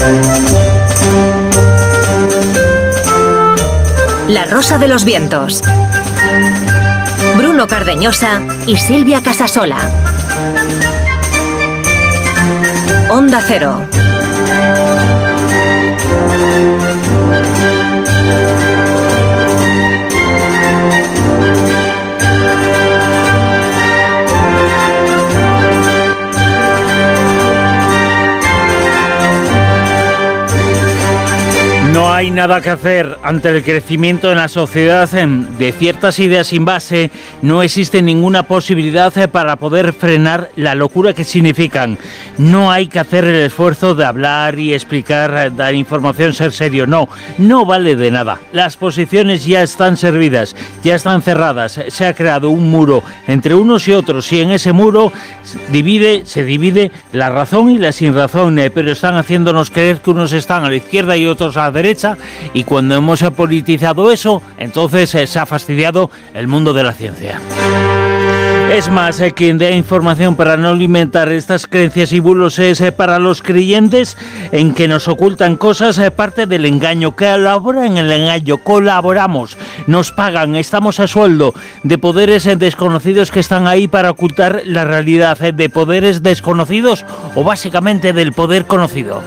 La Rosa de los Vientos. Bruno Cardeñosa y Silvia Casasola. Onda Cero. No hay nada que hacer ante el crecimiento en la sociedad de ciertas ideas sin base. No existe ninguna posibilidad para poder frenar la locura que significan. No hay que hacer el esfuerzo de hablar y explicar, dar información, ser serio. No vale de nada. Las posiciones ya están servidas, ya están cerradas. Se ha creado un muro entre unos y otros y en ese muro se divide la razón y la sin razón, pero están haciéndonos creer que unos están a la izquierda y otros a la derecha, y cuando hemos politizado eso, entonces se ha fastidiado el mundo de la ciencia. Es más, quien dé información para no alimentar estas creencias y bulos es para los creyentes en que nos ocultan cosas, parte del engaño. Colabora en el engaño, colaboramos, nos pagan, estamos a sueldo de poderes desconocidos que están ahí para ocultar la realidad, de poderes desconocidos o básicamente del poder conocido.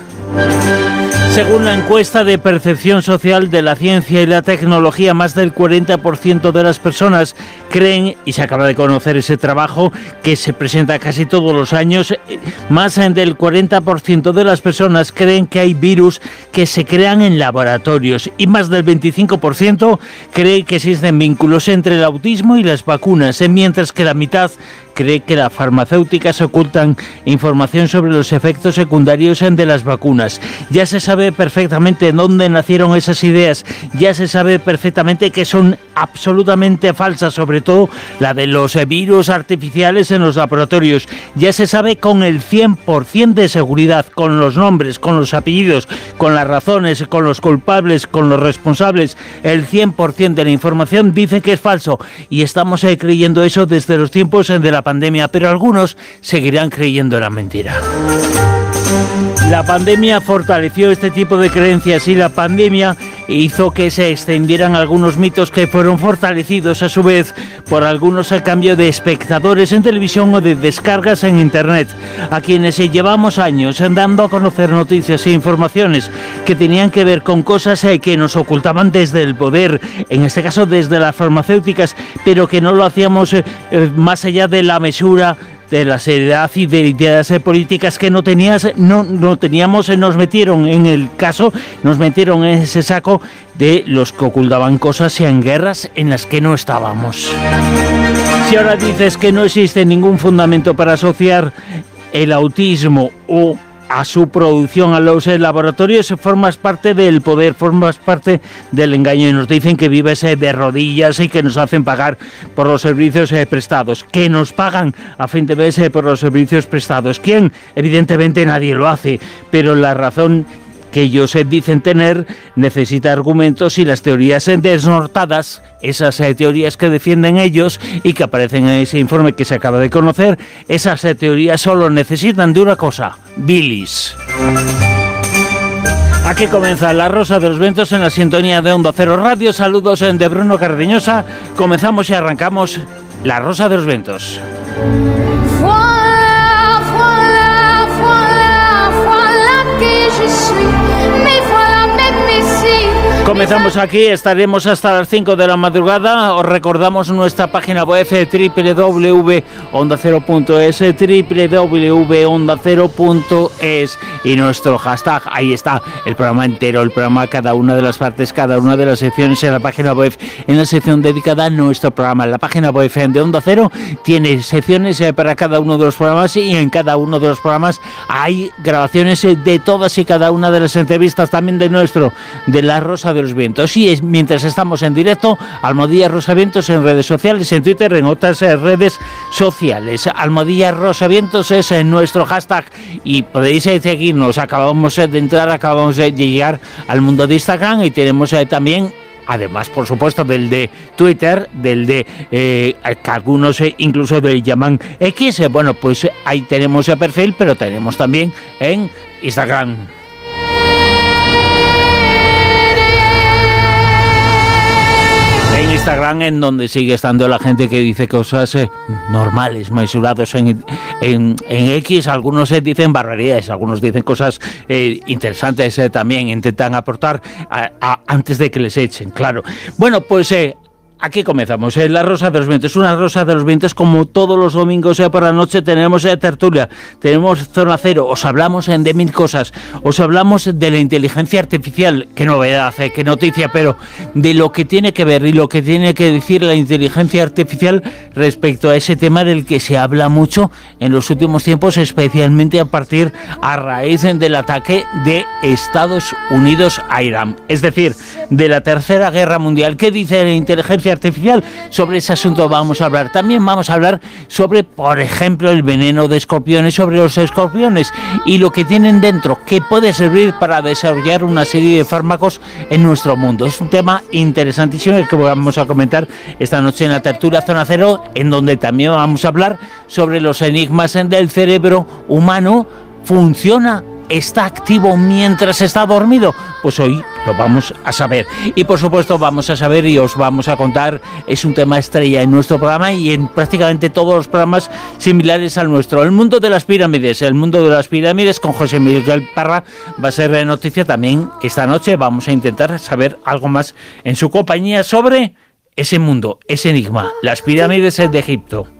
Según la encuesta de percepción social de la ciencia y la tecnología, más del 40% de las personas creen, y se acaba de conocer ese trabajo que se presenta casi todos los años, más del 40% de las personas creen que hay virus que se crean en laboratorios, y más del 25% cree que existen vínculos entre el autismo y las vacunas, mientras que la mitad cree que las farmacéuticas ocultan información sobre los efectos secundarios de las vacunas. Ya se sabe perfectamente dónde nacieron esas ideas, ya se sabe perfectamente que son absolutamente falsas, sobre todo la de los virus artificiales en los laboratorios. Ya se sabe con el 100% de seguridad, con los nombres, con los apellidos, con las razones, con los culpables, con los responsables. El 100% de la información dice que es falso, y estamos creyendo eso desde los tiempos de la pandemia, pero algunos seguirán creyendo en la mentira. La pandemia fortaleció este tipo de creencias y la pandemia hizo que se extendieran algunos mitos que fueron fortalecidos a su vez por algunos a cambio de espectadores en televisión o de descargas en internet, a quienes llevamos años dando a conocer noticias e informaciones que tenían que ver con cosas que nos ocultaban desde el poder, en este caso desde las farmacéuticas, pero que no lo hacíamos más allá de la mesura, de la seriedad y de ideas políticas que no teníamos, nos metieron en ese saco de los que ocultaban cosas y en guerras en las que no estábamos. Si ahora dices que no existe ningún fundamento para asociar el autismo o a su producción a los laboratorios, formas parte del poder, formas parte del engaño, y nos dicen que vives de rodillas y que nos hacen pagar por los servicios prestados, que nos pagan a fin de mes por los servicios prestados. ¿Quién? Evidentemente nadie lo hace, pero la razón que ellos dicen tener necesita argumentos, y las teorías desnortadas, esas teorías que defienden ellos y que aparecen en ese informe que se acaba de conocer, esas teorías solo necesitan de una cosa: bilis. Aquí comienza La Rosa de los Vientos en la sintonía de Onda Cero Radio. Saludos de Bruno Cardeñosa. Comenzamos y arrancamos La Rosa de los Vientos. Comenzamos aquí, estaremos hasta las 5 de la madrugada. Os recordamos nuestra página web www.ondacero.es, www.ondacero.es, y nuestro hashtag. Ahí está el programa entero, el programa, cada una de las partes, cada una de las secciones en la página web, en la sección dedicada a nuestro programa. La página web de Onda Cero tiene secciones para cada uno de los programas, y en cada uno de los programas hay grabaciones de todas y cada una de las entrevistas, también de La Rosa de los Vientos. Y mientras estamos en directo, Almohadilla Rosa Vientos en redes sociales, en Twitter, en otras redes sociales. Almohadilla Rosa Vientos es nuestro hashtag, y podéis seguirnos. Acabamos de llegar al mundo de Instagram, y tenemos también, además, por supuesto, del de Twitter, del de que algunos incluso le llaman X. Bueno, pues ahí tenemos el perfil, pero tenemos también en Instagram. En Instagram, en donde sigue estando la gente que dice cosas normales, mesurados en X, algunos dicen barbaridades, algunos dicen cosas interesantes también, intentan aportar antes de que les echen, claro. Bueno, pues aquí comenzamos, La Rosa de los Vientos. Una Rosa de los Vientos, como todos los domingos por la noche tenemos tertulia, tenemos Zona Cero, os hablamos de mil cosas, os hablamos de la inteligencia artificial, qué novedad, qué noticia, pero de lo que tiene que ver y lo que tiene que decir la inteligencia artificial respecto a ese tema del que se habla mucho en los últimos tiempos, especialmente a raíz del ataque de Estados Unidos a Irán, es decir, de la Tercera Guerra Mundial. ¿Qué dice la inteligencia artificial? Sobre ese asunto vamos a hablar. También vamos a hablar sobre, por ejemplo, el veneno de escorpiones, sobre los escorpiones y lo que tienen dentro, que puede servir para desarrollar una serie de fármacos en nuestro mundo. Es un tema interesantísimo el que vamos a comentar esta noche en la tertulia Zona Cero, en donde también vamos a hablar sobre los enigmas del cerebro humano. ¿Funciona? ¿Está activo mientras está dormido? Pues hoy lo vamos a saber. Y por supuesto vamos a saber y os vamos a contar, es un tema estrella en nuestro programa y en prácticamente todos los programas similares al nuestro. El mundo de las pirámides. El mundo de las pirámides con José Miguel Parra va a ser de noticia también esta noche. Vamos a intentar saber algo más en su compañía sobre ese mundo, ese enigma, las pirámides de Egipto.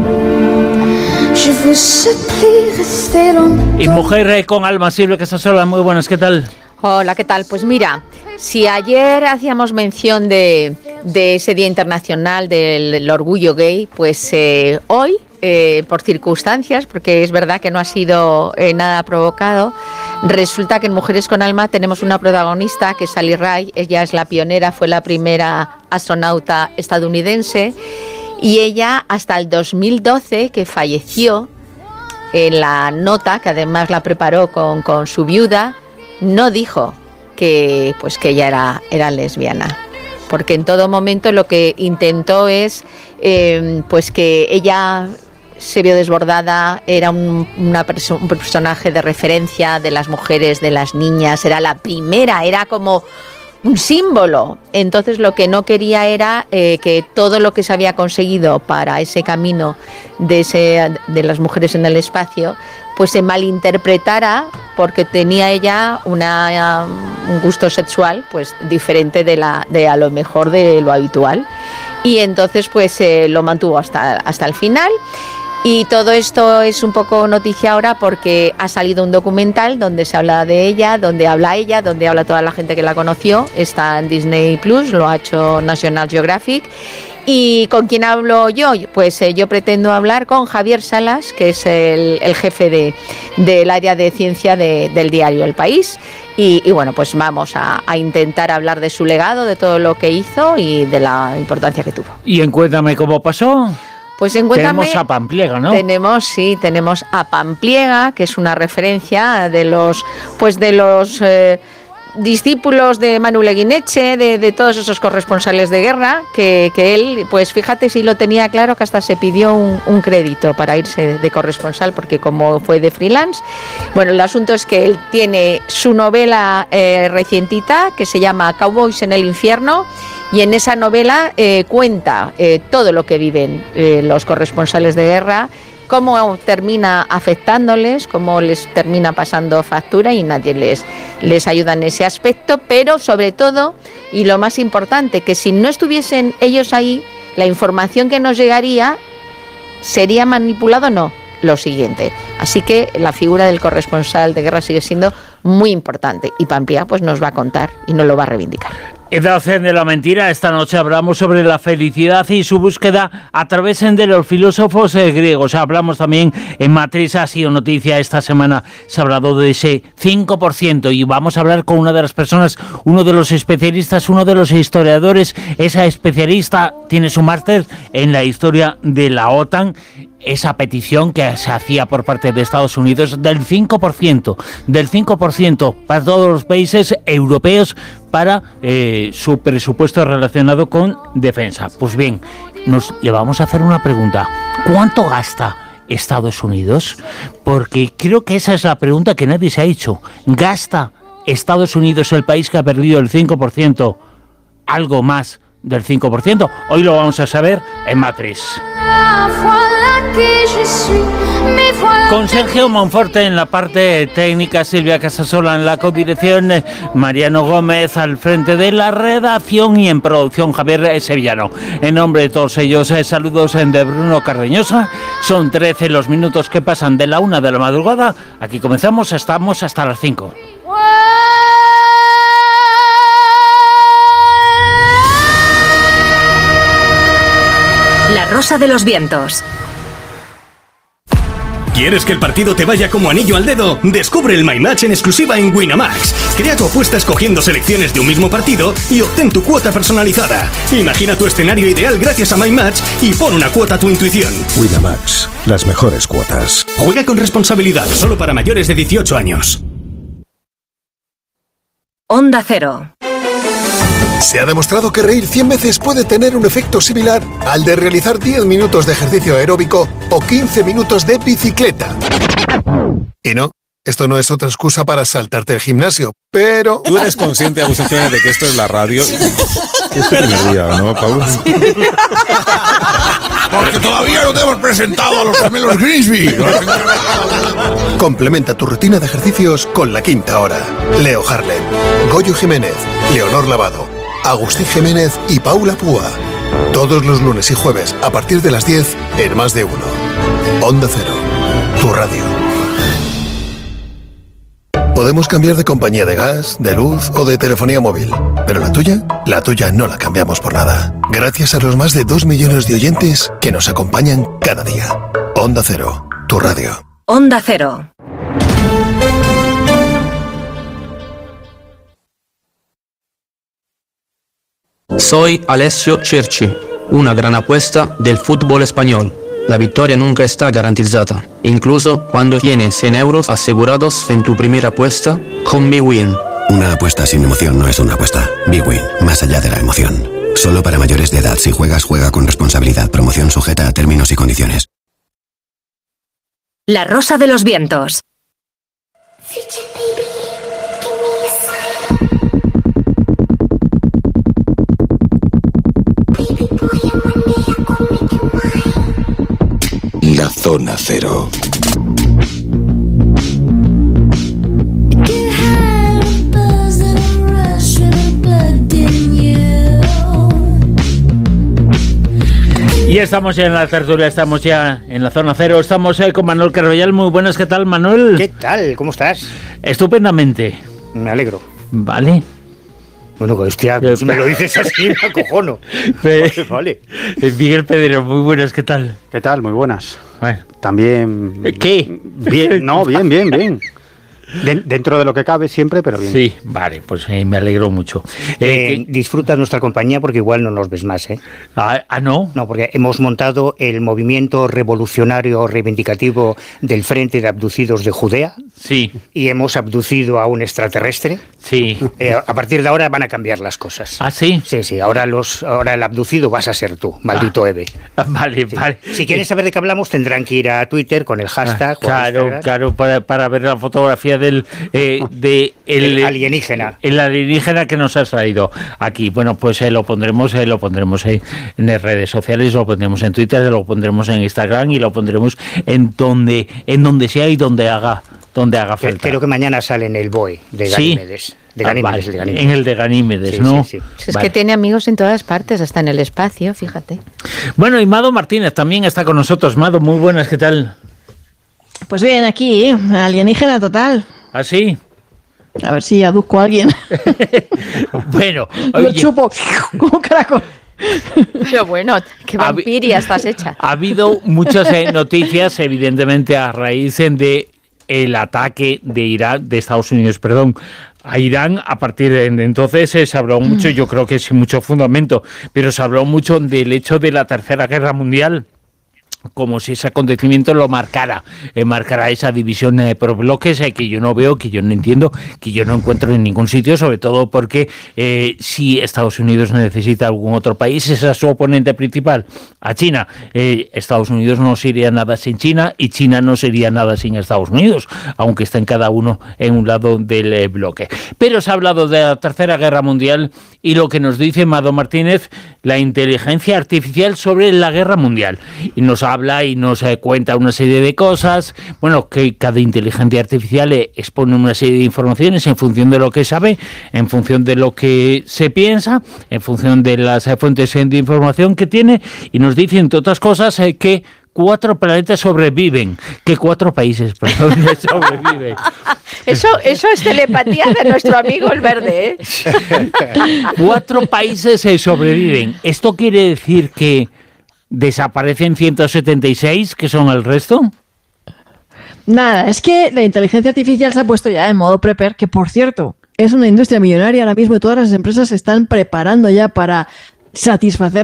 Y Mujer con Alma Silva Casasola, muy buenas, ¿qué tal? Hola, ¿qué tal? Pues mira, si ayer hacíamos mención de ese Día Internacional del Orgullo Gay, pues hoy, por circunstancias, porque es verdad que no ha sido nada provocado, resulta que en Mujeres con Alma tenemos una protagonista que es Sally Ride. Ella es la pionera, fue la primera astronauta estadounidense. Y ella, hasta el 2012, que falleció, en la nota, que además la preparó con su viuda, no dijo que ella era lesbiana. Porque en todo momento lo que intentó es que ella se vio desbordada, era un personaje de referencia de las mujeres, de las niñas, era la primera, era como un símbolo. Entonces lo que no quería era que todo lo que se había conseguido para ese camino de las mujeres en el espacio pues se malinterpretara, porque tenía ella un gusto sexual pues diferente de a lo mejor de lo habitual, y entonces pues lo mantuvo hasta el final. Y todo esto es un poco noticia ahora porque ha salido un documental donde se habla de ella, donde habla toda la gente que la conoció. Está en Disney Plus, lo ha hecho National Geographic. ¿Y con quién hablo yo? Pues yo pretendo hablar con Javier Salas, que es el jefe del área de ciencia del diario El País. Y bueno, pues vamos a intentar hablar de su legado, de todo lo que hizo y de la importancia que tuvo. Y Cuéntame cómo pasó. Pues en Cuéntame, tenemos a Pampliega, ¿no? Tenemos a Pampliega, que es una referencia de los discípulos de Manu Leguineche, de todos esos corresponsales de guerra, que él, pues fíjate si lo tenía claro, que hasta se pidió un crédito para irse de corresponsal, porque como fue de freelance. Bueno, el asunto es que él tiene su novela recientita, que se llama Cowboys en el infierno, y en esa novela cuenta todo lo que viven los corresponsales de guerra, cómo termina afectándoles, cómo les termina pasando factura y nadie les ayuda en ese aspecto, pero sobre todo, y lo más importante, que si no estuviesen ellos ahí, la información que nos llegaría sería manipulada o no, lo siguiente. Así que la figura del corresponsal de guerra sigue siendo muy importante y Pampliega pues nos va a contar y nos lo va a reivindicar. Edad de la mentira. Esta noche hablamos sobre la felicidad y su búsqueda a través de los filósofos griegos. Hablamos también en Matriz, ha sido noticia esta semana, se ha hablado de ese 5%, y vamos a hablar con una de las personas, uno de los especialistas, uno de los historiadores. Esa especialista tiene su máster en la historia de la OTAN. Esa petición que se hacía por parte de Estados Unidos del 5% para todos los países europeos para su presupuesto relacionado con defensa. Pues bien, le vamos a hacer una pregunta. ¿Cuánto gasta Estados Unidos? Porque creo que esa es la pregunta que nadie se ha hecho. ¿Gasta Estados Unidos, el país que ha perdido el 5%, algo más del 5%. Hoy lo vamos a saber en Matrix. Con Sergio Monforte en la parte técnica, Silvia Casasola en la codirección, Mariano Gómez al frente de la redacción y en producción Javier Sevillano. En nombre de todos ellos, saludos de Bruno Cardeñosa. Son 13 los minutos que pasan de la 1 de la madrugada. Aquí comenzamos, estamos hasta las 5. La Rosa de los Vientos. ¿Quieres que el partido te vaya como anillo al dedo? Descubre el My Match en exclusiva en Winamax. Crea tu apuesta escogiendo selecciones de un mismo partido y obtén tu cuota personalizada. Imagina tu escenario ideal gracias a My Match y pon una cuota a tu intuición. Winamax, las mejores cuotas. Juega con responsabilidad, solo para mayores de 18 años. Onda Cero. Se ha demostrado que reír 100 veces puede tener un efecto similar al de realizar 10 minutos de ejercicio aeróbico o 15 minutos de bicicleta. Y no, esto no es otra excusa para saltarte el gimnasio, pero... ¿Tú eres consciente, Agustín Jiménez, de que esto es la radio? Es el primer día, ¿no, Pablo? Porque todavía no te hemos presentado a los gemelos Grisby. Complementa tu rutina de ejercicios con La Quinta Hora. Leo Harlem, Goyo Jiménez, Leonor Lavado, Agustín Jiménez y Paula Púa. Todos los lunes y jueves a partir de las 10 en Más de Uno. Onda Cero, tu radio. Podemos cambiar de compañía de gas, de luz o de telefonía móvil, pero la tuya no la cambiamos por nada. Gracias a los más de 2 millones de oyentes que nos acompañan cada día. Onda Cero, tu radio. Onda Cero. Soy Alessio Cerci, una gran apuesta del fútbol español. La victoria nunca está garantizada, incluso cuando tienes 100 euros asegurados en tu primera apuesta con BWin. Una apuesta sin emoción no es una apuesta. BWin, más allá de la emoción. Solo para mayores de edad. Si juegas, juega con responsabilidad. Promoción sujeta a términos y condiciones. La Rosa de los Vientos. La Zona Cero. Y estamos ya en la tertulia, estamos ya en la Zona Cero, estamos con Manuel Carvallal. Muy buenas, ¿qué tal, Manuel? ¿Qué tal? ¿Cómo estás? Estupendamente. Me alegro. Vale. Bueno, hostia, si me lo dices así, me acojono. Vale. Miguel Pedrero, muy buenas, ¿qué tal? ¿Qué tal? Muy buenas. Bueno. También... ¿Qué? Bien, no, bien. Dentro de lo que cabe siempre, pero bien. Sí, vale, pues me alegro mucho. Disfrutas nuestra compañía porque igual no nos ves más, ¿eh? ¿No? No, porque hemos montado el movimiento revolucionario reivindicativo del Frente de Abducidos de Judea. Sí. Y hemos abducido a un extraterrestre. Sí. A partir de ahora van a cambiar las cosas. ¿Ah, sí? Sí, ahora el abducido vas a ser tú, maldito Eve. Vale, Sí. vale. Si quieren saber de qué hablamos, tendrán que ir a Twitter con el hashtag. Claro, para ver la fotografía del el alienígena. El alienígena que nos has traído aquí. Bueno, pues lo pondremos en las redes sociales, lo pondremos en Twitter, lo pondremos en Instagram y lo pondremos en donde sea y donde haga falta. Creo que mañana sale en el BOE de Ganímedes. ¿Sí? De Ganímedes, vale. de Ganímedes. En el de Ganímedes, Sí, ¿no? sí. Es Vale. que tiene amigos en todas partes, hasta en el espacio, fíjate. Bueno, y Mado Martínez también está con nosotros. Mado, muy buenas, ¿qué tal? Pues bien, aquí, alienígena total. ¿Ah, sí? A ver si aduzco a alguien. Bueno, Lo oye, chupo como caracol. Pero bueno, qué vampiria estás hecha. ha habido muchas noticias, evidentemente, a raíz de el ataque de Estados Unidos, a Irán. A partir de entonces se habló mucho, yo creo que sin mucho fundamento, pero se habló mucho del hecho de la Tercera Guerra Mundial. como si ese acontecimiento lo marcara esa división por bloques que yo no veo, que yo no entiendo, que yo no encuentro en ningún sitio, sobre todo porque si Estados Unidos necesita algún otro país, esa es su oponente principal, a China. Estados Unidos no sería nada sin China y China no sería nada sin Estados Unidos, aunque estén cada uno en un lado del bloque. Pero se ha hablado de la Tercera Guerra Mundial y lo que nos dice Mado Martínez, la inteligencia artificial sobre la guerra mundial. Y nos habla y nos cuenta una serie de cosas, bueno, que cada inteligencia artificial expone una serie de informaciones en función de lo que sabe, en función de lo que se piensa, en función de las fuentes de información que tiene, y nos dice, entre otras cosas, que 4 planetas sobreviven, que 4 países sobreviven. Eso es telepatía de nuestro amigo el verde, ¿eh? 4 países sobreviven. ¿Esto quiere decir que desaparecen 176, que son el resto? Nada, es que la inteligencia artificial se ha puesto ya en modo prepper, que por cierto, es una industria millonaria ahora mismo y todas las empresas se están preparando ya para satisfacer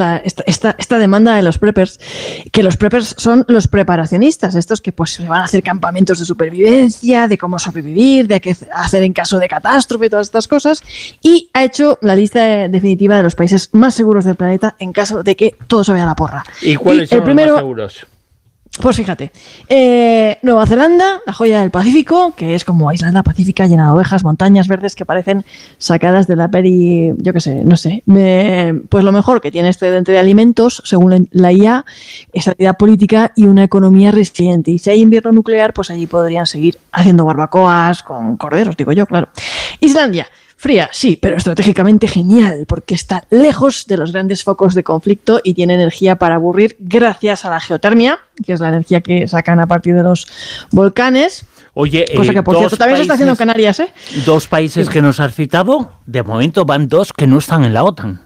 esta demanda de los preppers, que los preppers son los preparacionistas, estos que pues se van a hacer campamentos de supervivencia, de cómo sobrevivir, de qué hacer en caso de catástrofe, todas estas cosas, y ha hecho la lista definitiva de los países más seguros del planeta en caso de que todo se vaya a la porra. ¿Y cuáles son los más seguros? Pues fíjate, Nueva Zelanda, la joya del Pacífico, que es como Isla Pacífica llena de ovejas, montañas verdes que parecen sacadas de la peli, yo qué sé, no sé. Pues lo mejor que tiene este excedente de alimentos, según la IA, estabilidad política y una economía resiliente. Y si hay invierno nuclear, pues allí podrían seguir haciendo barbacoas con corderos, digo yo, claro. Islandia. Fría, sí, pero estratégicamente genial, porque está lejos de los grandes focos de conflicto y tiene energía para aburrir gracias a la geotermia, que es la energía que sacan a partir de los volcanes. Oye, cosa que, por cierto, también se está haciendo en Canarias, ¿eh? 2 países que nos has citado, de momento van 2 que no están en la OTAN.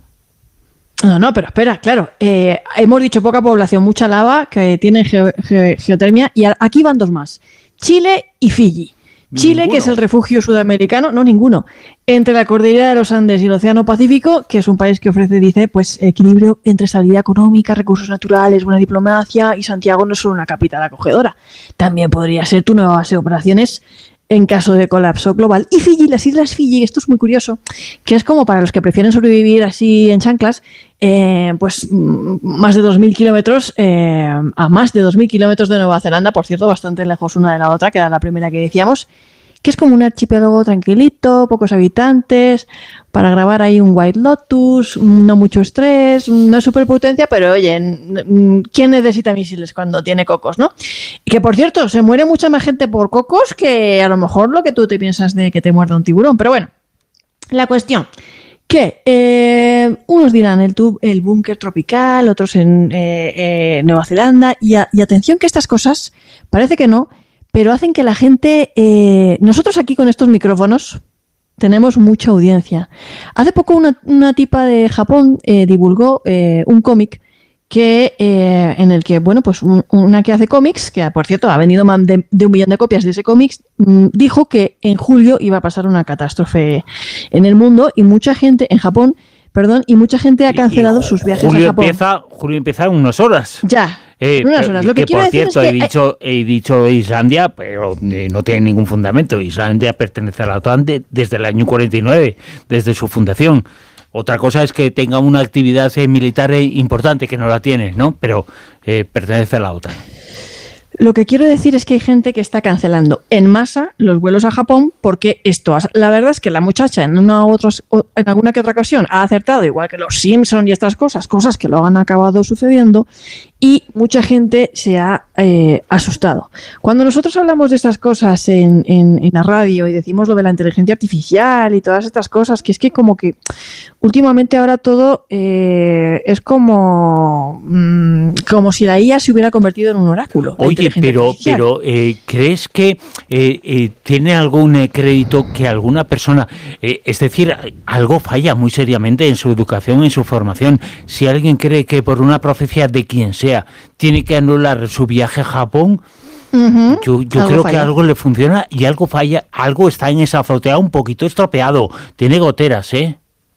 No, pero espera, claro. Hemos dicho poca población, mucha lava, que tienen geotermia, y aquí van 2 más. Chile y Fiji. Chile, ¿ninguno? Que es el refugio sudamericano, no ninguno, entre la cordillera de los Andes y el Océano Pacífico, que es un país que ofrece, dice, pues equilibrio entre estabilidad económica, recursos naturales, buena diplomacia, y Santiago no es solo una capital acogedora. También podría ser tu nueva base de operaciones en caso de colapso global. Y Fiji, las Islas Fiji, esto es muy curioso, que es como para los que prefieren sobrevivir así en chanclas, pues más de 2.000 kilómetros, a más de 2.000 kilómetros de Nueva Zelanda, por cierto, bastante lejos una de la otra, que era la primera que decíamos, que es como un archipiélago tranquilito, pocos habitantes, para grabar ahí un White Lotus, no mucho estrés, no es superpotencia, pero oye, ¿quién necesita misiles cuando tiene cocos, no? Y que, por cierto, se muere mucha más gente por cocos que a lo mejor lo que tú te piensas de que te muerda un tiburón. Pero bueno, la cuestión, que unos dirán el búnker tropical, otros en Nueva Zelanda, y atención que estas cosas, parece que no, pero hacen que la gente, nosotros aquí con estos micrófonos tenemos mucha audiencia. Hace poco una tipa de Japón divulgó un cómic que en el que, bueno, pues una que hace cómics, que por cierto ha vendido más de 1 millón de copias de ese cómic, dijo que en julio iba a pasar una catástrofe en el mundo y mucha gente en Japón, y mucha gente ha cancelado sus viajes a Japón. Julio empieza en unas horas. Ya. Unas horas. Lo que quiero decir cierto, es que he dicho Islandia, pero no tiene ningún fundamento. Islandia pertenece a la OTAN desde el año 49, desde su fundación. Otra cosa es que tenga una actividad militar importante, que no la tiene, ¿no? Pero pertenece a la OTAN. Lo que quiero decir es que hay gente que está cancelando en masa los vuelos a Japón porque la verdad es que la muchacha en alguna que otra ocasión ha acertado, igual que los Simpson y estas cosas que lo han acabado sucediendo, y mucha gente se ha asustado. Cuando nosotros hablamos de estas cosas en la radio y decimos lo de la inteligencia artificial y todas estas cosas, que es que como que últimamente ahora todo es como si la IA se hubiera convertido en un oráculo. Oye, pero ¿crees que tiene algún crédito que alguna persona, es decir, algo falla muy seriamente en su educación, en su formación? Si alguien cree que por una profecía de quien sea tiene que anular su viaje a Japón, yo creo que algo le funciona y algo falla, algo está en esa azotea un poquito estropeado, tiene goteras, ¿eh?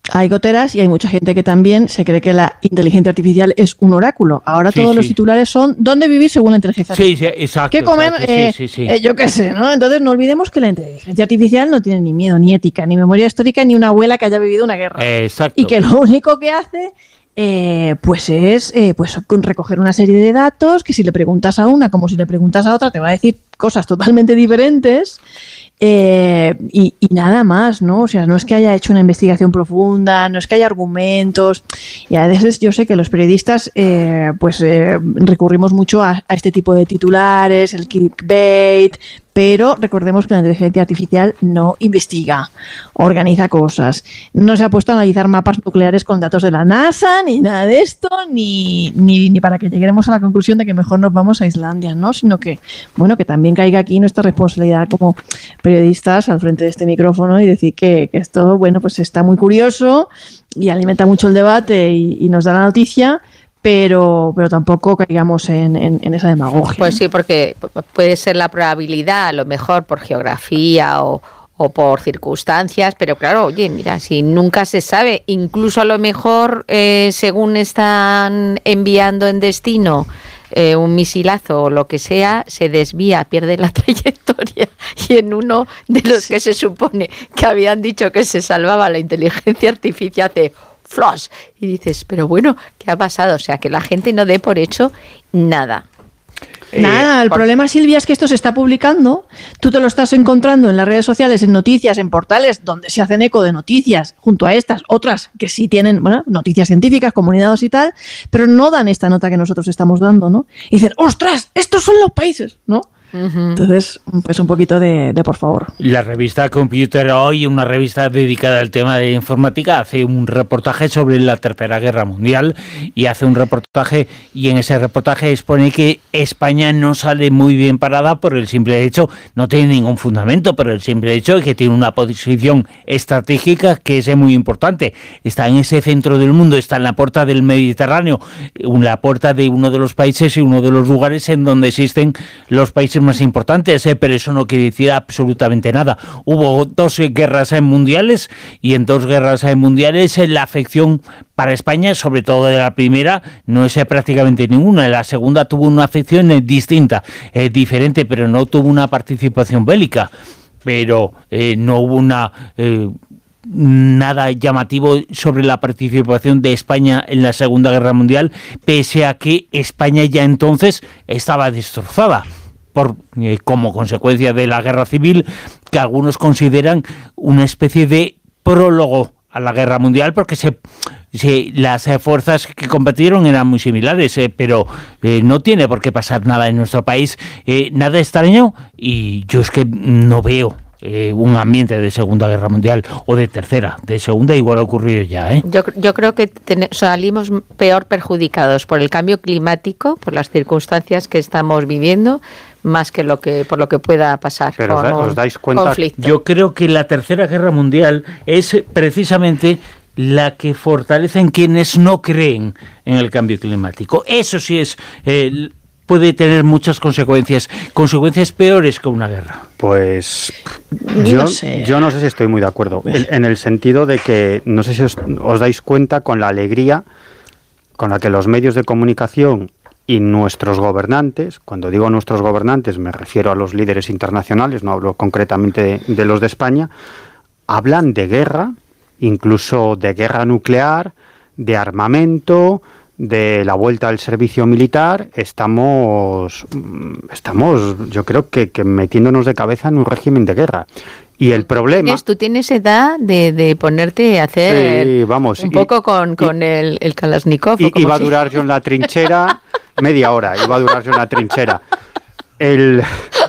Hay goteras y hay mucha gente que también se cree que la inteligencia artificial es un oráculo. Ahora todos los titulares son ¿dónde vivir según la inteligencia artificial? Sí, exacto. ¿Qué comer? Exacto, yo qué sé, ¿no? Entonces no olvidemos que la inteligencia artificial no tiene ni miedo, ni ética, ni memoria histórica, ni una abuela que haya vivido una guerra. Exacto. Y que lo único que hace pues es recoger una serie de datos que si le preguntas a una como si le preguntas a otra te va a decir cosas totalmente diferentes. Y nada más, ¿no? O sea, no es que haya hecho una investigación profunda, no es que haya argumentos. Y a veces yo sé que los periodistas recurrimos mucho a este tipo de titulares, el clickbait, pero recordemos que la inteligencia artificial no investiga, organiza cosas. No se ha puesto a analizar mapas nucleares con datos de la NASA, ni nada de esto, ni para que lleguemos a la conclusión de que mejor nos vamos a Islandia, ¿no? Sino que, bueno, que también caiga aquí nuestra responsabilidad como periodistas al frente de este micrófono y decir que esto, bueno, pues está muy curioso y alimenta mucho el debate y nos da la noticia, pero tampoco caigamos en esa demagogia. Pues sí, porque puede ser la probabilidad, a lo mejor por geografía o por circunstancias, pero claro, oye, mira, si nunca se sabe, incluso a lo mejor según están enviando en destino un misilazo o lo que sea, se desvía, pierde la trayectoria y en uno de los que se supone que habían dicho que se salvaba la inteligencia artificial hace flash y dices, pero bueno, ¿qué ha pasado? O sea, que la gente no dé por hecho nada. Nada, el problema, Silvia, es que esto se está publicando, tú te lo estás encontrando en las redes sociales, en noticias, en portales donde se hacen eco de noticias, junto a estas, otras que sí tienen, bueno, noticias científicas, comunidades y tal, pero no dan esta nota que nosotros estamos dando, ¿no? Y dicen, ¡ostras! Estos son los países, ¿no? Entonces, pues un poquito de por favor. La revista Computer Hoy, una revista dedicada al tema de informática, hace un reportaje sobre la Tercera Guerra Mundial y en ese reportaje expone que España no sale muy bien parada por el simple hecho, no tiene ningún fundamento, pero el simple hecho de que tiene una posición estratégica que es muy importante. Está en ese centro del mundo, está en la puerta del Mediterráneo, en la puerta de uno de los países y uno de los lugares en donde existen los países más importantes, pero eso no quiere decir absolutamente nada. Hubo 2 guerras mundiales y en 2 guerras mundiales la afección para España, sobre todo de la primera, no es prácticamente ninguna. La segunda tuvo una afección distinta, diferente, pero no tuvo una participación bélica. Pero no hubo nada llamativo sobre la participación de España en la Segunda Guerra Mundial, pese a que España ya entonces estaba destrozada como consecuencia de la guerra civil, que algunos consideran una especie de prólogo a la guerra mundial, porque las fuerzas que combatieron eran muy similares, pero no tiene por qué pasar nada en nuestro país, nada extraño, y yo es que no veo un ambiente de Segunda Guerra Mundial o de Tercera. De Segunda igual ha ocurrido ya, ¿eh? Yo creo que salimos peor perjudicados por el cambio climático, por las circunstancias que estamos viviendo, más que por lo que pueda pasar. Pero ¿os dais cuenta? Conflicto. Yo creo que la Tercera Guerra Mundial es precisamente la que fortalecen quienes no creen en el cambio climático. Eso sí es puede tener muchas consecuencias peores que una guerra. Pues yo no sé si estoy muy de acuerdo, en el sentido de que no sé si os dais cuenta con la alegría con la que los medios de comunicación y nuestros gobernantes, cuando digo nuestros gobernantes me refiero a los líderes internacionales, no hablo concretamente de los de España, hablan de guerra, incluso de guerra nuclear, de armamento, de la vuelta al servicio militar. Estamos yo creo que metiéndonos de cabeza en un régimen de guerra. Y el problema... Tú tienes edad de ponerte a hacer un poco con el Kalashnikov. Iba a durar yo en la trinchera media hora, El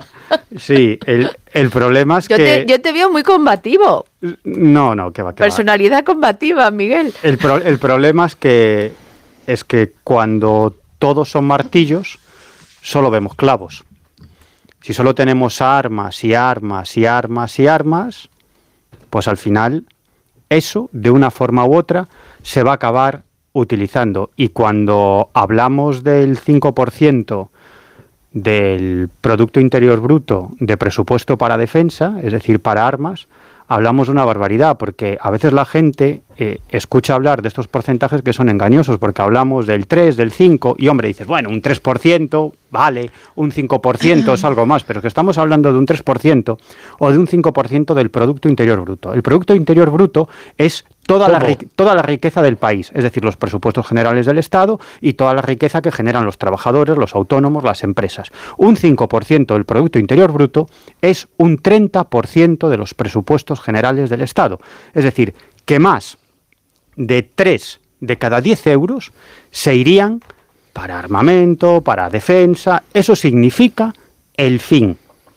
problema es que... Yo te veo muy combativo. No, que va. Personalidad combativa, Miguel. El problema es que cuando todos son martillos, solo vemos clavos. Si solo tenemos armas y armas y armas y armas, pues al final eso, de una forma u otra, se va a acabar utilizando. Y cuando hablamos del 5% del Producto Interior Bruto de presupuesto para defensa, es decir, para armas, hablamos de una barbaridad, porque a veces la gente escucha hablar de estos porcentajes que son engañosos, porque hablamos del 3, del 5, y hombre, dices, bueno, un 3%, vale, un 5% es algo más, pero que estamos hablando de un 3% o de un 5% del Producto Interior Bruto. El Producto Interior Bruto es toda la riqueza del país, es decir, los presupuestos generales del Estado y toda la riqueza que generan los trabajadores, los autónomos, las empresas. Un 5% del Producto Interior Bruto es un 30% de los presupuestos generales del Estado. Es decir, que más de 3 de cada 10 euros se irían para armamento, para defensa. Eso significa el fin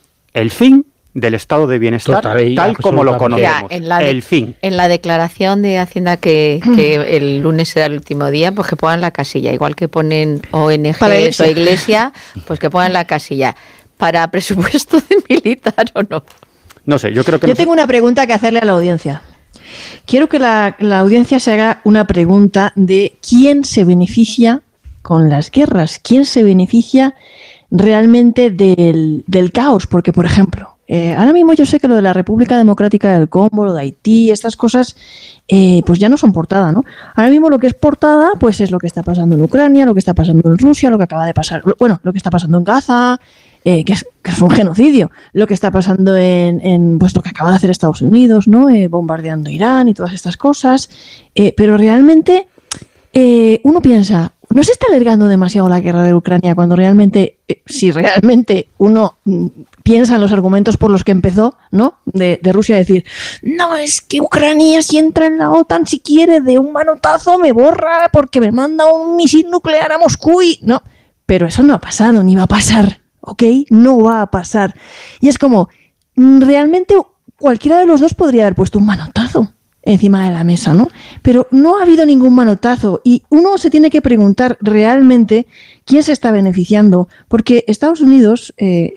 del estado de bienestar tal como lo conocemos. El fin. En la declaración de Hacienda que el lunes será el último día, pues que pongan la casilla, igual que ponen ONGs o Iglesia, pues que pongan la casilla. ¿Para presupuesto de militar o no? No sé, yo creo que... Yo tengo una pregunta que hacerle a la audiencia. Quiero que la audiencia se haga una pregunta de quién se beneficia con las guerras, quién se beneficia realmente del caos, porque, por ejemplo, ahora mismo yo sé que lo de la República Democrática del Congo, lo de Haití, estas cosas, pues ya no son portada, ¿no? Ahora mismo lo que es portada, pues es lo que está pasando en Ucrania, lo que está pasando en Rusia, lo que acaba de pasar, bueno, lo que está pasando en Gaza, que es un genocidio, lo que está pasando en pues lo que acaba de hacer Estados Unidos, ¿no? Bombardeando Irán y todas estas cosas, pero realmente uno piensa, ¿no se está alargando demasiado la guerra de Ucrania cuando realmente, si realmente uno piensa en los argumentos por los que empezó, ¿no? De Rusia, decir, no, es que Ucrania si entra en la OTAN, si quiere, de un manotazo me borra porque me manda un misil nuclear a Moscú y... No, pero eso no ha pasado, ni va a pasar, ¿ok? No va a pasar. Y es como, realmente cualquiera de los dos podría haber puesto un manotazo encima de la mesa, ¿no? Pero no ha habido ningún manotazo y uno se tiene que preguntar realmente quién se está beneficiando, porque Estados Unidos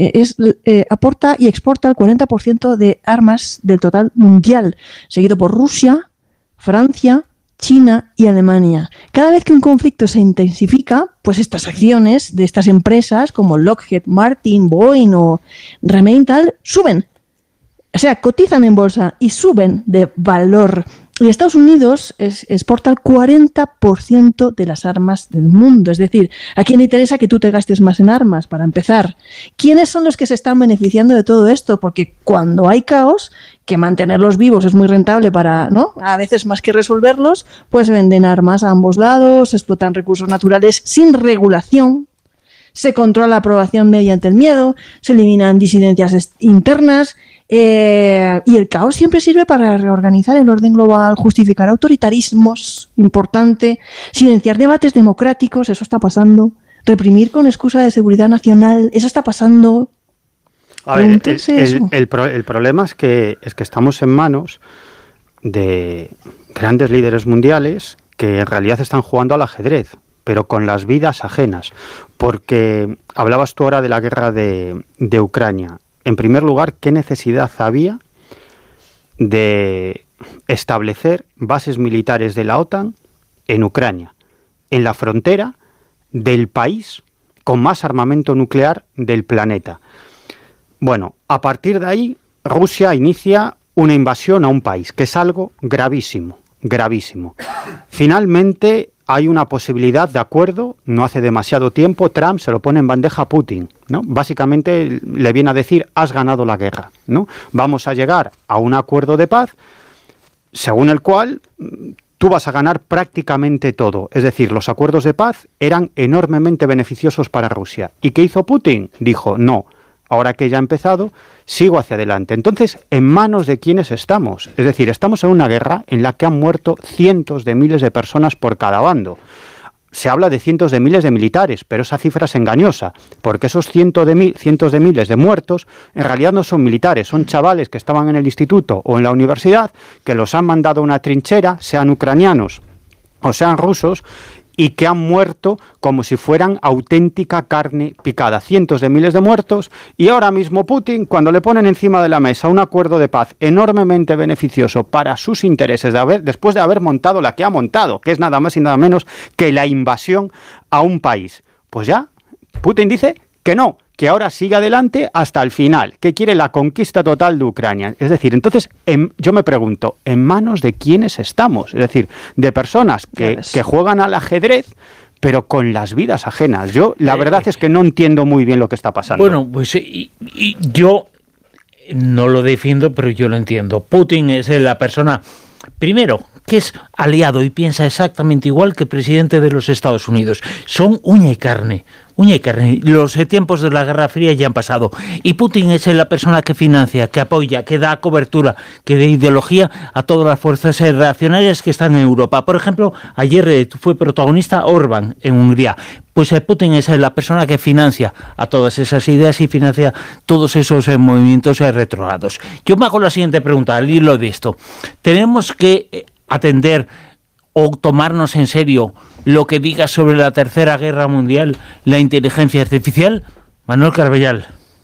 aporta y exporta el 40% de armas del total mundial, seguido por Rusia, Francia, China y Alemania. Cada vez que un conflicto se intensifica, pues estas acciones de estas empresas como Lockheed Martin, Boeing o Rheinmetall suben. O sea, cotizan en bolsa y suben de valor. Y Estados Unidos exporta el 40% de las armas del mundo. Es decir, ¿a quién le interesa que tú te gastes más en armas, para empezar? ¿Quiénes son los que se están beneficiando de todo esto? Porque cuando hay caos, que mantenerlos vivos es muy rentable para, ¿no? A veces más que resolverlos, pues venden armas a ambos lados, explotan recursos naturales sin regulación, se controla la aprobación mediante el miedo, se eliminan disidencias internas. Y el caos siempre sirve para reorganizar el orden global, justificar autoritarismos, importante, silenciar debates democráticos, eso está pasando, reprimir con excusa de seguridad nacional, eso está pasando. A ver, el problema es que estamos en manos de grandes líderes mundiales que en realidad están jugando al ajedrez, pero con las vidas ajenas, porque hablabas tú ahora de la guerra de Ucrania. En primer lugar, ¿qué necesidad había de establecer bases militares de la OTAN en Ucrania, en la frontera del país con más armamento nuclear del planeta? Bueno, a partir de ahí, Rusia inicia una invasión a un país, que es algo gravísimo, gravísimo. Finalmente, hay una posibilidad de acuerdo, no hace demasiado tiempo Trump se lo pone en bandeja a Putin, ¿no? Básicamente le viene a decir, has ganado la guerra, ¿no? Vamos a llegar a un acuerdo de paz, según el cual tú vas a ganar prácticamente todo. Es decir, los acuerdos de paz eran enormemente beneficiosos para Rusia. ¿Y qué hizo Putin? Dijo, no, ahora que ya ha empezado, sigo hacia adelante. Entonces, ¿en manos de quiénes estamos? Es decir, estamos en una guerra en la que han muerto cientos de miles de personas por cada bando. Se habla de cientos de miles de militares, pero esa cifra es engañosa, porque esos cientos de miles de muertos en realidad no son militares, son chavales que estaban en el instituto o en la universidad, que los han mandado a una trinchera, sean ucranianos o sean rusos, y que han muerto como si fueran auténtica carne picada. Cientos de miles de muertos, y ahora mismo Putin, cuando le ponen encima de la mesa un acuerdo de paz enormemente beneficioso para sus intereses, después de haber montado la que ha montado, que es nada más y nada menos que la invasión a un país, pues ya Putin dice que no, que ahora sigue adelante hasta el final, que quiere la conquista total de Ucrania. Es decir, entonces yo me pregunto, ¿en manos de quiénes estamos? Es decir, de personas que juegan al ajedrez, pero con las vidas ajenas. Yo, la verdad es que no entiendo muy bien lo que está pasando. Bueno, pues y yo no lo defiendo, pero yo lo entiendo. Putin es la persona, primero, que es aliado y piensa exactamente igual que el presidente de los Estados Unidos. Son uña y carne. Los tiempos de la Guerra Fría ya han pasado. Y Putin es la persona que financia, que apoya, que da cobertura, que da ideología a todas las fuerzas reaccionarias que están en Europa. Por ejemplo, ayer fue protagonista Orbán en Hungría. Pues Putin es la persona que financia a todas esas ideas y financia todos esos movimientos retrógrados. Yo me hago la siguiente pregunta al hilo de esto. ¿Tenemos que atender o tomarnos en serio lo que diga sobre la Tercera Guerra Mundial la inteligencia artificial? Manuel Carbellal.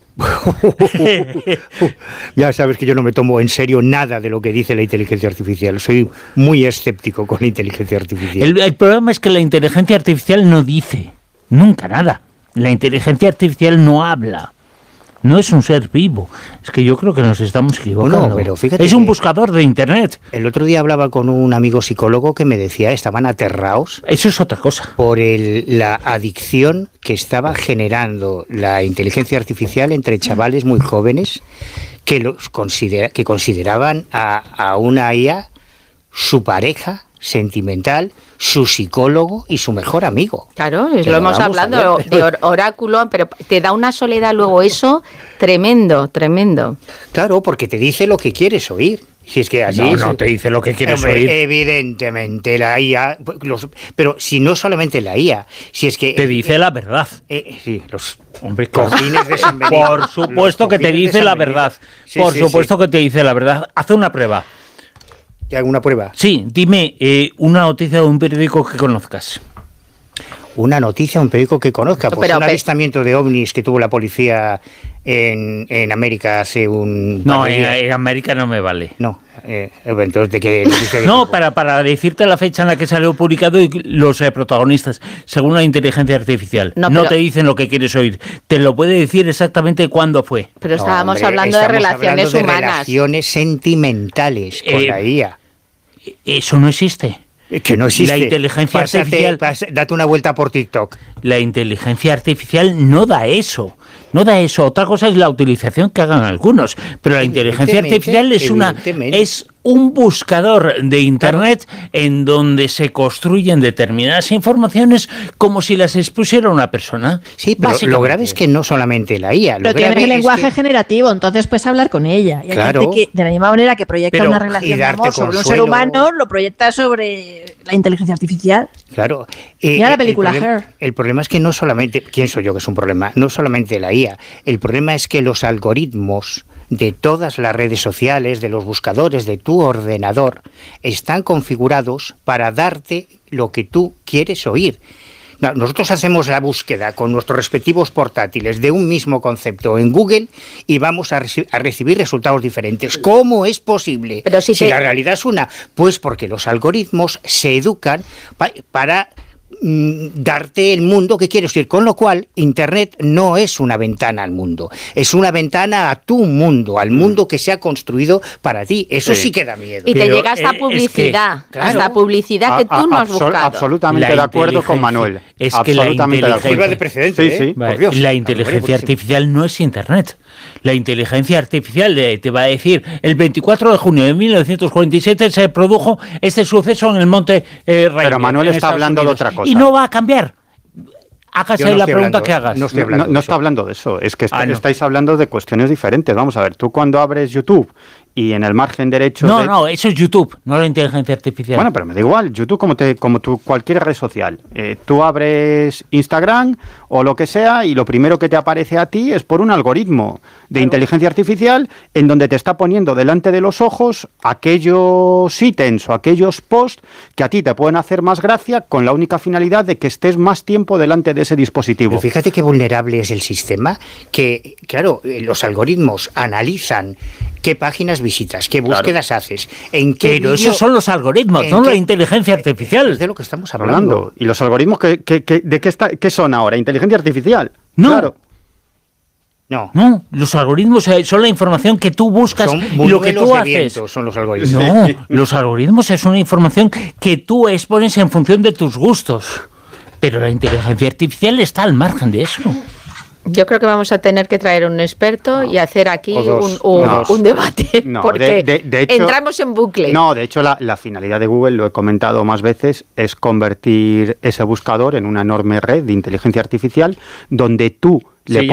Ya sabes que yo no me tomo en serio nada de lo que dice la inteligencia artificial. Soy muy escéptico con la inteligencia artificial. El problema es que la inteligencia artificial no dice nunca nada. La inteligencia artificial no habla. No es un ser vivo. Es que yo creo que nos estamos equivocando. No, pero fíjate, es un buscador de Internet. El otro día hablaba con un amigo psicólogo que me decía, estaban aterrados. Eso es otra cosa. Por la adicción que estaba generando la inteligencia artificial entre chavales muy jóvenes que consideraban a una IA su pareja sentimental, su psicólogo y su mejor amigo. Claro, lo hemos hablado de oráculo, pero te da una soledad luego eso tremendo. Claro, porque te dice lo que quieres oír. Si es que así no te dice lo que quieres oír. Evidentemente la IA, pero si no solamente la IA, si es que te dice la verdad. Sí, los cojines de San Benito. Por supuesto que te dice la verdad. Por supuesto que te dice la verdad. Haz una prueba. ¿Te hago una prueba? Sí, dime una noticia de un periódico que conozcas. Una noticia de un periódico que conozca. Pues un avistamiento de ovnis que tuvo la policía en América hace un... No, en América no me vale. No, entonces de qué... No, para decirte la fecha en la que salió publicado y los protagonistas, según la inteligencia artificial. No te dicen lo que quieres oír. Te lo puede decir exactamente cuándo fue. Pero estábamos hablando de relaciones humanas. Relaciones sentimentales con la IA. Eso no existe. Que no existe. La inteligencia artificial... Date una vuelta por TikTok. La inteligencia artificial no da eso. Otra cosa es la utilización que hagan algunos. Pero la inteligencia artificial es un buscador de Internet en donde se construyen determinadas informaciones como si las expusiera una persona. Sí, pero lo grave es que no solamente la IA. Pero tiene el lenguaje generativo, entonces puedes hablar con ella. Y hay gente que, de la misma manera que proyecta una relación de amor sobre un ser humano, lo proyecta sobre la inteligencia artificial. Claro. Mira la película Her. El problema es que no solamente, pienso yo que es un problema, no solamente la IA, el problema es que los algoritmos de todas las redes sociales, de los buscadores, de tu ordenador, están configurados para darte lo que tú quieres oír. Nosotros hacemos la búsqueda con nuestros respectivos portátiles de un mismo concepto en Google y vamos a recibir resultados diferentes. ¿Cómo es posible? Pero si la realidad es una, pues porque los algoritmos se educan para darte el mundo que quieres ir, con lo cual Internet no es una ventana al mundo, es una ventana a tu mundo, al mundo que se ha construido para ti. Eso sí que da miedo. Y te llega hasta publicidad, hasta publicidad que tú no has buscado. Absolutamente de acuerdo con Manuel. Es que la inteligencia artificial no es Internet. La inteligencia artificial te va a decir, el 24 de junio de 1947 se produjo este suceso en el Monte Rainier. Pero Manuel está hablando de otra cosa. Y no va a cambiar. Hágase la pregunta que hagas. No está hablando de eso. Es que estáis hablando de cuestiones diferentes. Vamos a ver, tú cuando abres YouTube y en el margen derecho... No, eso es YouTube, no la inteligencia artificial. Bueno, pero me da igual. YouTube como cualquier red social. Tú abres Instagram o lo que sea y lo primero que te aparece a ti es por un algoritmo de inteligencia artificial en donde te está poniendo delante de los ojos aquellos ítems o aquellos posts que a ti te pueden hacer más gracia con la única finalidad de que estés más tiempo delante de ese dispositivo. Pero fíjate qué vulnerable es el sistema, que, claro, los algoritmos analizan qué páginas visitas, qué búsquedas haces, en qué Pero esos son los algoritmos, no la inteligencia artificial. Es de lo que estamos hablando. ¿Y los algoritmos qué son ahora? ¿Inteligencia artificial? No. Claro. No. No, los algoritmos son la información que tú buscas y lo que tú haces. Son los algoritmos. No, los algoritmos es una información que tú expones en función de tus gustos. Pero la inteligencia artificial está al margen de eso. Yo creo que vamos a tener que traer un experto y hacer aquí un debate, porque de hecho, entramos en bucle. No, de hecho la finalidad de Google, lo he comentado más veces, es convertir ese buscador en una enorme red de inteligencia artificial donde tú le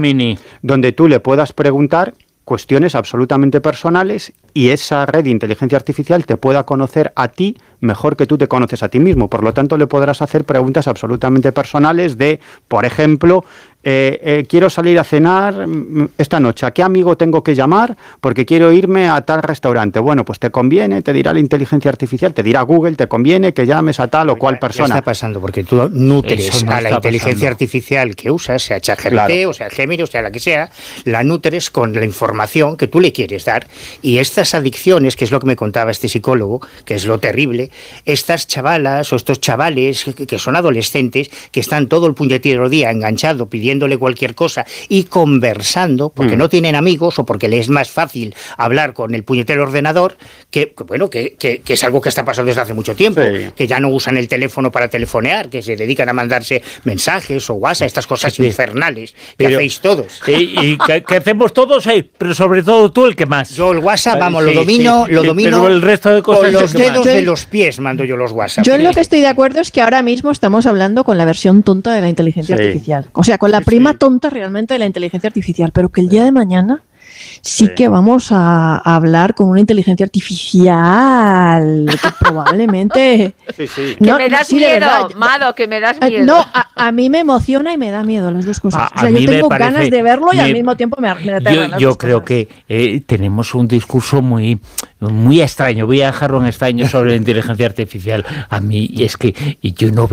puedas preguntar cuestiones absolutamente personales y esa red de inteligencia artificial te pueda conocer a ti mejor que tú te conoces a ti mismo. Por lo tanto, le podrás hacer preguntas absolutamente personales de, por ejemplo, quiero salir a cenar esta noche, ¿a qué amigo tengo que llamar? Porque quiero irme a tal restaurante. Bueno, pues te conviene, te dirá la inteligencia artificial, te dirá Google, te conviene que llames a tal o cual persona. ¿Qué está pasando? Porque tú nutres a la inteligencia artificial que usas, sea ChatGPT o sea Gemini o sea la que sea, la nutres con la información que tú le quieres dar. Y estas adicciones, que es lo que me contaba este psicólogo, que es lo terrible, estas chavalas o estos chavales que son adolescentes, que están todo el puñetero día enganchado pidiéndole cualquier cosa y conversando, porque no tienen amigos o porque les es más fácil hablar con el puñetero ordenador, que es algo que está pasando desde hace mucho tiempo, que ya no usan el teléfono para telefonear, que se dedican a mandarse mensajes o WhatsApp, estas cosas infernales que hacéis todos. Y que hacemos todos, pero sobre todo tú el que más. Yo el WhatsApp, vamos, lo domino pero el resto de cosas con los dedos de los pies mando yo los WhatsApp. Yo en lo que estoy de acuerdo es que ahora mismo estamos hablando con la versión tonta de la inteligencia artificial. O sea, con la prima tonta realmente de la inteligencia artificial, pero que el día de mañana sí que vamos a hablar con una inteligencia artificial que probablemente... No, que me das miedo, Mado, que me das miedo. No, a mí me emociona y me da miedo las dos cosas. O sea, yo tengo ganas de verlo y al mismo tiempo me da Yo creo que tenemos un discurso muy extraño. Voy a dejarlo en extraño sobre la inteligencia artificial. A mí es que yo no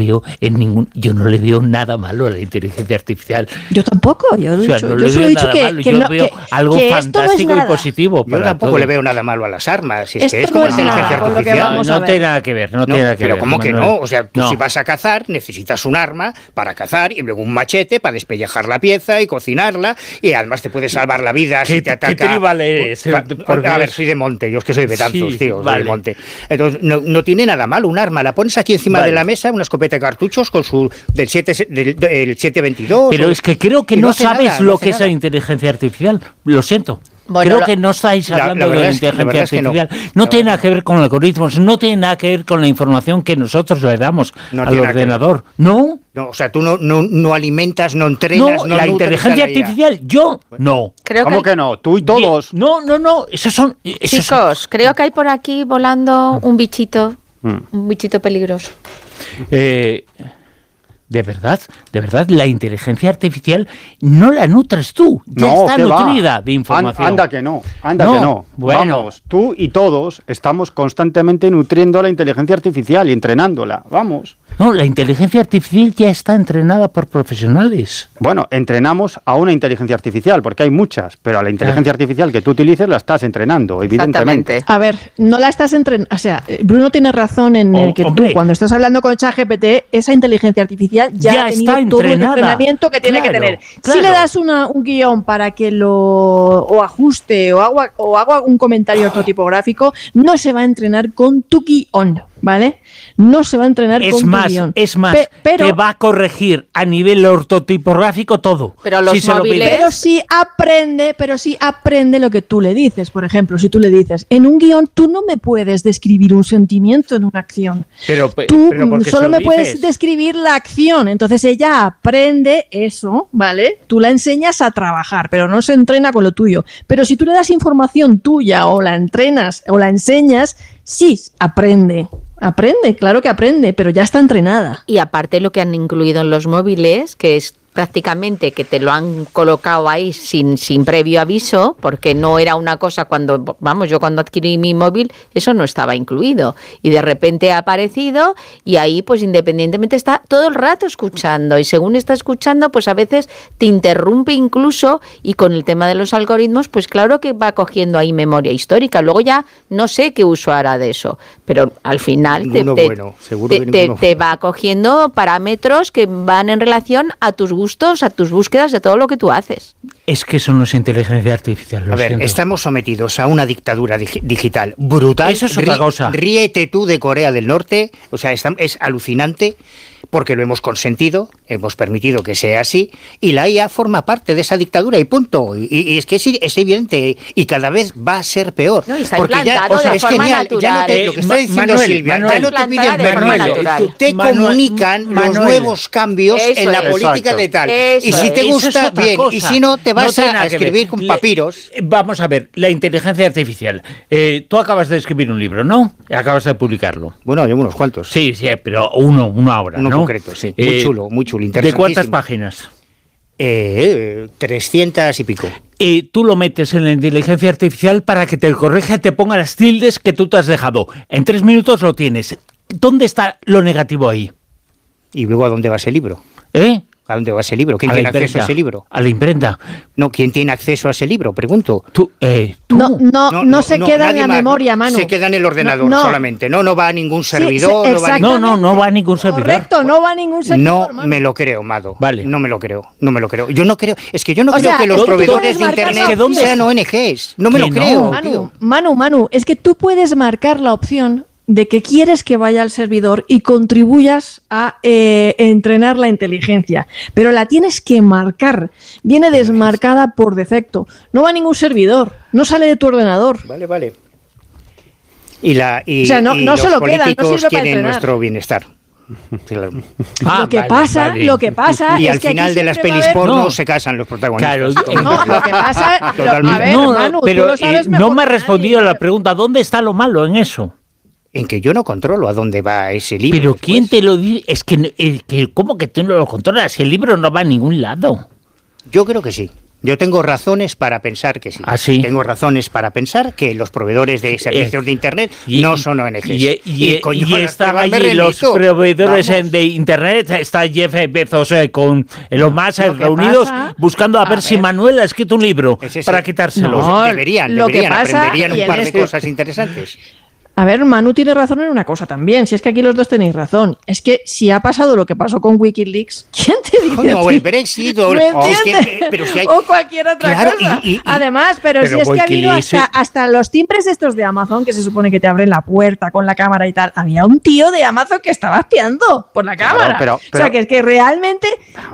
le veo nada malo a la inteligencia artificial. Yo tampoco. Yo solo he dicho que veo algo fantástico y positivo. Yo tampoco le veo nada malo a las armas. Si es que es como no inteligencia artificial. No tiene nada que ver. Pero ¿cómo que no? O sea, tú si vas a cazar, necesitas un arma para cazar y luego un machete para despellejar la pieza y cocinarla. Y además te puede salvar la vida si te ataca. ¿Qué tribal eres? A ver, soy de monte. Yo es que soy de Betanzos, tío. Soy de monte. Entonces, no tiene nada malo un arma. La pones aquí encima de la mesa, una escopeta de cartuchos con su del 722. Pero es que creo que no sabes lo que es la inteligencia artificial. Lo siento. Bueno, creo que no estáis hablando de la inteligencia artificial. No tiene nada que ver con algoritmos, no tiene nada que ver con la información que nosotros le damos al ordenador. ¿No? No, o sea, tú no alimentas, no entrenas, no la inteligencia artificial, yo no. ¿Cómo que no? Tú y todos. No, esos son... Chicos, creo que hay por aquí volando un bichito peligroso. De verdad, la inteligencia artificial no la nutres tú, ya está nutrida de información. Anda que no. Bueno. Vamos, tú y todos estamos constantemente nutriendo la inteligencia artificial y entrenándola, vamos. No, la inteligencia artificial ya está entrenada por profesionales. Bueno, entrenamos a una inteligencia artificial, porque hay muchas, pero a la inteligencia artificial que tú utilices la estás entrenando, evidentemente. A ver, no la estás entrenando, o sea, Bruno tiene razón en el que tú, cuando estás hablando con ChatGPT, esa inteligencia artificial ya ha tenido todo el entrenamiento que tiene que tener. Si le das un guión para que lo ajuste o haga un comentario ortotipográfico, no se va a entrenar con tu guión, ¿vale? No se va a entrenar con tu guión. Es más, te va a corregir a nivel ortotipográfico todo. Pero los móviles... Pero sí aprende lo que tú le dices. Por ejemplo, si tú le dices, en un guión tú no me puedes describir un sentimiento en una acción. Tú solo me puedes describir la acción. Entonces ella aprende eso, ¿vale? Tú la enseñas a trabajar, pero no se entrena con lo tuyo. Pero si tú le das información tuya o la entrenas o la enseñas, sí, aprende. Aprende, claro que aprende, pero ya está entrenada. Y aparte lo que han incluido en los móviles, que es prácticamente que te lo han colocado ahí sin previo aviso, porque no era una cosa yo cuando adquirí mi móvil, eso no estaba incluido. Y de repente ha aparecido y ahí pues independientemente está todo el rato escuchando y según está escuchando pues a veces te interrumpe incluso y con el tema de los algoritmos pues claro que va cogiendo ahí memoria histórica. Luego ya no sé qué uso hará de eso, pero al final te va cogiendo parámetros que van en relación a tus gustos, a tus búsquedas, de todo lo que tú haces. Es que eso no es inteligencia artificial. A ver, estamos sometidos a una dictadura digital brutal. Eso es otra cosa. Ríete tú de Corea del Norte, o sea, es alucinante, porque lo hemos consentido, hemos permitido que sea así, y la IA forma parte de esa dictadura y punto. Y es que es evidente, y cada vez va a ser peor. No, y está porque implantado de es forma genial, natural. ya no te, lo que está diciendo Manuel, Silvia, Manuel, ya no te piden de forma permiso, natural. te comunican los nuevos cambios en la política de tal. Y si te gusta, bien, y si no, te vas a escribir con papiros. Vamos a ver, la inteligencia artificial. Tú acabas de escribir un libro, ¿no? Acabas de publicarlo. Bueno, llevo unos cuantos. Sí, pero uno ahora, Uno ¿no? concreto, sí. Muy chulo, interesantísimo. ¿De cuántas páginas? 300 y pico. Tú lo metes en la inteligencia artificial para que te corrija y te ponga las tildes que tú te has dejado. En 3 minutos lo tienes. ¿Dónde está lo negativo ahí? ¿Y luego a dónde va ese libro? ¿A dónde va ese libro? ¿Quién tiene acceso a ese libro? A la imprenta. No, ¿quién tiene acceso a ese libro? Pregunto. Tú. No se queda en la memoria, Manu. Se queda en el ordenador solamente. No va a ningún servidor. No va a ningún servidor. Correcto, no va a ningún servidor. No me lo creo, Mado. Vale. No me lo creo. Yo no creo que los proveedores de Internet sean ONGs. No me lo creo. Manu, es que tú puedes marcar la opción de que quieres que vaya al servidor y contribuyas a entrenar la inteligencia, pero la tienes que marcar, viene desmarcada por defecto, no va a ningún servidor, no sale de tu ordenador. Vale. Y no los se lo queda, no políticos sirve para quieren entrenar. nuestro bienestar. Claro. Lo que pasa y es al que final de las pelis porno se casan los protagonistas. Claro, lo que pasa, a ver, Manu, pero tú lo sabes no mejor me ha que respondido a nadie. la pregunta, ¿dónde está lo malo en eso? En que yo no controlo a dónde va ese libro. Pero ¿quién te lo dice? Es que ¿cómo que tú no lo controlas? El libro no va a ningún lado. Yo creo que sí. Yo tengo razones para pensar que sí. ¿Ah, sí? Tengo razones para pensar que los proveedores de servicios de Internet no son ONGs. Y están allí los proveedores de Internet, está Jeff Bezos con los más reunidos buscando a ver si Manuel ha escrito un libro para quitárselo. Deberían, aprenderían un par de cosas interesantes. A ver, Manu tiene razón en una cosa también, si es que aquí los dos tenéis razón. Es que si ha pasado lo que pasó con Wikileaks, ¿quién te dice? O el Brexit, o cualquier otra cosa. Además, pero si es que ha habido hasta los timbres estos de Amazon, que se supone que te abren la puerta con la cámara y tal, había un tío de Amazon que estaba espiando por la cámara. Pero, o sea, que es que realmente...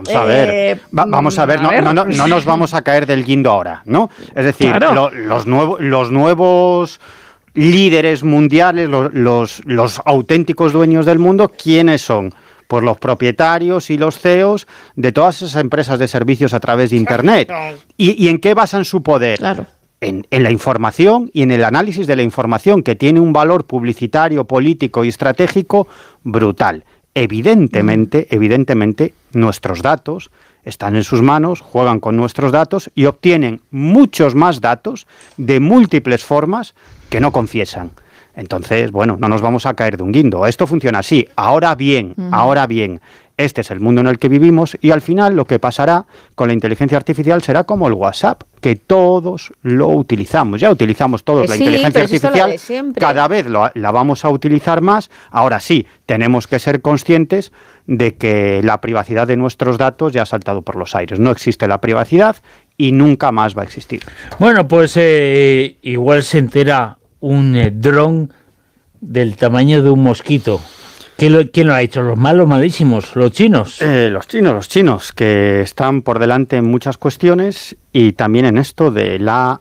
Vamos a ver, no nos vamos a caer del guindo ahora, ¿no? Es decir, claro. los nuevos líderes mundiales, los auténticos dueños del mundo, ¿quiénes son? Pues los propietarios y los CEOs de todas esas empresas de servicios a través de Internet. ¿Y en qué basan su poder? Claro. En la información y en el análisis de la información, que tiene un valor publicitario, político y estratégico brutal. Evidentemente, nuestros datos están en sus manos, juegan con nuestros datos y obtienen muchos más datos de múltiples formas que no confiesan. Entonces, bueno, no nos vamos a caer de un guindo. Esto funciona así. Ahora bien, este es el mundo en el que vivimos y al final lo que pasará con la inteligencia artificial será como el WhatsApp, que todos lo utilizamos. Ya utilizamos todos la inteligencia artificial, cada vez la vamos a utilizar más. Ahora sí, tenemos que ser conscientes de que la privacidad de nuestros datos ya ha saltado por los aires. No existe la privacidad y nunca más va a existir. Bueno, pues igual se entera un dron del tamaño de un mosquito. ¿Quién lo ha hecho? ¿Los malos, malísimos? ¿Los chinos? Los chinos, que están por delante en muchas cuestiones y también en esto de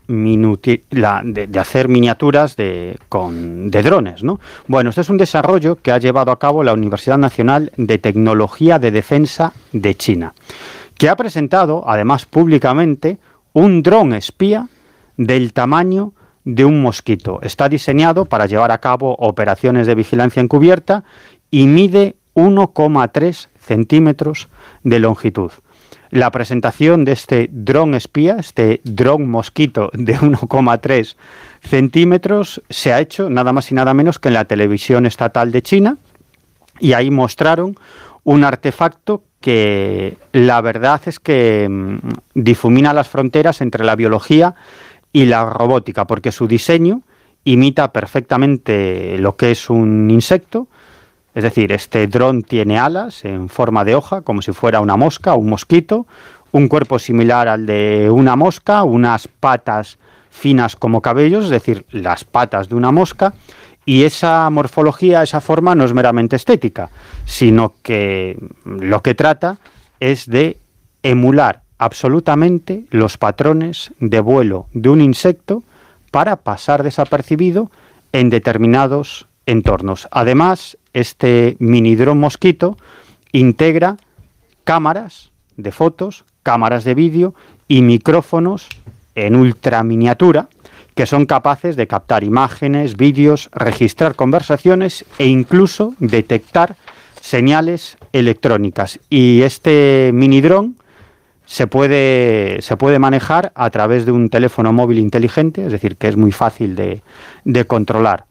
de hacer miniaturas de drones, ¿no? Bueno, este es un desarrollo que ha llevado a cabo la Universidad Nacional de Tecnología de Defensa de China, que ha presentado, además públicamente, un dron espía del tamaño de un mosquito. Está diseñado para llevar a cabo operaciones de vigilancia encubierta y mide 1,3 centímetros de longitud. La presentación de este dron espía, este dron mosquito de 1,3 centímetros, se ha hecho nada más y nada menos que en la televisión estatal de China, y ahí mostraron un artefacto que la verdad es que difumina las fronteras entre la biología y la robótica, porque su diseño imita perfectamente lo que es un insecto. Es decir, este dron tiene alas en forma de hoja, como si fuera una mosca o un mosquito, un cuerpo similar al de una mosca, unas patas finas como cabellos, es decir, las patas de una mosca, y esa morfología, esa forma no es meramente estética, sino que lo que trata es de emular absolutamente los patrones de vuelo de un insecto para pasar desapercibido en determinados entornos. Además, este mini dron mosquito integra cámaras de fotos, cámaras de vídeo y micrófonos en ultra miniatura que son capaces de captar imágenes, vídeos, registrar conversaciones e incluso detectar señales electrónicas. Y este mini dron se puede manejar a través de un teléfono móvil inteligente, es decir, que es muy fácil de controlar.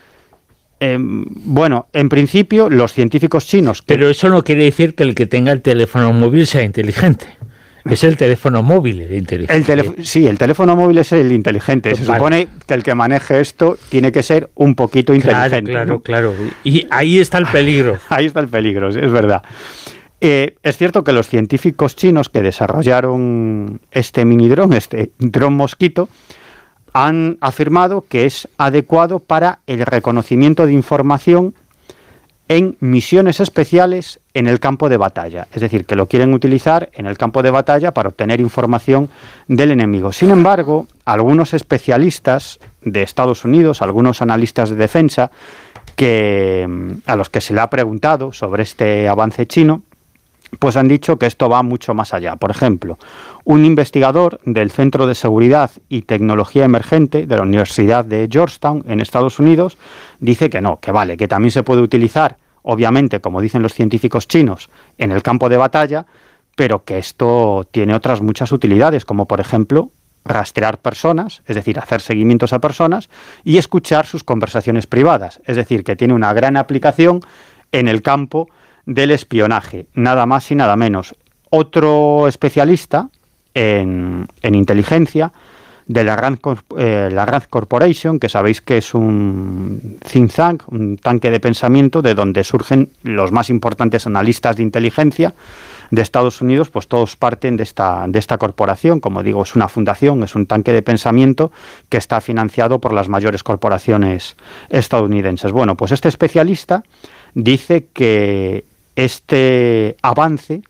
Bueno, en principio, los científicos chinos... Pero eso no quiere decir que el que tenga el teléfono móvil sea inteligente. Es el teléfono móvil el inteligente. Sí, el teléfono móvil es el inteligente. Se supone que el que maneje esto tiene que ser un poquito inteligente. Claro. Y ahí está el peligro. Ahí está el peligro, es verdad. Es cierto que los científicos chinos que desarrollaron este mini dron, este dron mosquito, han afirmado que es adecuado para el reconocimiento de información en misiones especiales en el campo de batalla. Es decir, que lo quieren utilizar en el campo de batalla para obtener información del enemigo. Sin embargo, algunos especialistas de Estados Unidos, algunos analistas de defensa, a los que se le ha preguntado sobre este avance chino, pues han dicho que esto va mucho más allá. Por ejemplo, un investigador del Centro de Seguridad y Tecnología Emergente de la Universidad de Georgetown, en Estados Unidos, dice que no, que vale, que también se puede utilizar, obviamente, como dicen los científicos chinos, en el campo de batalla, pero que esto tiene otras muchas utilidades, como por ejemplo rastrear personas, es decir, hacer seguimientos a personas y escuchar sus conversaciones privadas. Es decir, que tiene una gran aplicación en el campo del espionaje, nada más y nada menos. Otro especialista en inteligencia de la Rand Corporation, que sabéis que es un think tank, un tanque de pensamiento de donde surgen los más importantes analistas de inteligencia de Estados Unidos, pues todos parten de esta corporación. Como digo, es una fundación, es un tanque de pensamiento que está financiado por las mayores corporaciones estadounidenses. Bueno, pues este especialista dice que este avance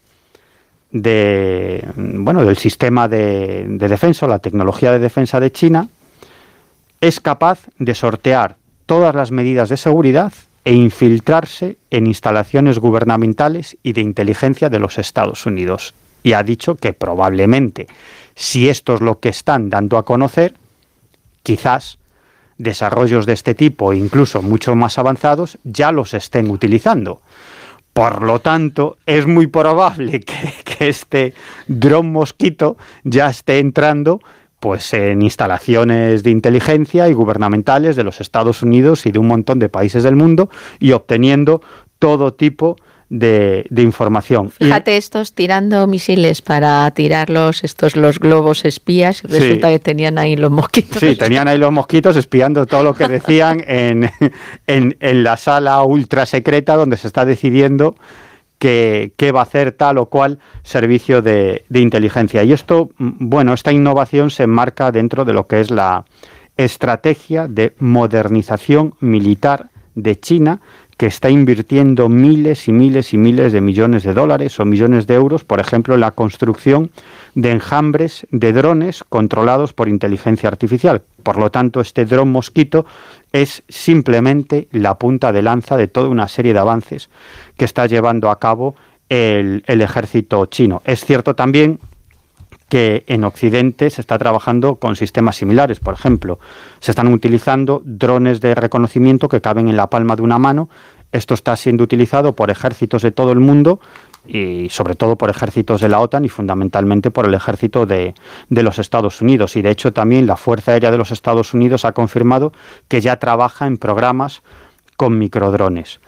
del sistema de defensa, la tecnología de defensa de China, es capaz de sortear todas las medidas de seguridad e infiltrarse en instalaciones gubernamentales y de inteligencia de los Estados Unidos. Y ha dicho que probablemente, si esto es lo que están dando a conocer, quizás desarrollos de este tipo, incluso mucho más avanzados, ya los estén utilizando. Por lo tanto, es muy probable que este dron mosquito ya esté entrando pues en instalaciones de inteligencia y gubernamentales de los Estados Unidos y de un montón de países del mundo y obteniendo todo tipo de información. Fíjate, estos tirando misiles para tirar los globos espías, resulta que tenían ahí los mosquitos. Sí, tenían ahí los mosquitos espiando todo lo que decían en la sala ultra secreta donde se está decidiendo qué va a hacer tal o cual servicio de inteligencia. Y esto, bueno, esta innovación se enmarca dentro de lo que es la estrategia de modernización militar de China, que está invirtiendo miles y miles y miles de millones de dólares o millones de euros, por ejemplo, en la construcción de enjambres de drones controlados por inteligencia artificial. Por lo tanto, este dron mosquito es simplemente la punta de lanza de toda una serie de avances que está llevando a cabo el ejército chino. Es cierto también que en Occidente se está trabajando con sistemas similares. Por ejemplo, se están utilizando drones de reconocimiento que caben en la palma de una mano. Esto está siendo utilizado por ejércitos de todo el mundo y sobre todo por ejércitos de la OTAN y fundamentalmente por el ejército de los Estados Unidos. Y de hecho también la Fuerza Aérea de los Estados Unidos ha confirmado que ya trabaja en programas con microdrones.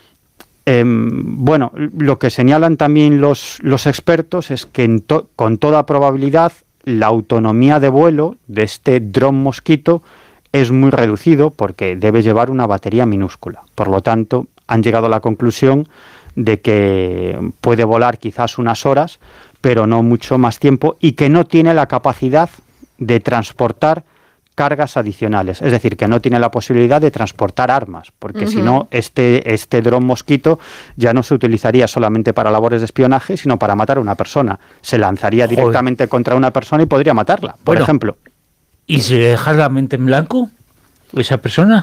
Bueno, lo que señalan también los expertos es que con toda probabilidad la autonomía de vuelo de este dron mosquito es muy reducido porque debe llevar una batería minúscula. Por lo tanto, han llegado a la conclusión de que puede volar quizás unas horas, pero no mucho más tiempo, y que no tiene la capacidad de transportar cargas adicionales, es decir, que no tiene la posibilidad de transportar armas, porque si no, este dron mosquito ya no se utilizaría solamente para labores de espionaje, sino para matar a una persona. Se lanzaría directamente contra una persona y podría matarla, por ejemplo. ¿Y si le dejas la mente en blanco, esa persona?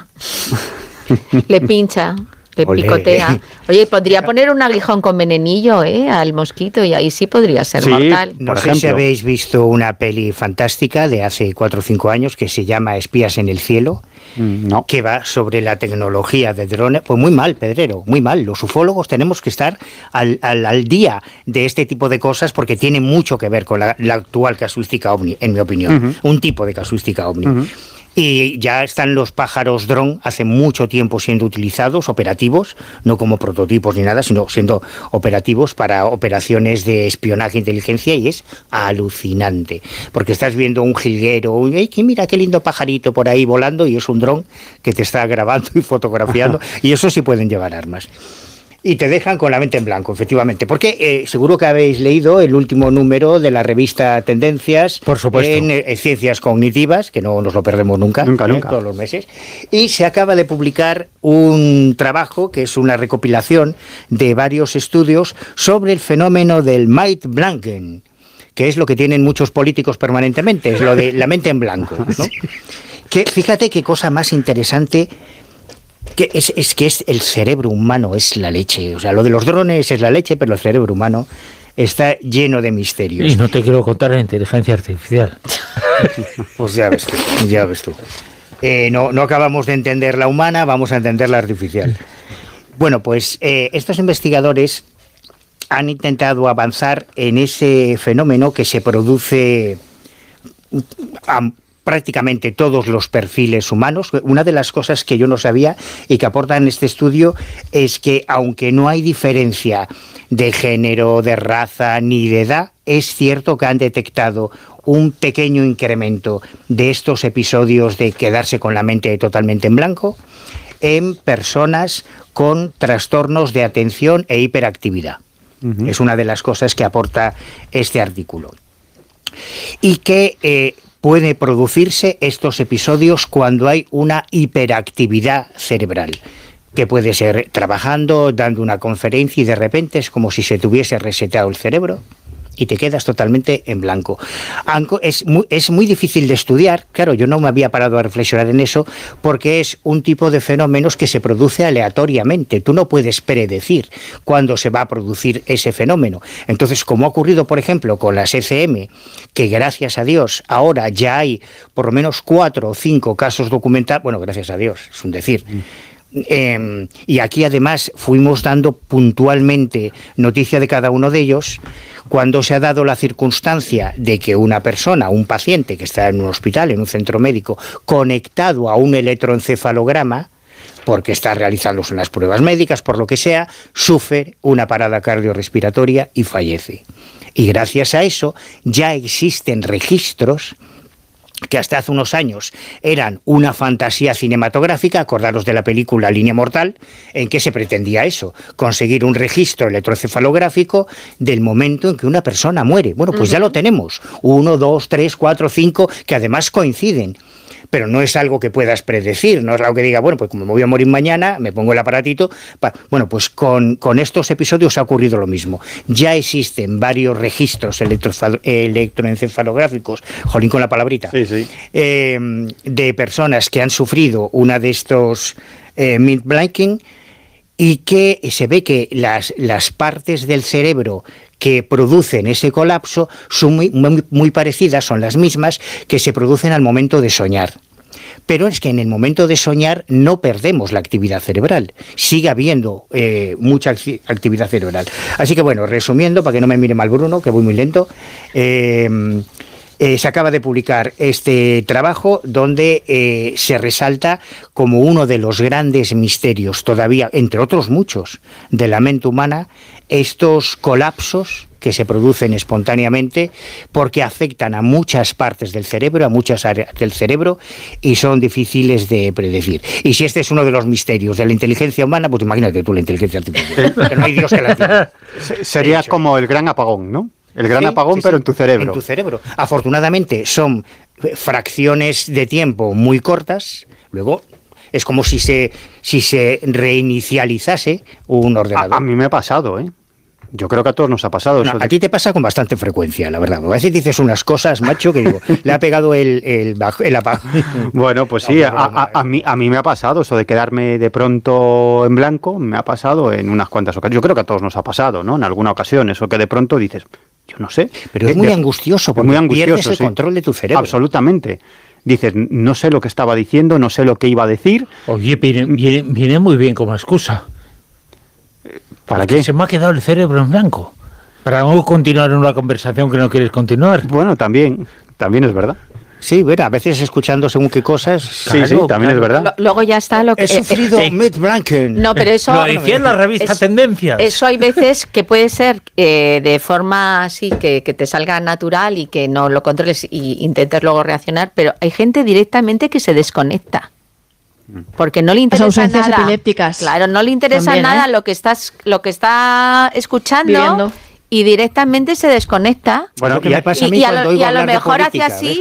Le pincha. Le picotea. Oye, podría poner un aguijón con venenillo al mosquito y ahí sí podría ser mortal. No sé si habéis visto una peli fantástica de hace 4 o 5 años que se llama Espías en el cielo, que va sobre la tecnología de drones. Pues muy mal, Pedrero, muy mal. Los ufólogos tenemos que estar al día de este tipo de cosas porque tiene mucho que ver con la actual casuística ovni, en mi opinión. Un tipo de casuística ovni. Y ya están los pájaros dron hace mucho tiempo siendo utilizados, operativos, no como prototipos ni nada, sino siendo operativos para operaciones de espionaje e inteligencia, y es alucinante. Porque estás viendo un jilguero, que mira qué lindo pajarito por ahí volando, y es un dron que te está grabando y fotografiando, y eso sí pueden llevar armas. Y te dejan con la mente en blanco, efectivamente. Porque seguro que habéis leído el último número de la revista Tendencias, por supuesto, en Ciencias Cognitivas, que no nos lo perdemos nunca, todos los meses. Y se acaba de publicar un trabajo que es una recopilación de varios estudios sobre el fenómeno del Mindblanken, que es lo que tienen muchos políticos permanentemente, es lo de la mente en blanco, ¿no? Que fíjate qué cosa más interesante. Que es el cerebro humano es la leche. O sea, lo de los drones es la leche, pero el cerebro humano está lleno de misterios. Y no te quiero contar la inteligencia artificial. Pues ya ves tú. No acabamos de entender la humana, vamos a entender la artificial. Bueno, pues estos investigadores han intentado avanzar en ese fenómeno que se produce prácticamente todos los perfiles humanos. Una de las cosas que yo no sabía y que aportan este estudio es que, aunque no hay diferencia de género, de raza ni de edad, es cierto que han detectado un pequeño incremento de estos episodios de quedarse con la mente totalmente en blanco en personas con trastornos de atención e hiperactividad. Es una de las cosas que aporta este artículo. Y que puede producirse estos episodios cuando hay una hiperactividad cerebral, que puede ser trabajando, dando una conferencia, y de repente es como si se te hubiese reseteado el cerebro y te quedas totalmente en blanco. Es muy difícil de estudiar, claro, yo no me había parado a reflexionar en eso, porque es un tipo de fenómenos que se produce aleatoriamente. Tú no puedes predecir cuándo se va a producir ese fenómeno. Entonces, como ha ocurrido, por ejemplo, con las ECM, que gracias a Dios ahora ya hay por lo menos 4 o 5 casos documentados, bueno, gracias a Dios, es un decir. Y aquí además fuimos dando puntualmente noticia de cada uno de ellos cuando se ha dado la circunstancia de que una persona, un paciente que está en un hospital, en un centro médico, conectado a un electroencefalograma, porque está realizándose unas pruebas médicas, por lo que sea, sufre una parada cardiorrespiratoria y fallece. Y gracias a eso ya existen registros que hasta hace unos años eran una fantasía cinematográfica. Acordaros de la película Línea Mortal, en que se pretendía eso, conseguir un registro electroencefalográfico del momento en que una persona muere. Bueno, pues ya lo tenemos, 1, 2, 3, 4, 5, que además coinciden. Pero no es algo que puedas predecir, no es algo que diga, bueno, pues como me voy a morir mañana, me pongo el aparatito. Bueno, pues con estos episodios ha ocurrido lo mismo. Ya existen varios registros electroencefalográficos, jolín con la palabrita, de personas que han sufrido una de estos Mindblanken, y que se ve que las partes del cerebro que producen ese colapso son muy parecidas, son las mismas que se producen al momento de soñar. Pero es que en el momento de soñar no perdemos la actividad cerebral, sigue habiendo mucha actividad cerebral. Así que bueno, resumiendo, para que no me mire mal Bruno, que voy muy lento, se acaba de publicar este trabajo donde se resalta como uno de los grandes misterios todavía, entre otros muchos, de la mente humana, estos colapsos que se producen espontáneamente porque afectan a muchas partes del cerebro, a muchas áreas del cerebro, y son difíciles de predecir. Y si este es uno de los misterios de la inteligencia humana, pues imagínate tú la inteligencia artificial, que no hay Dios que la tiene. Sería como el gran apagón, ¿no? El gran apagón, pero en tu cerebro. En tu cerebro. Afortunadamente son fracciones de tiempo muy cortas, luego es como si se reinicializase un ordenador. A mí me ha pasado, ¿eh? Yo creo que a todos nos ha pasado. No, a ti te pasa con bastante frecuencia, la verdad. A veces dices unas cosas, macho, que digo, le ha pegado el apagón. Bueno, pues sí, a mí me ha pasado eso de quedarme de pronto en blanco, me ha pasado en unas cuantas ocasiones. Yo creo que a todos nos ha pasado, ¿no? En alguna ocasión, eso que de pronto dices, yo no sé. Pero es muy angustioso, porque pierdes el control de tu cerebro. Absolutamente. Dices, no sé lo que estaba diciendo, no sé lo que iba a decir. Oye, viene muy bien como excusa. ¿Para qué? Se me ha quedado el cerebro en blanco. Para no continuar en una conversación que no quieres continuar. Bueno, también es verdad. Sí, bueno, a veces escuchando según qué cosas. Sí, también es verdad. Luego ya está lo que... He sufrido Mid-Blanken. No, pero eso... Lo decía en la revista Tendencias. Eso hay veces que puede ser de forma así, que te salga natural y que no lo controles y intentes luego reaccionar, pero hay gente directamente que se desconecta. Porque no le interesa nada. Epilépticas. Claro, no le interesa también, nada lo que está escuchando. Viviendo. Y directamente se desconecta. Bueno, y a lo mejor hace así,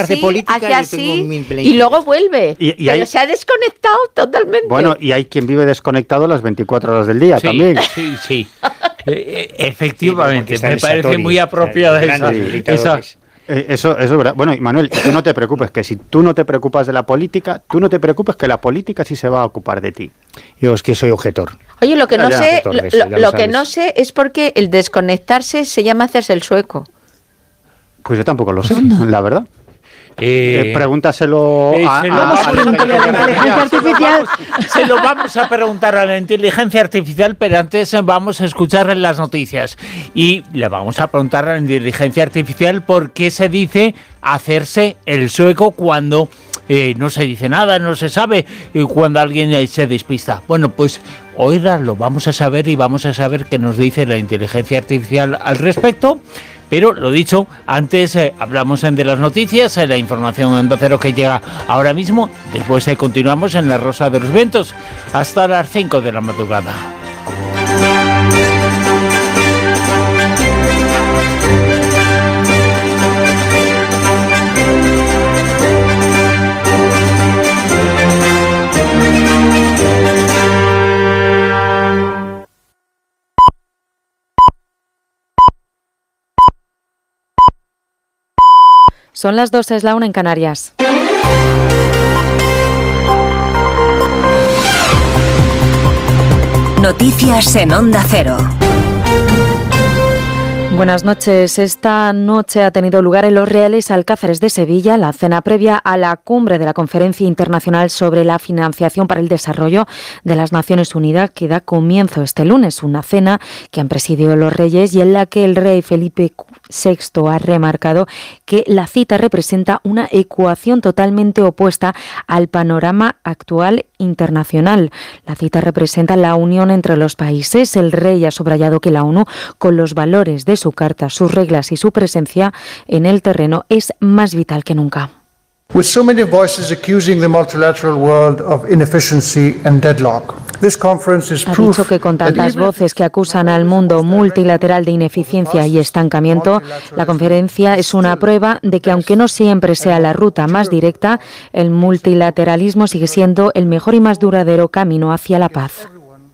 y luego vuelve. Pero se ha desconectado totalmente. Bueno, y hay quien vive desconectado las 24 horas del día también. Sí. Efectivamente, me parece muy apropiada esa. Eso es verdad. Bueno, Manuel, tú no te preocupes, que si tú no te preocupas de la política, tú no te preocupes que la política sí se va a ocupar de ti. Yo es que soy objetor. Oye, lo que no sé es por qué el desconectarse se llama hacerse el sueco. Pues yo tampoco lo sé, la verdad. Pregúntaselo a la inteligencia artificial. Se lo vamos a preguntar a la inteligencia artificial, pero antes vamos a escuchar las noticias. Y le vamos a preguntar a la inteligencia artificial por qué se dice hacerse el sueco cuando no se dice nada, no se sabe, cuando alguien se despista. Bueno, pues hoy lo vamos a saber y vamos a saber qué nos dice la inteligencia artificial al respecto. Pero, lo dicho, antes hablamos de las noticias, la información en Onda Cero que llega ahora mismo. Después continuamos en La Rosa de los Vientos hasta las 5 de la madrugada. Son las 2, es la 1 en Canarias. Noticias en Onda Cero. Buenas noches. Esta noche ha tenido lugar en Los Reales Alcázares de Sevilla la cena previa a la cumbre de la Conferencia Internacional sobre la Financiación para el Desarrollo de las Naciones Unidas, que da comienzo este lunes. Una cena que han presidido los reyes y en la que el rey Felipe VI ha remarcado que la cita representa una ecuación totalmente opuesta al panorama actual internacional. La cita representa la unión entre los países. El rey ha subrayado que la ONU, con los valores de su carta, sus reglas y su presencia en el terreno, es más vital que nunca. With so many voices accusing the multilateral world of inefficiency and deadlock, this conference is proof. Ha dicho que con tantas voces que acusan al mundo multilateral de ineficiencia y estancamiento, la conferencia es una prueba de que, aunque no siempre sea la ruta más directa, el multilateralismo sigue siendo el mejor y más duradero camino hacia la paz.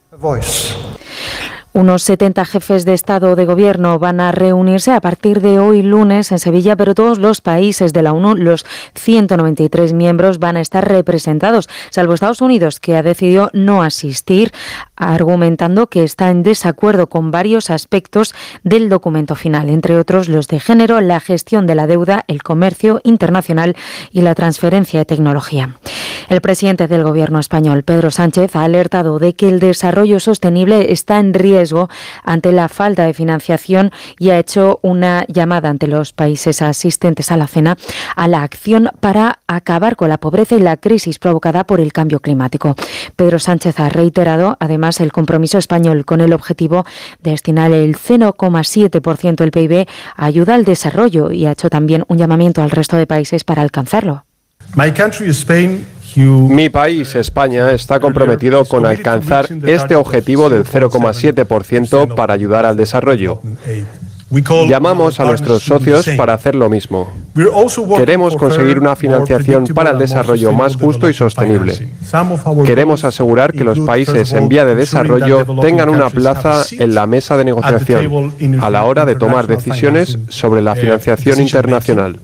Unos 70 jefes de Estado o de Gobierno van a reunirse a partir de hoy lunes en Sevilla, pero todos los países de la ONU, los 193 miembros, van a estar representados, salvo Estados Unidos, que ha decidido no asistir, argumentando que está en desacuerdo con varios aspectos del documento final, entre otros los de género, la gestión de la deuda, el comercio internacional y la transferencia de tecnología. El presidente del Gobierno español, Pedro Sánchez, ha alertado de que el desarrollo sostenible está en riesgo ante la falta de financiación y ha hecho una llamada ante los países asistentes a la cena a la acción para acabar con la pobreza y la crisis provocada por el cambio climático. Pedro Sánchez ha reiterado, además, el compromiso español con el objetivo de destinar el 0,7% del PIB a ayuda al desarrollo y ha hecho también un llamamiento al resto de países para alcanzarlo. Mi país, España, está comprometido con alcanzar este objetivo del 0,7% para ayudar al desarrollo. Llamamos a nuestros socios para hacer lo mismo. Queremos conseguir una financiación para el desarrollo más justo y sostenible. Queremos asegurar que los países en vía de desarrollo tengan una plaza en la mesa de negociación a la hora de tomar decisiones sobre la financiación internacional.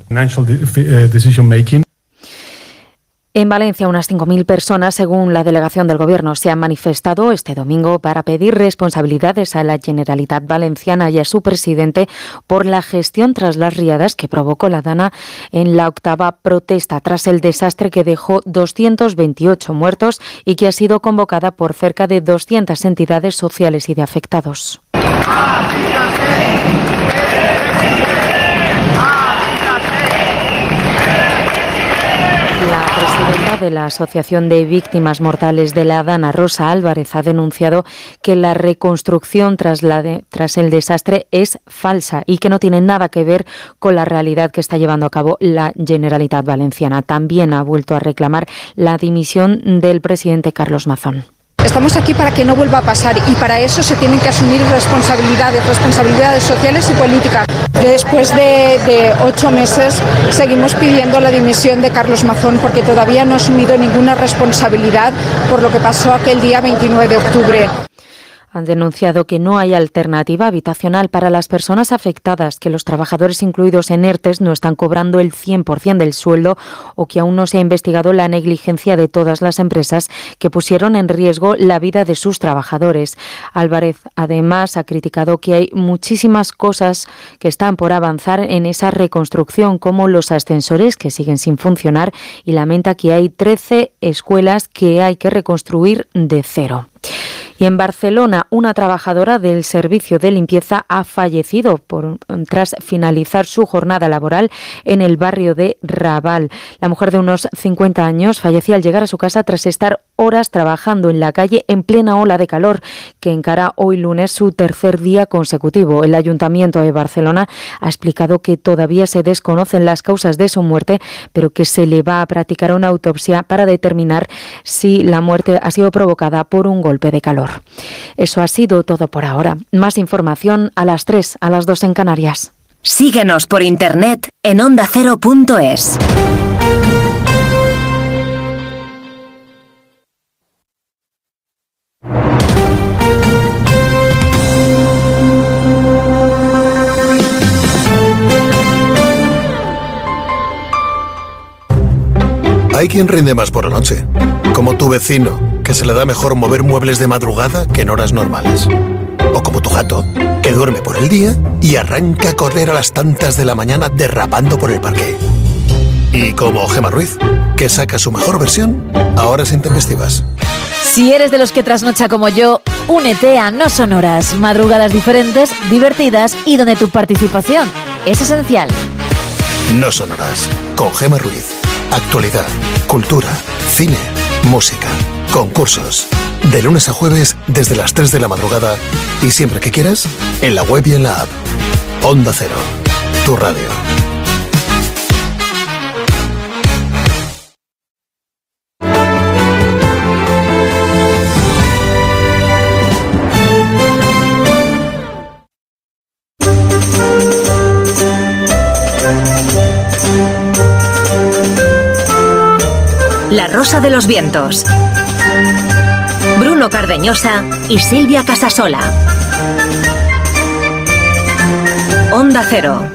En Valencia, unas 5.000 personas, según la delegación del Gobierno, se han manifestado este domingo para pedir responsabilidades a la Generalitat Valenciana y a su presidente por la gestión tras las riadas que provocó la Dana en la 8ª protesta, tras el desastre que dejó 228 muertos y que ha sido convocada por cerca de 200 entidades sociales y de afectados. La presidenta de la Asociación de Víctimas Mortales de la Dana, Rosa Álvarez, ha denunciado que la reconstrucción tras el desastre es falsa y que no tiene nada que ver con la realidad que está llevando a cabo la Generalitat Valenciana. También ha vuelto a reclamar la dimisión del presidente Carlos Mazón. Estamos aquí para que no vuelva a pasar y para eso se tienen que asumir responsabilidades sociales y políticas. Después de 8 meses seguimos pidiendo la dimisión de Carlos Mazón porque todavía no ha asumido ninguna responsabilidad por lo que pasó aquel día 29 de octubre. Han denunciado que no hay alternativa habitacional para las personas afectadas, que los trabajadores incluidos en ERTES no están cobrando el 100% del sueldo o que aún no se ha investigado la negligencia de todas las empresas que pusieron en riesgo la vida de sus trabajadores. Álvarez, además, ha criticado que hay muchísimas cosas que están por avanzar en esa reconstrucción, como los ascensores que siguen sin funcionar, y lamenta que hay 13 escuelas que hay que reconstruir de cero. Y en Barcelona, una trabajadora del servicio de limpieza ha fallecido tras finalizar su jornada laboral en el barrio de Raval. La mujer de unos 50 años falleció al llegar a su casa tras estar horas trabajando en la calle en plena ola de calor que encara hoy lunes su tercer día consecutivo. El Ayuntamiento de Barcelona ha explicado que todavía se desconocen las causas de su muerte, pero que se le va a practicar una autopsia para determinar si la muerte ha sido provocada por un golpe de calor. Eso ha sido todo por ahora. Más información a las 3, a las 2 en Canarias. Síguenos por internet en ondacero.es. Hay quien rinde más por la noche, como tu vecino, que se le da mejor mover muebles de madrugada que en horas normales. O como tu gato, que duerme por el día y arranca a correr a las tantas de la mañana derrapando por el parque. Y como Gemma Ruiz, que saca su mejor versión a horas intempestivas. Si eres de los que trasnocha como yo, únete a No Son Horas, madrugadas diferentes, divertidas y donde tu participación es esencial. No Son Horas, con Gemma Ruiz. Actualidad, cultura, cine, música, concursos. De lunes a jueves desde las 3 de la madrugada y siempre que quieras, en la web y en la app. Onda Cero, tu radio. La Rosa de los Vientos. Bruno Cardeñosa y Silvia Casasola. Onda Cero.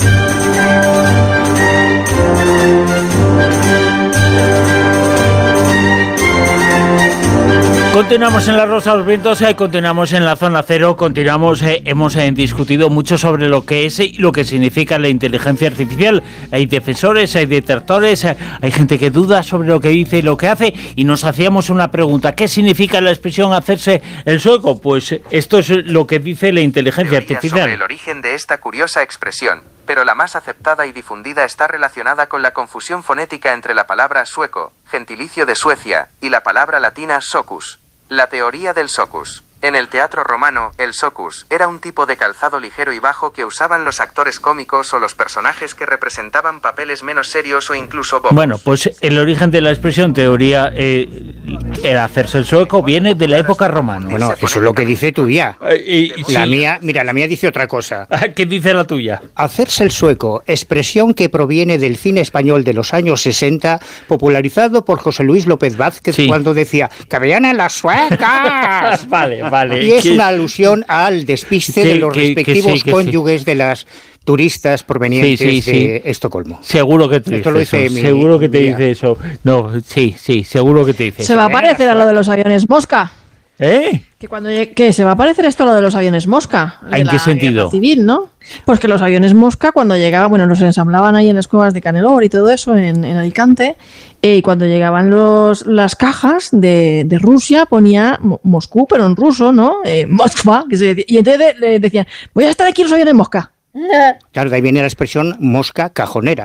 Continuamos en La Rosa de los Vientos, continuamos en la Zona Cero, hemos discutido mucho sobre lo que es y lo que significa la inteligencia artificial. Hay defensores, hay detractores, hay gente que duda sobre lo que dice y lo que hace, y nos hacíamos una pregunta: ¿qué significa la expresión hacerse el sueco? Pues esto es lo que dice la inteligencia artificial. Sobre el origen de esta curiosa expresión, pero la más aceptada y difundida está relacionada con la confusión fonética entre la palabra sueco, gentilicio de Suecia, y la palabra latina socius. La teoría del socius. En el teatro romano, el socius era un tipo de calzado ligero y bajo que usaban los actores cómicos o los personajes que representaban papeles menos serios o incluso bobos. Bueno, pues el origen de la expresión teoría el hacerse el sueco viene de la época romana. Bueno, eso es lo que dice tu guía. La mía dice otra cosa. ¿Qué dice la tuya? Hacerse el sueco, expresión que proviene del cine español de los años 60, popularizado por José Luis López Vázquez cuando decía ¡que vienen las suecas! Vale. Y es una alusión al despiste de los respectivos cónyuges de las turistas provenientes de Estocolmo. Seguro que te dice eso. Seguro que te dice eso. No, sí, seguro que te dice eso. Se va a parecer a lo de los aviones Mosca. Que se va a parecer esto a lo de los aviones Mosca. ¿En qué sentido? Civil, ¿no? Pues que los aviones Mosca cuando llegaban, bueno, los ensamblaban ahí en las cuevas de Canelor y todo eso, en Alicante, y cuando llegaban las cajas de Rusia ponía Moscú, pero en ruso, ¿no? Moskva, que se decía, y entonces le decían, voy a estar aquí los aviones Mosca. Claro, de ahí viene la expresión mosca cajonera.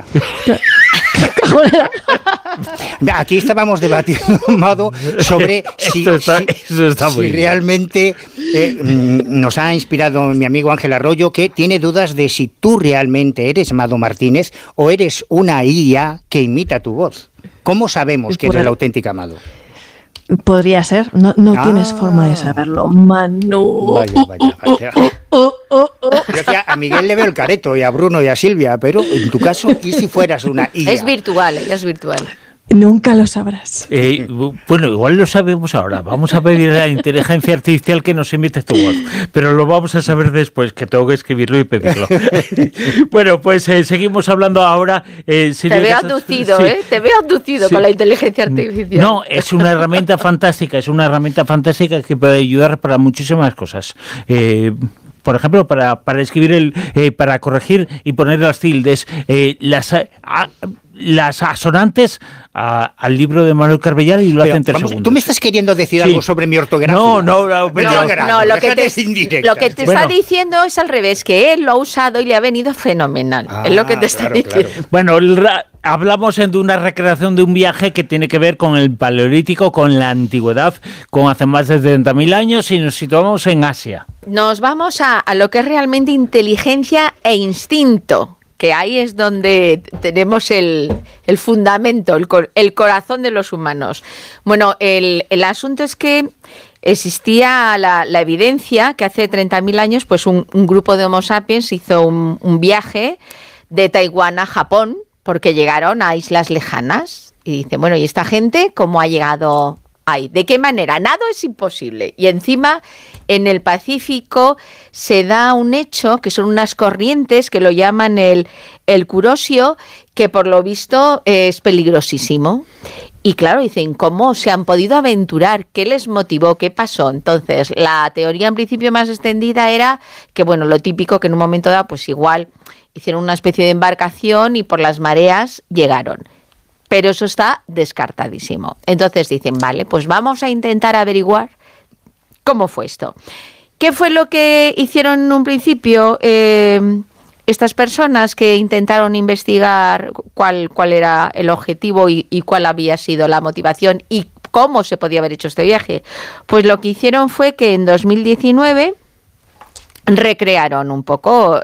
Aquí estábamos debatiendo, Amado, sobre si realmente nos ha inspirado mi amigo Ángel Arroyo, que tiene dudas de si tú realmente eres Mado Martínez o eres una IA que imita tu voz. ¿Cómo sabemos que eres la auténtica Mado? Podría ser, no tienes forma de saberlo, Manu. Vaya. Yo que a Miguel le veo el careto y a Bruno y a Silvia, pero en tu caso, ¿y si fueras una IA? Es virtual. Nunca lo sabrás. Bueno, igual lo sabemos ahora. Vamos a pedir a la inteligencia artificial que nos imite tu voz, pero lo vamos a saber después, que tengo que escribirlo y pedirlo. Bueno, pues seguimos hablando ahora. Te veo abducido, Te veo abducido con la inteligencia artificial. No, es una herramienta fantástica, que puede ayudar para muchísimas cosas. Por ejemplo, para escribir para corregir y poner las tildes, las asonantes al libro de Manuel Carbellal y lo hace en 3 segundos. ¿Tú me estás queriendo decir algo sobre mi ortografía? No, lo que te está diciendo es al revés, que él lo ha usado y le ha venido fenomenal. Es lo que te está diciendo. Claro. Bueno, hablamos de una recreación de un viaje que tiene que ver con el Paleolítico, con la antigüedad, con hace más de 30.000 años, y nos situamos en Asia. Nos vamos a lo que es realmente inteligencia e instinto, que ahí es donde tenemos el fundamento, el corazón de los humanos. Bueno, el asunto es que existía la evidencia que hace 30.000 años pues un grupo de Homo sapiens hizo un viaje de Taiwán a Japón, porque llegaron a islas lejanas. Y dice, bueno, ¿y esta gente cómo ha llegado ahí? ¿De qué manera? Nada es imposible. Y encima, en el Pacífico se da un hecho, que son unas corrientes que lo llaman el Kuroshio, que por lo visto es peligrosísimo. Y claro, dicen, ¿cómo se han podido aventurar? ¿Qué les motivó? ¿Qué pasó? Entonces, la teoría en principio más extendida era que, bueno, lo típico, que en un momento dado, pues igual hicieron una especie de embarcación y por las mareas llegaron. Pero eso está descartadísimo. Entonces dicen, vale, pues vamos a intentar averiguar cómo fue esto. ¿Qué fue lo que hicieron en un principio estas personas que intentaron investigar cuál era el objetivo y cuál había sido la motivación y cómo se podía haber hecho este viaje? Pues lo que hicieron fue que en 2019 recrearon un poco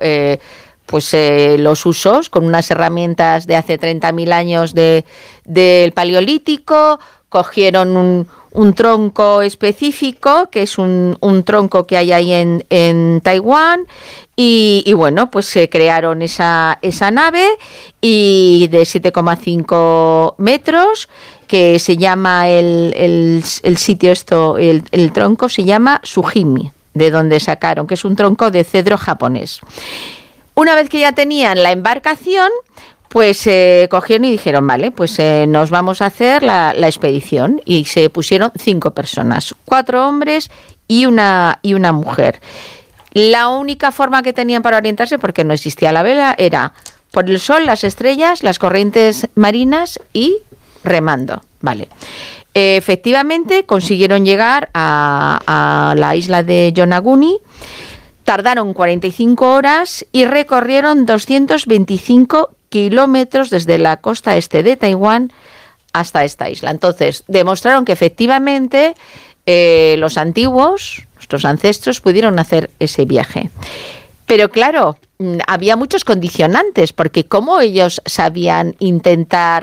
los usos con unas herramientas de hace 30.000 años del Paleolítico. Cogieron un tronco específico, que es un tronco que hay ahí en Taiwán, y bueno, pues se crearon esa nave y de 7,5 metros, que se llama el sitio el tronco se llama Tsujimi, de donde sacaron, que es un tronco de cedro japonés. Una vez que ya tenían la embarcación, pues cogieron y dijeron, vale, pues nos vamos a hacer la expedición. Y se pusieron 5 personas, 4 hombres y una mujer. La única forma que tenían para orientarse, porque no existía la vela, era por el sol, las estrellas, las corrientes marinas y remando. Vale. Efectivamente, consiguieron llegar a la isla de Yonaguni. Tardaron 45 horas y recorrieron 225 kilómetros desde la costa este de Taiwán hasta esta isla. Entonces, demostraron que efectivamente los antiguos, nuestros ancestros, pudieron hacer ese viaje. Pero claro, había muchos condicionantes, porque ¿cómo ellos sabían intentar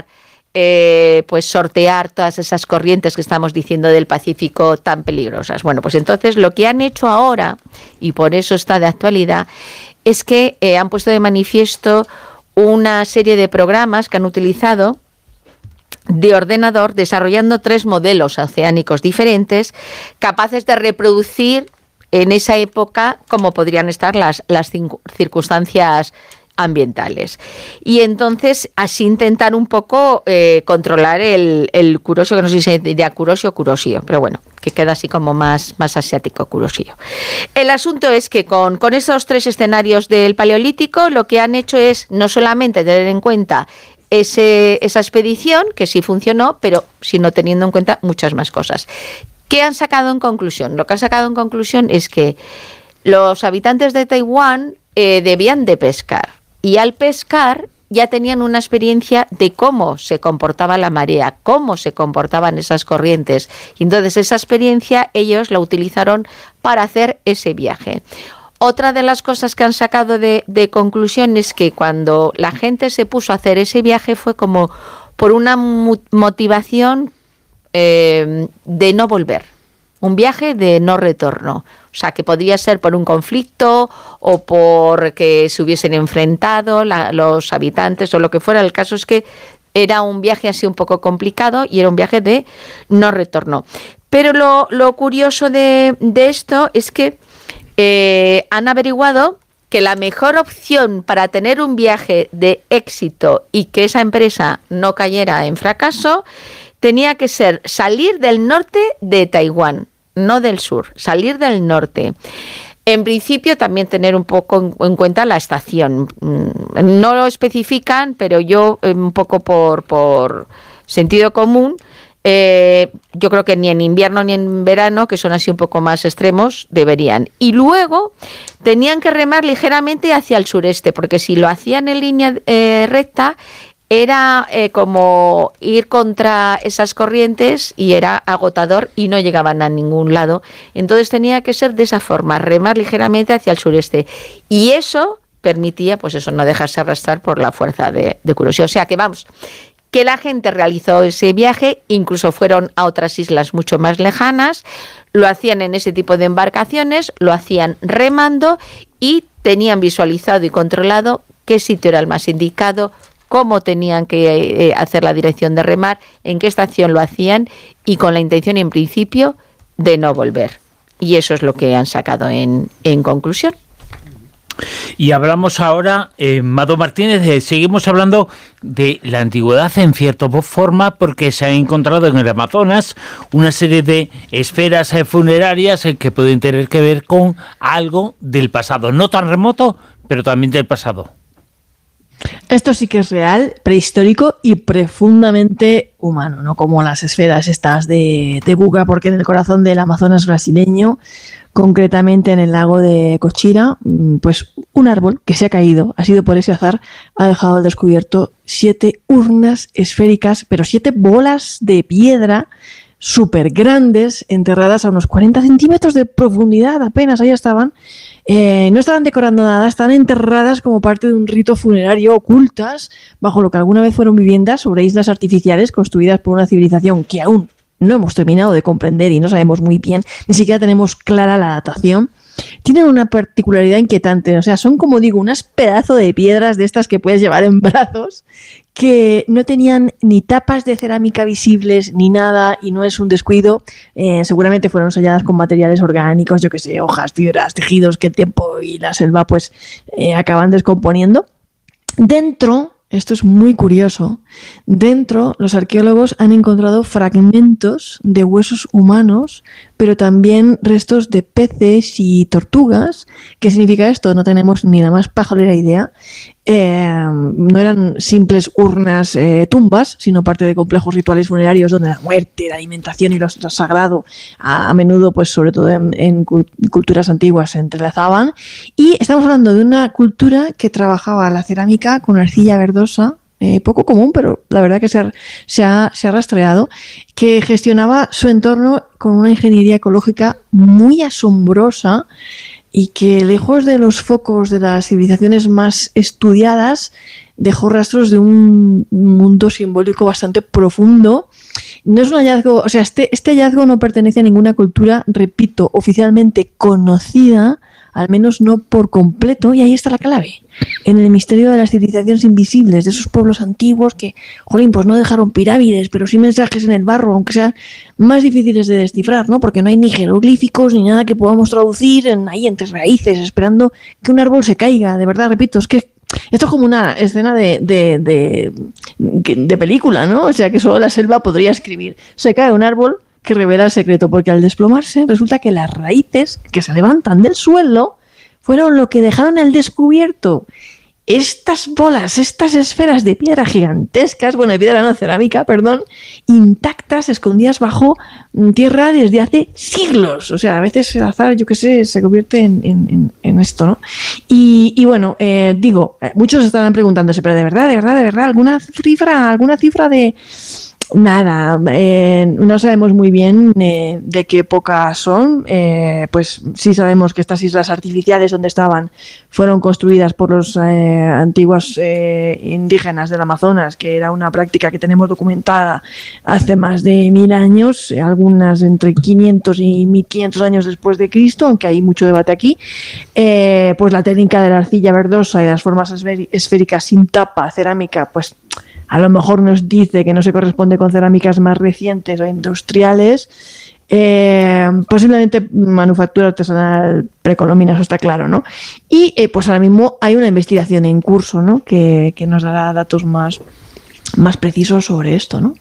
pues sortear todas esas corrientes que estamos diciendo del Pacífico tan peligrosas. Bueno, pues entonces lo que han hecho ahora, y por eso está de actualidad, es que han puesto de manifiesto una serie de programas que han utilizado de ordenador desarrollando 3 modelos oceánicos diferentes capaces de reproducir en esa época cómo podrían estar las circunstancias ambientales. Y entonces así intentar un poco controlar el Kuroshio, que no sé si se diría Kuroshio o Kuroshio, pero bueno, que queda así como más asiático, Kuroshio. El asunto es que con esos 3 escenarios del Paleolítico lo que han hecho es no solamente tener en cuenta esa expedición, que sí funcionó, pero sino teniendo en cuenta muchas más cosas. ¿Qué han sacado en conclusión? Lo que han sacado en conclusión es que los habitantes de Taiwán debían de pescar, y al pescar ya tenían una experiencia de cómo se comportaba la marea, cómo se comportaban esas corrientes, y entonces esa experiencia ellos la utilizaron para hacer ese viaje. Otra de las cosas que han sacado de conclusión es que cuando la gente se puso a hacer ese viaje fue como por una motivación de no volver, un viaje de no retorno. O sea, que podría ser por un conflicto o por que se hubiesen enfrentado los habitantes o lo que fuera. El caso es que era un viaje así un poco complicado y era un viaje de no retorno. Pero lo curioso de esto es que han averiguado que la mejor opción para tener un viaje de éxito y que esa empresa no cayera en fracaso tenía que ser salir del norte de Taiwán, no del sur, salir del norte. En principio también tener un poco en cuenta la estación. No lo especifican, pero yo un poco por sentido común, yo creo que ni en invierno ni en verano, que son así un poco más extremos, deberían. Y luego tenían que remar ligeramente hacia el sureste, porque si lo hacían en línea recta, era como ir contra esas corrientes y era agotador y no llegaban a ningún lado. Entonces tenía que ser de esa forma, remar ligeramente hacia el sureste. Y eso permitía, pues eso, no dejarse arrastrar por la fuerza de Kuroshio. O sea que vamos, que la gente realizó ese viaje, incluso fueron a otras islas mucho más lejanas, lo hacían en ese tipo de embarcaciones, lo hacían remando y tenían visualizado y controlado qué sitio era el más indicado, cómo tenían que hacer la dirección de remar, en qué estación lo hacían y con la intención en principio de no volver. Y eso es lo que han sacado en conclusión. Y hablamos ahora, Mado Martínez, seguimos hablando de la antigüedad en cierta forma, porque se han encontrado en el Amazonas una serie de esferas funerarias que pueden tener que ver con algo del pasado, no tan remoto, pero también del pasado. Esto sí que es real, prehistórico y profundamente humano, no como las esferas estas de Buga, porque en el corazón del Amazonas brasileño, concretamente en el lago de Cochira, pues un árbol que se ha caído, ha sido por ese azar, ha dejado al descubierto 7 urnas esféricas, pero 7 bolas de piedra súper grandes, enterradas a unos 40 centímetros de profundidad, apenas ahí estaban. No estaban decorando nada, estaban enterradas como parte de un rito funerario, ocultas bajo lo que alguna vez fueron viviendas sobre islas artificiales construidas por una civilización que aún no hemos terminado de comprender y no sabemos muy bien, ni siquiera tenemos clara la datación. Tienen una particularidad inquietante, o sea, son, como digo, unas pedazos de piedras de estas que puedes llevar en brazos, que no tenían ni tapas de cerámica visibles ni nada, y no es un descuido. Seguramente fueron selladas con materiales orgánicos, yo que sé, hojas, fibras, tejidos que el tiempo y la selva pues acaban descomponiendo. Dentro, esto es muy curioso, dentro los arqueólogos han encontrado fragmentos de huesos humanos, pero también restos de peces y tortugas. ¿Qué significa esto? No tenemos ni la más pajolera idea. No eran simples urnas, tumbas, sino parte de complejos rituales funerarios donde la muerte, la alimentación y lo sagrado a menudo, pues sobre todo en culturas antiguas, se entrelazaban. Y estamos hablando de una cultura que trabajaba la cerámica con arcilla verdosa, poco común, pero la verdad que se ha rastreado, que gestionaba su entorno con una ingeniería ecológica muy asombrosa, y que lejos de los focos de las civilizaciones más estudiadas dejó rastros de un mundo simbólico bastante profundo. No es un hallazgo, o sea, este hallazgo no pertenece a ninguna cultura, repito, oficialmente conocida, al menos no por completo, y ahí está la clave, en el misterio de las civilizaciones invisibles, de esos pueblos antiguos que, jolín, pues no dejaron pirámides, pero sí mensajes en el barro, aunque sean más difíciles de descifrar, ¿no? Porque no hay ni jeroglíficos ni nada que podamos traducir ahí entre raíces, esperando que un árbol se caiga. De verdad, repito, es que esto es como una escena de película, ¿no? O sea, que solo la selva podría escribir. Se cae un árbol que revela el secreto, porque al desplomarse resulta que las raíces que se levantan del suelo fueron lo que dejaron al descubierto estas bolas, estas esferas de piedra gigantescas, bueno, de piedra no, cerámica, perdón, intactas, escondidas bajo tierra desde hace siglos. O sea, a veces el azar, yo qué sé, se convierte en esto, ¿no? Y bueno, muchos estarán preguntándose, pero de verdad, ¿alguna cifra de...? Nada, no sabemos muy bien de qué época son, pues sí sabemos que estas islas artificiales donde estaban fueron construidas por los antiguos indígenas del Amazonas, que era una práctica que tenemos documentada hace más de 1000 años, algunas entre 500 y 1500 años después de Cristo, aunque hay mucho debate aquí. Pues la técnica de la arcilla verdosa y las formas esféricas sin tapa, cerámica, pues a lo mejor nos dice que no se corresponde con cerámicas más recientes o industriales, posiblemente manufactura artesanal precolombina, eso está claro, ¿no? Y pues ahora mismo hay una investigación en curso, ¿no? Que nos dará datos más precisos sobre esto, ¿no?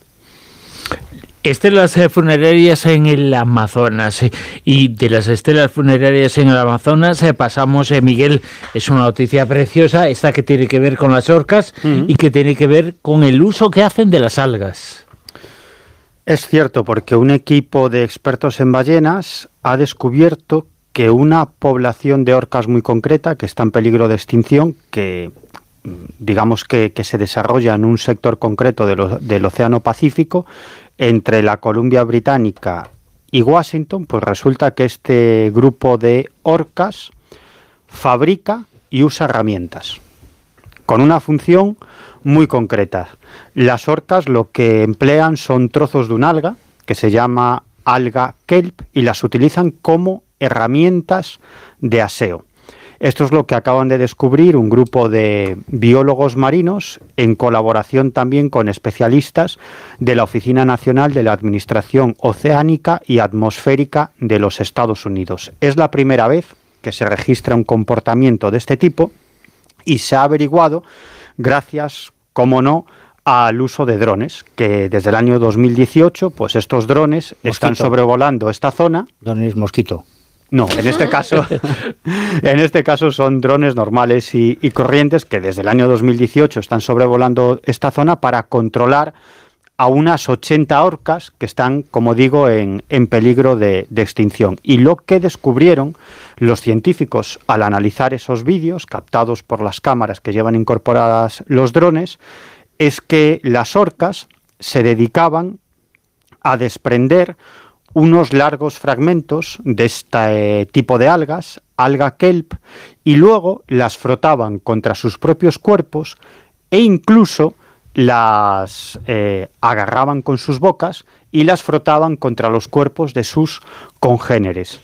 Estelas funerarias en el Amazonas, y de las estelas funerarias en el Amazonas pasamos, Miguel, es una noticia preciosa, esta que tiene que ver con las orcas y que tiene que ver con el uso que hacen de las algas. Es cierto, porque un equipo de expertos en ballenas ha descubierto que una población de orcas muy concreta, que está en peligro de extinción, que digamos que se desarrolla en un sector concreto del Océano Pacífico, entre la Columbia Británica y Washington, pues resulta que este grupo de orcas fabrica y usa herramientas con una función muy concreta. Las orcas lo que emplean son trozos de un alga que se llama alga kelp y las utilizan como herramientas de aseo. Esto es lo que acaban de descubrir un grupo de biólogos marinos en colaboración también con especialistas de la Oficina Nacional de la Administración Oceánica y Atmosférica de los Estados Unidos. Es la primera vez que se registra un comportamiento de este tipo y se ha averiguado gracias, como no, al uso de drones, que desde el año 2018, pues estos drones están sobrevolando esta zona. Drones mosquito. No, en este caso son drones normales y corrientes que desde el año 2018 están sobrevolando esta zona para controlar a unas 80 orcas que están, como digo, en peligro de extinción. Y lo que descubrieron los científicos al analizar esos vídeos captados por las cámaras que llevan incorporadas los drones es que las orcas se dedicaban a desprender unos largos fragmentos de este tipo de algas, alga kelp, y luego las frotaban contra sus propios cuerpos e incluso las agarraban con sus bocas y las frotaban contra los cuerpos de sus congéneres.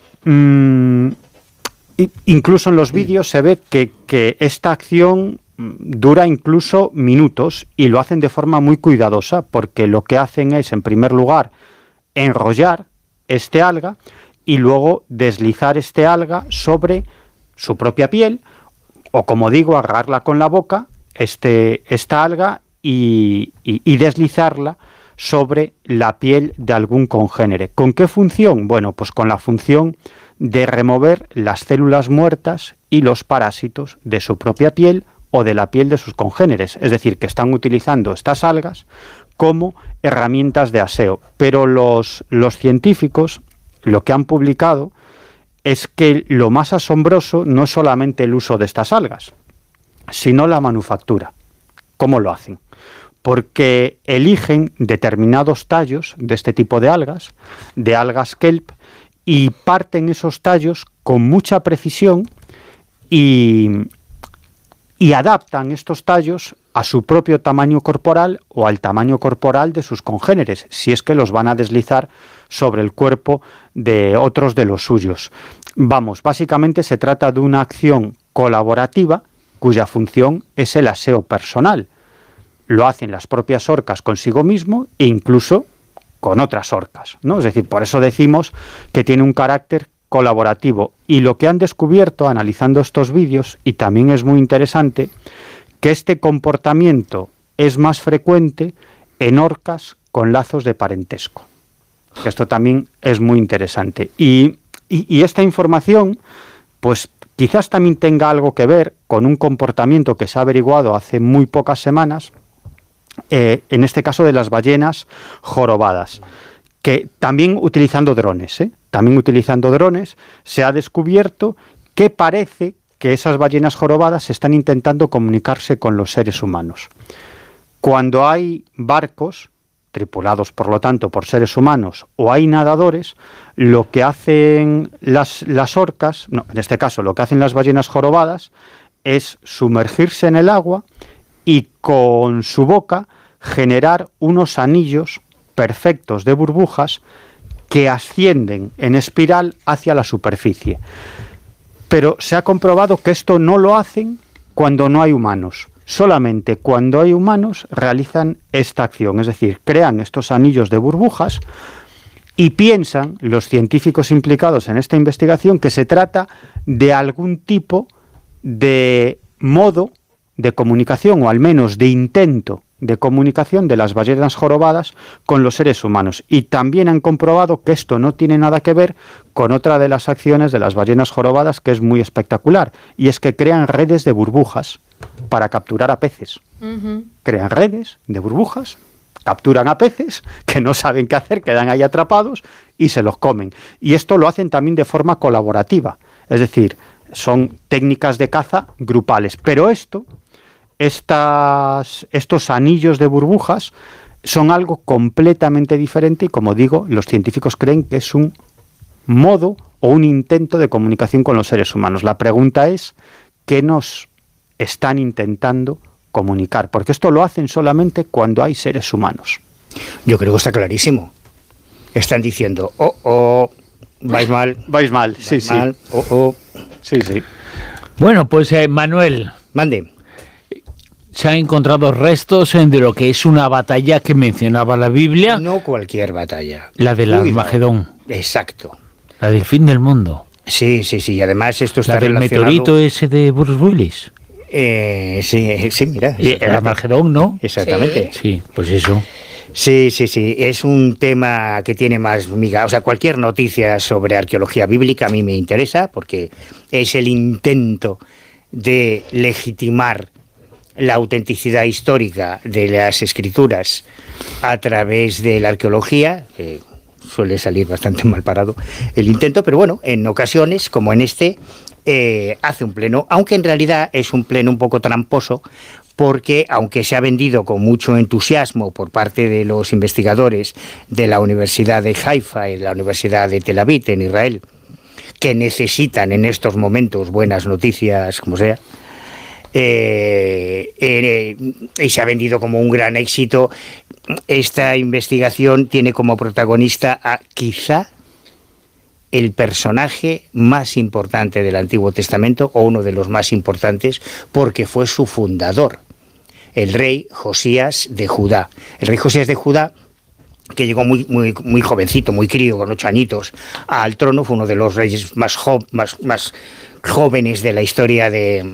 Incluso en los vídeos se ve que esta acción dura incluso minutos y lo hacen de forma muy cuidadosa, porque lo que hacen es, en primer lugar, enrollar este alga y luego deslizar este alga sobre su propia piel, o como digo, agarrarla con la boca, esta alga, y deslizarla sobre la piel de algún congénere. ¿Con qué función? Bueno, pues con la función de remover las células muertas y los parásitos de su propia piel o de la piel de sus congéneres. Es decir, que están utilizando estas algas como herramientas de aseo. Pero los científicos lo que han publicado es que lo más asombroso no es solamente el uso de estas algas, sino la manufactura. ¿Cómo lo hacen? Porque eligen determinados tallos de este tipo de algas kelp, y parten esos tallos con mucha precisión y adaptan estos tallos a su propio tamaño corporal o al tamaño corporal de sus congéneres, si es que los van a deslizar sobre el cuerpo de otros de los suyos. Vamos, básicamente se trata de una acción colaborativa cuya función es el aseo personal. Lo hacen las propias orcas consigo mismo e incluso con otras orcas, ¿no? Es decir, por eso decimos que tiene un carácter colaborativo. Y lo que han descubierto analizando estos vídeos, y también es muy interesante, que este comportamiento es más frecuente en orcas con lazos de parentesco. Esto también es muy interesante. Y esta información, pues quizás también tenga algo que ver con un comportamiento que se ha averiguado hace muy pocas semanas, en este caso de las ballenas jorobadas, que también utilizando drones, se ha descubierto que parece que esas ballenas jorobadas están intentando comunicarse con los seres humanos. Cuando hay barcos, tripulados por lo tanto por seres humanos, o hay nadadores, lo que hacen las orcas, no, en este caso lo que hacen las ballenas jorobadas, es sumergirse en el agua y con su boca generar unos anillos perfectos de burbujas que ascienden en espiral hacia la superficie. Pero se ha comprobado que esto no lo hacen cuando no hay humanos. Solamente cuando hay humanos realizan esta acción, es decir, crean estos anillos de burbujas y piensan los científicos implicados en esta investigación que se trata de algún tipo de modo de comunicación, o al menos de intento de comunicación de las ballenas jorobadas con los seres humanos. Y también han comprobado que esto no tiene nada que ver con otra de las acciones de las ballenas jorobadas que es muy espectacular, y es que crean redes de burbujas para capturar a peces. Crean redes de burbujas, capturan a peces que no saben qué hacer, quedan ahí atrapados y se los comen. Y esto lo hacen también de forma colaborativa, es decir, son técnicas de caza grupales. Pero estos anillos de burbujas son algo completamente diferente y, como digo, los científicos creen que es un modo o un intento de comunicación con los seres humanos. La pregunta es, ¿qué nos están intentando comunicar? Porque esto lo hacen solamente cuando hay seres humanos. Yo creo que está clarísimo. Están diciendo, vais mal, sí. Sí. Bueno, pues Manuel. Mande. Se han encontrado restos de lo que es una batalla que mencionaba la Biblia. No cualquier batalla. La del Armagedón. Exacto. La del fin del mundo. Sí. Y además esto está relacionado... ¿La del meteorito ese de Bruce Willis? Sí, mira. El Armagedón, ¿no? Exactamente. Sí, pues eso. Sí. Es un tema que tiene más miga. O sea, cualquier noticia sobre arqueología bíblica a mí me interesa, porque es el intento de legitimar la autenticidad histórica de las escrituras a través de la arqueología. Suele salir bastante mal parado el intento, pero bueno, en ocasiones, como en este, hace un pleno, aunque en realidad es un pleno un poco tramposo, porque aunque se ha vendido con mucho entusiasmo por parte de los investigadores de la Universidad de Haifa y la Universidad de Tel Aviv en Israel, que necesitan en estos momentos buenas noticias, como sea, y se ha vendido como un gran éxito, esta investigación tiene como protagonista a quizá el personaje más importante del Antiguo Testamento, o uno de los más importantes, porque fue su fundador, el rey Josías de Judá. El rey Josías de Judá, que llegó muy jovencito, muy crío, con 8 añitos, al trono, fue uno de los reyes más jóvenes de la historia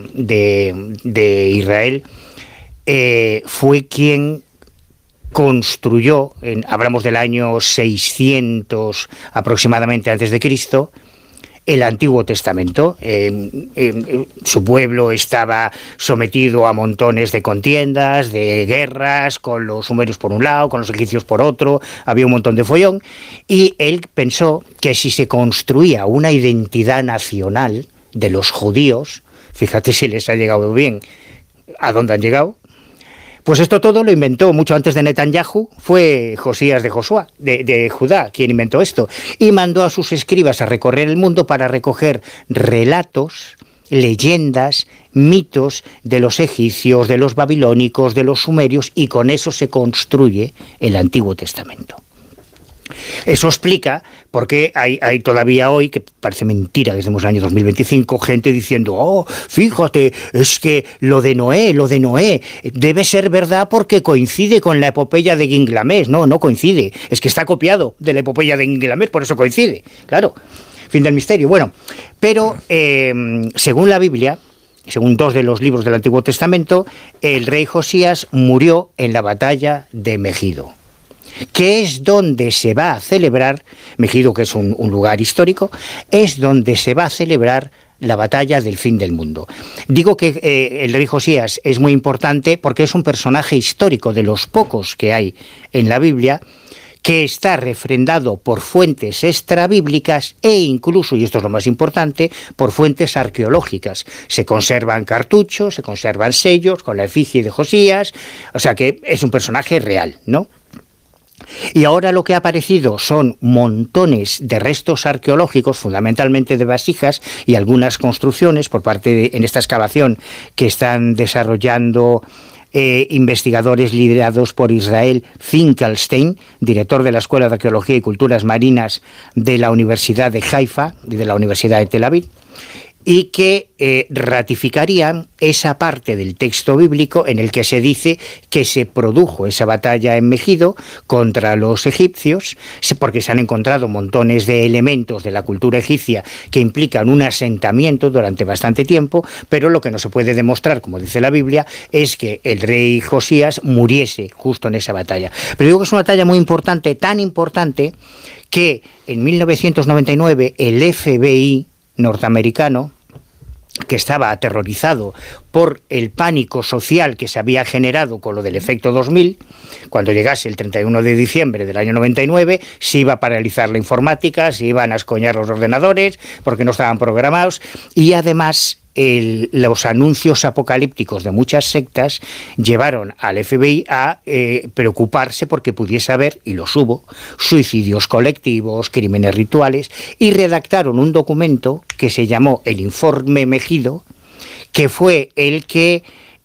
de Israel. Fue quien construyó, hablamos del año 600 aproximadamente antes de Cristo, el Antiguo Testamento. Su pueblo estaba sometido a montones de contiendas, de guerras, con los sumerios por un lado, con los egipcios por otro, había un montón de follón, y él pensó que si se construía una identidad nacional de los judíos, fíjate si les ha llegado bien a dónde han llegado, Pues esto todo lo inventó mucho antes de Netanyahu, fue Josías de Judá quien inventó esto, y mandó a sus escribas a recorrer el mundo para recoger relatos, leyendas, mitos de los egipcios, de los babilónicos, de los sumerios, y con eso se construye el Antiguo Testamento. Eso explica por qué hay todavía hoy, que parece mentira que estemos en el año 2025, gente diciendo, oh, fíjate, es que lo de Noé, debe ser verdad porque coincide con la epopeya de Gilgamés. No coincide, es que está copiado de la epopeya de Gilgamés, por eso coincide, claro. Fin del misterio. Bueno, pero según la Biblia, según 2 de los libros del Antiguo Testamento, el rey Josías murió en la batalla de Megido, que es donde se va a celebrar, Megido, que es un lugar histórico, es donde se va a celebrar la batalla del fin del mundo. Digo que el rey Josías es muy importante porque es un personaje histórico de los pocos que hay en la Biblia, que está refrendado por fuentes extrabíblicas e incluso, y esto es lo más importante, por fuentes arqueológicas. Se conservan cartuchos, se conservan sellos con la efigie de Josías, o sea que es un personaje real, ¿no? Y ahora lo que ha aparecido son montones de restos arqueológicos, fundamentalmente de vasijas y algunas construcciones por parte en esta excavación que están desarrollando investigadores liderados por Israel Finkelstein, director de la Escuela de Arqueología y Culturas Marinas de la Universidad de Haifa y de la Universidad de Tel Aviv, y que ratificarían esa parte del texto bíblico en el que se dice que se produjo esa batalla en Megido contra los egipcios, porque se han encontrado montones de elementos de la cultura egipcia que implican un asentamiento durante bastante tiempo, pero lo que no se puede demostrar, como dice la Biblia, es que el rey Josías muriese justo en esa batalla. Pero digo que es una batalla muy importante, tan importante, que en 1999 el FBI norteamericano, que estaba aterrorizado por el pánico social que se había generado con lo del efecto 2000, cuando llegase el 31 de diciembre del año 99, se iba a paralizar la informática, se iban a escoñar los ordenadores porque no estaban programados, y además los anuncios apocalípticos de muchas sectas llevaron al FBI a preocuparse porque pudiese haber, y los hubo, suicidios colectivos, crímenes rituales, y redactaron un documento que se llamó el Informe Megido, que fue el que,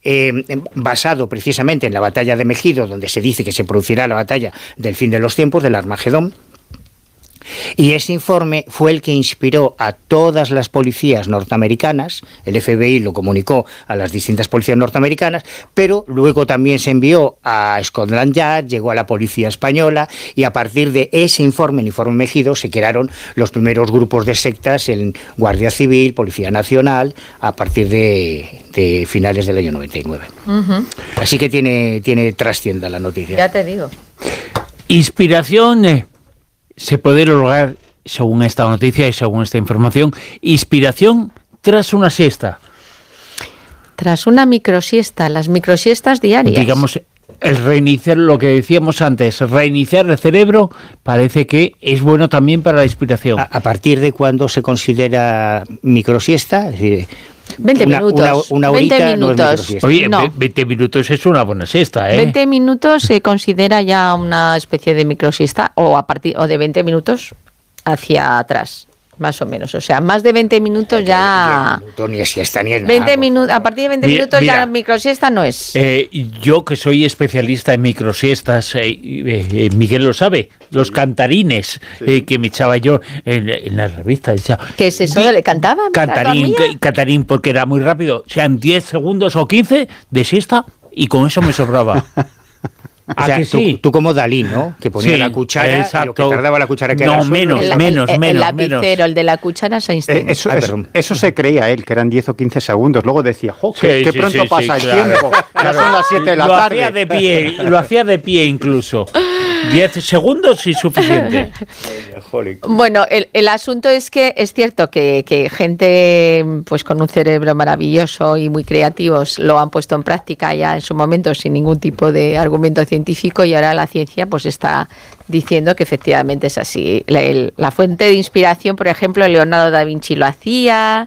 basado precisamente en la batalla de Megido, donde se dice que se producirá la batalla del fin de los tiempos, del Armagedón, y ese informe fue el que inspiró a todas las policías norteamericanas. El FBI lo comunicó a las distintas policías norteamericanas, pero luego también se envió a Scotland Yard, llegó a la policía española, y a partir de ese informe, el Informe Megido, se crearon los primeros grupos de sectas en Guardia Civil, Policía Nacional, a partir de finales del año 99. Uh-huh. Así que tiene trascienda la noticia. Ya te digo. Inspiración... Se puede lograr, según esta noticia y según esta información, inspiración tras una siesta. Tras una microsiesta, las microsiestas diarias. Digamos, el reiniciar, lo que decíamos antes, reiniciar el cerebro, parece que es bueno también para la inspiración. ¿A partir de cuándo se considera microsiesta? Es decir, 20 minutos. Una horita 20 minutos. No es microsiesta. Oye, No. 20 minutos es una buena siesta, ¿eh? 20 minutos se considera ya una especie de microsiesta, o de 20 minutos hacia atrás, más o menos. O sea, más de 20 minutos ya... Ni siesta ni es 20 minutos, a partir de 20 minutos ya la microsiesta no es. Yo, que soy especialista en microsiestas, Miguel lo sabe, los cantarines que me echaba yo en la revista. ¿Qué es eso? ¿Le cantaba? Cantarín, porque era muy rápido. Sean 10 segundos o 15 de siesta y con eso me sobraba. O sea, tú como Dalí, ¿no? Que ponía la cuchara, exacto. Y lo que tardaba la cuchara que era menos. El lapicero, el de la cuchara, es Einstein. Eso se creía él, que eran 10 o 15 segundos. Luego decía, qué pronto pasa el tiempo. Ya son las 7 de la tarde. Lo hacía de pie incluso. 10 segundos y suficiente. Bueno, el asunto es que es cierto que gente pues con un cerebro maravilloso y muy creativos lo han puesto en práctica ya en su momento sin ningún tipo de argumento científico, y ahora la ciencia pues está diciendo que efectivamente es así. La fuente de inspiración, por ejemplo, Leonardo da Vinci lo hacía,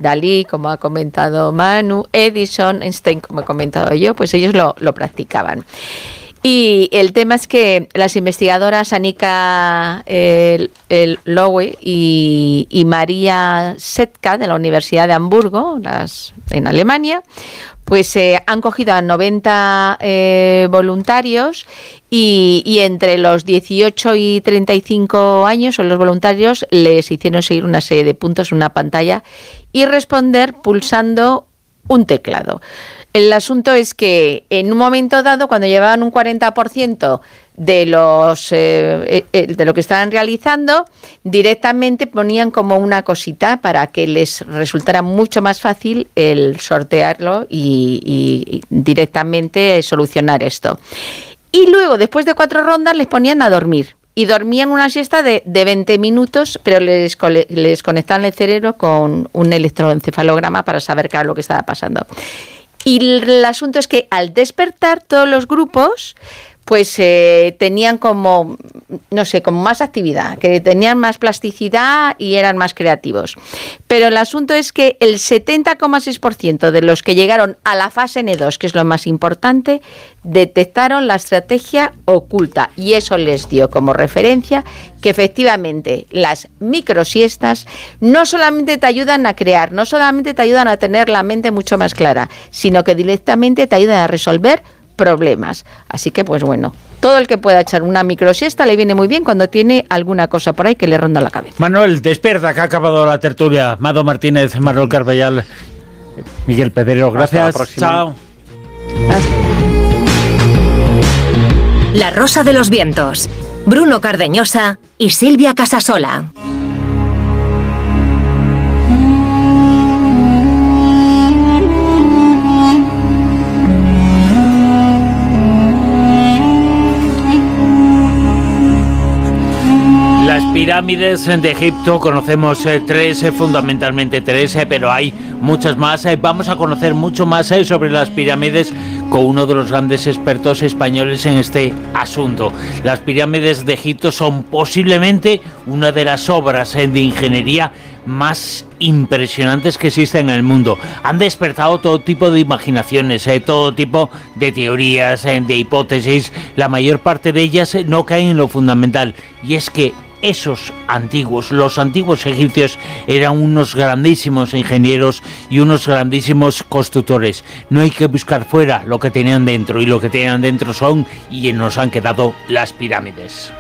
Dalí, como ha comentado Manu, Edison, Einstein, como he comentado yo, pues ellos lo practicaban. Y el tema es que las investigadoras Annika Lowe y María Setka de la Universidad de Hamburgo, en Alemania, pues han cogido a 90 voluntarios y entre los 18 y 35 años son los voluntarios, les hicieron seguir una serie de puntos en una pantalla y responder pulsando un teclado. El asunto es que en un momento dado, cuando llevaban un 40% de lo que estaban realizando, directamente ponían como una cosita para que les resultara mucho más fácil el sortearlo y directamente solucionar esto. Y luego, después de 4 rondas, les ponían a dormir. Y dormían una siesta de 20 minutos, pero les conectaban el cerebro con un electroencefalograma para saber qué era lo que estaba pasando. Y el asunto es que al despertar todos los grupos, pues tenían como, no sé, como más actividad, que tenían más plasticidad y eran más creativos. Pero el asunto es que el 70,6% de los que llegaron a la fase N2, que es lo más importante, detectaron la estrategia oculta y eso les dio como referencia que efectivamente las microsiestas no solamente te ayudan a crear, no solamente te ayudan a tener la mente mucho más clara, sino que directamente te ayudan a resolver problemas. Así que, pues bueno, todo el que pueda echar una microsiesta le viene muy bien cuando tiene alguna cosa por ahí que le ronda la cabeza. Manuel, despierta, que ha acabado la tertulia. Mado Martínez, Manuel Carballal, Miguel Pedrero, gracias. Chao. La Rosa de los Vientos, Bruno Cardeñosa y Silvia Casasola. Las pirámides de Egipto, conocemos fundamentalmente tres, pero hay muchas más. Vamos a conocer mucho más sobre las pirámides con uno de los grandes expertos españoles en este asunto. Las pirámides de Egipto son posiblemente una de las obras de ingeniería más impresionantes que existen en el mundo. Han despertado todo tipo de imaginaciones, todo tipo de teorías, de hipótesis. La mayor parte de ellas no caen en lo fundamental, y es que los antiguos egipcios eran unos grandísimos ingenieros y unos grandísimos constructores. No hay que buscar fuera lo que tenían dentro, y lo que tenían dentro son y nos han quedado las pirámides.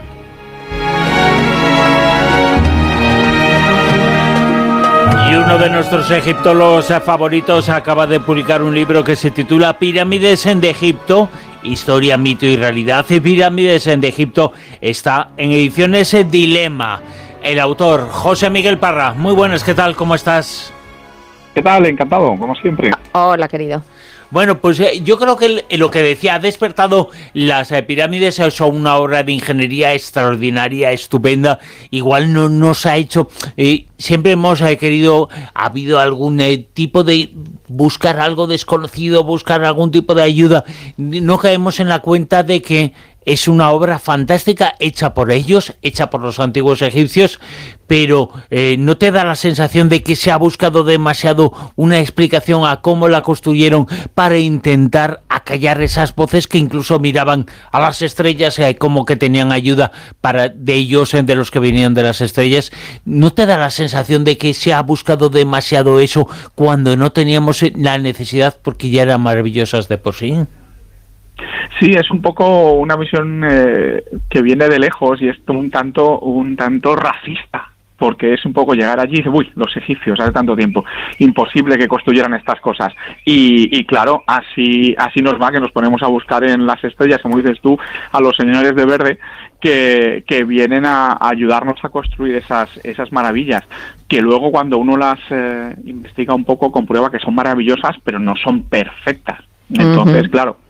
Y uno de nuestros egiptólogos favoritos acaba de publicar un libro que se titula Pirámides de Egipto, Historia, Mito y Realidad. Pirámides de Egipto está en ediciones Dilema. El autor, José Miguel Parra. Muy buenas, ¿qué tal? ¿Cómo estás? ¿Qué tal? Encantado, como siempre. Hola, querido. Bueno, pues yo creo que lo que decía, ha despertado las pirámides, son una obra de ingeniería extraordinaria, estupenda. Igual no nos ha hecho... siempre hemos querido, ha habido algún tipo de buscar algo desconocido, buscar algún tipo de ayuda. No caemos en la cuenta de que es una obra fantástica, hecha por ellos, hecha por los antiguos egipcios, pero ¿no te da la sensación de que se ha buscado demasiado una explicación a cómo la construyeron para intentar acallar esas voces que incluso miraban a las estrellas como que tenían ayuda de ellos, de los que venían de las estrellas? ¿No te da la sensación de que se ha buscado demasiado eso cuando no teníamos la necesidad, porque ya eran maravillosas de por sí? Sí, es un poco una visión que viene de lejos y es un tanto racista, porque es un poco llegar allí y decir, uy, los egipcios hace tanto tiempo, imposible que construyeran estas cosas. Y claro, así nos va, que nos ponemos a buscar en las estrellas, como dices tú, a los señores de verde que vienen a ayudarnos a construir esas maravillas, que luego cuando uno las investiga un poco comprueba que son maravillosas, pero no son perfectas. Entonces, claro,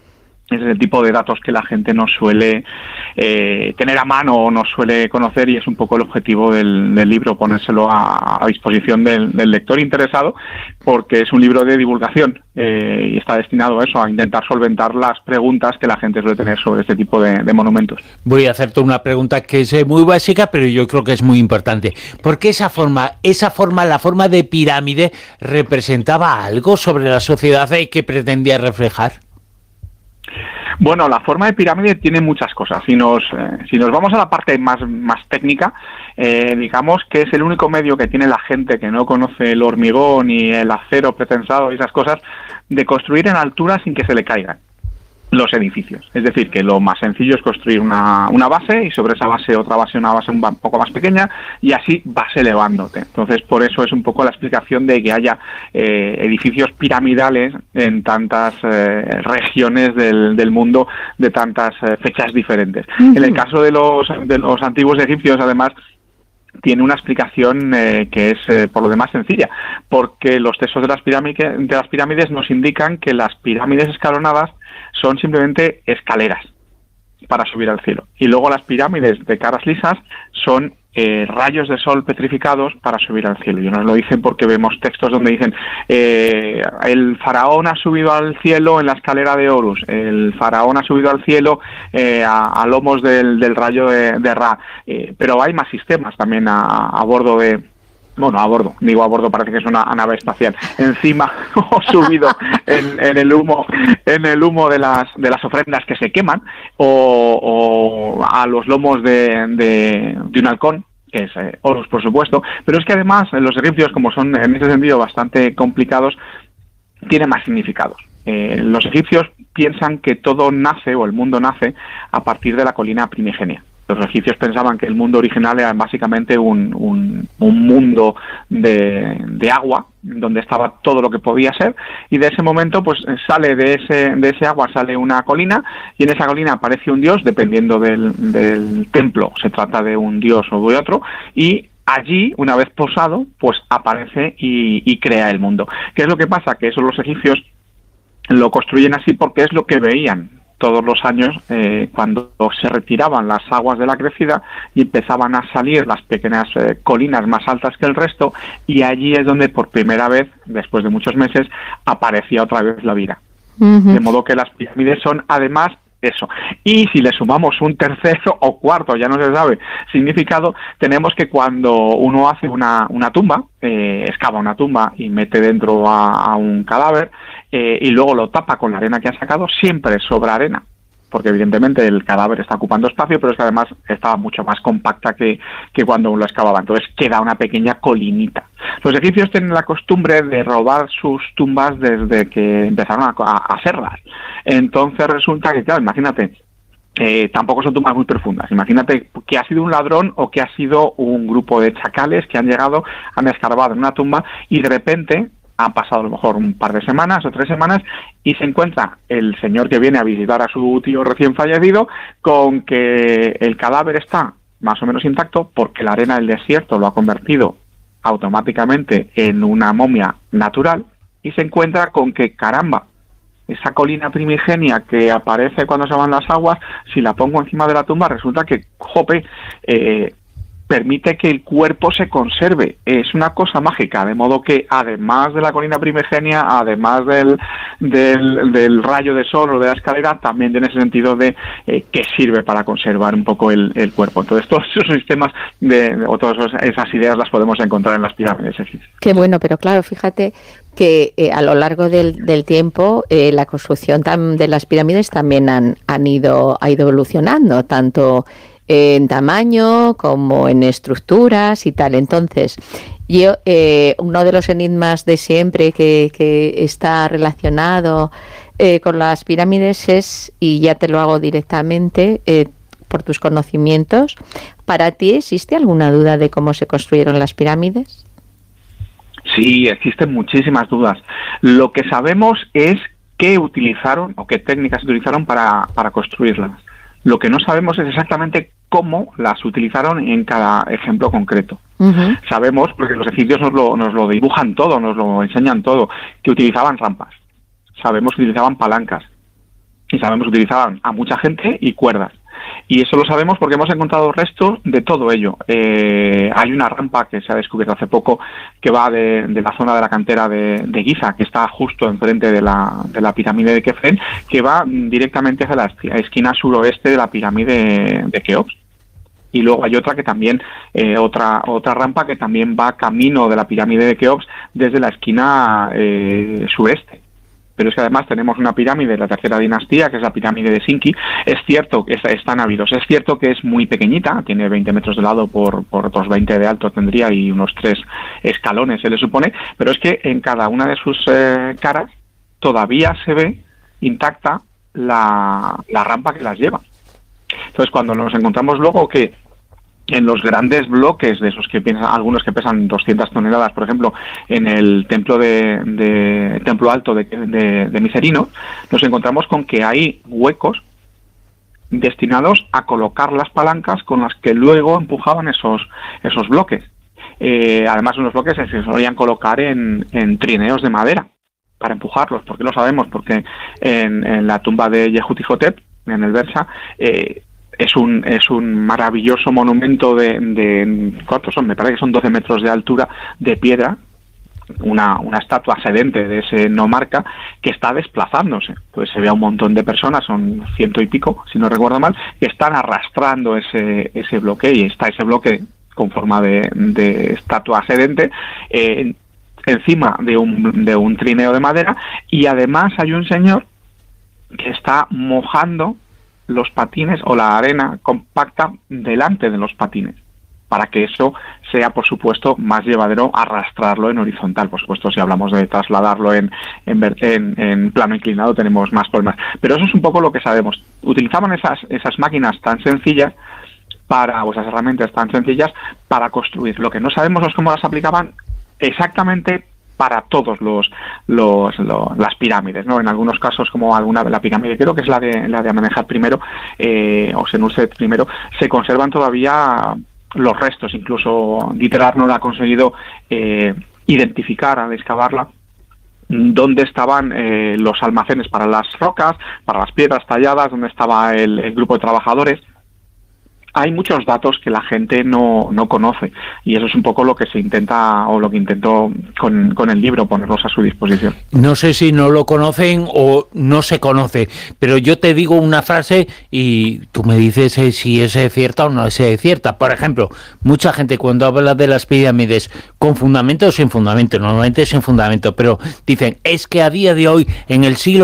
es el tipo de datos que la gente no suele tener a mano o no suele conocer, y es un poco el objetivo del libro, ponérselo a disposición del lector interesado, porque es un libro de divulgación y está destinado a eso, a intentar solventar las preguntas que la gente suele tener sobre este tipo de monumentos. Voy a hacerte una pregunta que es muy básica, pero yo creo que es muy importante. ¿Por qué la forma de pirámide, representaba algo sobre la sociedad que pretendía reflejar? Bueno, la forma de pirámide tiene muchas cosas. Si nos vamos a la parte más técnica, digamos que es el único medio que tiene la gente que no conoce el hormigón y el acero pretensado y esas cosas, de construir en altura sin que se le caigan los edificios. Es decir, que lo más sencillo es construir una base, y sobre esa base otra base, una base un poco más pequeña, y así vas elevándote. Entonces, por eso es un poco la explicación de que haya edificios piramidales en tantas regiones del mundo, de tantas fechas diferentes. Uh-huh. En el caso de los antiguos egipcios, además, tiene una explicación que es por lo demás sencilla, porque los textos de las pirámides nos indican que las pirámides escalonadas son simplemente escaleras para subir al cielo, y luego las pirámides de caras lisas son rayos de sol petrificados para subir al cielo. Y nos lo dicen porque vemos textos donde dicen el faraón ha subido al cielo en la escalera de Horus, el faraón ha subido al cielo a lomos del rayo de Ra, pero hay más sistemas también a bordo de... Bueno, a bordo parece que es una nave espacial, encima o subido en el humo de las ofrendas que se queman, o a los lomos de un halcón, que es Horus, por supuesto. Pero es que además los egipcios, como son en ese sentido bastante complicados, tienen más significados. Los egipcios piensan que todo nace, o el mundo nace, a partir de la colina primigenia. Los egipcios pensaban que el mundo original era básicamente un mundo de agua, donde estaba todo lo que podía ser, y de ese momento pues sale de ese agua, sale una colina, y en esa colina aparece un dios, dependiendo del templo, se trata de un dios o de otro, y allí, una vez posado, pues aparece y crea el mundo. ¿Qué es lo que pasa? Que eso los egipcios lo construyen así porque es lo que veían todos los años cuando se retiraban las aguas de la crecida y empezaban a salir las pequeñas colinas más altas que el resto, y allí es donde por primera vez, después de muchos meses, aparecía otra vez la vida. Uh-huh. De modo que las pirámides son además eso. Y si le sumamos un tercero o cuarto, ya no se sabe, significado, tenemos que cuando uno hace una tumba, excava una tumba y mete dentro a un cadáver, y luego lo tapa con la arena que ha sacado, siempre sobra arena, porque evidentemente el cadáver está ocupando espacio, pero es que además estaba mucho más compacta que cuando lo excavaba. Entonces queda una pequeña colinita. Los egipcios tienen la costumbre de robar sus tumbas desde que empezaron a hacerlas. Entonces resulta que, claro, imagínate, tampoco son tumbas muy profundas. Imagínate que ha sido un ladrón o que ha sido un grupo de chacales que han llegado, han escarbado en una tumba, y de repente han pasado a lo mejor un par de semanas o 3 semanas, y se encuentra el señor que viene a visitar a su tío recién fallecido con que el cadáver está más o menos intacto, porque la arena del desierto lo ha convertido automáticamente en una momia natural, y se encuentra con que, caramba, esa colina primigenia que aparece cuando se van las aguas, si la pongo encima de la tumba, resulta que, jope, permite que el cuerpo se conserve. Es una cosa mágica, de modo que además de la colina primigenia, además del rayo de sol o de la escalera, también tiene ese sentido de que sirve para conservar un poco el cuerpo. Entonces todos esos sistemas o todas esas ideas las podemos encontrar en las pirámides. Qué bueno, pero claro, fíjate que a lo largo del tiempo la construcción de las pirámides también ha ido evolucionando, tanto en tamaño como en estructuras y tal. Entonces, uno de los enigmas de siempre que está relacionado con las pirámides es, y ya te lo hago directamente por tus conocimientos, ¿para ti existe alguna duda de cómo se construyeron las pirámides? Sí, existen muchísimas dudas. Lo que sabemos es qué utilizaron o qué técnicas utilizaron para construirlas. Lo que no sabemos es exactamente cómo las utilizaron en cada ejemplo concreto. Uh-huh. Sabemos, porque los egipcios nos lo dibujan todo, nos lo enseñan todo, que utilizaban rampas. Sabemos que utilizaban palancas. y sabemos que utilizaban a mucha gente y cuerdas. Y eso lo sabemos porque hemos encontrado restos de todo ello. Hay una rampa que se ha descubierto hace poco que va de la zona de la cantera de Giza, que está justo enfrente de la pirámide de Kefren, que va directamente hacia la esquina suroeste de la pirámide de Keops. Y luego hay otra que también, otra rampa que también va camino de la pirámide de Keops desde la esquina sureste. Pero es que además tenemos una pirámide de la tercera dinastía, que es la pirámide de Sinki. Es cierto que está en Abidos, es cierto que es muy pequeñita, tiene 20 metros de lado por otros 20 de alto tendría y unos 3 escalones se le supone, pero es que en cada una de sus caras todavía se ve intacta la rampa que las lleva. Entonces cuando nos encontramos luego que en los grandes bloques de esos que piensan, algunos que pesan 200 toneladas, por ejemplo, en el templo templo alto de Micerino, nos encontramos con que hay huecos destinados a colocar las palancas con las que luego empujaban esos bloques. Además, unos bloques se solían colocar en trineos de madera para empujarlos. ¿Por qué lo sabemos? Porque en la tumba de Yehutihotep, en el Bersa, es un maravilloso monumento de ¿cuántos son? Me parece que son 12 metros de altura de piedra, una estatua sedente de ese nomarca que está desplazándose. Pues se ve a un montón de personas, son 100 y pico, si no recuerdo mal, que están arrastrando ese bloque, y está ese bloque con forma de estatua sedente encima de un trineo de madera, y además hay un señor que está mojando los patines o la arena compacta delante de los patines, para que eso sea, por supuesto, más llevadero arrastrarlo en horizontal. Por supuesto, si hablamos de trasladarlo en plano inclinado tenemos más problemas. Pero eso es un poco lo que sabemos. Utilizaban esas máquinas tan sencillas o esas herramientas tan sencillas para construir. Lo que no sabemos es cómo las aplicaban exactamente para todos las pirámides, ¿no? En algunos casos, como la pirámide, creo que es la de Amenemhat I, o Senusret I, se conservan todavía los restos. Incluso Dieter no lo ha conseguido identificar al excavarla dónde estaban los almacenes para las rocas, para las piedras talladas, dónde estaba el grupo de trabajadores. Hay muchos datos que la gente no conoce, y eso es un poco lo que se intenta, o lo que intentó con el libro, ponerlos a su disposición. No sé si no lo conocen o no se conoce, pero yo te digo una frase y tú me dices si es cierta o no es cierta. Por ejemplo, mucha gente cuando habla de las pirámides, con fundamento o sin fundamento, normalmente sin fundamento, pero dicen, es que a día de hoy, en el siglo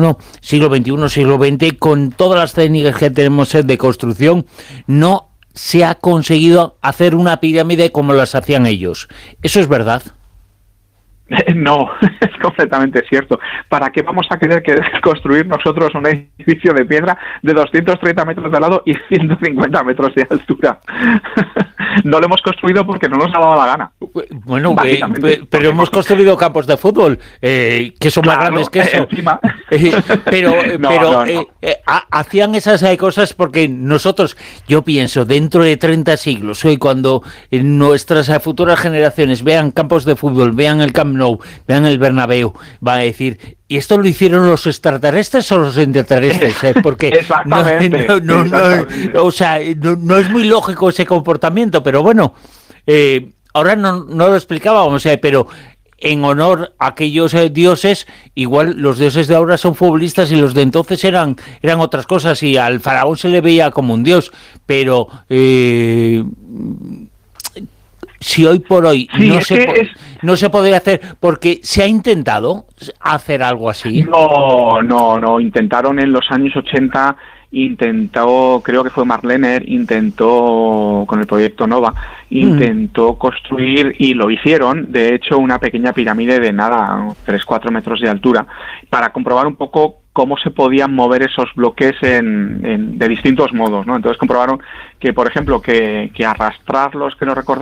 XX, con todas las técnicas que tenemos de construcción, no se ha conseguido hacer una pirámide como las hacían ellos. ¿Eso es verdad? No, es completamente cierto. ¿Para qué vamos a querer construir nosotros un edificio de piedra de 230 metros de lado y 150 metros de altura? No lo hemos construido porque no nos ha dado la gana. Bueno, pero hemos construido campos de fútbol que son más grandes que eso. Pero hacían esas cosas porque nosotros, yo pienso, dentro de 30 siglos, hoy cuando nuestras futuras generaciones vean campos de fútbol, vean el Camp Nou, vean el Bernabéu, va a decir, ¿y esto lo hicieron los extraterrestres o los intraterrestres? Porque no es muy lógico ese comportamiento, pero bueno, ahora no lo explicábamos, pero en honor a aquellos dioses, igual los dioses de ahora son futbolistas y los de entonces eran otras cosas, y al faraón se le veía como un dios, pero si hoy por hoy no se podría hacer, porque se ha intentado hacer algo así. No, intentaron en los años 80, creo que fue Mark Lehner, intentó con el proyecto Nova, intentó construir, y lo hicieron, de hecho, una pequeña pirámide de 3-4 metros de altura, para comprobar un poco cómo se podían mover esos bloques de distintos modos, ¿no? Entonces comprobaron que, por ejemplo, que arrastrarlos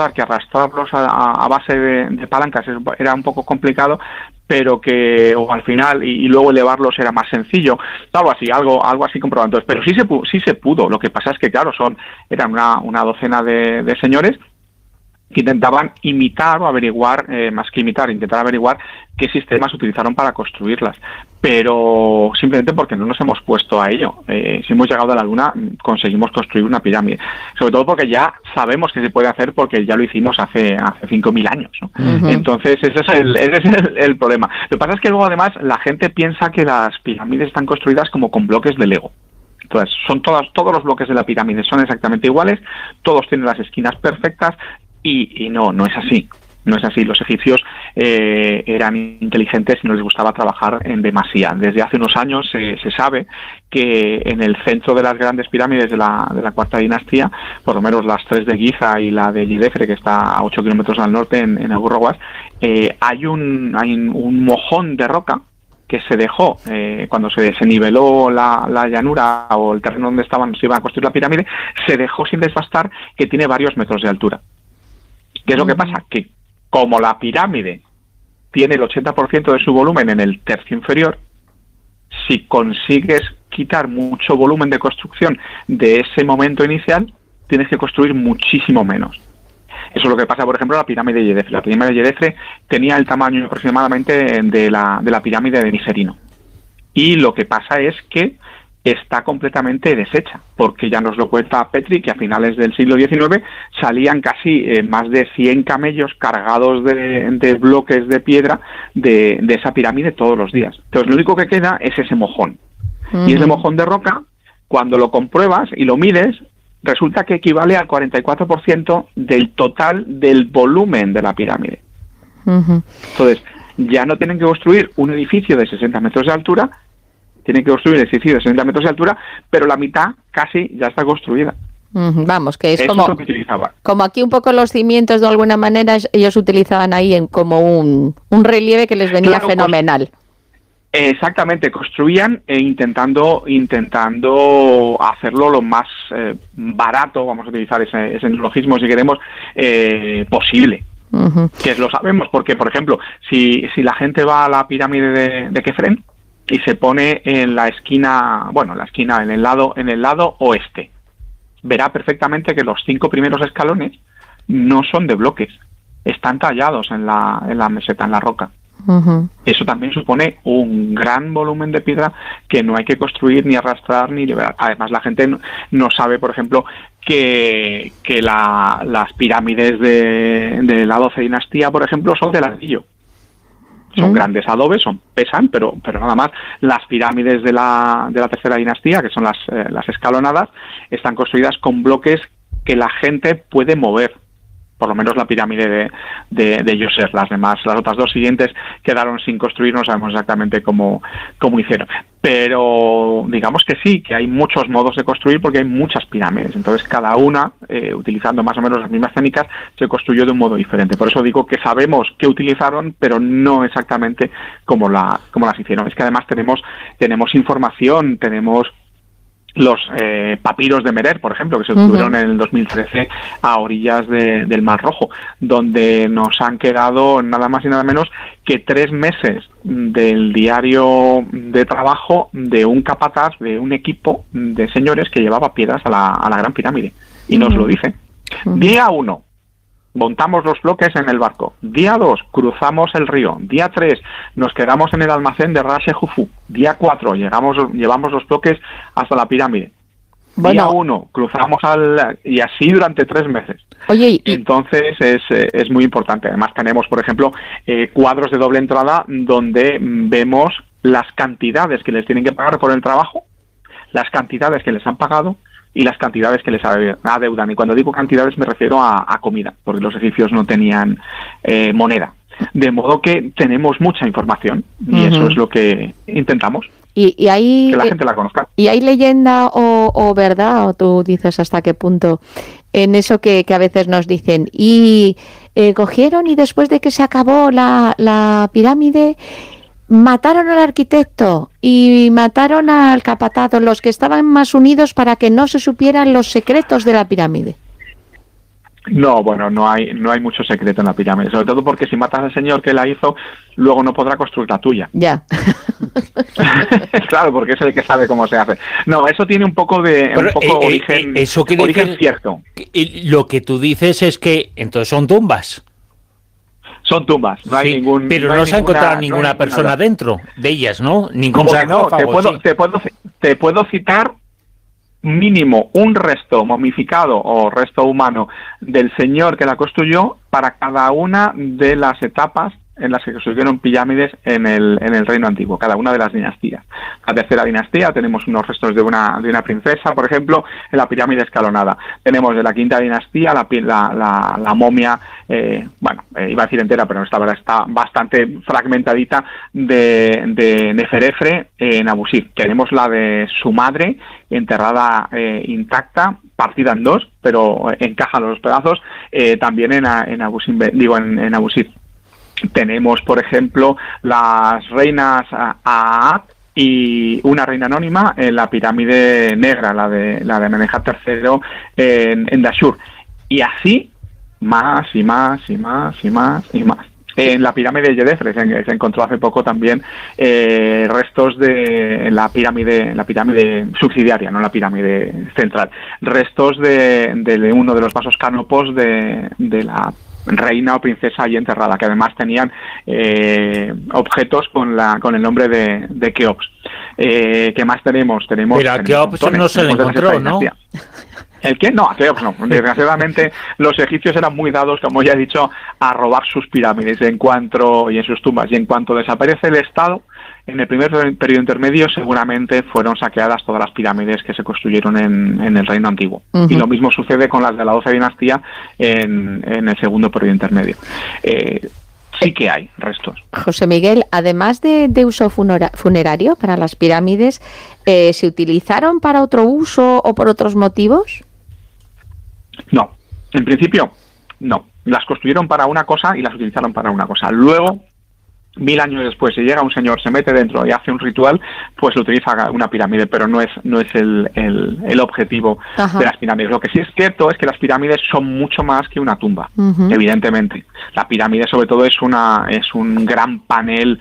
a base de palancas era un poco complicado, pero que al final y luego elevarlos era más sencillo, algo así comprobado. Entonces, pero sí se pudo. Lo que pasa es que, claro, eran una docena de señores que intentaban imitar o averiguar, más que imitar, intentar averiguar qué sistemas utilizaron para construirlas, pero simplemente porque no nos hemos puesto a ello. Si hemos llegado a la Luna, conseguimos construir una pirámide, sobre todo porque ya sabemos que se puede hacer porque ya lo hicimos hace 5.000 años, ¿no? Entonces ese es el problema. Lo que pasa es que luego además la gente piensa que las pirámides están construidas como con bloques de Lego. Entonces todos los bloques de la pirámide son exactamente iguales, todos tienen las esquinas perfectas, y no es así. No es así. Los egipcios eran inteligentes y no les gustaba trabajar en demasía. Desde hace unos años se sabe que en el centro de las grandes pirámides de la cuarta dinastía, por lo menos las 3 de Giza y la de Yidefre, que está a 8 kilómetros al norte en Abu Rowas, hay un mojón de roca que se dejó cuando se niveló la llanura o el terreno donde se iba a construir la pirámide, se dejó sin desbastar, que tiene varios metros de altura. ¿Qué es lo que pasa? Que como la pirámide tiene el 80% de su volumen en el tercio inferior, si consigues quitar mucho volumen de construcción de ese momento inicial, tienes que construir muchísimo menos. Eso es lo que pasa, por ejemplo, en la pirámide de Yedefre. La pirámide de Yedefre tenía el tamaño aproximadamente de la pirámide de Micerino. Y lo que pasa es que está completamente deshecha, porque ya nos lo cuenta Petri, que a finales del siglo XIX salían casi más de 100 camellos cargados de bloques de piedra de esa pirámide todos los días. Entonces lo único que queda es ese mojón. Y ese mojón de roca, cuando lo compruebas y lo mides, resulta que equivale al 44% del total del volumen de la pirámide. Entonces, ya no tienen que construir un edificio de 60 metros de altura, tienen que construir un edificio de 60 metros de altura, pero la mitad casi ya está construida. Vamos, que es Eso como, es lo que utilizaba. como aquí un poco los cimientos de alguna manera, ellos utilizaban ahí como un relieve que les venía fenomenal. Exactamente, construían intentando hacerlo lo más barato, vamos a utilizar ese neologismo si queremos, posible. Que lo sabemos porque, por ejemplo, si la gente va a la pirámide de Kefren y se pone en la esquina, en el lado oeste, verá perfectamente que los 5 primeros escalones no son de bloques, están tallados en la meseta, en la roca. Eso también supone un gran volumen de piedra que no hay que construir ni arrastrar ni liberar. Además, la gente no sabe, por ejemplo, que las pirámides de la 12 dinastía, por ejemplo, son de ladrillo. Son grandes adobes, pesan, pero nada más. Las pirámides de la tercera dinastía, que son las escalonadas, están construidas con bloques que la gente puede mover. Por lo menos la pirámide de Djoser. Las otras 2 siguientes quedaron sin construir, no sabemos exactamente cómo hicieron. Pero digamos que sí, que hay muchos modos de construir porque hay muchas pirámides. Entonces cada una, utilizando más o menos las mismas técnicas, se construyó de un modo diferente. Por eso digo que sabemos qué utilizaron, pero no exactamente cómo las hicieron. Es que además tenemos información, tenemos los papiros de Merer, por ejemplo, que se descubrieron en el 2013 a orillas del Mar Rojo, donde nos han quedado nada más y nada menos que 3 meses del diario de trabajo de un capataz de un equipo de señores que llevaba piedras a la Gran Pirámide. Y nos lo dice. Día 1, montamos los bloques en el barco. Día 2, cruzamos el río. Día 3, nos quedamos en el almacén de Ras Jufu. Día 4, llevamos los bloques hasta la pirámide. Día 1, cruzamos y así durante 3 meses. Oye, entonces es muy importante. Además tenemos, por ejemplo, cuadros de doble entrada donde vemos las cantidades que les tienen que pagar por el trabajo, las cantidades que les han pagado y las cantidades que les adeudan. Y cuando digo cantidades me refiero a comida, porque los egipcios no tenían moneda. De modo que tenemos mucha información y eso es lo que intentamos. Y hay, que la gente la conozca. ¿Y hay leyenda o verdad, o tú dices hasta qué punto, en eso que a veces nos dicen, y cogieron y después de que se acabó la pirámide, mataron al arquitecto y mataron al capataz, los que estaban más unidos para que no se supieran los secretos de la pirámide? No, bueno, no hay mucho secreto en la pirámide, sobre todo porque si matas al señor que la hizo, luego no podrá construir la tuya. Ya. Claro, porque es el que sabe cómo se hace. No, eso tiene un poco de origen, eso que origen cierto. Lo que tú dices es que entonces son tumbas. Son tumbas, no hay ningún... Pero no se ha encontrado ninguna persona dentro de ellas, ¿no? Ningún sarcófago. No, te puedo citar mínimo un resto momificado o resto humano del señor que la construyó para cada una de las etapas en las que construyeron pirámides en el Reino Antiguo, cada una de las dinastías. La tercera dinastía tenemos unos restos de una princesa, por ejemplo, en la pirámide escalonada. Tenemos de la quinta dinastía la momia, iba a decir entera, pero esta verdad está bastante fragmentadita, de Neferefre en Abu Sir. Tenemos la de su madre, enterrada intacta, partida en dos, pero encajan los pedazos, también en Abu Sir. Tenemos, por ejemplo, las reinas Aat y una reina anónima en la pirámide negra, la de Amenhotep III en Dashur. Y así, más y más y más y más y más. En la pirámide de Yedefre se encontró hace poco también restos de la pirámide subsidiaria, no la pirámide central. Restos de uno de los vasos canopos de la reina o princesa allí enterrada, que además tenían objetos con el nombre de Keops. ¿Qué más tenemos? Pero a Keops no se le encontró, ¿no? ¿El qué? No, a Keops no. Desgraciadamente los egipcios eran muy dados, como ya he dicho, a robar sus pirámides y en sus tumbas. Y en cuanto desaparece el Estado, en el primer periodo intermedio seguramente fueron saqueadas todas las pirámides que se construyeron en el Reino Antiguo. Y lo mismo sucede con las de la 12 dinastía en el segundo periodo intermedio. Sí que hay restos. José Miguel, además de uso funerario para las pirámides, ¿se utilizaron para otro uso o por otros motivos? No, en principio no. Las construyeron para una cosa y las utilizaron para una cosa. Luego, 1000 años después, si llega un señor, se mete dentro y hace un ritual, pues lo utiliza una pirámide, pero no es el objetivo de las pirámides. Lo que sí es cierto es que las pirámides son mucho más que una tumba, evidentemente. La pirámide, sobre todo, es un gran panel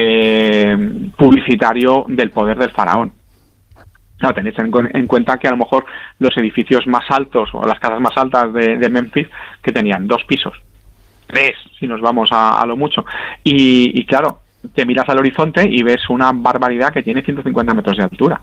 publicitario del poder del faraón. No, tenéis en cuenta que a lo mejor los edificios más altos o las casas más altas de Memphis, que tenían 2 pisos, 3, si nos vamos a lo mucho. Y claro, te miras al horizonte y ves una barbaridad que tiene 150 metros de altura.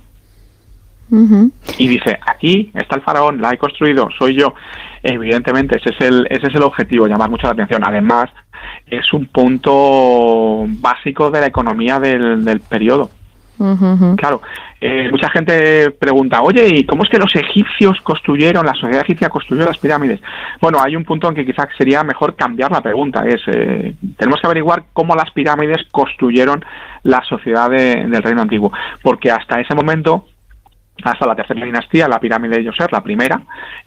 Y dice, aquí está el faraón, la he construido, soy yo. Evidentemente, ese es el objetivo, llamar mucho la atención. Además, es un punto básico de la economía del periodo. Claro, mucha gente pregunta, oye, ¿y cómo es que los egipcios la sociedad egipcia construyó las pirámides? Bueno, hay un punto en que quizás sería mejor cambiar la pregunta. Tenemos que averiguar cómo las pirámides construyeron la sociedad del Reino Antiguo, porque hasta ese momento, hasta la tercera dinastía, la pirámide de Djoser, la primera,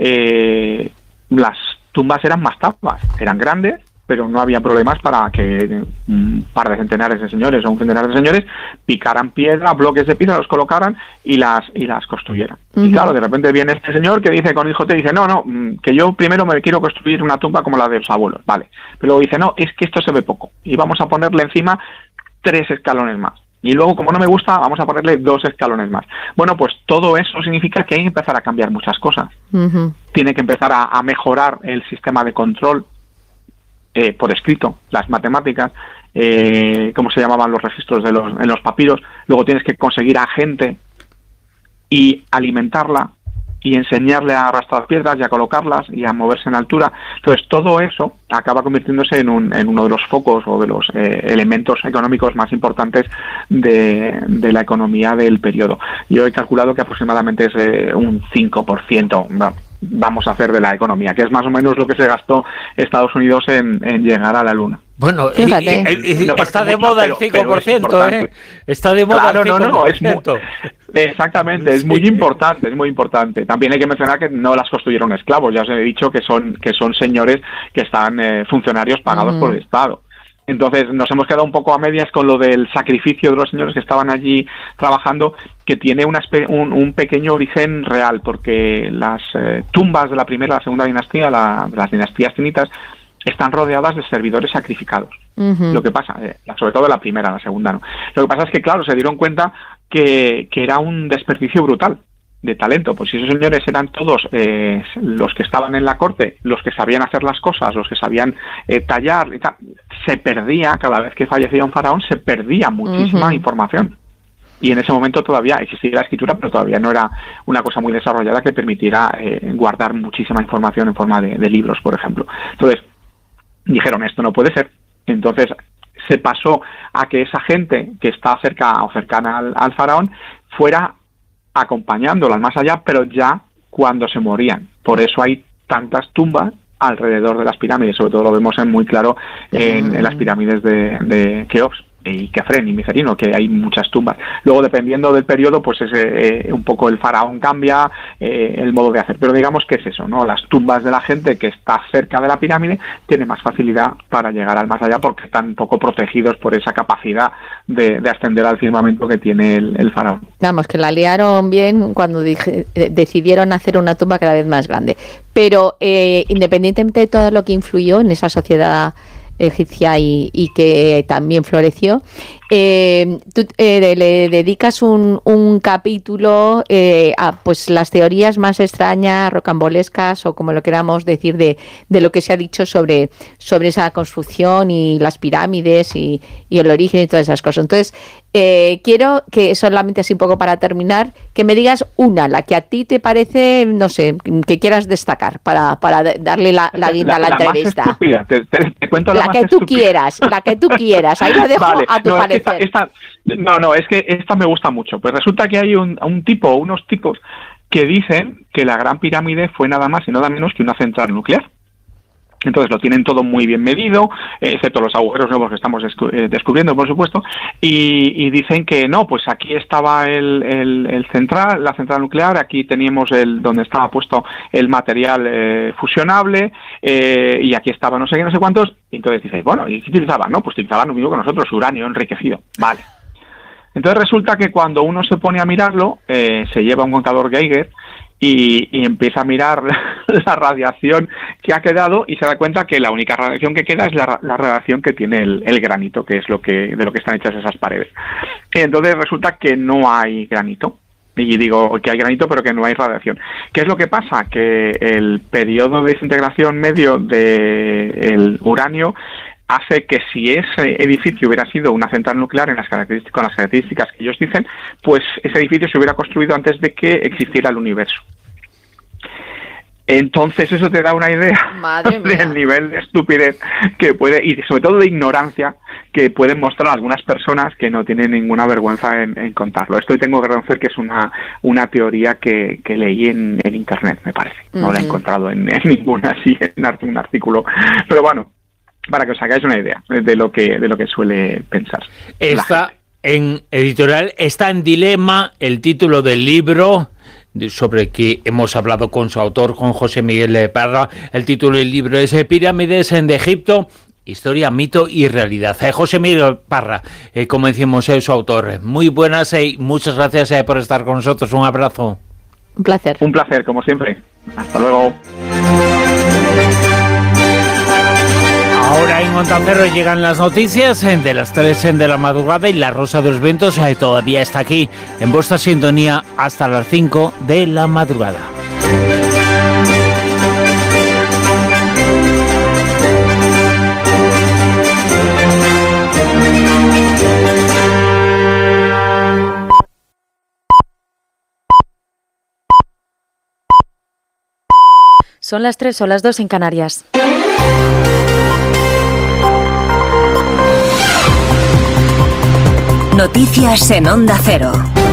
las tumbas eran mastabas, eran grandes, pero no había problemas para que un par de centenares de señores o un centenar de señores picaran piedra, bloques de piedra, los colocaran y las construyeran. Y claro, de repente viene este señor que dice con hijo te dice, no, que yo primero me quiero construir una tumba como la de los abuelos, vale. Pero luego dice, no, es que esto se ve poco y vamos a ponerle encima 3 escalones más. Y luego, como no me gusta, vamos a ponerle 2 escalones más. Bueno, pues todo eso significa que hay que empezar a cambiar muchas cosas. Tiene que empezar a mejorar el sistema de control por escrito, las matemáticas, cómo se llamaban los registros en los papiros. Luego tienes que conseguir a gente y alimentarla y enseñarle a arrastrar piedras y a colocarlas y a moverse en altura. Entonces todo eso acaba convirtiéndose en uno de los focos o de los elementos económicos más importantes de la economía del periodo. Yo he calculado que aproximadamente es un 5%, vamos a hacer, de la economía, que es más o menos lo que se gastó Estados Unidos en llegar a la Luna. Bueno, está de moda el 5%, Está de moda el 5%. Exactamente, es muy importante. También hay que mencionar que no las construyeron esclavos, ya os he dicho que son señores que están funcionarios pagados por el Estado. Entonces nos hemos quedado un poco a medias con lo del sacrificio de los señores que estaban allí trabajando, que tiene un pequeño origen real, porque las tumbas de la primera y la segunda dinastía, las dinastías sinitas, están rodeadas de servidores sacrificados. Uh-huh. Lo que pasa, sobre todo la primera, la segunda no. Lo que pasa es que, claro, se dieron cuenta que era un desperdicio brutal de talento. Pues si esos señores eran todos los que estaban en la corte, los que sabían hacer las cosas, los que sabían tallar y tal, se perdía, cada vez que fallecía un faraón, se perdía muchísima información. Y en ese momento todavía existía la escritura, pero todavía no era una cosa muy desarrollada que permitiera guardar muchísima información en forma de libros, por ejemplo. Entonces, dijeron, esto no puede ser. Entonces, se pasó a que esa gente que está cerca o cercana al faraón fuera acompañándolo al más allá, pero ya cuando se morían. Por eso hay tantas tumbas alrededor de las pirámides, sobre todo lo vemos muy claro en las pirámides de Keops y Kefren y Micerino, que hay muchas tumbas. Luego, dependiendo del periodo, pues un poco el faraón cambia el modo de hacer, pero digamos que es eso, ¿no? Las tumbas de la gente que está cerca de la pirámide tienen más facilidad para llegar al más allá porque están un poco protegidos por esa capacidad de ascender al firmamento que tiene el faraón. Vamos, que la liaron bien cuando decidieron hacer una tumba cada vez más grande. Pero independientemente de todo lo que influyó en esa sociedad egipcia y que también floreció, tú le dedicas un capítulo a pues las teorías más extrañas, rocambolescas o como lo queramos decir de lo que se ha dicho sobre esa construcción y las pirámides y el origen y todas esas cosas. Entonces, quiero que solamente así un poco para terminar, que me digas la que a ti te parece, no sé, que quieras destacar para darle la guinda a la entrevista. Más estúpida. Te cuento la que tú quieras, ahí la dejo vale, a tu parecer. Es que esta me gusta mucho. Pues resulta que hay unos tipos que dicen que la Gran Pirámide fue nada más y nada menos que una central nuclear. Entonces lo tienen todo muy bien medido, excepto los agujeros nuevos que estamos descubriendo, por supuesto, y dicen que no, pues aquí estaba la central nuclear, aquí teníamos donde estaba puesto el material fusionable, y aquí estaba no sé qué, no sé cuántos, y entonces dices, bueno, ¿y qué utilizaban? No, pues utilizaban lo mismo que nosotros, uranio enriquecido, vale. Entonces resulta que cuando uno se pone a mirarlo, se lleva un contador Geiger, y empieza a mirar la radiación que ha quedado y se da cuenta que la única radiación que queda es la radiación que tiene el granito, que es de lo que están hechas esas paredes. Entonces resulta que no hay granito. Y digo que hay granito pero que no hay radiación. ¿Qué es lo que pasa? Que el periodo de desintegración medio del uranio hace que si ese edificio hubiera sido una central nuclear con las características que ellos dicen, pues ese edificio se hubiera construido antes de que existiera el universo. Entonces eso te da una idea del nivel de estupidez que puede, y sobre todo de ignorancia, que pueden mostrar algunas personas que no tienen ninguna vergüenza en contarlo. Esto tengo que reconocer que es una teoría que leí en internet, me parece. No la he encontrado en ninguna así, en un artículo. Pero bueno, para que os hagáis una idea de lo que suele pensar. Está en editorial, está en Dilema el título del libro sobre que hemos hablado con su autor, con José Miguel Parra. El título del libro es Pirámides de Egipto, historia, mito y realidad. José Miguel Parra, como decimos, es su autor. Muy buenas y muchas gracias por estar con nosotros. Un abrazo. Un placer. Un placer, como siempre. Hasta luego. Ahora en Onda Cero llegan las noticias de las 3 de la madrugada y la Rosa de los Vientos todavía está aquí en vuestra sintonía hasta las 5 de la madrugada. Son las 3 o las 2 en Canarias. Noticias en Onda Cero.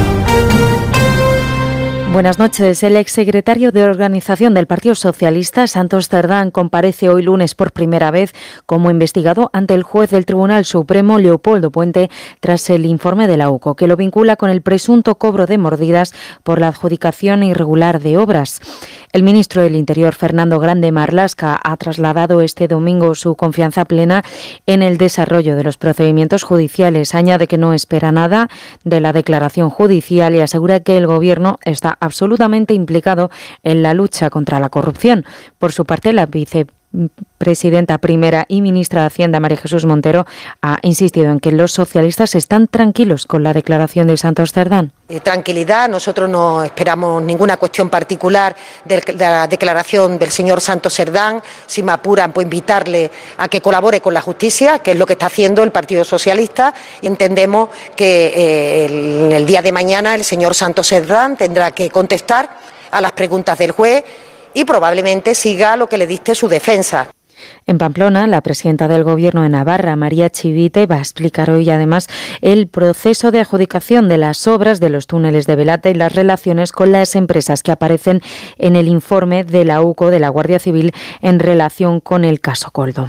Buenas noches. El exsecretario de Organización del Partido Socialista, Santos Cerdán, comparece hoy lunes por primera vez como investigado ante el juez del Tribunal Supremo, Leopoldo Puente, tras el informe de la UCO, que lo vincula con el presunto cobro de mordidas por la adjudicación irregular de obras. El ministro del Interior, Fernando Grande Marlaska, ha trasladado este domingo su confianza plena en el desarrollo de los procedimientos judiciales. Añade que no espera nada de la declaración judicial y asegura que el Gobierno está absolutamente implicado en la lucha contra la corrupción. Por su parte, la presidenta primera y ministra de Hacienda, María Jesús Montero, ha insistido en que los socialistas están tranquilos con la declaración de Santos Cerdán. Tranquilidad, nosotros no esperamos ninguna cuestión particular de la declaración del señor Santos Cerdán. Si me apuran, pues invitarle a que colabore con la justicia, que es lo que está haciendo el Partido Socialista. Y entendemos que el día de mañana el señor Santos Cerdán tendrá que contestar a las preguntas del juez y probablemente siga lo que le dicte su defensa. En Pamplona, la presidenta del Gobierno de Navarra, María Chivite, va a explicar hoy además el proceso de adjudicación de las obras de los túneles de Velata y las relaciones con las empresas que aparecen en el informe de la UCO de la Guardia Civil en relación con el caso Koldo.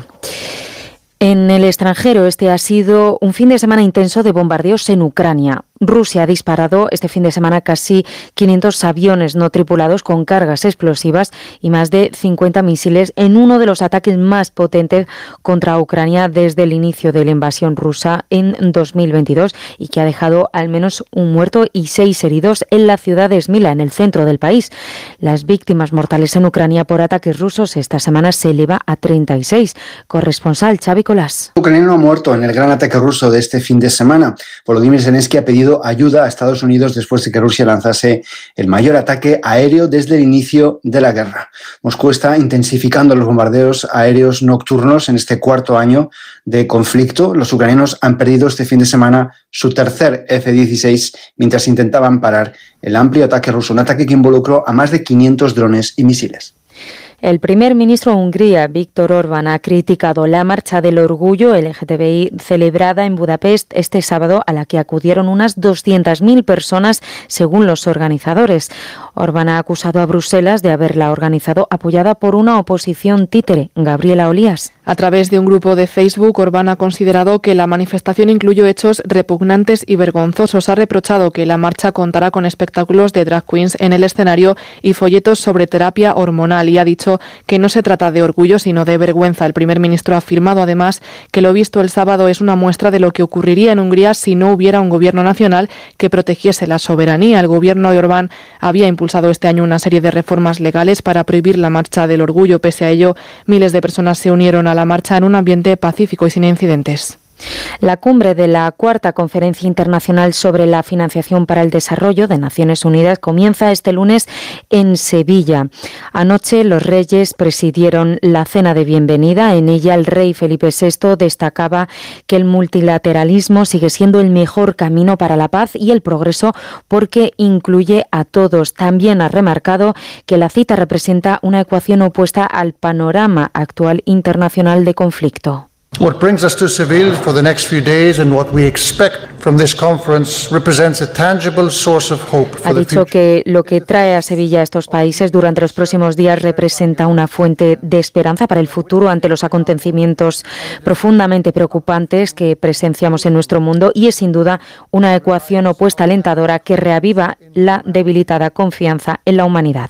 En el extranjero, este ha sido un fin de semana intenso de bombardeos en Ucrania. Rusia ha disparado este fin de semana casi 500 aviones no tripulados con cargas explosivas y más de 50 misiles en uno de los ataques más potentes contra Ucrania desde el inicio de la invasión rusa en 2022 y que ha dejado al menos un muerto y 6 heridos en la ciudad de Smila, en el centro del país. Las víctimas mortales en Ucrania por ataques rusos esta semana se eleva a 36. Corresponsal Xavi Colás. Un ucraniano ha muerto en el gran ataque ruso de este fin de semana. Volodymyr Zelensky ha pedido ayuda a Estados Unidos después de que Rusia lanzase el mayor ataque aéreo desde el inicio de la guerra. Moscú está intensificando los bombardeos aéreos nocturnos en este cuarto año de conflicto. Los ucranianos han perdido este fin de semana su tercer F-16 mientras intentaban parar el amplio ataque ruso, un ataque que involucró a más de 500 drones y misiles. El primer ministro de Hungría, Viktor Orbán, ha criticado la marcha del orgullo LGTBI celebrada en Budapest este sábado, a la que acudieron unas 200.000 personas, según los organizadores. Orbán ha acusado a Bruselas de haberla organizado apoyada por una oposición títere. Gabriela Olías. A través de un grupo de Facebook, Orbán ha considerado que la manifestación incluyó hechos repugnantes y vergonzosos. Ha reprochado que la marcha contará con espectáculos de drag queens en el escenario y folletos sobre terapia hormonal, y ha dicho que no se trata de orgullo sino de vergüenza. El primer ministro ha afirmado además que lo visto el sábado es una muestra de lo que ocurriría en Hungría si no hubiera un gobierno nacional que protegiese la soberanía. El gobierno de Orbán había impulsado este año una serie de reformas legales para prohibir la marcha del orgullo. Pese a ello, miles de personas se unieron a la marcha en un ambiente pacífico y sin incidentes. La cumbre de la cuarta Conferencia Internacional sobre la Financiación para el Desarrollo de Naciones Unidas comienza este lunes en Sevilla. Anoche los reyes presidieron la cena de bienvenida. En ella el rey Felipe VI destacaba que el multilateralismo sigue siendo el mejor camino para la paz y el progreso porque incluye a todos. También ha remarcado que la cita representa una ecuación opuesta al panorama actual internacional de conflicto. What brings us to Seville for the next few days and what we expect from this conference represents a tangible source of hope for the future. Ha dicho que lo que trae a Sevilla a estos países durante los próximos días representa una fuente de esperanza para el futuro ante los acontecimientos profundamente preocupantes que presenciamos en nuestro mundo, y es sin duda una ecuación opuesta alentadora que reaviva la debilitada confianza en la humanidad.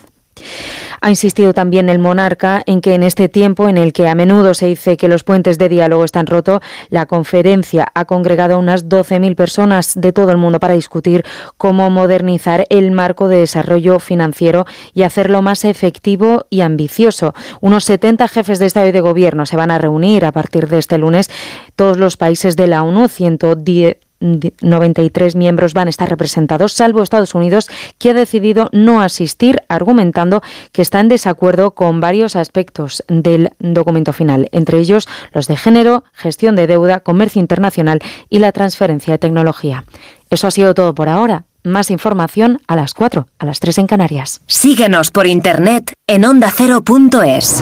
Ha insistido también el monarca en que en este tiempo en el que a menudo se dice que los puentes de diálogo están rotos, la conferencia ha congregado a unas 12.000 personas de todo el mundo para discutir cómo modernizar el marco de desarrollo financiero y hacerlo más efectivo y ambicioso. Unos 70 jefes de Estado y de Gobierno se van a reunir a partir de este lunes. Todos los países de la ONU, 93 miembros van a estar representados, salvo Estados Unidos, que ha decidido no asistir, argumentando que está en desacuerdo con varios aspectos del documento final, entre ellos los de género, gestión de deuda, comercio internacional y la transferencia de tecnología. Eso ha sido todo por ahora. Más información a las 4, a las 3 en Canarias. Síguenos por internet en ondacero.es.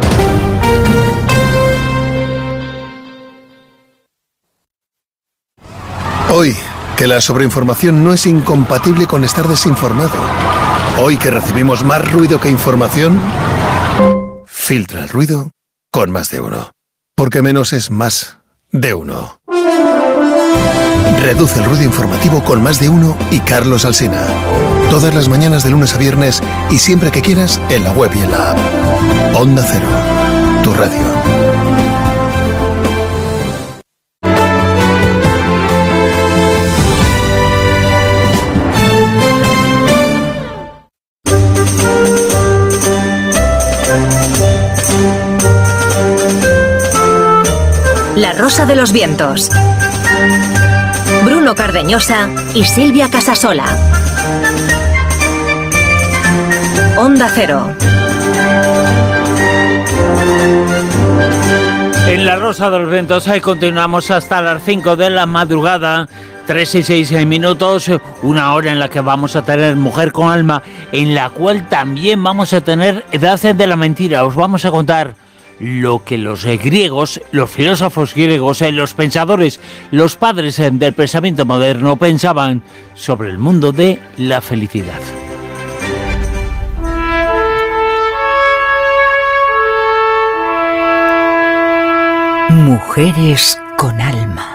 Hoy, que la sobreinformación no es incompatible con estar desinformado. Hoy que recibimos más ruido que información, filtra el ruido con Más de Uno. Porque menos es más de uno. Reduce el ruido informativo con Más de Uno y Carlos Alsina. Todas las mañanas de lunes a viernes y siempre que quieras en la web y en la app. Onda Cero, tu radio. Rosa de los Vientos. Bruno Cardeñosa y Silvia Casasola. Onda Cero. En La Rosa de los Vientos continuamos hasta las 5 de la madrugada, 3 y 6 minutos, una hora en la que vamos a tener Mujer con Alma, en la cual también vamos a tener Edad de la Mentira. Os vamos a contar lo que los griegos, los filósofos griegos, los pensadores, los padres del pensamiento moderno pensaban sobre el mundo de la felicidad. Mujeres con alma.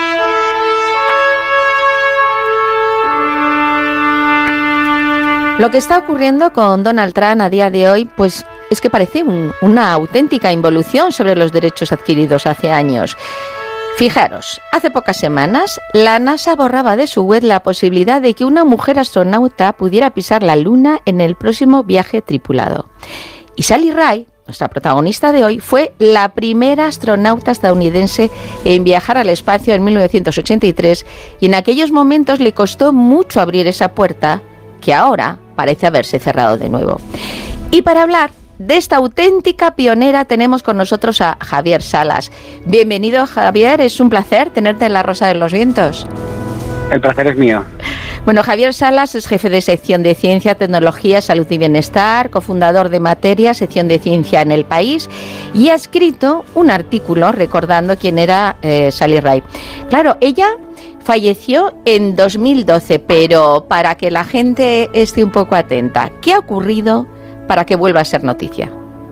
Lo que está ocurriendo con Donald Trump a día de hoy, pues es que parece una auténtica involución sobre los derechos adquiridos hace años. Fijaros, hace pocas semanas la NASA borraba de su web la posibilidad de que una mujer astronauta pudiera pisar la Luna en el próximo viaje tripulado. Y Sally Ride, nuestra protagonista de hoy, fue la primera astronauta estadounidense en viajar al espacio en 1983 y en aquellos momentos le costó mucho abrir esa puerta que ahora parece haberse cerrado de nuevo. Y para hablar de esta auténtica pionera tenemos con nosotros a Javier Salas. Bienvenido, Javier, es un placer tenerte en La Rosa de los Vientos. El placer es mío. Bueno, Javier Salas es jefe de sección de Ciencia, Tecnología, Salud y Bienestar, cofundador de Materia, sección de Ciencia en El País, y ha escrito un artículo recordando quién era Sally Ride. Claro, ella falleció en 2012, pero para que la gente esté un poco atenta, ¿qué ha ocurrido para que vuelva a ser noticia?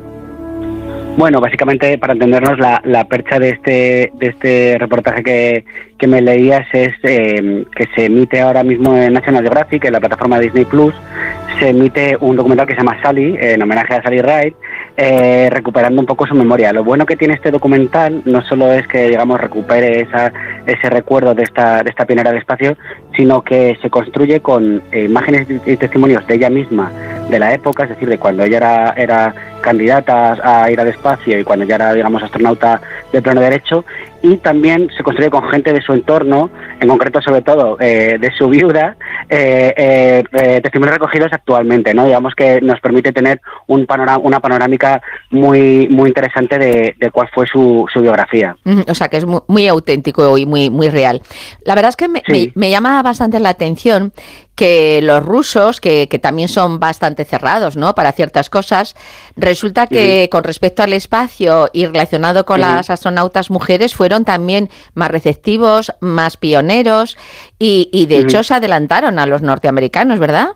Bueno, básicamente, para entendernos, la percha de este reportaje que me leías es que se emite ahora mismo en National Geographic, en la plataforma Disney Plus. Se emite un documental que se llama Sally, en homenaje a Sally Ride, recuperando un poco su memoria. Lo bueno que tiene este documental no solo es que, digamos, recupere ese recuerdo de esta pionera del espacio, sino que se construye con imágenes y testimonios de ella misma, de la época, es decir, de cuando ella era candidata a ir al espacio y cuando ya era, digamos, astronauta de pleno derecho, y también se construye con gente de su entorno, en concreto, sobre todo, de su viuda, testimonios recogidos actualmente, ¿no? Digamos que nos permite tener una panorámica muy interesante de cuál fue su biografía. O sea, que es muy auténtico y muy real. La verdad es que me llama bastante la atención que los rusos, que también son bastante cerrados, ¿no?, para ciertas cosas, resulta que con respecto al espacio y relacionado con las astronautas mujeres fueron también más receptivos, más pioneros y de hecho se adelantaron a los norteamericanos, ¿verdad?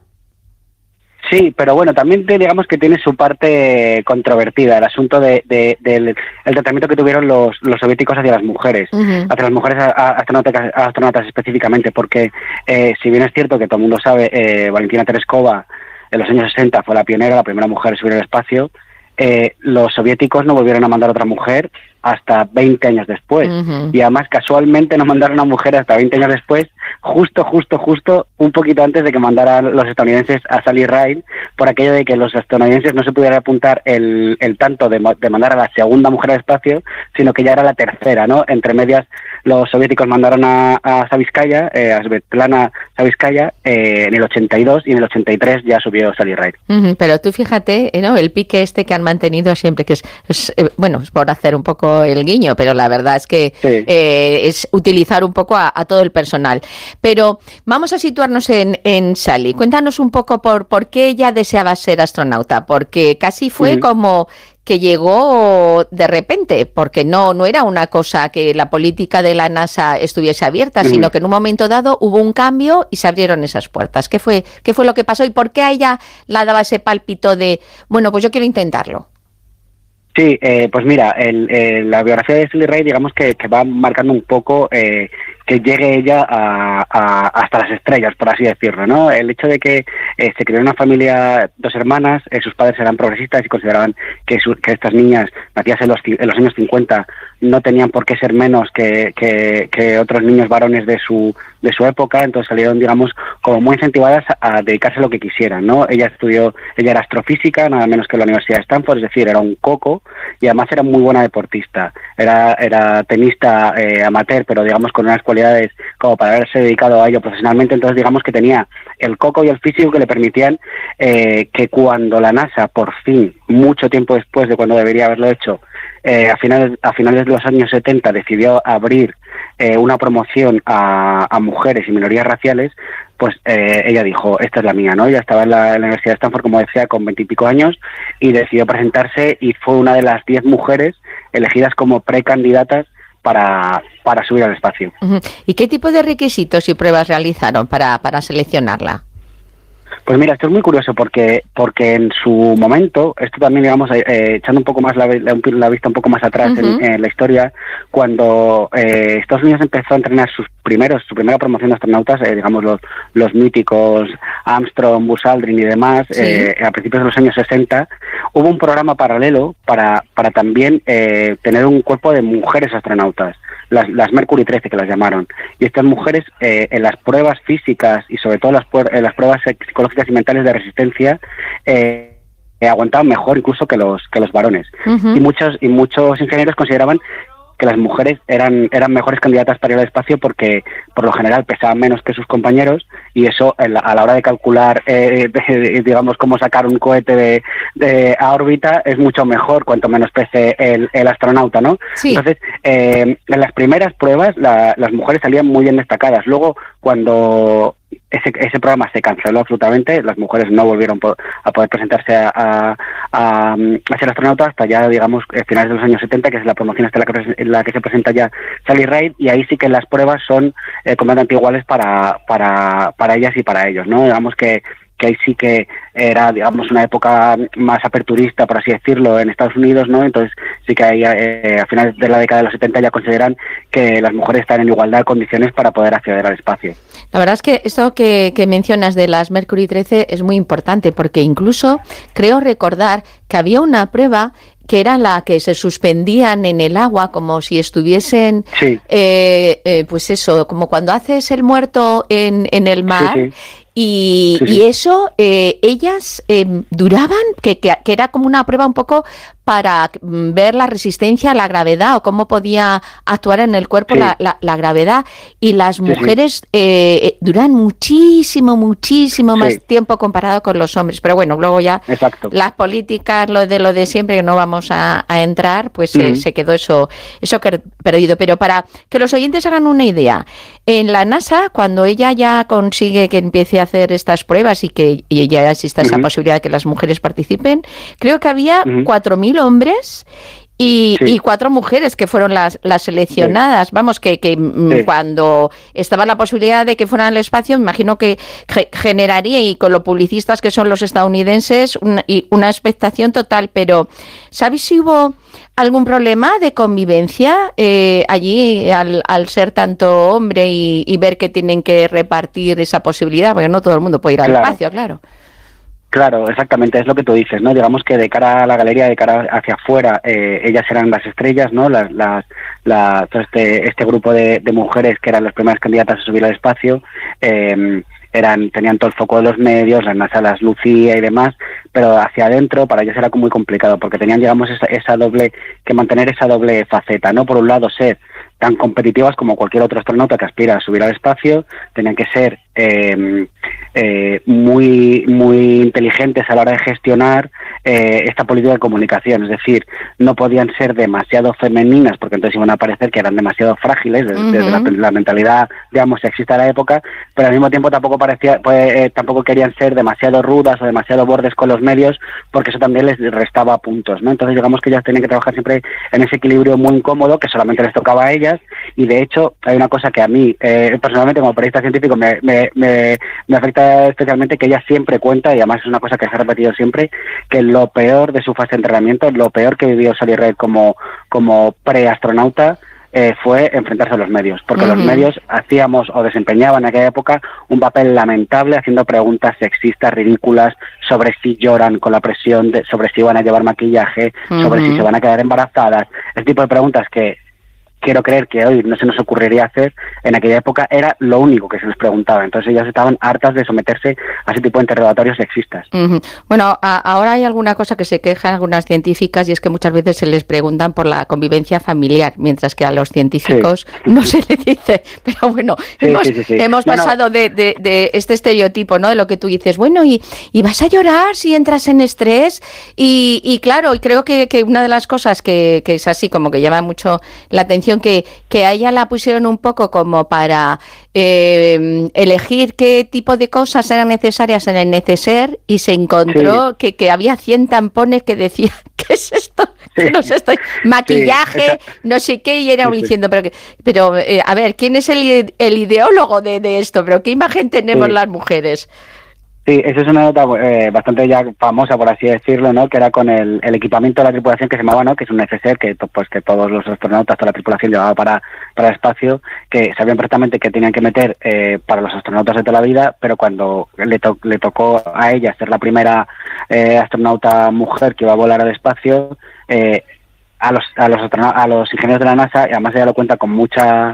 Sí, pero bueno, también digamos que tiene su parte controvertida, el asunto del tratamiento que tuvieron los soviéticos hacia las mujeres, hacia las mujeres astronautas específicamente, porque si bien es cierto que todo el mundo sabe, Valentina Tereskova en los años 60 fue la pionera, la primera mujer en subir al espacio, los soviéticos no volvieron a mandar a otra mujer hasta 20 años después. Y además casualmente no mandaron a una mujer hasta 20 años después, justo un poquito antes de que mandaran los estadounidenses a Sally Ride, por aquello de que los estadounidenses no se pudieran apuntar el tanto de mandar a la segunda mujer al espacio, sino que ya era la tercera, ¿no? Entre medias, los soviéticos mandaron a Savitskaya, a Svetlana Savitskaya, en el 82, y en el 83 ya subió Sally Ride. Pero tú fíjate, ¿no?, el pique este que han mantenido siempre, que es por hacer un poco el guiño, pero la verdad es que es utilizar un poco a todo el personal. Pero vamos a situarnos en Sally. Cuéntanos un poco por qué ella deseaba ser astronauta, porque casi fue como que llegó de repente, porque no era una cosa que la política de la NASA estuviese abierta, sino que en un momento dado hubo un cambio y se abrieron esas puertas. ¿Qué fue lo que pasó y por qué a ella la daba ese pálpito de, bueno, pues yo quiero intentarlo? Sí, pues mira, la biografía de Sally Ride, digamos que va marcando un poco que llegue ella hasta las estrellas, por así decirlo, ¿no? El hecho de que se creó una familia, dos hermanas, sus padres eran progresistas y consideraban que estas niñas, nacidas en los años 50, no tenían por qué ser menos que otros niños varones de su época, entonces salieron, digamos, como muy incentivadas a dedicarse a lo que quisieran, ¿no? Ella era astrofísica, nada menos que en la Universidad de Stanford, es decir, era un coco, y además era muy buena deportista, era tenista amateur, pero digamos con unas cualidades como para haberse dedicado a ello profesionalmente, entonces digamos que tenía el coco y el físico que le permitían que cuando la NASA, por fin, mucho tiempo después de cuando debería haberlo hecho, a finales de los años 70 decidió abrir una promoción a mujeres y minorías raciales, pues ella dijo, esta es la mía, ¿no? Ella estaba en la Universidad de Stanford, como decía, con 20 y pico años, y decidió presentarse y fue una de las 10 mujeres elegidas como precandidatas para subir al espacio. ¿Y qué tipo de requisitos y pruebas realizaron para seleccionarla? Pues mira, esto es muy curioso porque en su momento, esto también, digamos, echando un poco más la vista un poco más atrás en la historia, cuando Estados Unidos empezó a entrenar su primera promoción de astronautas, digamos los míticos Armstrong, Buzz Aldrin y demás, a principios de los años 60, hubo un programa paralelo para también tener un cuerpo de mujeres astronautas. Las Mercury 13 que las llamaron, y estas mujeres en las pruebas físicas y sobre todo en las pruebas psicológicas y mentales de resistencia aguantaban mejor incluso que los varones. Y muchos ingenieros consideraban que las mujeres eran mejores candidatas para ir al espacio porque por lo general pesaban menos que sus compañeros, y eso a la hora de calcular digamos cómo sacar un cohete a órbita es mucho mejor cuanto menos pese el astronauta, ¿no? Sí. Entonces en las primeras pruebas las mujeres salían muy bien destacadas. Luego, cuando ese programa se canceló absolutamente, las mujeres no volvieron a poder presentarse a ser astronautas hasta ya, digamos, finales de los años 70, que es la promoción hasta en la que se presenta ya Sally Ride, y ahí sí que las pruebas son completamente iguales para ellas y para ellos, ¿no? Digamos que ahí sí que era, digamos, una época más aperturista, por así decirlo, en Estados Unidos, ¿no? Entonces sí que ahí a finales de la década de los 70 ya consideran que las mujeres están en igualdad de condiciones para poder acceder al espacio. La verdad es que esto que mencionas de las Mercury 13 es muy importante, porque incluso creo recordar que había una prueba que era la que se suspendían en el agua como si estuviesen, pues eso, como cuando haces el muerto en el mar. Sí. Y eso, ellas duraban, que era como una prueba un poco para ver la resistencia a la gravedad o cómo podía actuar en el cuerpo la gravedad. Y las mujeres duran muchísimo más tiempo comparado con los hombres. Pero bueno, luego ya las políticas, lo de siempre, que no vamos a entrar, pues se quedó eso perdido. Pero para que los oyentes hagan una idea, en la NASA, cuando ella ya consigue que empiece a hacer estas pruebas y ya exista esa posibilidad de que las mujeres participen, creo que había 4.000 hombres y 4 mujeres que fueron las seleccionadas. Vamos, que cuando estaba la posibilidad de que fueran al espacio, me imagino que generaría, y con lo publicistas que son los estadounidenses, una expectación total. Pero ¿sabéis si hubo algún problema de convivencia allí al ser tanto hombre y ver que tienen que repartir esa posibilidad? Porque no todo el mundo puede ir al espacio, claro. Claro, exactamente, es lo que tú dices, ¿no? Digamos que de cara a la galería, de cara hacia afuera, ellas eran las estrellas, ¿no? Este grupo de mujeres que eran las primeras candidatas a subir al espacio, tenían todo el foco de los medios, la NASA las lucía y demás, pero hacia adentro para ellos era muy complicado, porque tenían, digamos, mantener esa doble faceta, ¿no? Por un lado, ser tan competitivas como cualquier otro astronauta que aspira a subir al espacio, tenían que ser muy inteligentes a la hora de gestionar esta política de comunicación, es decir, no podían ser demasiado femeninas porque entonces iban a parecer que eran demasiado frágiles desde la mentalidad, digamos, sexista de la época, pero al mismo tiempo tampoco querían ser demasiado rudas o demasiado bordes con los medios, porque eso también les restaba puntos, ¿no? Entonces digamos que ellas tenían que trabajar siempre en ese equilibrio muy incómodo que solamente les tocaba a ellas. Y de hecho hay una cosa que a mí personalmente como periodista científico me afecta especialmente, que ella siempre cuenta, y además es una cosa que se ha repetido siempre, que lo peor de su fase de entrenamiento, lo peor que vivió Sally Ride como preastronauta fue enfrentarse a los medios, porque los medios hacíamos o desempeñaban en aquella época un papel lamentable haciendo preguntas sexistas, ridículas, sobre si lloran con la presión, sobre si van a llevar maquillaje, sobre si se van a quedar embarazadas, ese tipo de preguntas que quiero creer que hoy no se nos ocurriría hacer, en aquella época era lo único que se les preguntaba. Entonces ellas estaban hartas de someterse a ese tipo de interrogatorios sexistas. Bueno, ahora hay alguna cosa que se quejan algunas científicas, y es que muchas veces se les preguntan por la convivencia familiar, mientras que a los científicos no se les dice. Pero bueno, hemos pasado de este estereotipo, ¿no? De lo que tú dices, bueno, y vas a llorar si entras en estrés, y claro, y creo que una de las cosas que es así como que llama mucho la atención, que a ella la pusieron un poco como para elegir qué tipo de cosas eran necesarias en el neceser, y se encontró que había 100 tampones que decían, ¿qué es esto? No sé, maquillaje, no sé qué, y era diciendo, pero a ver, ¿quién es el ideólogo de esto? ¿Pero qué imagen tenemos las mujeres? Sí, esa es una nota bastante ya famosa, por así decirlo, ¿no? Que era con el equipamiento de la tripulación que se llamaba, ¿no? Que es un neceser que todos los astronautas, toda la tripulación llevaba para el espacio, que sabían perfectamente que tenían que meter para los astronautas de toda la vida, pero cuando le tocó a ella ser la primera astronauta mujer que iba a volar al espacio, a los ingenieros de la NASA, y además ella lo cuenta con mucho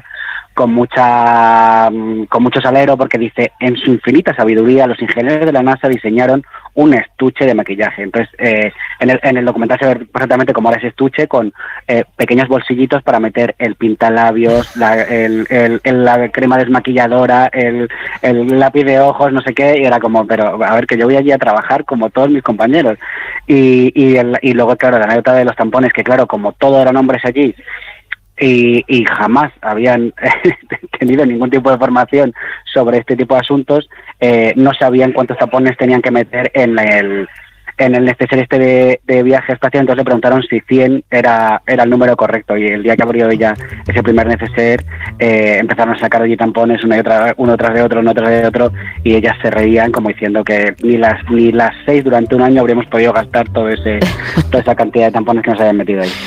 salero, porque dice, en su infinita sabiduría los ingenieros de la NASA diseñaron un estuche de maquillaje. Entonces en el documental se ve perfectamente cómo era ese estuche, con pequeños bolsillitos para meter el pintalabios, la crema desmaquilladora, el lápiz de ojos, no sé qué, y era como, pero a ver, que yo voy allí a trabajar como todos mis compañeros. Y luego, claro, la anécdota de los tampones, que claro, como todos eran hombres allí, y jamás habían tenido ningún tipo de formación sobre este tipo de asuntos, no sabían cuántos tapones tenían que meter en el neceser de viaje espacial. Entonces le preguntaron si 100 era el número correcto, y el día que abrió ella ese primer neceser, empezaron a sacar allí tampones uno tras de otro, y ellas se reían como diciendo que ni las 6 durante un año habríamos podido gastar toda esa cantidad de tampones que nos habían metido ahí.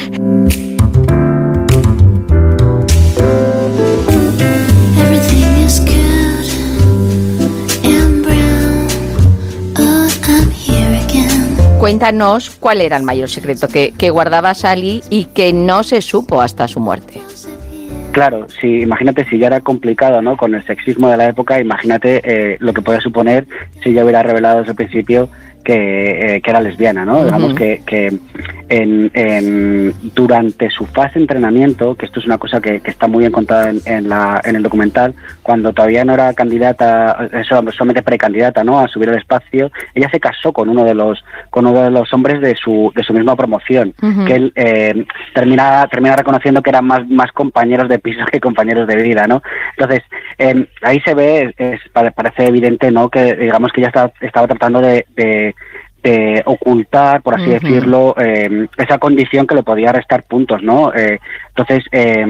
Cuéntanos cuál era el mayor secreto que guardaba Sally y que no se supo hasta su muerte. Claro, sí, imagínate si ya era complicado, ¿no? Con el sexismo de la época, imagínate lo que podía suponer si ya hubiera revelado desde el principio que era lesbiana, ¿no? Digamos que durante su fase de entrenamiento, que esto es una cosa que está muy bien contada en el documental, cuando todavía no era candidata, solamente precandidata, ¿no?, a subir al espacio, ella se casó con uno de los hombres de su misma promoción, que él termina reconociendo que eran más compañeros de piso que compañeros de vida, ¿no? Entonces, ahí se ve, parece evidente, ¿no?, que digamos que ella estaba tratando de ocultar, por así decirlo, esa condición que le podía restar puntos, ¿no? Entonces,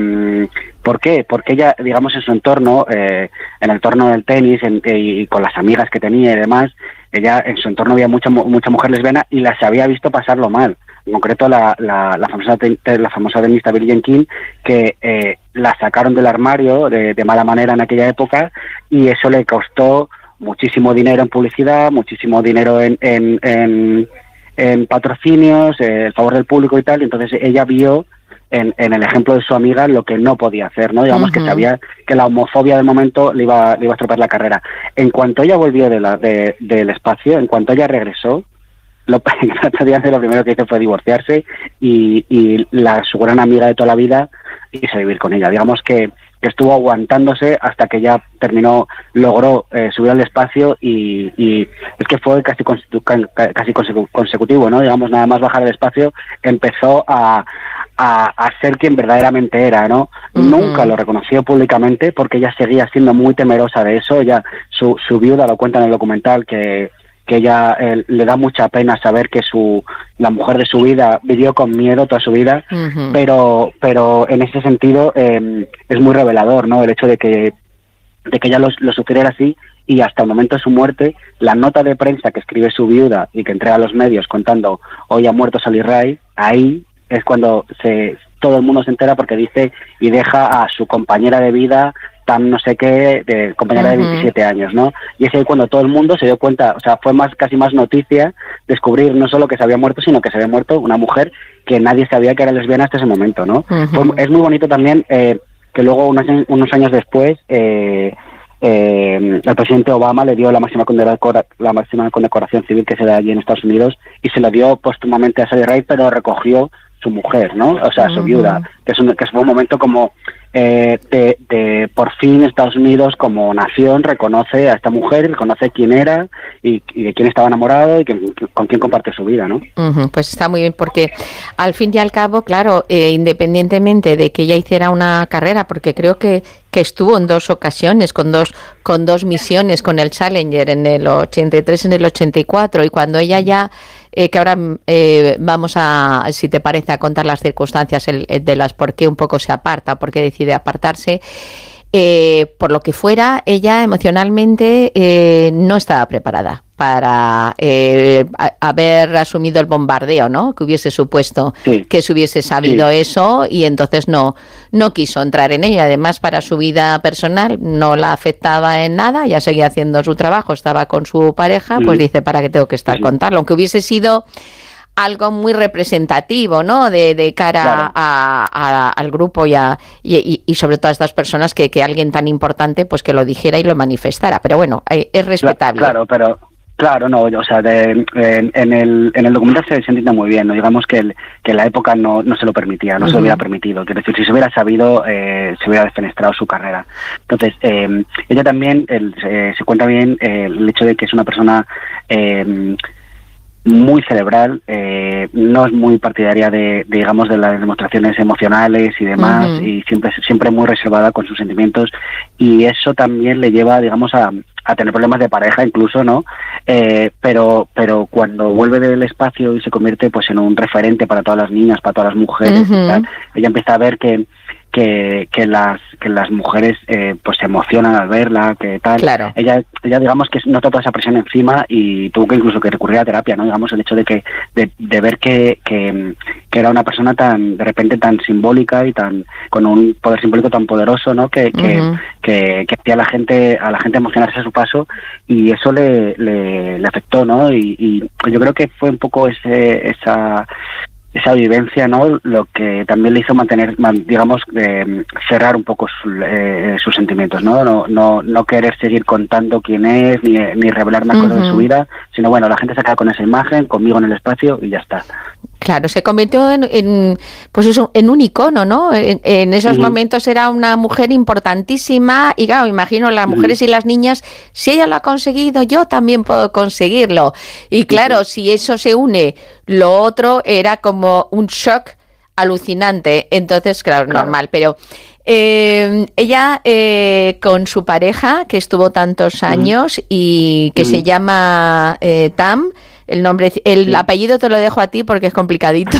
¿por qué? Porque ella, digamos, en su entorno, en el entorno del tenis y con las amigas que tenía y demás, ella en su entorno había mucha mujer lesbiana y las había visto pasarlo mal. En concreto, la famosa tenista Billie Jean King, que la sacaron del armario de mala manera en aquella época, y eso le costó muchísimo dinero en publicidad, muchísimo dinero en patrocinios, el favor del público y tal. Y entonces ella vio en el ejemplo de su amiga lo que no podía hacer, ¿no? Digamos que sabía que la homofobia de momento le iba a estropear la carrera. En cuanto ella volvió del espacio, en cuanto ella regresó, lo primero que hizo fue divorciarse y su gran amiga de toda la vida irse a vivir con ella. Digamos que estuvo aguantándose hasta que ya logró subir al espacio, y es que fue casi consecutivo, ¿no? Digamos, nada más bajar al espacio empezó a ser quien verdaderamente era, ¿no? Nunca lo reconoció públicamente porque ella seguía siendo muy temerosa de eso. Ella, su viuda lo cuenta en el documental, que ella le da mucha pena saber que la mujer de su vida vivió con miedo toda su vida, pero en ese sentido es muy revelador, ¿no? El hecho de que ella lo sufriera así, y hasta el momento de su muerte, la nota de prensa que escribe su viuda y que entrega a los medios contando hoy ha muerto Sally Ride, ahí es cuando todo el mundo se entera, porque dice y deja a su compañera de vida Tam no sé qué, de compañera de 27 años, ¿no? Y es ahí cuando todo el mundo se dio cuenta, o sea, fue casi más noticia descubrir no solo que se había muerto, sino que se había muerto una mujer que nadie sabía que era lesbiana hasta ese momento, ¿no? Es muy bonito también que luego, unos años después, el presidente Obama le dio la máxima condecoración civil que se da allí en Estados Unidos, y se la dio póstumamente a Sally Ride, pero recogió su mujer, ¿no? O sea, su viuda, que fue un momento como de por fin Estados Unidos como nación reconoce a esta mujer, reconoce quién era y de quién estaba enamorado y con quién comparte su vida, ¿no? Pues está muy bien, porque al fin y al cabo, claro, independientemente de que ella hiciera una carrera, porque creo que estuvo en 2 ocasiones, con dos misiones, con el Challenger en el 83, en el 84, y cuando ella ya que ahora vamos a, si te parece, a contar las circunstancias de las por qué un poco se aparta, por qué decide apartarse. Por lo que fuera, ella emocionalmente no estaba preparada para haber asumido el bombardeo, ¿no? Que hubiese supuesto que se hubiese sabido eso, y entonces no quiso entrar en ella. Además, para su vida personal no la afectaba en nada, ya seguía haciendo su trabajo, estaba con su pareja, pues dice, ¿para qué tengo que estar contarlo? Aunque hubiese sido algo muy representativo, ¿no? De cara al grupo y sobre todo a estas personas que alguien tan importante pues que lo dijera y lo manifestara. Pero bueno, es respetable. Claro, no, o sea, en el documental se entiende muy bien, ¿no? Digamos que la época no se lo permitía, no se lo hubiera permitido. Quiero decir, si se hubiera sabido, se hubiera defenestrado su carrera. Entonces, ella también, se cuenta bien el hecho de que es una persona muy cerebral, no es muy partidaria de las demostraciones emocionales y demás, y siempre muy reservada con sus sentimientos, y eso también le lleva, digamos, a tener problemas de pareja incluso, ¿no? Pero cuando vuelve del espacio y se convierte pues en un referente para todas las niñas, para todas las mujeres, y tal, ella empieza a ver que las mujeres pues se emocionan al verla, que tal. Claro. Ella digamos que nota toda esa presión encima y tuvo que incluso que recurrir a terapia, ¿no? Digamos, el hecho de ver que era una persona de repente tan simbólica y con un poder simbólico tan poderoso, ¿no? Que hacía a la gente emocionarse a su paso, y eso le afectó, ¿no? Y yo creo que fue un poco esa vivencia, ¿no? Lo que también le hizo cerrar un poco sus sentimientos, ¿no? No querer seguir contando quién es, ni revelar más cosas de su vida, sino bueno, la gente se queda con esa imagen, conmigo en el espacio, y ya está. Claro, se convirtió en un icono, ¿no? En esos momentos era una mujer importantísima, y claro, imagino las mujeres y las niñas, si ella lo ha conseguido, yo también puedo conseguirlo. Y claro, si eso se une, lo otro era como un shock alucinante. Entonces, claro. Normal, pero ella con su pareja, que estuvo tantos años y que se llama Tam, el apellido te lo dejo a ti porque es complicadito.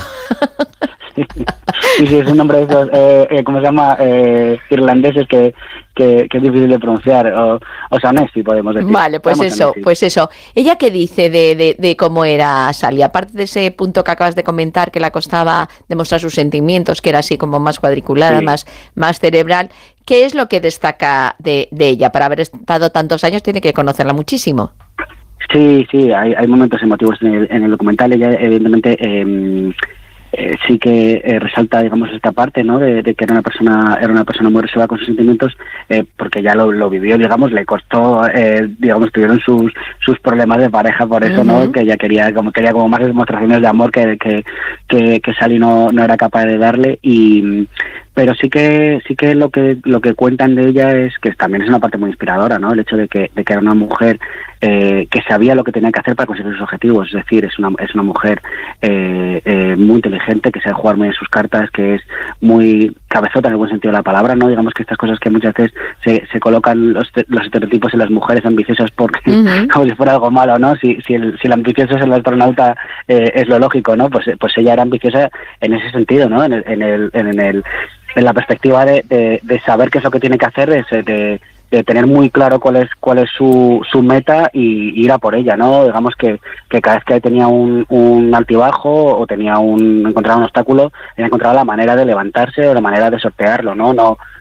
Sí, es un nombre de esos, ¿cómo se llama? Irlandeses que es difícil de pronunciar, o Sanesi, podemos decir. Vale, pues eso. ¿Ella qué dice de cómo era Sally? Aparte de ese punto que acabas de comentar, que le costaba demostrar sus sentimientos, que era así como más cuadriculada, más cerebral, ¿qué es lo que destaca de ella? Para haber estado tantos años tiene que conocerla muchísimo. Sí, hay momentos emotivos en el documental. Ella, evidentemente, sí que resalta, digamos, esta parte, ¿no? De que era una persona muy reservada con sus sentimientos, porque ya lo vivió, digamos, le costó, digamos, tuvieron sus problemas de pareja por eso, ¿no? Que ella quería como más demostraciones de amor que Sally no era capaz de darle, pero sí que lo que cuentan de ella es que también es una parte muy inspiradora, ¿no? El hecho de que era una mujer que sabía lo que tenía que hacer para conseguir sus objetivos, es decir, es una mujer muy inteligente, que sabe jugar muy en sus cartas, que es muy cabezota en el buen sentido de la palabra, ¿no? Digamos que estas cosas que muchas veces se colocan los estereotipos en las mujeres ambiciosas porque como si fuera algo malo, ¿no? Si el ambicioso es el astronauta, es lo lógico, ¿no? Pues ella era ambiciosa en ese sentido, ¿no? En la perspectiva de saber qué es lo que tiene que hacer, de tener muy claro cuál es su meta y ir a por ella, ¿no? Digamos que cada vez que tenía un altibajo o encontraba un obstáculo, ella encontraba la manera de levantarse o la manera de sortearlo, ¿no?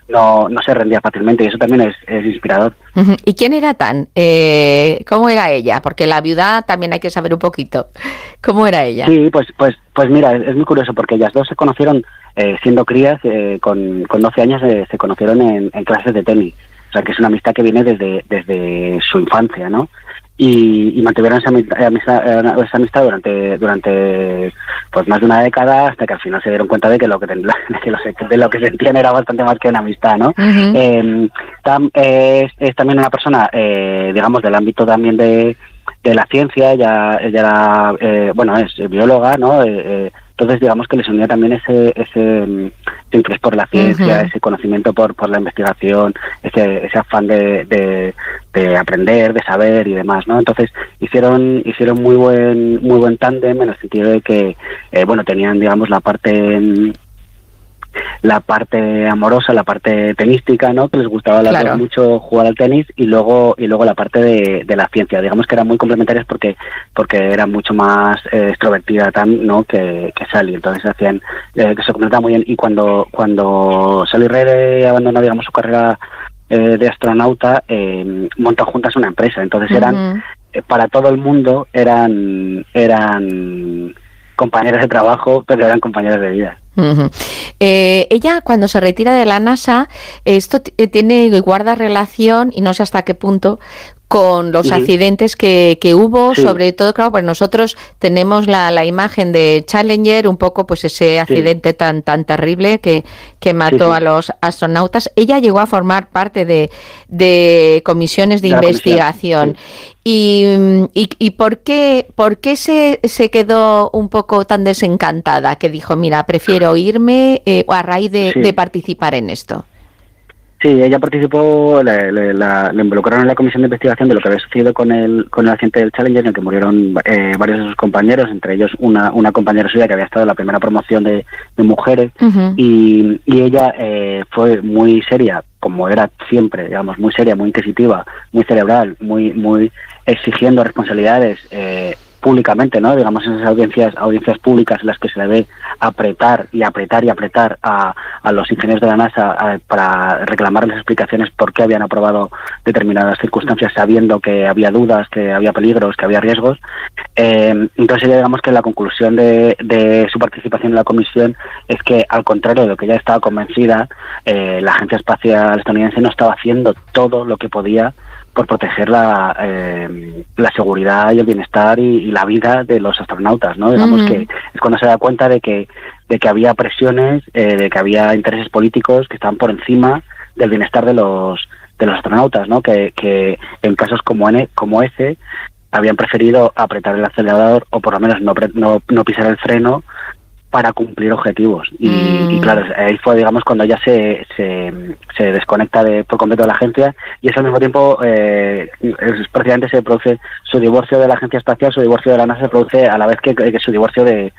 no se rendía fácilmente, y eso también es inspirador. ¿Y quién era Tan? ¿Cómo era ella? Porque la viuda también hay que saber un poquito. ¿Cómo era ella? Sí, pues mira, es muy curioso porque ellas dos se conocieron siendo crías, con 12 años se conocieron en clases de tenis. O sea, que es una amistad que viene desde su infancia, ¿no? Y mantuvieron esa amistad durante pues más de una década, hasta que al final se dieron cuenta de que lo que sentían era bastante más que una amistad, ¿no? Tam es también una persona, digamos, del ámbito también de la ciencia. Ella era, es bióloga, ¿no? Entonces, digamos que les unía también ese interés por la ciencia, ese conocimiento por la investigación, ese afán de aprender, de saber y demás, ¿no? Entonces, hicieron muy buen tándem, en el sentido de que, tenían, digamos, la parte amorosa, la parte tenística, ¿no? Que les gustaba mucho jugar al tenis, y luego la parte de la ciencia. Digamos que eran muy complementarias porque era mucho más extrovertida Tam, ¿no? que Sally. Entonces hacían que se complementaban muy bien. Y cuando Sally Ride abandonó, digamos, su carrera de astronauta, montan juntas una empresa. Entonces eran para todo el mundo eran compañeros de trabajo, pero eran compañeros de vida. Ella, cuando se retira de la NASA, esto guarda relación, y no sé hasta qué punto, con los accidentes que hubo, sobre todo, claro, pues nosotros tenemos la imagen de Challenger, un poco pues ese accidente tan terrible que mató a los astronautas. Ella llegó a formar parte de comisiones de investigación. ¿Y por qué se quedó un poco tan desencantada, que dijo, mira, prefiero irme a raíz de participar en esto? Sí, ella participó, le involucraron en la comisión de investigación de lo que había sucedido con el accidente del Challenger, en el que murieron varios de sus compañeros, entre ellos una compañera suya que había estado en la primera promoción de mujeres, y ella fue muy seria, como era siempre, digamos, muy seria, muy inquisitiva, muy cerebral, muy exigiendo responsabilidades públicamente, ¿no? Digamos, en esas audiencias públicas en las que se le ve apretar a los ingenieros de la NASA para reclamarles explicaciones por qué habían aprobado determinadas circunstancias, sabiendo que había dudas, que había peligros, que había riesgos. Entonces, digamos que la conclusión de su participación en la comisión es que, al contrario de lo que ella estaba convencida, la Agencia Espacial Estadounidense no estaba haciendo todo lo que podía por proteger la seguridad y el bienestar y la vida de los astronautas, ¿no? Digamos que es cuando se da cuenta de que había presiones, de que había intereses políticos que estaban por encima del bienestar de los astronautas, ¿no? Que en casos como ese habían preferido apretar el acelerador, o por lo menos no pisar el freno, para cumplir objetivos. Y claro, ahí fue, digamos, cuando ella se desconecta por completo de la agencia, y es al mismo tiempo precisamente se produce su divorcio de la agencia espacial, su divorcio de la NASA se produce a la vez que su divorcio de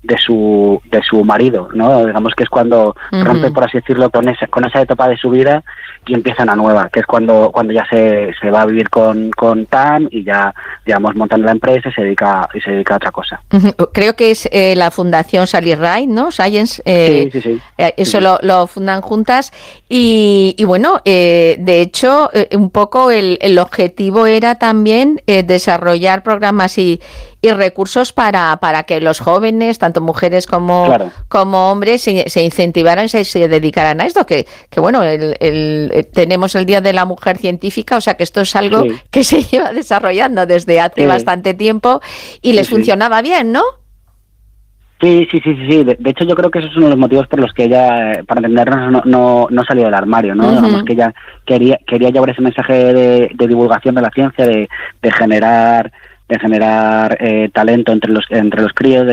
su marido, ¿no? Digamos que es cuando rompe, por así decirlo, con esa etapa de su vida, y empieza una nueva, que es cuando ya se va a vivir con Tam, y ya, digamos, montan la empresa y se dedica a otra cosa. Creo que es la Fundación Sally Ride, ¿no? Science. Sí. Eso lo fundan juntas, y bueno, de hecho, un poco el objetivo era también desarrollar programas y recursos para que los jóvenes, tanto mujeres como hombres, se incentivaran, se dedicaran a esto, que bueno, tenemos el Día de la Mujer Científica, o sea que esto es algo que se lleva desarrollando desde hace bastante tiempo, y les funcionaba bien, ¿no? Sí. De hecho, yo creo que esos son los motivos por los que ella, para entendernos, no salió del armario, ¿no? Digamos que ella quería llevar ese mensaje de divulgación de la ciencia, de generar talento entre los críos,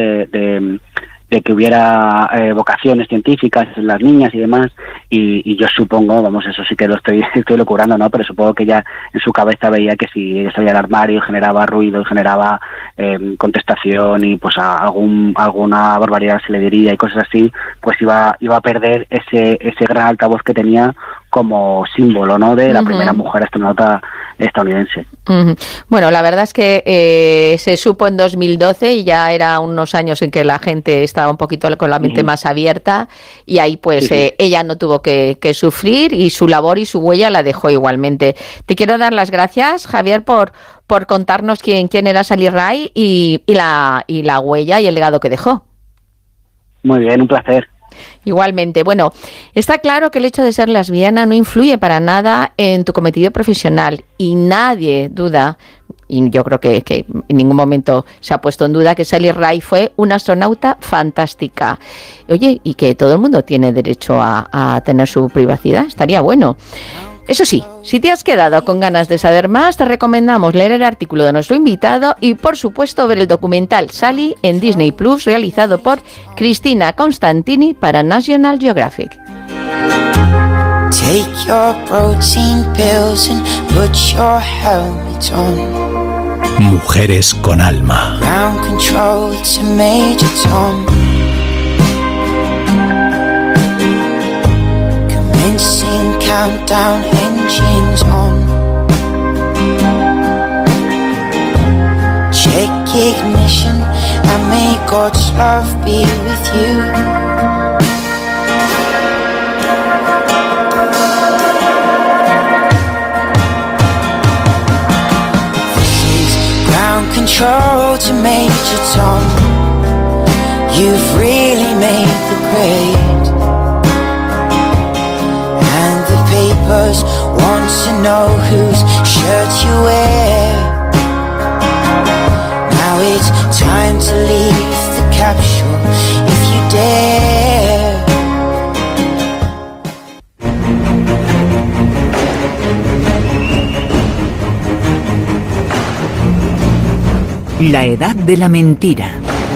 de que hubiera vocaciones científicas en las niñas y demás, y yo supongo, vamos, eso sí que lo estoy locurando, ¿no? Pero supongo que ella en su cabeza veía que si ella salía del armario, generaba ruido, generaba contestación, y pues alguna barbaridad se le diría y cosas así, pues iba a perder ese gran altavoz que tenía como símbolo, ¿no? De la primera mujer astronauta estadounidense. Bueno, la verdad es que se supo en 2012 y ya era unos años en que la gente estaba un poquito con la mente más abierta, y ahí pues ella no tuvo que sufrir, y su labor y su huella la dejó igualmente. Te quiero dar las gracias, Javier, por contarnos quién era Sally Ride y la huella y el legado que dejó. Muy bien, un placer. Igualmente. Bueno, está claro que el hecho de ser lesbiana no influye para nada en tu cometido profesional, y nadie duda, y yo creo que en ningún momento se ha puesto en duda, que Sally Ride fue una astronauta fantástica. Oye, y que todo el mundo tiene derecho a tener su privacidad. Estaría bueno. Eso sí, si te has quedado con ganas de saber más, te recomendamos leer el artículo de nuestro invitado y, por supuesto, ver el documental Sally en Disney Plus, realizado por Cristina Constantini para National Geographic. Take your protein pills and put your helmet on. Mujeres con alma. Ground control to Major Tom. Commencing countdown, engines on. Check ignition and may God's love be with you. Control to Major Tom. You've really made the grade, and the papers want to know whose shirt you wear. Now it's time to leave the capsule if you dare. La edad de la mentira.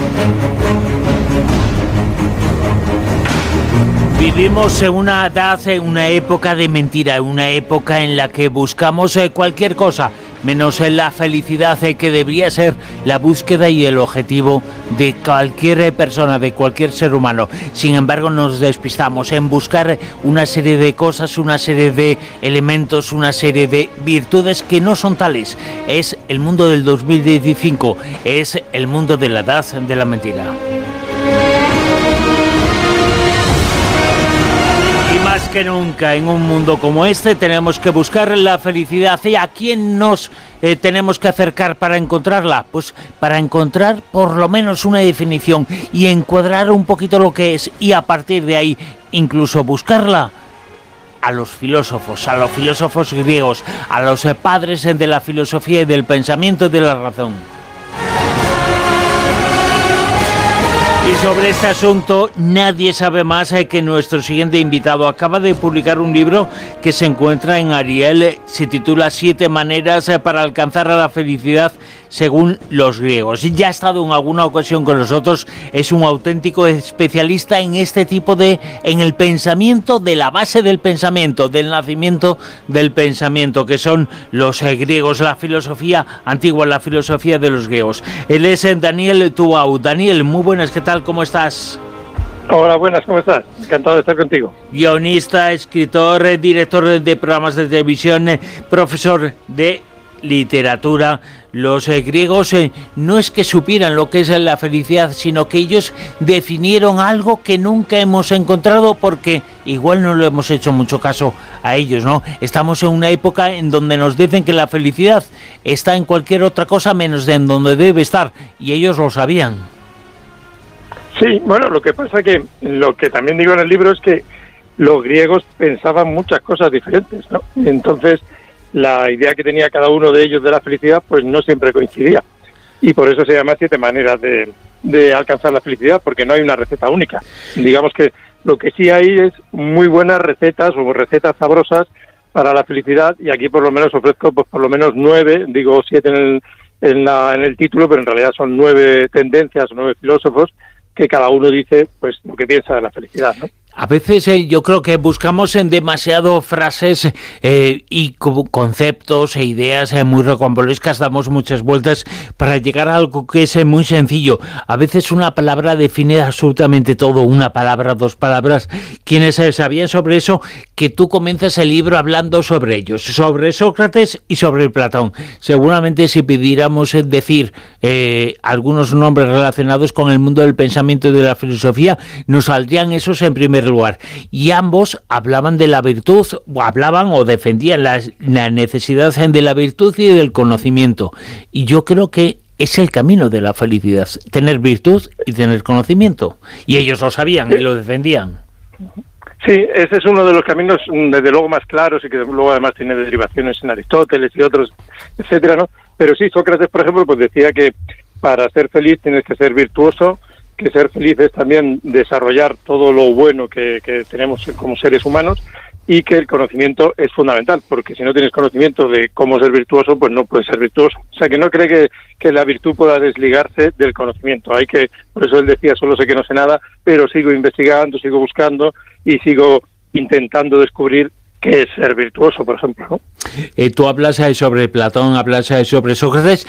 Vivimos en una edad, en una época de mentira, una época en la que buscamos cualquier cosa, menos la felicidad, que debería ser la búsqueda y el objetivo de cualquier persona, de cualquier ser humano. Sin embargo, nos despistamos en buscar una serie de cosas, una serie de elementos, una serie de virtudes que no son tales. Es el mundo del 2015, es el mundo de la edad de la mentira. Más que nunca en un mundo como este tenemos que buscar la felicidad. ¿Y a quién nos tenemos que acercar para encontrarla? Pues para encontrar por lo menos una definición y encuadrar un poquito lo que es, y a partir de ahí incluso buscarla a los filósofos griegos, a los padres de la filosofía y del pensamiento y de la razón. Y sobre este asunto nadie sabe más que nuestro siguiente invitado. Acaba de publicar un libro que se encuentra en Ariel, se titula 7 maneras para alcanzar a la felicidad según los griegos. Ya ha estado en alguna ocasión con nosotros, es un auténtico especialista en este tipo en el pensamiento, de la base del pensamiento, del nacimiento del pensamiento, que son los griegos, la filosofía antigua, la filosofía de los griegos. Él es Daniel Tuau. Daniel, muy buenas, ¿qué tal? ¿Cómo estás? Hola, buenas, ¿cómo estás? Encantado de estar contigo. Guionista, escritor, director de programas de televisión, profesor de literatura. Los griegos no es que supieran lo que es la felicidad, sino que ellos definieron algo que nunca hemos encontrado, porque igual no le hemos hecho mucho caso a ellos, ¿no? Estamos en una época en donde nos dicen que la felicidad está en cualquier otra cosa menos en donde debe estar, y ellos lo sabían. Sí, bueno, lo que pasa que lo que también digo en el libro es que los griegos pensaban muchas cosas diferentes, ¿no? Entonces, la idea que tenía cada uno de ellos de la felicidad pues no siempre coincidía, y por eso se llama 7 maneras de alcanzar la felicidad, porque no hay una receta única. Digamos que lo que sí hay es muy buenas recetas o recetas sabrosas para la felicidad, y aquí por lo menos ofrezco pues por lo menos 9, digo 7 en el título, pero en realidad son 9 tendencias, 9 filósofos que cada uno dice pues lo que piensa de la felicidad, ¿no? A veces yo creo que buscamos en demasiado frases y conceptos e ideas muy rocambolescas, damos muchas vueltas para llegar a algo que es muy sencillo. A veces una palabra define absolutamente todo, una palabra, dos palabras. Quienes sabían sobre eso, que tú comienzas el libro hablando sobre ellos, sobre Sócrates y sobre Platón. Seguramente si pidiéramos decir algunos nombres relacionados con el mundo del pensamiento y de la filosofía, nos saldrían esos en primer lugar. Y ambos hablaban de la virtud, o hablaban o defendían la necesidad de la virtud y del conocimiento. Y yo creo que es el camino de la felicidad, tener virtud y tener conocimiento. Y ellos lo sabían y lo defendían. Sí, ese es uno de los caminos, desde luego, más claros y que luego además tiene derivaciones en Aristóteles y otros, etcétera, ¿no? Pero sí, Sócrates, por ejemplo, pues decía que para ser feliz tienes que ser virtuoso, que ser feliz es también desarrollar todo lo bueno que tenemos como seres humanos, y que el conocimiento es fundamental, porque si no tienes conocimiento de cómo ser virtuoso, pues no puedes ser virtuoso. O sea, que no cree que la virtud pueda desligarse del conocimiento. Por eso él decía, solo sé que no sé nada, pero sigo investigando, sigo buscando y sigo intentando descubrir qué es ser virtuoso, por ejemplo, ¿no? Tú hablas sobre Platón, hablas sobre Sócrates.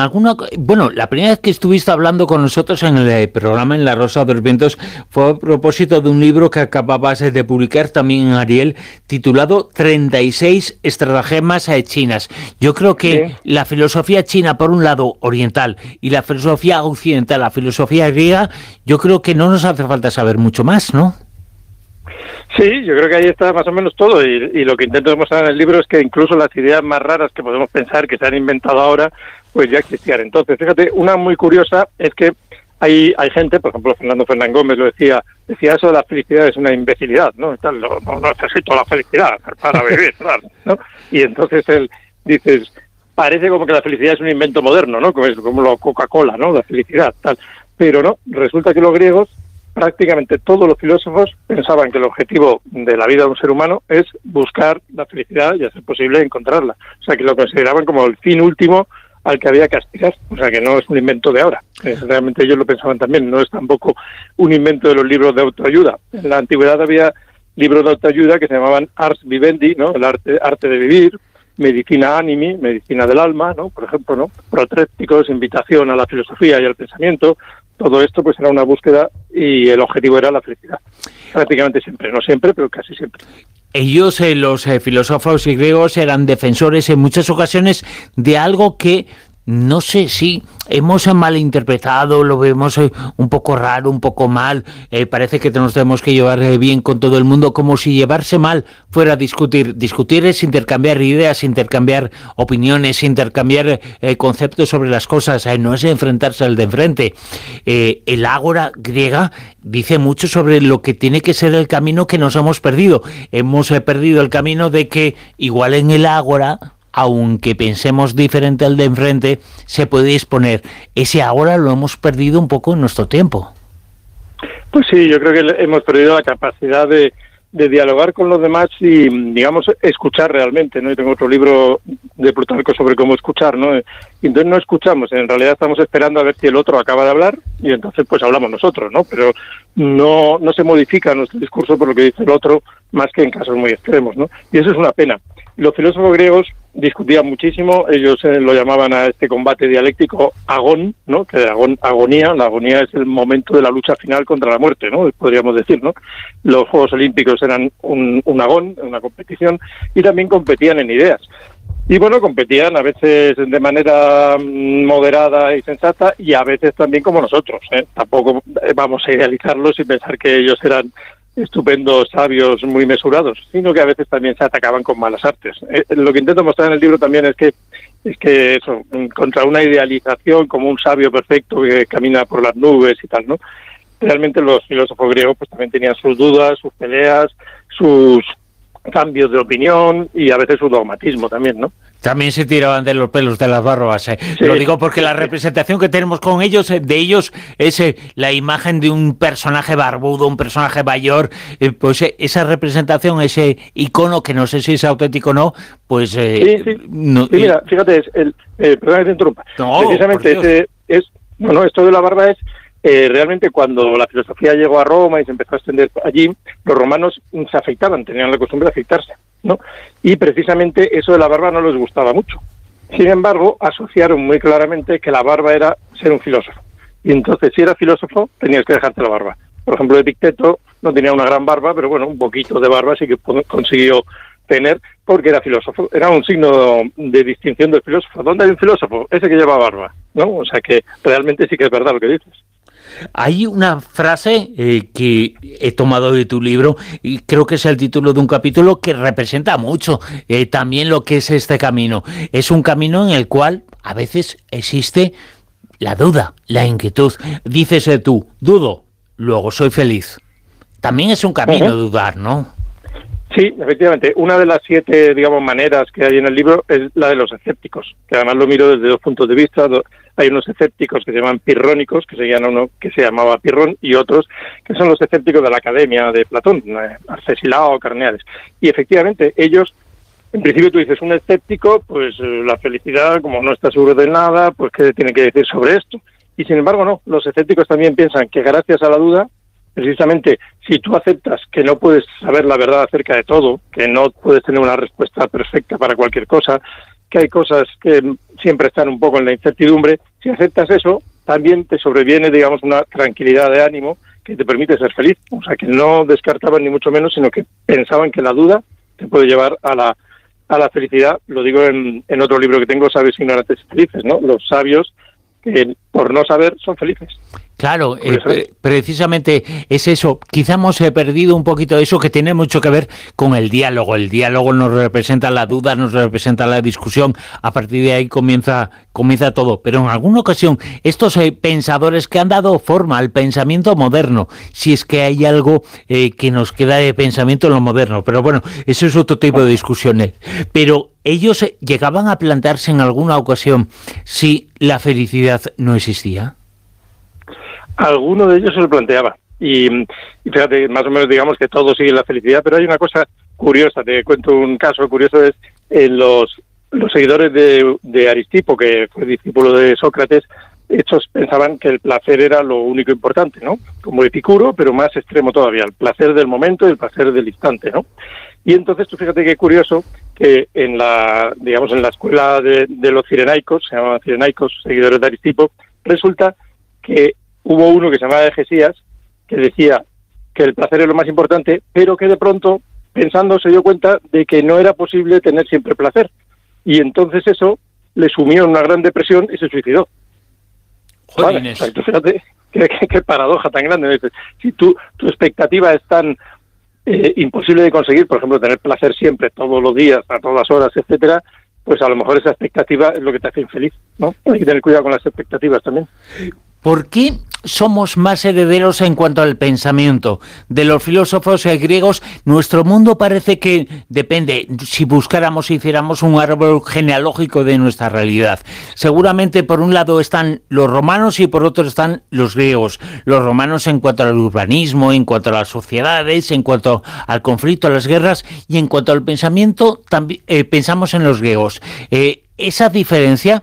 La primera vez que estuviste hablando con nosotros en el programa en La Rosa de los Vientos fue a propósito de un libro que acababas de publicar también en Ariel, titulado 36 estratagemas chinas. Yo creo que la filosofía china, por un lado, oriental, y la filosofía occidental, la filosofía griega, yo creo que no nos hace falta saber mucho más, ¿no? Sí, yo creo que ahí está más o menos todo, y lo que intento demostrar en el libro es que incluso las ideas más raras que podemos pensar que se han inventado ahora, pues ya existían. Entonces, fíjate, una muy curiosa es que hay gente, por ejemplo, Fernando Fernán Gómez lo decía eso de la felicidad es una imbecilidad, ¿no? No necesito la felicidad para vivir, ¿no? Y entonces él dice, parece como que la felicidad es un invento moderno, ¿no? Como la Coca-Cola, ¿no? La felicidad, tal. Pero no, resulta que los griegos, prácticamente todos los filósofos pensaban que el objetivo de la vida de un ser humano es buscar la felicidad y, a ser posible, encontrarla. O sea, que lo consideraban como el fin último al que había que aspirar. O sea, que no es un invento de ahora. Realmente ellos lo pensaban también. No es tampoco un invento de los libros de autoayuda. En la antigüedad había libros de autoayuda que se llamaban Ars Vivendi, ¿no? El arte de vivir, Medicina Animi, medicina del alma, ¿no? Por ejemplo, ¿no? Protrécticos, invitación a la filosofía y al pensamiento. Todo esto pues era una búsqueda y el objetivo era la felicidad. Prácticamente siempre, no siempre, pero casi siempre. Ellos, los filósofos griegos, eran defensores en muchas ocasiones de algo que no sé si hemos malinterpretado, lo vemos un poco raro, un poco mal, parece que nos tenemos que llevar bien con todo el mundo, como si llevarse mal fuera discutir. Discutir es intercambiar ideas, intercambiar opiniones, intercambiar conceptos sobre las cosas, no es enfrentarse al de enfrente. El ágora griega dice mucho sobre lo que tiene que ser el camino que nos hemos perdido. Hemos perdido el camino de que igual en el ágora, aunque pensemos diferente al de enfrente, se puede exponer. Ese ahora lo hemos perdido un poco en nuestro tiempo. Pues sí, yo creo que hemos perdido la capacidad de dialogar con los demás y, digamos, escuchar realmente, ¿no? Yo tengo otro libro de Plutarco sobre cómo escuchar, ¿no? Y entonces no escuchamos, en realidad estamos esperando a ver si el otro acaba de hablar y entonces pues hablamos nosotros, ¿no? Pero no se modifica nuestro discurso por lo que dice el otro, más que en casos muy extremos, ¿no? Y eso es una pena. Los filósofos griegos discutían muchísimo, ellos lo llamaban a este combate dialéctico agón, ¿no? Que agonía, la agonía es el momento de la lucha final contra la muerte, ¿no? Podríamos decir, ¿no? Los Juegos Olímpicos eran un agón, una competición, y también competían en ideas. Y bueno, competían a veces de manera moderada y sensata y a veces también como nosotros, ¿eh? Tampoco vamos a idealizarlos y pensar que ellos eran estupendos sabios muy mesurados, sino que a veces también se atacaban con malas artes. Lo que intento mostrar en el libro también es que eso, contra una idealización como un sabio perfecto que camina por las nubes y tal, ¿no? Realmente los filósofos griegos pues también tenían sus dudas, sus peleas, sus cambios de opinión y a veces su dogmatismo también, ¿no? También se tiraban de los pelos de las barbas. Sí. Lo digo porque la representación que tenemos con ellos, de ellos, es la imagen de un personaje barbudo, un personaje mayor, pues esa representación, ese icono, que no sé si es auténtico o no, pues... Sí. Mira, fíjate, perdón que te interrumpa. No, precisamente esto de la barba es realmente cuando la filosofía llegó a Roma y se empezó a extender allí, los romanos se afeitaban, tenían la costumbre de afeitarse, ¿no? Y precisamente eso de la barba no les gustaba mucho. Sin embargo, asociaron muy claramente que la barba era ser un filósofo. Y entonces, si eras filósofo, tenías que dejarte la barba. Por ejemplo, Epicteto no tenía una gran barba, pero bueno, un poquito de barba sí que consiguió tener porque era filósofo. Era un signo de distinción del filósofo. ¿Dónde hay un filósofo? Ese que lleva barba, ¿no? O sea que realmente sí que es verdad lo que dices. Hay una frase que he tomado de tu libro y creo que es el título de un capítulo que representa mucho también lo que es este camino. Es un camino en el cual a veces existe la duda, la inquietud. Dices tú, dudo, luego soy feliz. También es un camino dudar, ¿no? Sí, efectivamente. Una de las 7, digamos, maneras que hay en el libro es la de los escépticos, que además lo miro desde 2 puntos de vista. Hay unos escépticos que se llaman pirrónicos, que seguían a uno que se llamaba Pirrón, y otros que son los escépticos de la Academia de Platón, Arcesilao, Carneades. Y efectivamente, ellos, en principio tú dices, un escéptico, pues la felicidad, como no está seguro de nada, pues ¿qué tiene que decir sobre esto? Y sin embargo, no. Los escépticos también piensan que gracias a la duda, precisamente, si tú aceptas que no puedes saber la verdad acerca de todo, que no puedes tener una respuesta perfecta para cualquier cosa, que hay cosas que siempre están un poco en la incertidumbre, si aceptas eso, también te sobreviene, digamos, una tranquilidad de ánimo que te permite ser feliz. O sea, que no descartaban ni mucho menos, sino que pensaban que la duda te puede llevar a la felicidad. Lo digo en otro libro que tengo, Sabios, Ignorantes y Felices, ¿no? Los sabios, que por no saber, son felices. Claro, precisamente es eso. Quizá hemos perdido un poquito eso que tiene mucho que ver con el diálogo. El diálogo nos representa la duda, nos representa la discusión. A partir de ahí comienza todo. Pero en alguna ocasión, estos pensadores que han dado forma al pensamiento moderno, si es que hay algo que nos queda de pensamiento en lo moderno. Pero bueno, eso es otro tipo de discusiones. Pero ellos llegaban a plantearse en alguna ocasión si la felicidad no existía. Alguno de ellos se lo planteaba. Y fíjate, más o menos digamos que todos siguen la felicidad, pero hay una cosa curiosa, te cuento un caso curioso, es los seguidores de Aristipo, que fue discípulo de Sócrates, estos pensaban que el placer era lo único importante, ¿no? Como Epicuro, pero más extremo todavía, el placer del momento y el placer del instante, ¿no? Y entonces tú fíjate qué curioso que en la escuela de los cirenaicos, se llamaban cirenaicos, seguidores de Aristipo, resulta que hubo uno que se llamaba Egesías, que decía que el placer es lo más importante, pero que de pronto, pensando, se dio cuenta de que no era posible tener siempre placer. Y entonces eso le sumió en una gran depresión y se suicidó. Vale, exacto, fíjate qué paradoja tan grande. Si tu expectativa es tan imposible de conseguir, por ejemplo, tener placer siempre, todos los días, a todas horas, etcétera, pues a lo mejor esa expectativa es lo que te hace infeliz, ¿no? Hay que tener cuidado con las expectativas también. ¿Por qué somos más herederos en cuanto al pensamiento de los filósofos griegos? Nuestro mundo parece que depende, si buscáramos, hiciéramos un árbol genealógico de nuestra realidad. Seguramente por un lado están los romanos y por otro están los griegos. Los romanos en cuanto al urbanismo, en cuanto a las sociedades, en cuanto al conflicto, a las guerras, y en cuanto al pensamiento, también pensamos en los griegos. Esa diferencia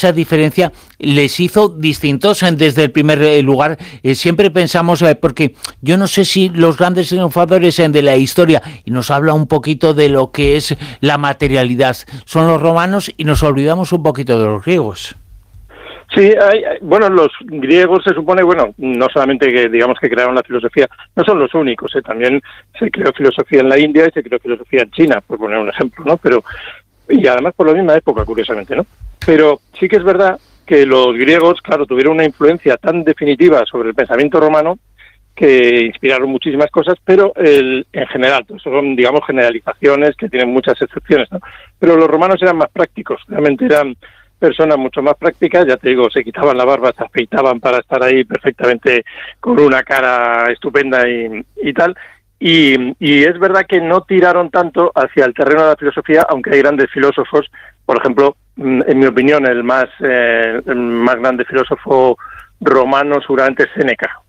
les hizo distintos desde el primer lugar. Siempre pensamos, porque yo no sé si los grandes triunfadores de la historia, y nos habla un poquito de lo que es la materialidad, son los romanos, y nos olvidamos un poquito de los griegos. Sí, bueno, los griegos se supone, no solamente que digamos que crearon la filosofía, no son los únicos, también se creó filosofía en la India y se creó filosofía en China, por poner un ejemplo, ¿no? Y además por la misma época, curiosamente, ¿no? Pero sí que es verdad que los griegos, claro, tuvieron una influencia tan definitiva sobre el pensamiento romano que inspiraron muchísimas cosas, pero en general, son, digamos, generalizaciones que tienen muchas excepciones, ¿no? Pero los romanos eran más prácticos, realmente eran personas mucho más prácticas, ya te digo, se quitaban la barba, se afeitaban para estar ahí perfectamente con una cara estupenda y tal. Y es verdad que no tiraron tanto hacia el terreno de la filosofía, aunque hay grandes filósofos, por ejemplo, en mi opinión, el más grande filósofo romano seguramente es Séneca, ¿no?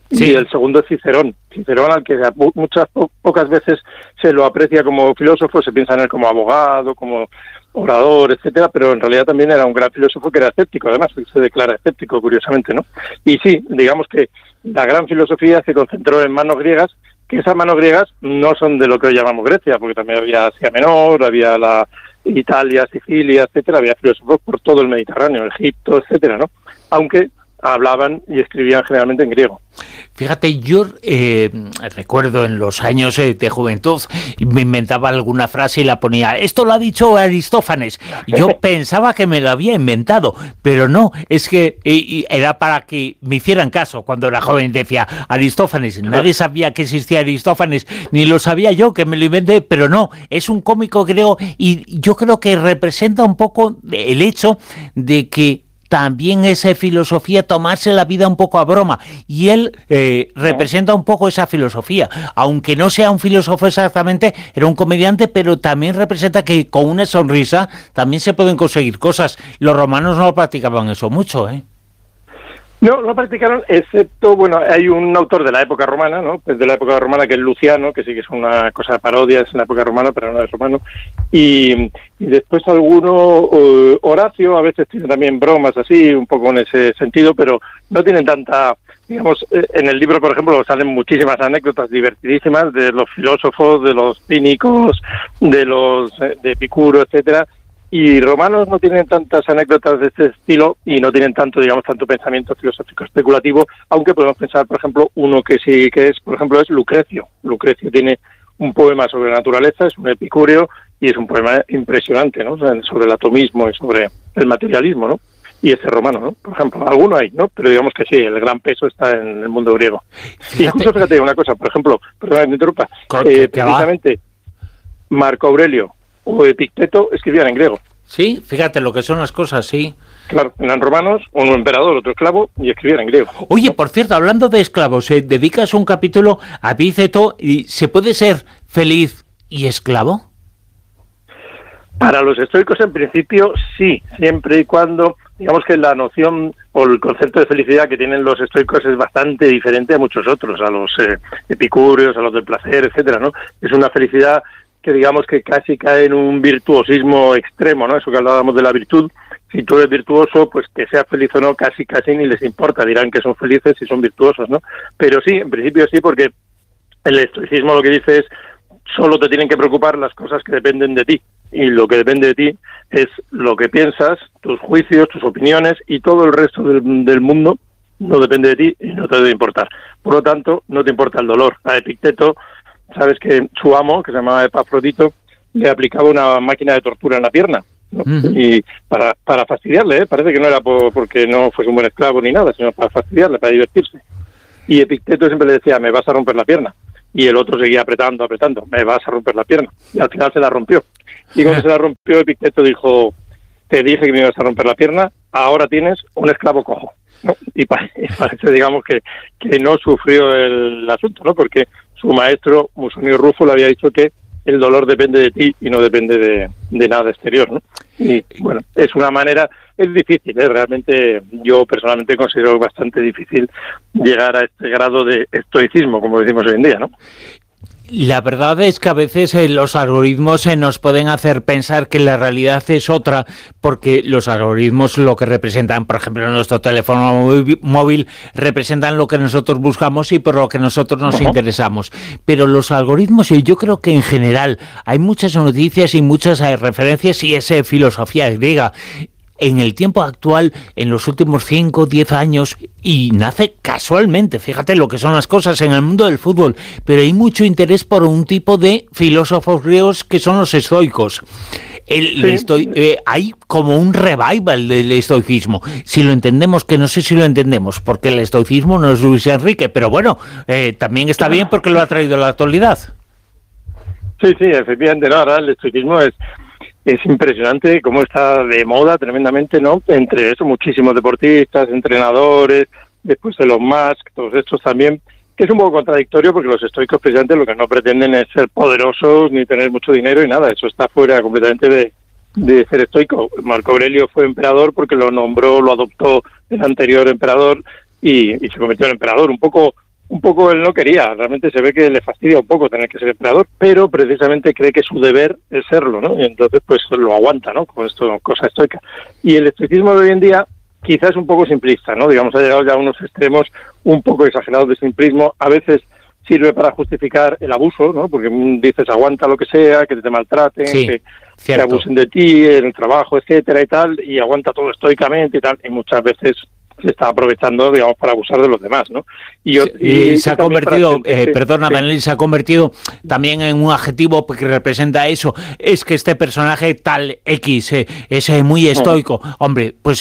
Sí. Y el segundo es Cicerón, al que pocas veces se lo aprecia como filósofo, se piensa en él como abogado, como orador, etcétera, pero en realidad también era un gran filósofo que era escéptico, además, se declara escéptico, curiosamente, ¿no? Y sí, digamos que la gran filosofía se concentró en manos griegas, que esas manos griegas no son de lo que hoy llamamos Grecia, porque también había Asia Menor, había la Italia, Sicilia, etcétera, había filósofos por todo el Mediterráneo, Egipto, etcétera, ¿no? Aunque hablaban y escribían generalmente en griego. Fíjate, yo recuerdo en los años de juventud, me inventaba alguna frase y la ponía, esto lo ha dicho Aristófanes. Yo pensaba que me lo había inventado, pero no, es que era para que me hicieran caso cuando era joven. Decía, Aristófanes, nadie sabía que existía Aristófanes, ni lo sabía yo, que me lo inventé, pero no, es un cómico griego y yo creo que representa un poco el hecho de que también esa filosofía, tomarse la vida un poco a broma, y él representa un poco esa filosofía, aunque no sea un filósofo exactamente, era un comediante, pero también representa que con una sonrisa también se pueden conseguir cosas. Los romanos no practicaban eso mucho, ¿eh? No, lo practicaron, excepto, bueno, hay un autor de la época romana, ¿no? Pues de la época romana, que es Luciano, que sí que es una cosa de parodia, es en la época romana, pero no es romano. Y después alguno, Horacio, a veces tiene también bromas así, un poco en ese sentido, pero no tienen tanta, digamos, en el libro, por ejemplo, salen muchísimas anécdotas divertidísimas de los filósofos, de los cínicos, de Epicuro, etcétera. Y romanos no tienen tantas anécdotas de este estilo y no tienen tanto pensamiento filosófico especulativo, aunque podemos pensar, por ejemplo, uno que sí que es, por ejemplo, es Lucrecio. Lucrecio tiene un poema sobre naturaleza, es un epicúreo y es un poema impresionante, ¿no? Sobre el atomismo y sobre el materialismo, ¿no? Y ese romano, ¿no? Por ejemplo, alguno hay, ¿no? Pero digamos que sí, el gran peso está en el mundo griego. Y justo fíjate una cosa, por ejemplo, perdón que me interrumpa, precisamente Marco Aurelio o Epicteto escribían en griego. Sí, fíjate lo que son las cosas, sí. Claro, eran romanos, uno emperador, otro esclavo, y escribían en griego. Oye, por cierto, hablando de esclavos, dedicas un capítulo a Epicteto, y ¿se puede ser feliz y esclavo? Para los estoicos, en principio, sí, siempre y cuando, digamos que la noción o el concepto de felicidad que tienen los estoicos es bastante diferente a muchos otros, a los epicúreos, a los del placer, etcétera, ¿no? Es una felicidad que digamos que casi cae en un virtuosismo extremo, ¿no? Eso que hablábamos de la virtud. Si tú eres virtuoso, pues que seas feliz o no, casi ni les importa. Dirán que son felices si son virtuosos, ¿no? Pero sí, en principio sí, porque el estoicismo lo que dice es solo te tienen que preocupar las cosas que dependen de ti. Y lo que depende de ti es lo que piensas, tus juicios, tus opiniones, y todo el resto del mundo no depende de ti y no te debe importar. Por lo tanto, no te importa el dolor. A Epicteto, sabes que su amo, que se llamaba Epafrodito, le aplicaba una máquina de tortura en la pierna, ¿no? Y para fastidiarle, parece que no era porque no fuese un buen esclavo ni nada, sino para fastidiarle, para divertirse. Y Epicteto siempre le decía, me vas a romper la pierna. Y el otro seguía apretando, me vas a romper la pierna. Y al final se la rompió. Y cuando se la rompió, Epicteto dijo, te dije que me ibas a romper la pierna, ahora tienes un esclavo cojo, ¿no? Y parece, digamos, que no sufrió el asunto, ¿no? Porque su maestro, Musonio Rufo, le había dicho que el dolor depende de ti y no depende de nada exterior, ¿no? Y bueno, es una manera, es difícil, ¿eh? Realmente yo personalmente considero bastante difícil llegar a este grado de estoicismo, como decimos hoy en día, ¿no? La verdad es que a veces los algoritmos nos pueden hacer pensar que la realidad es otra, porque los algoritmos lo que representan, por ejemplo, en nuestro teléfono móvil, representan lo que nosotros buscamos y por lo que nosotros nos interesamos. Pero los algoritmos, yo creo que en general hay muchas noticias y muchas referencias, y es filosofía griega. En el tiempo actual, en los últimos 5 o 10 años, y nace casualmente, fíjate lo que son las cosas en el mundo del fútbol, pero hay mucho interés por un tipo de filósofos griegos que son los estoicos. Hay como un revival del estoicismo, si lo entendemos, que no sé si lo entendemos, porque el estoicismo no es Luis Enrique, pero bueno, también está bien porque lo ha traído a la actualidad. Sí, efectivamente, no, ahora el estoicismo es impresionante cómo está de moda tremendamente, ¿no? Entre eso, muchísimos deportistas, entrenadores, después Elon Musk, todos estos también, que es un poco contradictorio porque los estoicos precisamente lo que no pretenden es ser poderosos ni tener mucho dinero y nada, eso está fuera completamente de ser estoico. Marco Aurelio fue emperador porque lo nombró, lo adoptó el anterior emperador y se convirtió en emperador, un poco un poco él no quería, realmente se ve que le fastidia un poco tener que ser emperador, pero precisamente cree que su deber es serlo, ¿no? Y entonces pues lo aguanta, ¿no? Con esto, cosa estoica. Y el estoicismo de hoy en día quizás es un poco simplista, ¿no? Digamos, ha llegado ya a unos extremos un poco exagerados de simplismo, a veces sirve para justificar el abuso, ¿no? Porque dices aguanta lo que sea, que te maltraten, que abusen de ti en el trabajo, etcétera y tal, y aguanta todo estoicamente y tal, y muchas veces se está aprovechando, digamos, para abusar de los demás, ¿no? Y se ha convertido, perdona, Manel, se ha convertido también en un adjetivo que representa eso. Es que este personaje tal X es muy estoico. Hombre, pues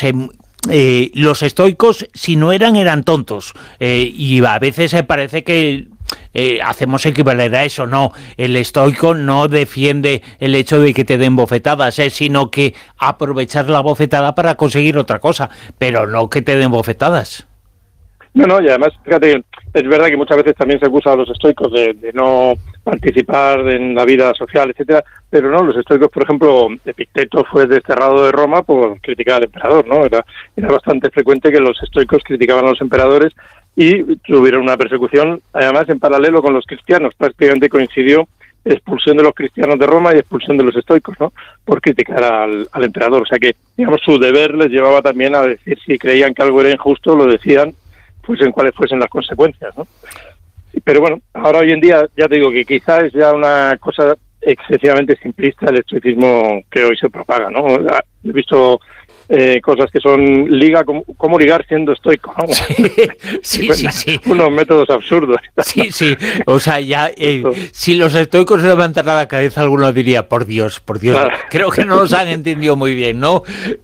los estoicos, si no eran tontos. Y a veces parece que hacemos equivaler a eso. No, el estoico no defiende el hecho de que te den bofetadas, sino que aprovechar la bofetada para conseguir otra cosa, pero no que te den bofetadas. No, y además, fíjate, es verdad que muchas veces también se acusa a los estoicos de no participar en la vida social, etcétera, pero no, los estoicos, por ejemplo, Epicteto fue desterrado de Roma por criticar al emperador, ¿no? Era bastante frecuente que los estoicos criticaban a los emperadores y tuvieron una persecución, además, en paralelo con los cristianos. Prácticamente coincidió expulsión de los cristianos de Roma y expulsión de los estoicos, ¿no? Por criticar al emperador. O sea que, digamos, su deber les llevaba también a decir, si creían que algo era injusto, lo decían, pues en cuáles fuesen las consecuencias, ¿no? Pero bueno, ahora hoy en día, ya te digo que quizás es ya una cosa excesivamente simplista el estoicismo que hoy se propaga, ¿no? He visto cosas que son cómo ligar siendo estoico, ¿no? Sí. Unos métodos absurdos. Sí. O sea, ya si los estoicos levantaran la cabeza, alguno diría, por Dios, claro. Creo que no los han entendido muy bien, ¿no?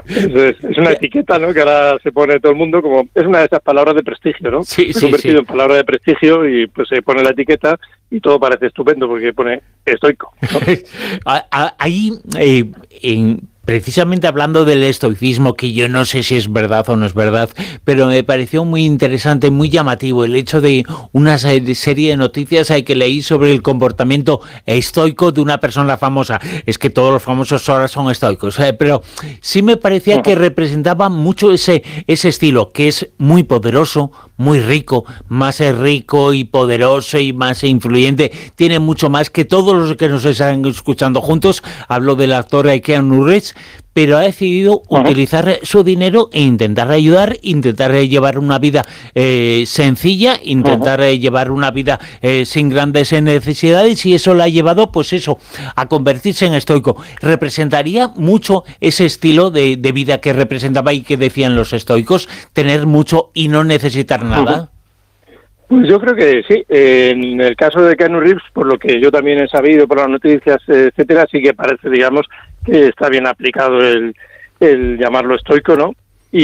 Es una etiqueta, ¿no? Que ahora se pone todo el mundo como... Es una de esas palabras de prestigio, ¿no? Se ha convertido en palabra de prestigio y pues se pone la etiqueta y todo parece estupendo porque pone estoico, ¿no? Ahí, precisamente hablando del estoicismo, que yo no sé si es verdad o no es verdad, pero me pareció muy interesante, muy llamativo el hecho de una serie de noticias que leí sobre el comportamiento estoico de una persona famosa. Es que todos los famosos ahora son estoicos, pero sí me parecía que representaba mucho ese estilo, que es muy poderoso, muy rico, más rico y poderoso y más influyente, tiene mucho más que todos los que nos están escuchando juntos. Hablo del actor Keanu Reeves, pero ha decidido utilizar su dinero e intentar ayudar, intentar llevar una vida sencilla, intentar llevar una vida sin grandes necesidades, y eso le ha llevado, pues eso, a convertirse en estoico. ¿Representaría mucho ese estilo de vida que representaba y que decían los estoicos, tener mucho y no necesitar nada? Pues yo creo que sí. En el caso de Keanu Reeves, por lo que yo también he sabido por las noticias, etcétera, sí que parece, digamos, que está bien aplicado el llamarlo estoico, ¿no?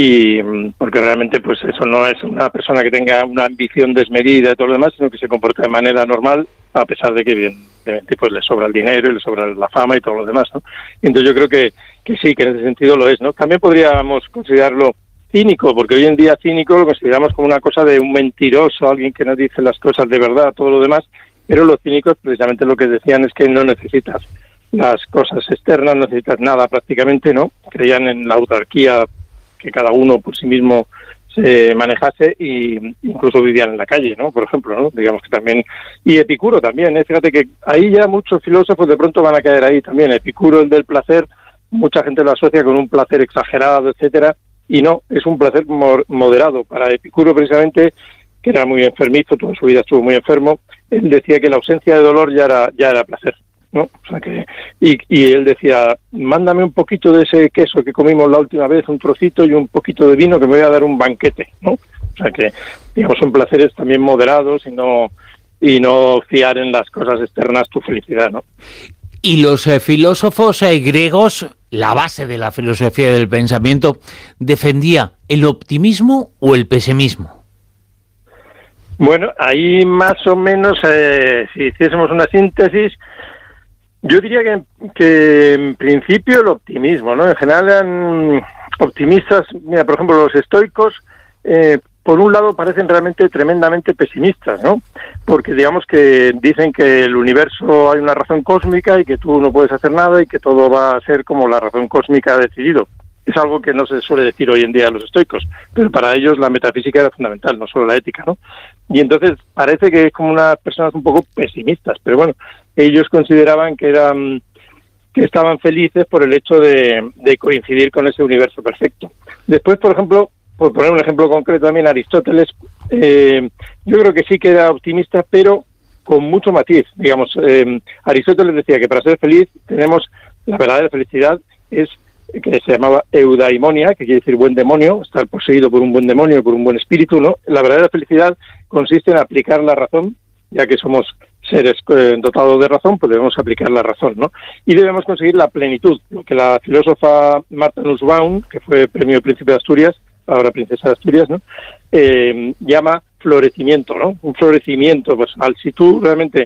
Y porque realmente, pues eso no es una persona que tenga una ambición desmedida y todo lo demás, sino que se comporta de manera normal, a pesar de que evidentemente pues le sobra el dinero y le sobra la fama y todo lo demás, ¿no? Y entonces yo creo que sí, que en ese sentido lo es, ¿no? También podríamos considerarlo cínico, porque hoy en día cínico lo consideramos como una cosa de un mentiroso, alguien que no dice las cosas de verdad, todo lo demás, pero los cínicos precisamente lo que decían es que no necesitas las cosas externas, no necesitas nada prácticamente, ¿no? Creían en la autarquía, que cada uno por sí mismo se manejase, y incluso vivían en la calle, ¿no? Por ejemplo, ¿no? Digamos que también... Y Epicuro también, ¿eh? Fíjate que ahí ya muchos filósofos de pronto van a caer ahí también. Epicuro, el del placer, mucha gente lo asocia con un placer exagerado, etcétera, y no, es un placer moderado. Para Epicuro, precisamente, que era muy enfermizo, toda su vida estuvo muy enfermo, él decía que la ausencia de dolor ya era placer, ¿no? O sea que, y él decía, mándame un poquito de ese queso que comimos la última vez, un trocito y un poquito de vino, que me voy a dar un banquete, ¿no? O sea que, digamos, son placeres también moderados y no fiar en las cosas externas tu felicidad, ¿no? Y los filósofos griegos, la base de la filosofía del pensamiento, ¿defendía el optimismo o el pesimismo? Bueno, ahí más o menos, si hiciésemos una síntesis, yo diría que en principio el optimismo, ¿no? En general eran optimistas. Mira, por ejemplo, los estoicos, por un lado, parecen realmente tremendamente pesimistas, ¿no? Porque digamos que dicen que el universo hay una razón cósmica y que tú no puedes hacer nada y que todo va a ser como la razón cósmica ha decidido. es algo que no se suele decir hoy en día a los estoicos, pero para ellos la metafísica era fundamental, no solo la ética, ¿no? Y entonces parece que es como unas personas un poco pesimistas, pero bueno, ellos consideraban que estaban felices por el hecho de coincidir con ese universo perfecto. Después, por ejemplo, por poner un ejemplo concreto también, Aristóteles, yo creo que sí que era optimista, pero con mucho matiz. Digamos, Aristóteles decía que para ser feliz la verdadera felicidad es que se llamaba eudaimonia, que quiere decir buen demonio, estar poseído por un buen demonio, por un buen espíritu, ¿no? La verdadera felicidad consiste en aplicar la razón, ya que somos seres dotados de razón, pues debemos aplicar la razón, ¿no? Y debemos conseguir la plenitud, lo que la filósofa Martha Nussbaum, que fue premio Príncipe de Asturias, ahora princesa de Asturias, ¿no? Llama florecimiento, ¿no? Un florecimiento, pues si tú realmente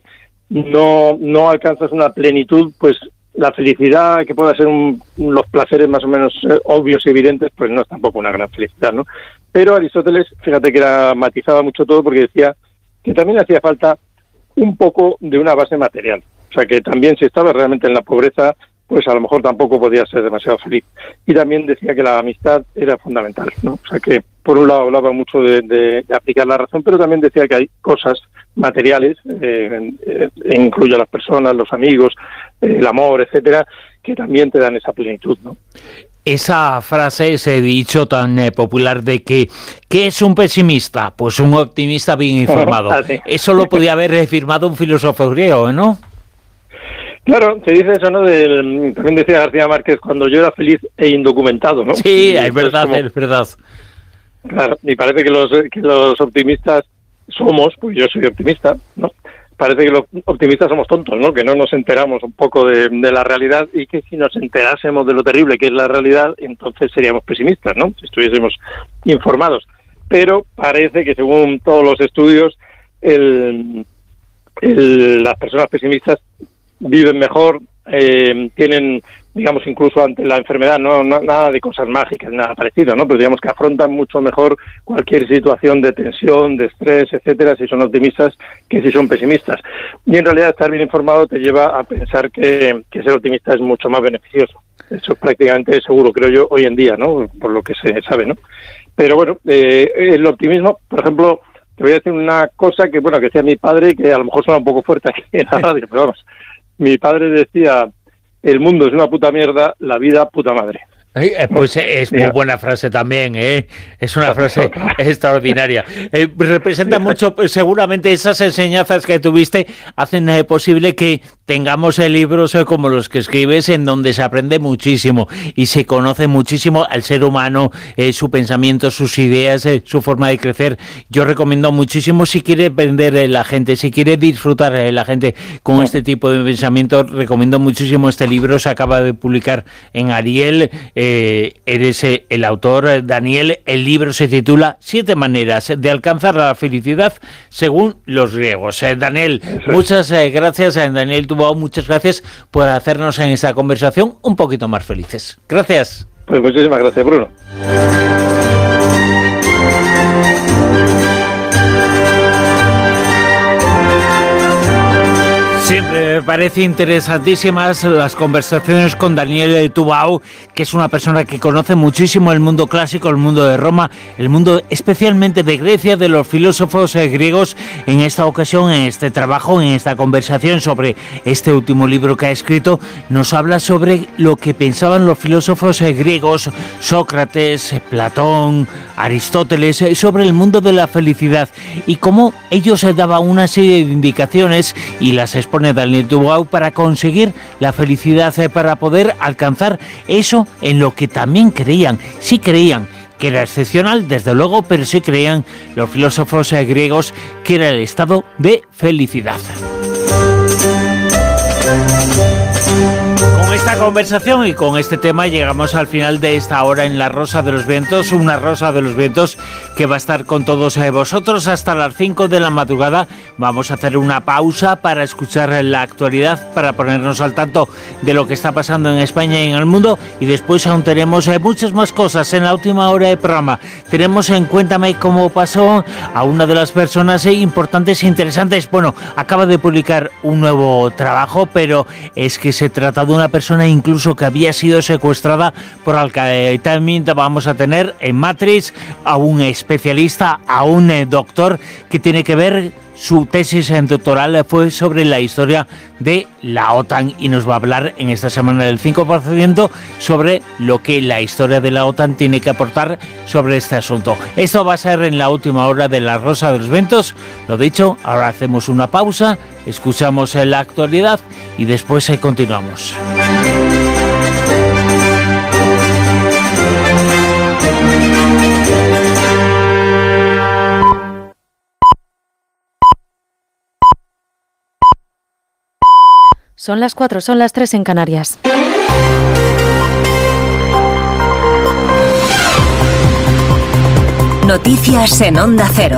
no alcanzas una plenitud, pues la felicidad que pueda ser los placeres más o menos obvios y evidentes, pues no es tampoco una gran felicidad, ¿no? Pero Aristóteles, fíjate que matizaba mucho todo porque decía que también hacía falta un poco de una base material. O sea, que también si estaba realmente en la pobreza, pues a lo mejor tampoco podía ser demasiado feliz. Y también decía que la amistad era fundamental, ¿no? O sea, que por un lado hablaba mucho de aplicar la razón, pero también decía que hay cosas materiales, incluye a las personas, los amigos, el amor, etcétera, que también te dan esa plenitud, ¿no? Esa frase, ese dicho tan popular de que ¿qué es un pesimista? Pues un optimista bien informado. Eso lo podía haber firmado un filósofo griego, ¿no? Claro, se dice eso, ¿no? También decía García Márquez, cuando yo era feliz e indocumentado, ¿no? Sí, es verdad, es verdad. Claro, y parece que los optimistas somos, pues yo soy optimista, ¿no? Parece que los optimistas somos tontos, ¿no? Que no nos enteramos un poco de la realidad y que si nos enterásemos de lo terrible que es la realidad, entonces seríamos pesimistas, ¿no? Si estuviésemos informados. Pero parece que según todos los estudios, las personas pesimistas viven mejor, tienen, digamos, incluso ante la enfermedad, nada de cosas mágicas, nada parecido, ¿no? Pero digamos que afrontan mucho mejor cualquier situación de tensión, de estrés, etcétera, si son optimistas que si son pesimistas. Y en realidad estar bien informado te lleva a pensar que ser optimista es mucho más beneficioso. Eso es prácticamente seguro, creo yo, hoy en día, ¿no? Por lo que se sabe, ¿no? Pero bueno, el optimismo, por ejemplo, te voy a decir una cosa que decía mi padre, que a lo mejor suena un poco fuerte aquí en la radio, pero vamos. Mi padre decía, el mundo es una puta mierda, la vida puta madre. Pues es muy buena frase también, ¿eh? Es una frase extraordinaria. Representa mucho, seguramente esas enseñanzas que tuviste hacen posible que tengamos libros como los que escribes, en donde se aprende muchísimo y se conoce muchísimo al ser humano, su pensamiento, sus ideas, su forma de crecer. Yo recomiendo muchísimo, si quiere aprender la gente, si quiere disfrutar la gente con este tipo de pensamiento, recomiendo muchísimo este libro. Se acaba de publicar en Ariel. Eres el autor, Daniel. El libro se titula 7 maneras de alcanzar la felicidad según los griegos. Daniel, muchas gracias. Daniel Tubau, muchas gracias por hacernos en esta conversación un poquito más felices. Gracias. Pues muchísimas gracias, Bruno. Siempre me parece interesantísimas las conversaciones con Daniel Tubau, que es una persona que conoce muchísimo el mundo clásico, el mundo de Roma, el mundo especialmente de Grecia, de los filósofos griegos. En esta ocasión, en este trabajo, en esta conversación sobre este último libro que ha escrito, nos habla sobre lo que pensaban los filósofos griegos, Sócrates, Platón, Aristóteles, sobre el mundo de la felicidad y cómo ellos daban una serie de indicaciones y las expone Daniel Tubau para conseguir la felicidad, para poder alcanzar eso en lo que también creían. Sí creían que era excepcional, desde luego, pero sí creían los filósofos griegos que era el estado de felicidad. Con esta conversación y con este tema llegamos al final de esta hora en La Rosa de los Vientos, una Rosa de los Vientos que va a estar con todos vosotros hasta las 5 de la madrugada. Vamos a hacer una pausa para escuchar la actualidad, para ponernos al tanto de lo que está pasando en España y en el mundo, y después aún tenemos muchas más cosas en la última hora del programa. Tenemos en Cuéntame cómo pasó a una de las personas importantes e interesantes. Bueno, acaba de publicar un nuevo trabajo, pero es que se trata de una persona persona incluso que había sido secuestrada por Al-Qaeda. También vamos a tener en Matrix a un especialista, a un doctor que tiene que ver. Su tesis doctoral fue sobre la historia de la OTAN y nos va a hablar en esta semana del 5% sobre lo que la historia de la OTAN tiene que aportar sobre este asunto. Esto va a ser en la última hora de La Rosa de los Vientos. Lo dicho, ahora hacemos una pausa, escuchamos la actualidad y después continuamos. Son las 4, son las 3 en Canarias. Noticias en Onda Cero.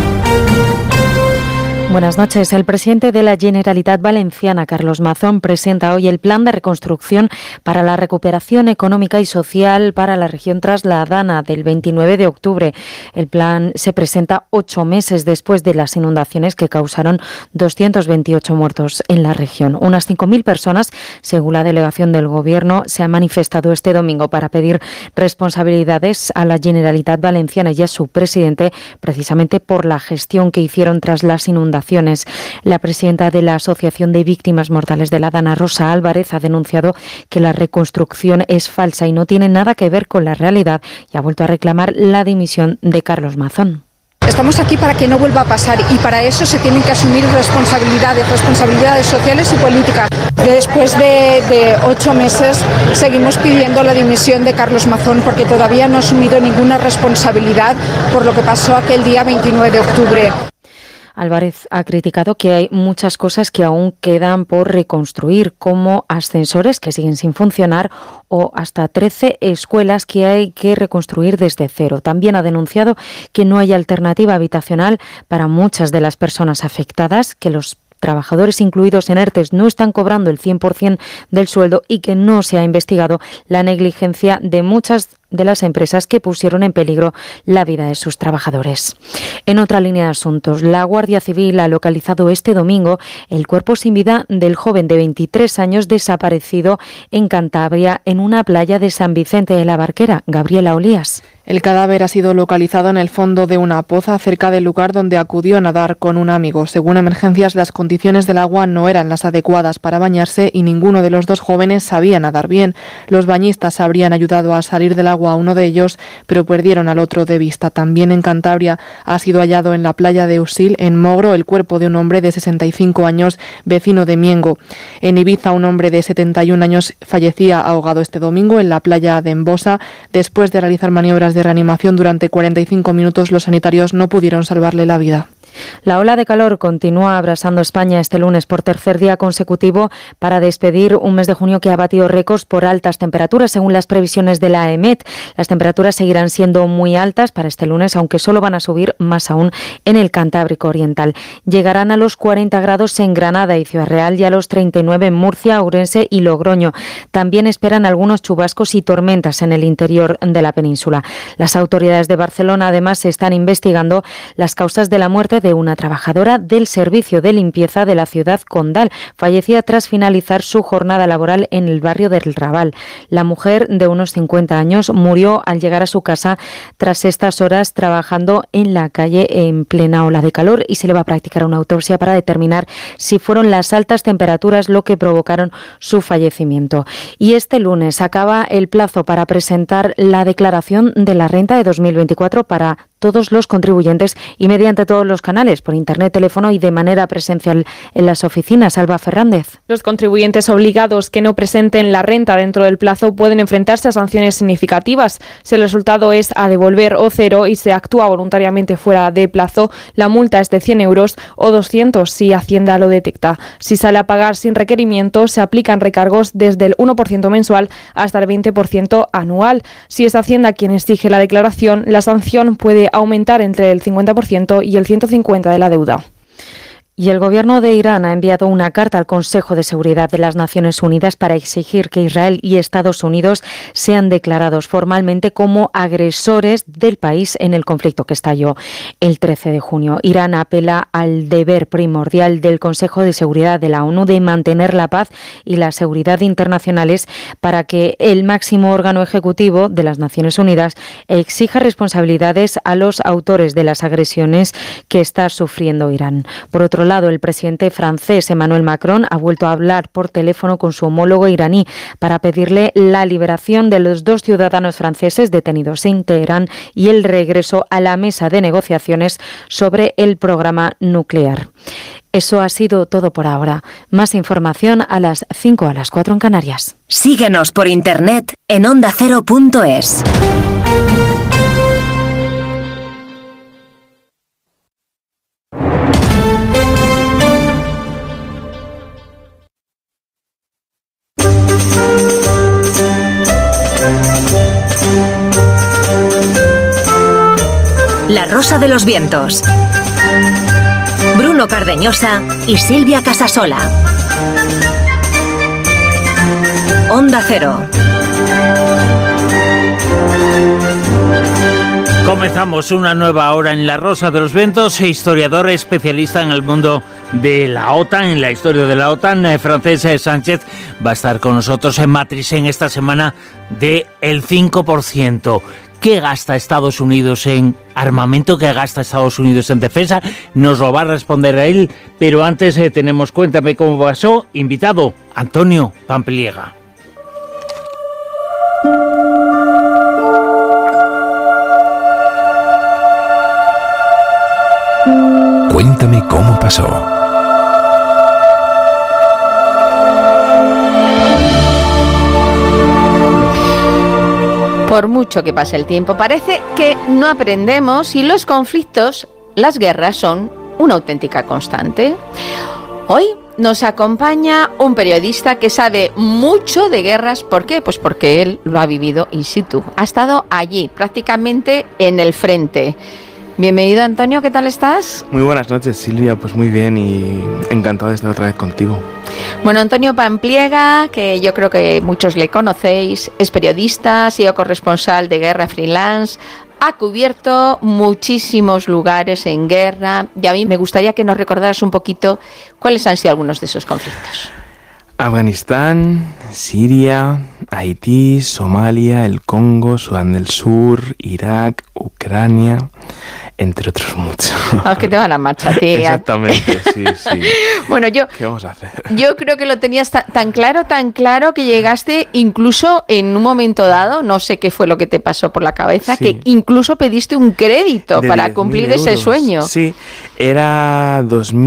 Buenas noches. El presidente de la Generalitat Valenciana, Carlos Mazón, presenta hoy el plan de reconstrucción para la recuperación económica y social para la región trasladana del 29 de octubre. El plan se presenta 8 meses después de las inundaciones que causaron 228 muertos en la región. Unas 5.000 personas, según la delegación del Gobierno, se han manifestado este domingo para pedir responsabilidades a la Generalitat Valenciana y a su presidente, precisamente por la gestión que hicieron tras las inundaciones. La presidenta de la Asociación de Víctimas Mortales de la Dana, Rosa Álvarez, ha denunciado que la reconstrucción es falsa y no tiene nada que ver con la realidad y ha vuelto a reclamar la dimisión de Carlos Mazón. Estamos aquí para que no vuelva a pasar y para eso se tienen que asumir responsabilidades sociales y políticas. Después de 8 meses seguimos pidiendo la dimisión de Carlos Mazón porque todavía no ha asumido ninguna responsabilidad por lo que pasó aquel día 29 de octubre. Álvarez ha criticado que hay muchas cosas que aún quedan por reconstruir, como ascensores que siguen sin funcionar o hasta 13 escuelas que hay que reconstruir desde cero. También ha denunciado que no hay alternativa habitacional para muchas de las personas afectadas, que los trabajadores incluidos en ERTES no están cobrando el 100% del sueldo y que no se ha investigado la negligencia de muchas de las empresas que pusieron en peligro la vida de sus trabajadores. En otra línea de asuntos, la Guardia Civil ha localizado este domingo el cuerpo sin vida del joven de 23 años desaparecido en Cantabria en una playa de San Vicente de la Barquera. Gabriela Olías. El cadáver ha sido localizado en el fondo de una poza cerca del lugar donde acudió a nadar con un amigo. Según Emergencias, las condiciones del agua no eran las adecuadas para bañarse y ninguno de los dos jóvenes sabía nadar bien. Los bañistas habrían ayudado a salir del agua a uno de ellos, pero perdieron al otro de vista. También en Cantabria ha sido hallado en la playa de Usil, en Mogro, el cuerpo de un hombre de 65 años, vecino de Miengo. En Ibiza, un hombre de 71 años fallecía ahogado este domingo en la playa de Embosa. Después de realizar maniobras de reanimación durante 45 minutos, los sanitarios no pudieron salvarle la vida. La ola de calor continúa abrasando España este lunes por tercer día consecutivo para despedir un mes de junio que ha batido récords por altas temperaturas, según las previsiones de la EMET. Las temperaturas seguirán siendo muy altas para este lunes, aunque solo van a subir más aún en el Cantábrico Oriental. Llegarán a los 40 grados en Granada y Ciudad Real y a los 39 en Murcia, Ourense y Logroño. También esperan algunos chubascos y tormentas en el interior de la península. Las autoridades de Barcelona además están investigando las causas de la muerte de una trabajadora del servicio de limpieza de la ciudad condal, fallecida tras finalizar su jornada laboral en el barrio del Raval. La mujer, de unos 50 años, murió al llegar a su casa tras estas horas trabajando en la calle en plena ola de calor y se le va a practicar una autopsia para determinar si fueron las altas temperaturas lo que provocaron su fallecimiento. Y este lunes acaba el plazo para presentar la declaración de la renta de 2024 para todos los contribuyentes y mediante todos los canales, por internet, teléfono y de manera presencial en las oficinas. Alba Fernández. Los contribuyentes obligados que no presenten la renta dentro del plazo pueden enfrentarse a sanciones significativas. Si el resultado es a devolver o cero y se actúa voluntariamente fuera de plazo, la multa es de 100 euros o 200 si Hacienda lo detecta. Si sale a pagar sin requerimiento, se aplican recargos desde el 1% mensual hasta el 20% anual. Si es Hacienda quien exige la declaración, la sanción puede aumentar entre el 50% y el 150% de la deuda. Y el gobierno de Irán ha enviado una carta al Consejo de Seguridad de las Naciones Unidas para exigir que Israel y Estados Unidos sean declarados formalmente como agresores del país en el conflicto que estalló el 13 de junio. Irán apela al deber primordial del Consejo de Seguridad de la ONU de mantener la paz y la seguridad internacionales para que el máximo órgano ejecutivo de las Naciones Unidas exija responsabilidades a los autores de las agresiones que está sufriendo Irán. Por otro lado, el presidente francés Emmanuel Macron ha vuelto a hablar por teléfono con su homólogo iraní para pedirle la liberación de los 2 ciudadanos franceses detenidos en Teherán y el regreso a la mesa de negociaciones sobre el programa nuclear. Eso ha sido todo por ahora. Más información a las 5 a las 4 en Canarias. Síguenos por internet en ondacero.es. La Rosa de los Vientos. Bruno Cardeñosa y Silvia Casasola. Onda Cero. Comenzamos una nueva hora en La Rosa de los Vientos. Historiador especialista en el mundo de la OTAN, en la historia de la OTAN, Francesc Sánchez, va a estar con nosotros en Matrix en esta semana de el 5%. ¿Qué gasta Estados Unidos en armamento? ¿Qué gasta Estados Unidos en defensa? Nos lo va a responder a él, pero antes tenemos Cuéntame cómo pasó, invitado Antonio Pampliega. Cuéntame cómo pasó. Por mucho que pase el tiempo, parece que no aprendemos y los conflictos, las guerras, son una auténtica constante. Hoy nos acompaña un periodista que sabe mucho de guerras. ¿Por qué? Pues porque él lo ha vivido in situ. Ha estado allí, prácticamente en el frente. Bienvenido, Antonio, ¿qué tal estás? Muy buenas noches, Silvia, pues muy bien y encantado de estar otra vez contigo. Bueno, Antonio Pampliega, que yo creo que muchos le conocéis, es periodista, ha sido corresponsal de guerra freelance, ha cubierto muchísimos lugares en guerra y a mí me gustaría que nos recordaras un poquito cuáles han sido algunos de esos conflictos. Afganistán, Siria, Haití, Somalia, el Congo, Sudán del Sur, Irak, Ucrania, entre otros muchos. Ah, que te van a marcha, tía. Exactamente, sí. Bueno, ¿Qué vamos a hacer? Yo creo que lo tenías tan claro que llegaste incluso en un momento dado, no sé qué fue lo que te pasó por la cabeza, sí, que incluso pediste un crédito para cumplir ese sueño. Sí, era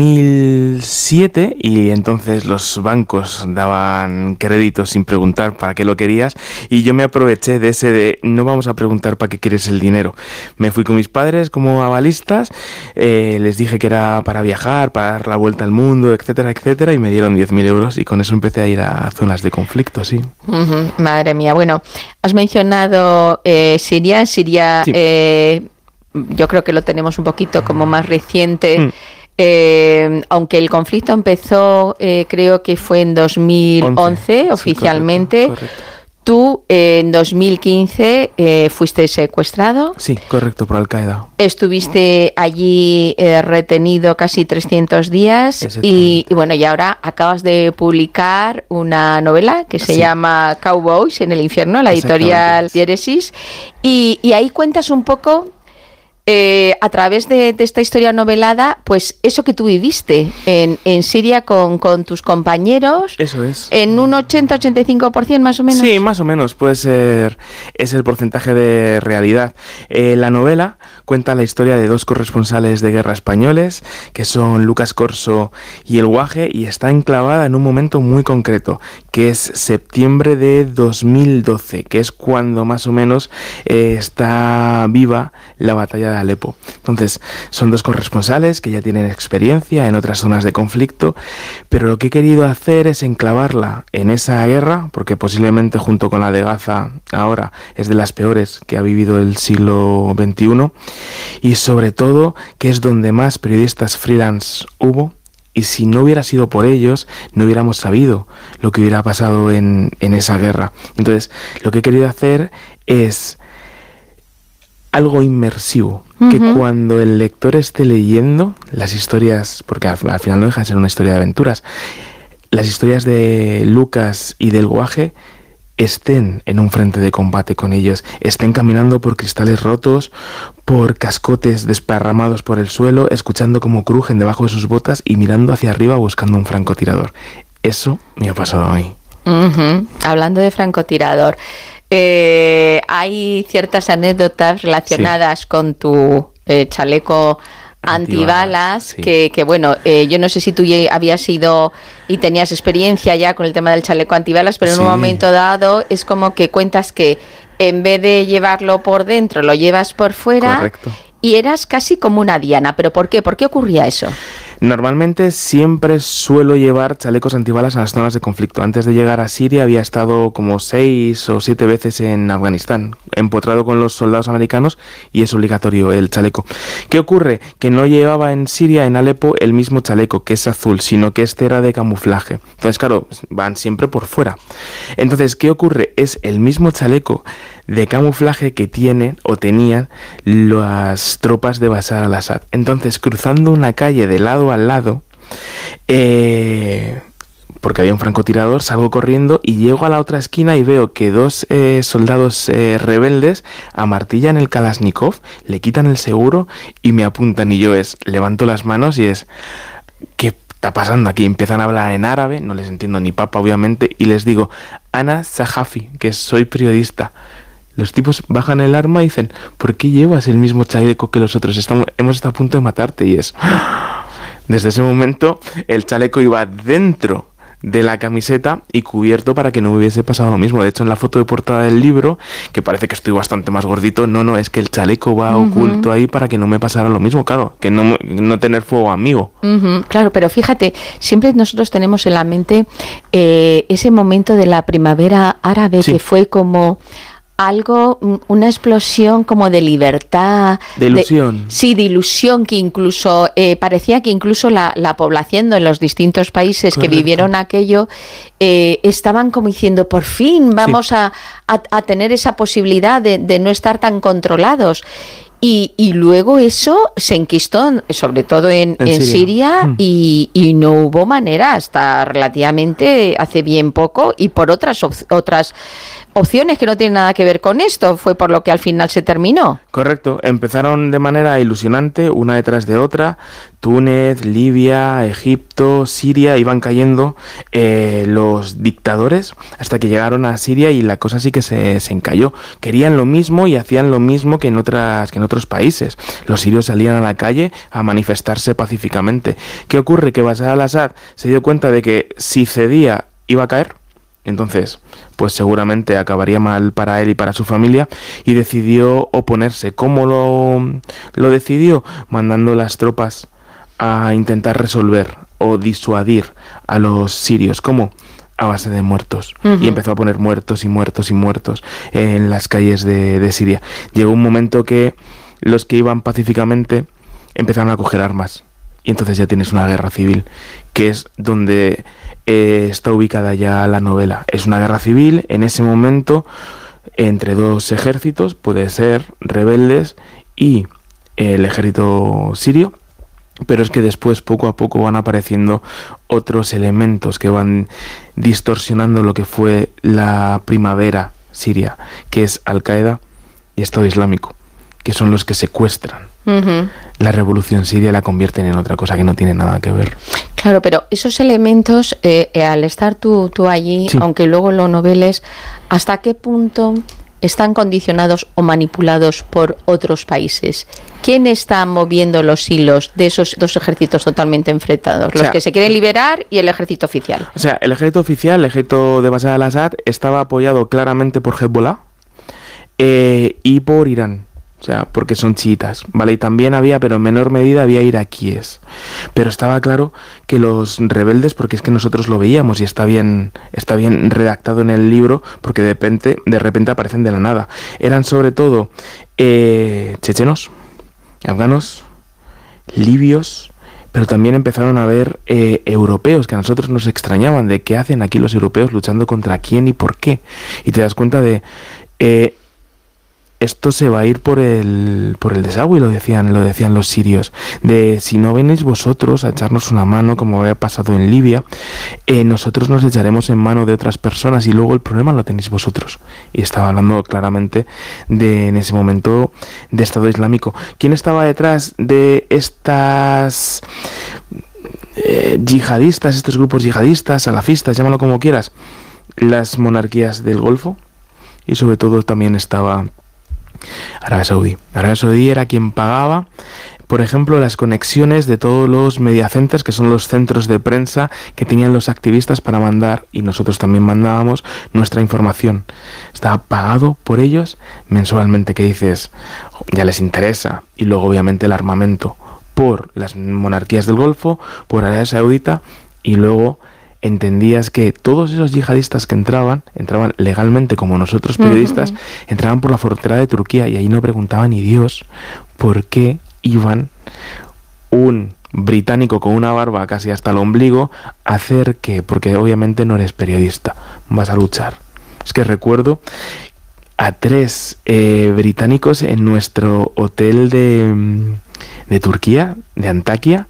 2007 y entonces los bancos daban créditos sin preguntar para qué lo querías y yo me aproveché de ese de no vamos a preguntar para qué quieres el dinero. Me fui con mis padres como avalistas, les dije que era para viajar, para dar la vuelta al mundo, etcétera, etcétera, y me dieron 10.000 euros y con eso empecé a ir a zonas de conflicto, sí. Madre mía, bueno, has mencionado Siria, sí. Yo creo que lo tenemos un poquito como más reciente. Aunque el conflicto empezó, creo que fue en 2011 oficialmente. Correcto. Tú en 2015 fuiste secuestrado. Sí, correcto, por Al-Qaeda. Estuviste allí retenido casi 300 días y bueno, y ahora acabas de publicar una novela que se llama Cowboys en el infierno, la editorial Diéresis, y ahí cuentas un poco a través de esta historia novelada, pues eso que tú viviste en Siria con tus compañeros. Eso es. En un 80-85% más o menos. Sí, más o menos, puede ser, es el porcentaje de realidad. La novela cuenta la historia de 2 corresponsales de guerra españoles, que son Lucas Corso y El Guaje, y está enclavada en un momento muy concreto, que es septiembre de 2012, que es cuando más o menos está viva la batalla de Alepo. Entonces, son 2 corresponsales que ya tienen experiencia en otras zonas de conflicto, pero lo que he querido hacer es enclavarla en esa guerra, porque posiblemente junto con la de Gaza ahora es de las peores que ha vivido el siglo XXI, y sobre todo que es donde más periodistas freelance hubo Y si no hubiera sido por ellos, no hubiéramos sabido lo que hubiera pasado en esa guerra. Entonces, lo que he querido hacer es algo inmersivo, que cuando el lector esté leyendo las historias, porque al final no deja de ser una historia de aventuras, las historias de Lucas y del guaje estén en un frente de combate con ellos, estén caminando por cristales rotos, por cascotes desparramados por el suelo, escuchando cómo crujen debajo de sus botas y mirando hacia arriba buscando un francotirador. Eso me ha pasado a mí. Hablando de francotirador, hay ciertas anécdotas relacionadas con tu chaleco antibalas, sí. que bueno, yo no sé si tú ya habías ido y tenías experiencia ya con el tema del chaleco antibalas, pero en un momento dado es como que cuentas que en vez de llevarlo por dentro, lo llevas por fuera. Correcto. Y eras casi como una diana. ¿Pero por qué? ¿Por qué ocurría eso? Normalmente siempre suelo llevar chalecos antibalas a las zonas de conflicto. Antes de llegar a Siria había estado como 6 o 7 veces en Afganistán, empotrado con los soldados americanos, y es obligatorio el chaleco. ¿Qué ocurre? Que no llevaba en Siria, en Alepo, el mismo chaleco, que es azul, sino que este era de camuflaje. Entonces, claro, van siempre por fuera. Entonces, ¿qué ocurre? Es el mismo chaleco de camuflaje que tienen o tenían las tropas de Bashar al-Assad. Entonces, cruzando una calle de lado a lado, porque había un francotirador, salgo corriendo y llego a la otra esquina y veo que 2 soldados rebeldes amartillan el Kalashnikov, le quitan el seguro y me apuntan, y yo levanto las manos y ¿qué está pasando aquí? Empiezan a hablar en árabe, no les entiendo ni papa obviamente, y les digo, Ana Sahafi, que soy periodista. Los tipos bajan el arma y dicen, ¿por qué llevas el mismo chaleco que los otros? Hemos estado a punto de matarte. Y desde ese momento el chaleco iba dentro de la camiseta y cubierto para que no me hubiese pasado lo mismo. De hecho, en la foto de portada del libro, que parece que estoy bastante más gordito, no, es que el chaleco va oculto ahí para que no me pasara lo mismo, claro, que no tener fuego amigo. Claro, pero fíjate, siempre nosotros tenemos en la mente ese momento de la primavera árabe, que fue como algo, una explosión como de libertad. De ilusión. De ilusión, que incluso parecía que incluso la población en los distintos países que vivieron aquello estaban como diciendo, por fin vamos a tener esa posibilidad de no estar tan controlados. Y luego eso se enquistó, sobre todo en Siria, y no hubo manera hasta relativamente hace bien poco, y por otras opciones que no tienen nada que ver con esto, fue por lo que al final se terminó. Correcto, empezaron de manera ilusionante, una detrás de otra. Túnez, Libia, Egipto, Siria, iban cayendo los dictadores hasta que llegaron a Siria y la cosa sí que se encalló. Querían lo mismo y hacían lo mismo que en otros países. Los sirios salían a la calle a manifestarse pacíficamente. ¿Qué ocurre? Que Bashar al-Assad se dio cuenta de que si cedía iba a caer. Entonces, pues seguramente acabaría mal para él y para su familia, y decidió oponerse. ¿Cómo lo decidió? Mandando las tropas a intentar resolver o disuadir a los sirios. ¿Cómo? A base de muertos. Y empezó a poner muertos y muertos y muertos en las calles de Siria. Llegó un momento que los que iban pacíficamente empezaron a coger armas. Y entonces ya tienes una guerra civil, que es donde está ubicada ya la novela. Es una guerra civil en ese momento entre 2 ejércitos, puede ser rebeldes y el ejército sirio, pero es que después poco a poco van apareciendo otros elementos que van distorsionando lo que fue la primavera siria, que es Al-Qaeda y Estado Islámico, que son los que secuestran la revolución siria y la convierten en otra cosa que no tiene nada que ver. Claro, pero esos elementos, al estar tú allí, aunque luego lo noveles, ¿hasta qué punto están condicionados o manipulados por otros países? ¿Quién está moviendo los hilos de esos 2 ejércitos totalmente enfrentados? Los que se quieren liberar y el ejército oficial. O sea, el ejército oficial, el ejército de Bashar al-Assad, estaba apoyado claramente por Hezbollah y por Irán. O sea, porque son chiitas, ¿vale? Y también había, pero en menor medida, había iraquíes. Pero estaba claro que los rebeldes, porque es que nosotros lo veíamos y está bien redactado en el libro, porque de repente aparecen de la nada. Eran sobre todo chechenos, afganos, libios, pero también empezaron a ver europeos que a nosotros nos extrañaban, de qué hacen aquí los europeos luchando contra quién y por qué. Y te das cuenta de esto se va a ir por el desagüe, lo decían los sirios, de si no venís vosotros a echarnos una mano, como había pasado en Libia, nosotros nos echaremos en mano de otras personas y luego el problema lo tenéis vosotros. Y estaba hablando claramente en ese momento de Estado Islámico. ¿Quién estaba detrás de estas yihadistas, estos grupos yihadistas, salafistas, llámalo como quieras? Las monarquías del Golfo, y sobre todo también estaba Arabia Saudí. Arabia Saudí era quien pagaba, por ejemplo, las conexiones de todos los media centers, que son los centros de prensa que tenían los activistas para mandar, y nosotros también mandábamos nuestra información. Estaba pagado por ellos mensualmente, que dices, ya les interesa. Y luego obviamente el armamento por las monarquías del Golfo, por Arabia Saudita, y luego entendías que todos esos yihadistas que entraban legalmente, como nosotros periodistas, entraban por la frontera de Turquía, y ahí no preguntaban ni Dios por qué iban un británico con una barba casi hasta el ombligo a hacer qué, porque obviamente no eres periodista, vas a luchar. Es que recuerdo a 3 británicos en nuestro hotel de Turquía, de Antakya,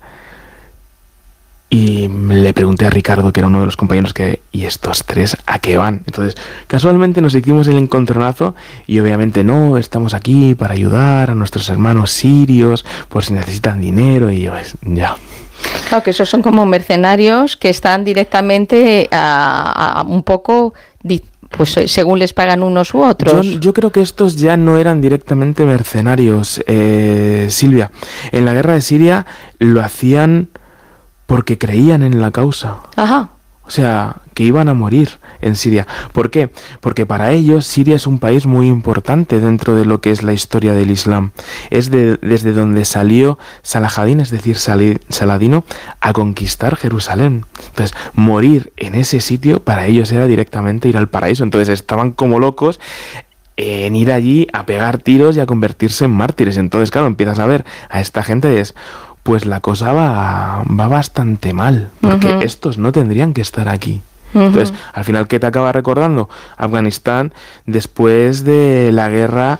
y le pregunté a Ricardo, que era uno de los compañeros, ¿y estos 3 a qué van? Entonces, casualmente nos hicimos el encontronazo y obviamente no, estamos aquí para ayudar a nuestros hermanos sirios por si necesitan dinero, y yo, ya. Claro, que esos son como mercenarios que están directamente a un poco, pues según les pagan unos u otros. Yo creo que estos ya no eran directamente mercenarios, Silvia. En la guerra de Siria lo hacían porque creían en la causa. Ajá. O sea, que iban a morir en Siria. ¿Por qué? Porque para ellos Siria es un país muy importante dentro de lo que es la historia del Islam. Es desde donde salió Salahadín, es decir, Saladino, a conquistar Jerusalén. Entonces, morir en ese sitio para ellos era directamente ir al paraíso. Entonces estaban como locos en ir allí a pegar tiros y a convertirse en mártires. Entonces, claro, empiezas a ver a esta gente pues la cosa va bastante mal, porque estos no tendrían que estar aquí. Entonces, al final, ¿qué te acaba recordando? Afganistán, después de la guerra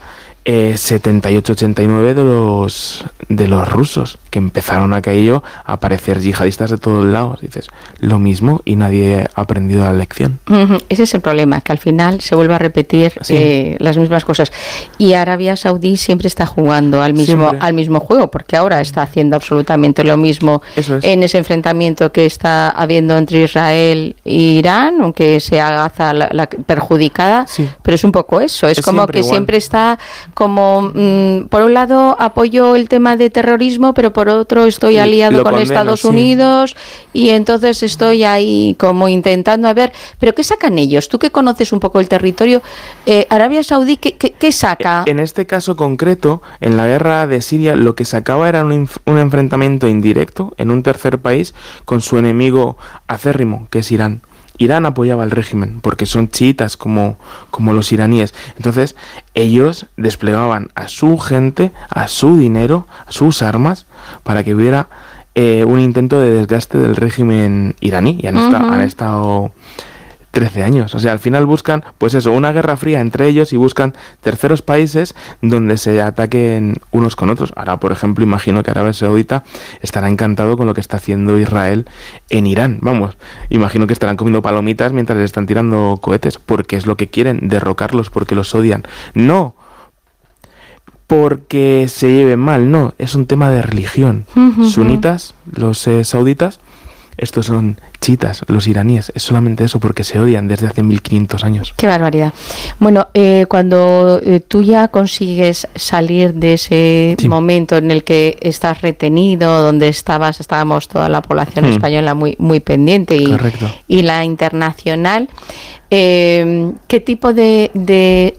78-89 de los rusos, que empezaron a aparecer yihadistas de todos lados. Dices, lo mismo, y nadie ha aprendido la lección. Ese es el problema, que al final se vuelve a repetir las mismas cosas. Y Arabia Saudí siempre está jugando al mismo juego, porque ahora está haciendo absolutamente lo mismo en ese enfrentamiento que está habiendo entre Israel e Irán, aunque se haga la perjudicada, pero es un poco eso. Es como que siempre está como, por un lado apoyo el tema de terrorismo, pero por otro estoy aliado con Estados Unidos, y entonces estoy ahí como intentando a ver, pero ¿qué sacan ellos? Tú que conoces un poco el territorio, Arabia Saudí, ¿qué saca? En este caso concreto, en la guerra de Siria, lo que sacaba era un enfrentamiento indirecto en un tercer país con su enemigo acérrimo, que es Irán. Irán apoyaba al régimen porque son chiitas como los iraníes. Entonces ellos desplegaban a su gente, a su dinero, a sus armas, para que hubiera un intento de desgaste del régimen iraní. Y han estado 13 años. O sea, al final buscan, pues eso, una guerra fría entre ellos, y buscan terceros países donde se ataquen unos con otros. Ahora, por ejemplo, imagino que Arabia Saudita estará encantado con lo que está haciendo Israel en Irán. Vamos, imagino que estarán comiendo palomitas mientras les están tirando cohetes, porque es lo que quieren, derrocarlos, porque los odian. No porque se lleven mal, no, es un tema de religión. Sunitas, los sauditas, estos son chiitas, los iraníes. Es solamente eso, porque se odian desde hace 1500 años. Qué barbaridad. Bueno, cuando tú ya consigues salir de ese momento en el que estás retenido, donde estábamos toda la población española muy pendiente, y la internacional, ¿qué tipo de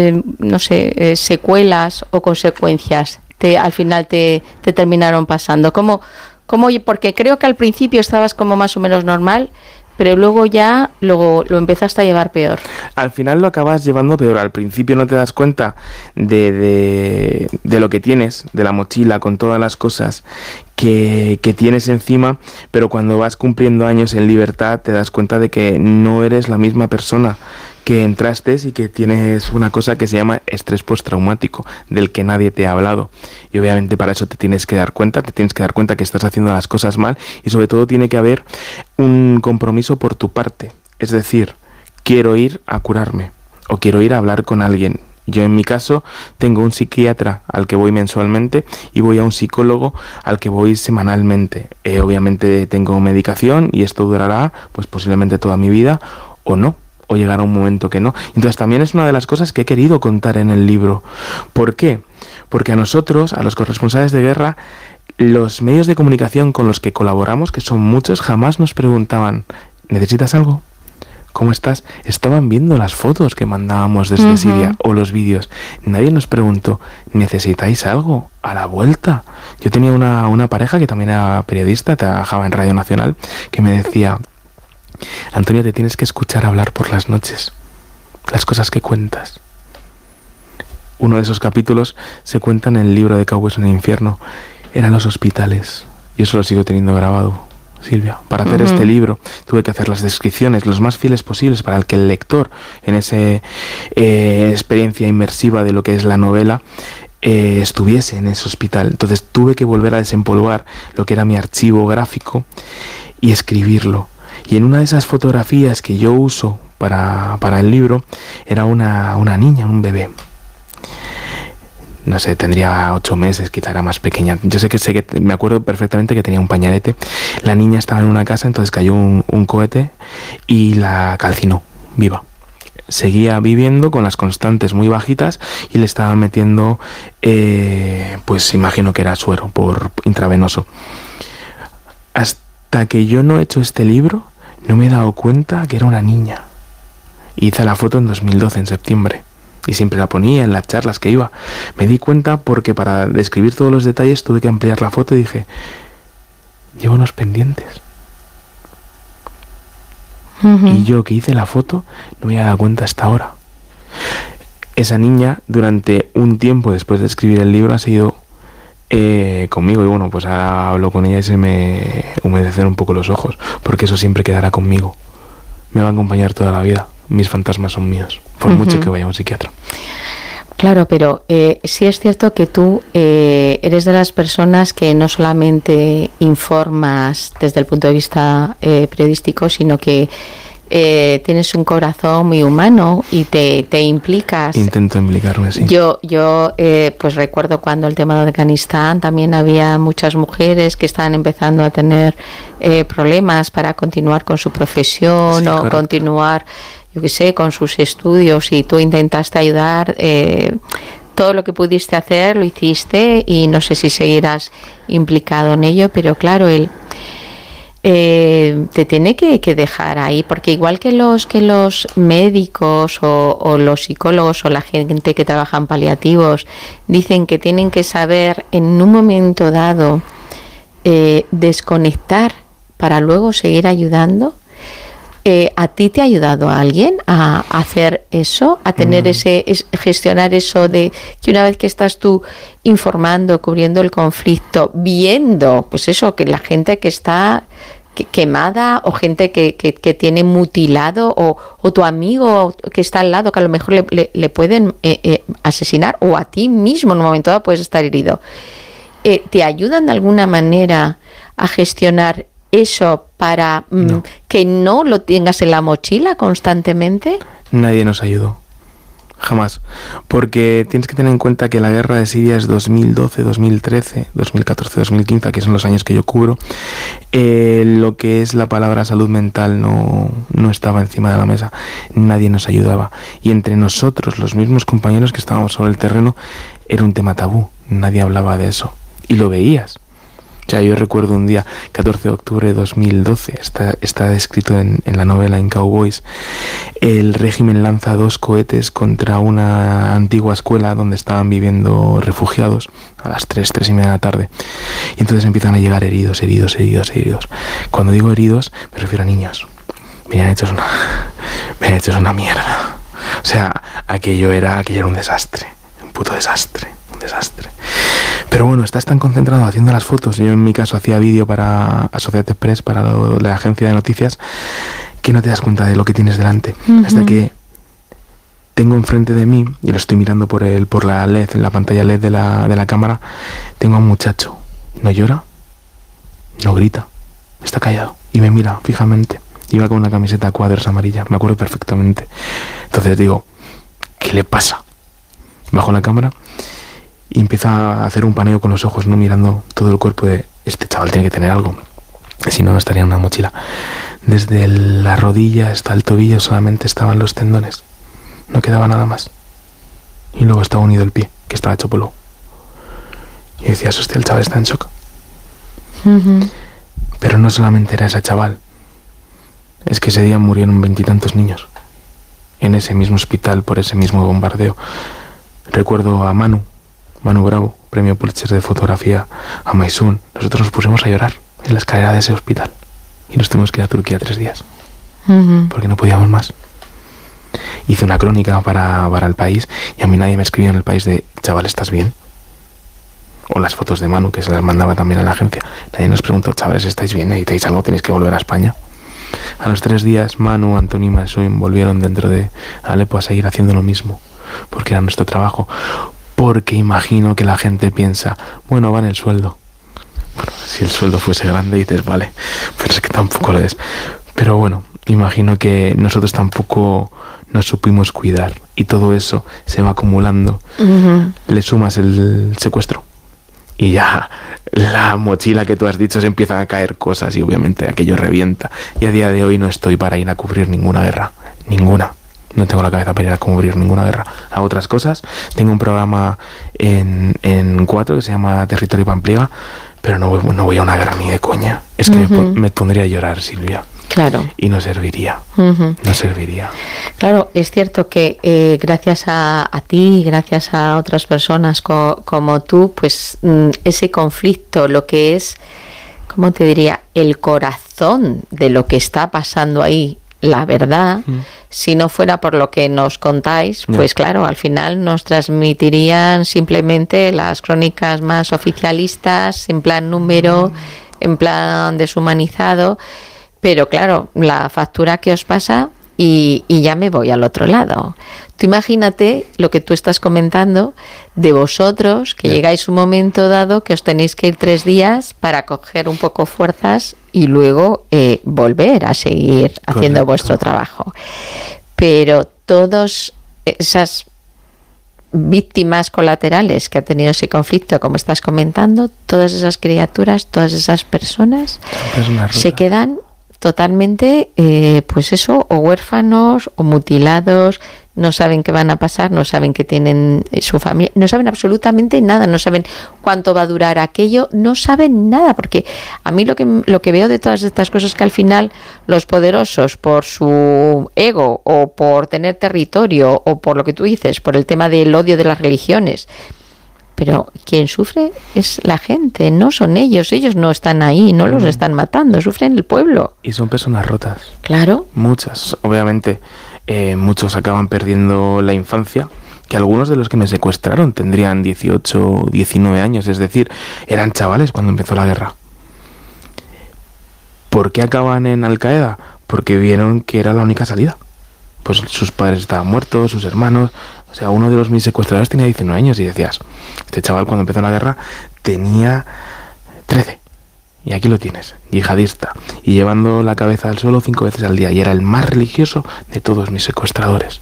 secuelas o consecuencias al final te terminaron pasando? ¿Cómo? Porque creo que al principio estabas como más o menos normal, pero luego ya lo empezaste a llevar peor. Al final lo acabas llevando peor. Al principio no te das cuenta de lo que tienes, de la mochila con todas las cosas que tienes encima, pero cuando vas cumpliendo años en libertad te das cuenta de que no eres la misma persona que entraste y que tienes una cosa que se llama estrés postraumático, del que nadie te ha hablado. Y obviamente para eso te tienes que dar cuenta que estás haciendo las cosas mal, y sobre todo tiene que haber un compromiso por tu parte. Es decir, quiero ir a curarme o quiero ir a hablar con alguien. Yo en mi caso tengo un psiquiatra al que voy mensualmente y voy a un psicólogo al que voy semanalmente. Obviamente tengo medicación y esto durará pues posiblemente toda mi vida o no. O llegará un momento que no. Entonces también es una de las cosas que he querido contar en el libro. ¿Por qué? Porque a nosotros, a los corresponsales de guerra, los medios de comunicación con los que colaboramos, que son muchos, jamás nos preguntaban, ¿necesitas algo? ¿Cómo estás? Estaban viendo las fotos que mandábamos desde Siria o los vídeos. Nadie nos preguntó, ¿necesitáis algo? A la vuelta. Yo tenía una pareja que también era periodista, trabajaba en Radio Nacional, que me decía, Antonio, te tienes que escuchar hablar por las noches, las cosas que cuentas. Uno de esos capítulos se cuenta en el libro de Cowboys en el Infierno. Eran los hospitales. Yo eso lo sigo teniendo grabado, Silvia. Para hacer este libro tuve que hacer las descripciones los más fieles posibles para que el lector, en esa experiencia inmersiva de lo que es la novela, estuviese en ese hospital. Entonces tuve que volver a desempolvar lo que era mi archivo gráfico y escribirlo. Y en una de esas fotografías que yo uso para el libro era una niña, un bebé. No sé, tendría 8 meses, quizá era más pequeña. Yo sé que me acuerdo perfectamente que tenía un pañalete. La niña estaba en una casa, entonces cayó un cohete y la calcinó viva. Seguía viviendo con las constantes muy bajitas y le estaban metiendo, pues imagino que era suero por intravenoso. Hasta que yo no he hecho este libro, no me he dado cuenta que era una niña. Hice la foto en 2012, en septiembre, y siempre la ponía en las charlas que iba. Me di cuenta porque para describir todos los detalles tuve que ampliar la foto y dije, llevo unos pendientes. Y yo que hice la foto no me había dado cuenta hasta ahora. Esa niña, durante un tiempo después de escribir el libro, ha seguido conmigo, y bueno, pues ahora hablo con ella y se me humedecen un poco los ojos, porque eso siempre quedará conmigo. Me va a acompañar toda la vida. Mis fantasmas son míos, por mucho que vaya a un psiquiatra. Claro, pero sí es cierto que tú eres de las personas que no solamente informas desde el punto de vista periodístico, sino que tienes un corazón muy humano y te implicas. Intento implicarme, sí. Yo pues recuerdo cuando el tema de Afganistán también había muchas mujeres que estaban empezando a tener problemas para continuar con su profesión, sí, o claro, continuar, yo qué sé, con sus estudios, y tú intentaste ayudar. Todo lo que pudiste hacer lo hiciste, y no sé si seguirás implicado en ello, pero claro, te tiene que dejar ahí, porque igual que los médicos o los psicólogos o la gente que trabaja en paliativos dicen que tienen que saber en un momento dado desconectar para luego seguir ayudando, ¿a ti te ha ayudado a alguien a hacer eso, a tener gestionar eso de que una vez que estás tú informando, cubriendo el conflicto, viendo, pues eso, que la gente que está quemada o gente que tiene mutilado o tu amigo que está al lado que a lo mejor le pueden asesinar, o a ti mismo en un momento dado puedes estar herido, ¿te ayudan de alguna manera a gestionar eso para que no lo tengas en la mochila constantemente? Nadie nos ayudó, jamás, porque tienes que tener en cuenta que la guerra de Siria es 2012, 2013, 2014, 2015, que son los años que yo cubro. Lo que es la palabra salud mental no estaba encima de la mesa, nadie nos ayudaba, y entre nosotros, los mismos compañeros que estábamos sobre el terreno, era un tema tabú, nadie hablaba de eso, y lo veías. O sea, yo recuerdo un día, 14 de octubre de 2012, está descrito en la novela, en Cowboys, el régimen lanza 2 cohetes contra una antigua escuela donde estaban viviendo refugiados a las 3:30 de la tarde. Y entonces empiezan a llegar heridos. Cuando digo heridos, me refiero a niños. me han hecho una mierda. O sea, aquello era un desastre, un puto desastre, un desastre. Pero bueno, estás tan concentrado haciendo las fotos, yo en mi caso hacía vídeo para Associated Press, para la agencia de noticias, que no te das cuenta de lo que tienes delante. Hasta que tengo enfrente de mí, y lo estoy mirando por la LED, en la pantalla LED de la cámara, tengo a un muchacho. No llora, no grita, está callado y me mira fijamente. Iba con una camiseta a cuadros amarilla, me acuerdo perfectamente. Entonces digo, ¿qué le pasa? Bajo la cámara y empieza a hacer un paneo con los ojos, no mirando todo el cuerpo de este chaval, tiene que tener algo. Si no, no estaría en una mochila. Desde la rodilla hasta el tobillo solamente estaban los tendones. No quedaba nada más. Y luego estaba unido el pie, que estaba hecho polvo. Y decías, hostia, el chaval está en shock. Pero no solamente era ese chaval. Es que ese día murieron 20 y tantos niños. En ese mismo hospital, por ese mismo bombardeo. Recuerdo a Manu Bravo, premio Pulitzer de fotografía, a Maysun. Nosotros nos pusimos a llorar en la escalera de ese hospital. Y nos tuvimos que ir a Turquía 3 días. Porque no podíamos más. Hice una crónica para El País y a mí nadie me escribía en El País de, chaval, ¿estás bien? O las fotos de Manu, que se las mandaba también a la agencia. Nadie nos preguntó, chavales, ¿estáis bien? ¿Necesitáis algo? ¿Tenéis que volver a España? A los 3 días, Manu, Antonio y Maysun volvieron dentro de Alepo a seguir haciendo lo mismo, porque era nuestro trabajo. Porque imagino que la gente piensa, bueno, va en el sueldo. Bueno, si el sueldo fuese grande, dices, vale, pero es que tampoco lo es. Pero bueno, imagino que nosotros tampoco nos supimos cuidar y todo eso se va acumulando. Le sumas el secuestro y ya la mochila que tú has dicho se empiezan a caer cosas y obviamente aquello revienta. Y a día de hoy no estoy para ir a cubrir ninguna guerra, ninguna. No tengo la cabeza para ir a cubrir ninguna guerra. A otras cosas, tengo un programa en 4 que se llama Territorio Pampliega, pero no voy a una guerra ni de coña. Es que me pondría a llorar, Silvia. Claro. Y no serviría. No serviría. Claro, es cierto que gracias a ti, gracias a otras personas como tú, pues ese conflicto, lo que es, ¿cómo te diría?, el corazón de lo que está pasando ahí, la verdad, si no fuera por lo que nos contáis, pues claro, al final nos transmitirían simplemente las crónicas más oficialistas, en plan número, en plan deshumanizado, pero claro, la factura que os pasa y ya me voy al otro lado. Tú imagínate lo que tú estás comentando de vosotros, que llegáis un momento dado que os tenéis que ir 3 días para coger un poco fuerzas y luego volver a seguir haciendo vuestro trabajo. Pero todas esas víctimas colaterales que ha tenido ese conflicto, como estás comentando, todas esas criaturas, todas esas personas se quedan totalmente, pues eso, o huérfanos o mutilados, no saben qué van a pasar, no saben que tienen su familia, no saben absolutamente nada, no saben cuánto va a durar aquello, no saben nada, porque a mí lo que veo de todas estas cosas es que al final los poderosos, por su ego o por tener territorio o por lo que tú dices, por el tema del odio de las religiones, pero quien sufre es la gente, no son ellos no están ahí, no los están matando, sufren el pueblo. Y son personas rotas. Claro. Muchas, obviamente. Muchos acaban perdiendo la infancia, que algunos de los que me secuestraron tendrían 18, 19 años, es decir, eran chavales cuando empezó la guerra. ¿Por qué acaban en Al-Qaeda? Porque vieron que era la única salida. Pues sus padres estaban muertos, sus hermanos. O sea, uno de mis secuestradores tenía 19 años y decías, este chaval cuando empezó la guerra tenía 13. Y aquí lo tienes, yihadista, y llevando la cabeza al suelo 5 veces al día, y era el más religioso de todos mis secuestradores.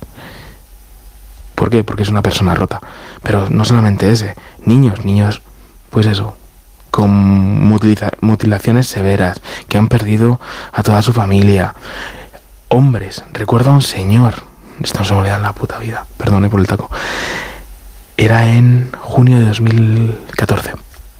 ¿Por qué? Porque es una persona rota. Pero no solamente ese, niños, pues eso, con mutilaciones severas, que han perdido a toda su familia. Hombres, recuerdo a un señor, esto no se me olvida en la puta vida, perdone por el taco, era en junio de 2014.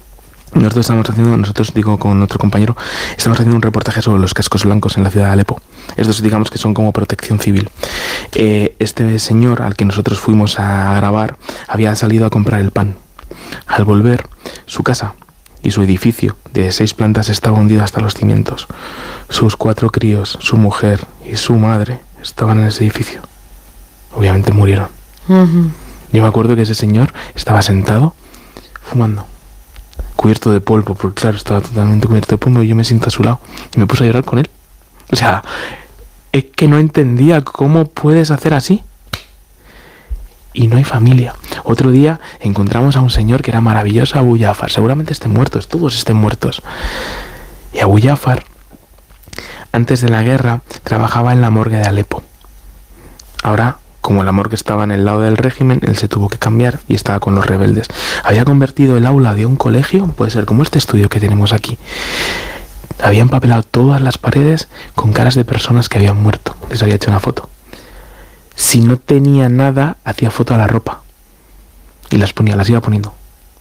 Nosotros digo con otro compañero, estamos haciendo un reportaje sobre los cascos blancos en la ciudad de Alepo. Estos digamos que son como protección civil. Este señor al que nosotros fuimos a grabar había salido a comprar el pan. Al volver, su casa y su edificio de 6 plantas estaba hundido hasta los cimientos. Sus 4 críos, su mujer y su madre estaban en ese edificio. Obviamente murieron. Yo me acuerdo que ese señor estaba sentado fumando, cubierto de polvo, porque claro, estaba totalmente cubierto de polvo, y yo me siento a su lado y me puse a llorar con él. O sea, es que no entendía cómo puedes hacer así. Y no hay familia. Otro día encontramos a un señor que era maravilloso, Abu Jafar. Seguramente estén muertos, todos estén muertos. Y Abu Jafar, antes de la guerra, trabajaba en la morgue de Alepo. Ahora, como la morgue estaba en el lado del régimen, él se tuvo que cambiar y estaba con los rebeldes. Había convertido el aula de un colegio, puede ser como este estudio que tenemos aquí. Había empapelado todas las paredes con caras de personas que habían muerto. Les había hecho una foto. Si no tenía nada, hacía foto a la ropa y las ponía, las iba poniendo,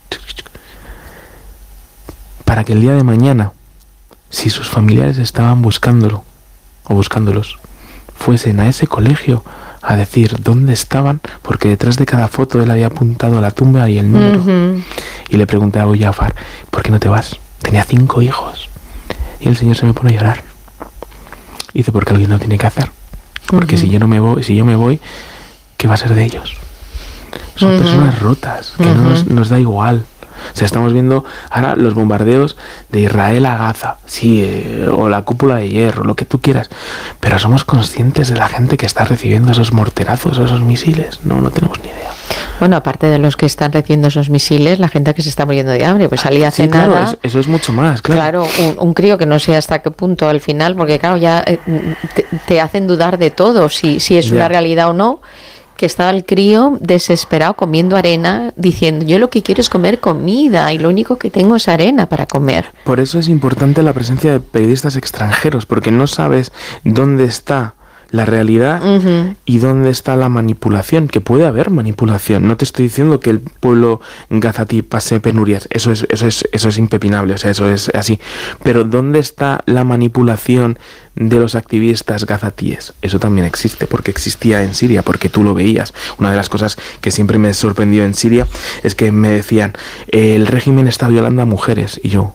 para que el día de mañana, si sus familiares estaban buscándolo o buscándolos, fuesen a ese colegio a decir dónde estaban, porque detrás de cada foto él había apuntado la tumba y el número. Y le pregunté a Abu Jafar, ¿por qué no te vas? Tenía 5 hijos. Y el señor se me pone a llorar. Y dice, porque alguien lo tiene que hacer. Porque si yo me voy, ¿qué va a ser de ellos? Son personas rotas, que no nos da igual. O sea, estamos viendo ahora los bombardeos de Israel a Gaza, sí, o la cúpula de hierro, lo que tú quieras. Pero somos conscientes de la gente que está recibiendo esos morterazos, esos misiles. No tenemos ni idea. Bueno, aparte de los que están recibiendo esos misiles, la gente que se está muriendo de hambre, pues salía hace nada. Claro, eso es mucho más, claro. Claro, un crío que no sé hasta qué punto al final, porque claro, ya te hacen dudar de todo, si es una realidad o no, que estaba el crío desesperado comiendo arena, diciendo, yo lo que quiero es comer comida y lo único que tengo es arena para comer. Por eso es importante la presencia de periodistas extranjeros, porque no sabes dónde está la realidad y dónde está la manipulación, que puede haber manipulación. No te estoy diciendo que el pueblo gazatí pase penurias, eso es impepinable, o sea, eso es así. Pero ¿dónde está la manipulación de los activistas gazatíes? Eso también existe, porque existía en Siria, porque tú lo veías. Una de las cosas que siempre me sorprendió en Siria es que me decían, el régimen está violando a mujeres, y yo,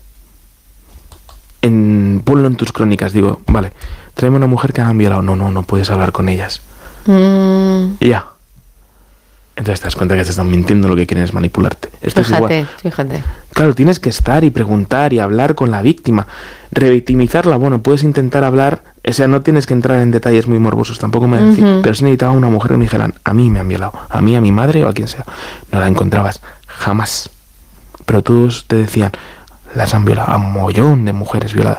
ponlo en tus crónicas, digo, vale, tráeme una mujer que han violado. No puedes hablar con ellas. Y ya. Entonces te das cuenta que te están mintiendo, lo que quieren es manipularte. Esto es igual. Fíjate. Claro, tienes que estar y preguntar y hablar con la víctima. Revictimizarla, bueno, puedes intentar hablar, o sea, no tienes que entrar en detalles muy morbosos, tampoco me decís, pero si necesitaba una mujer que me dijeran, a mí me han violado, a mí, a mi madre o a quien sea. No la encontrabas, jamás. Pero todos te decían, las han violado a un montón de mujeres violadas.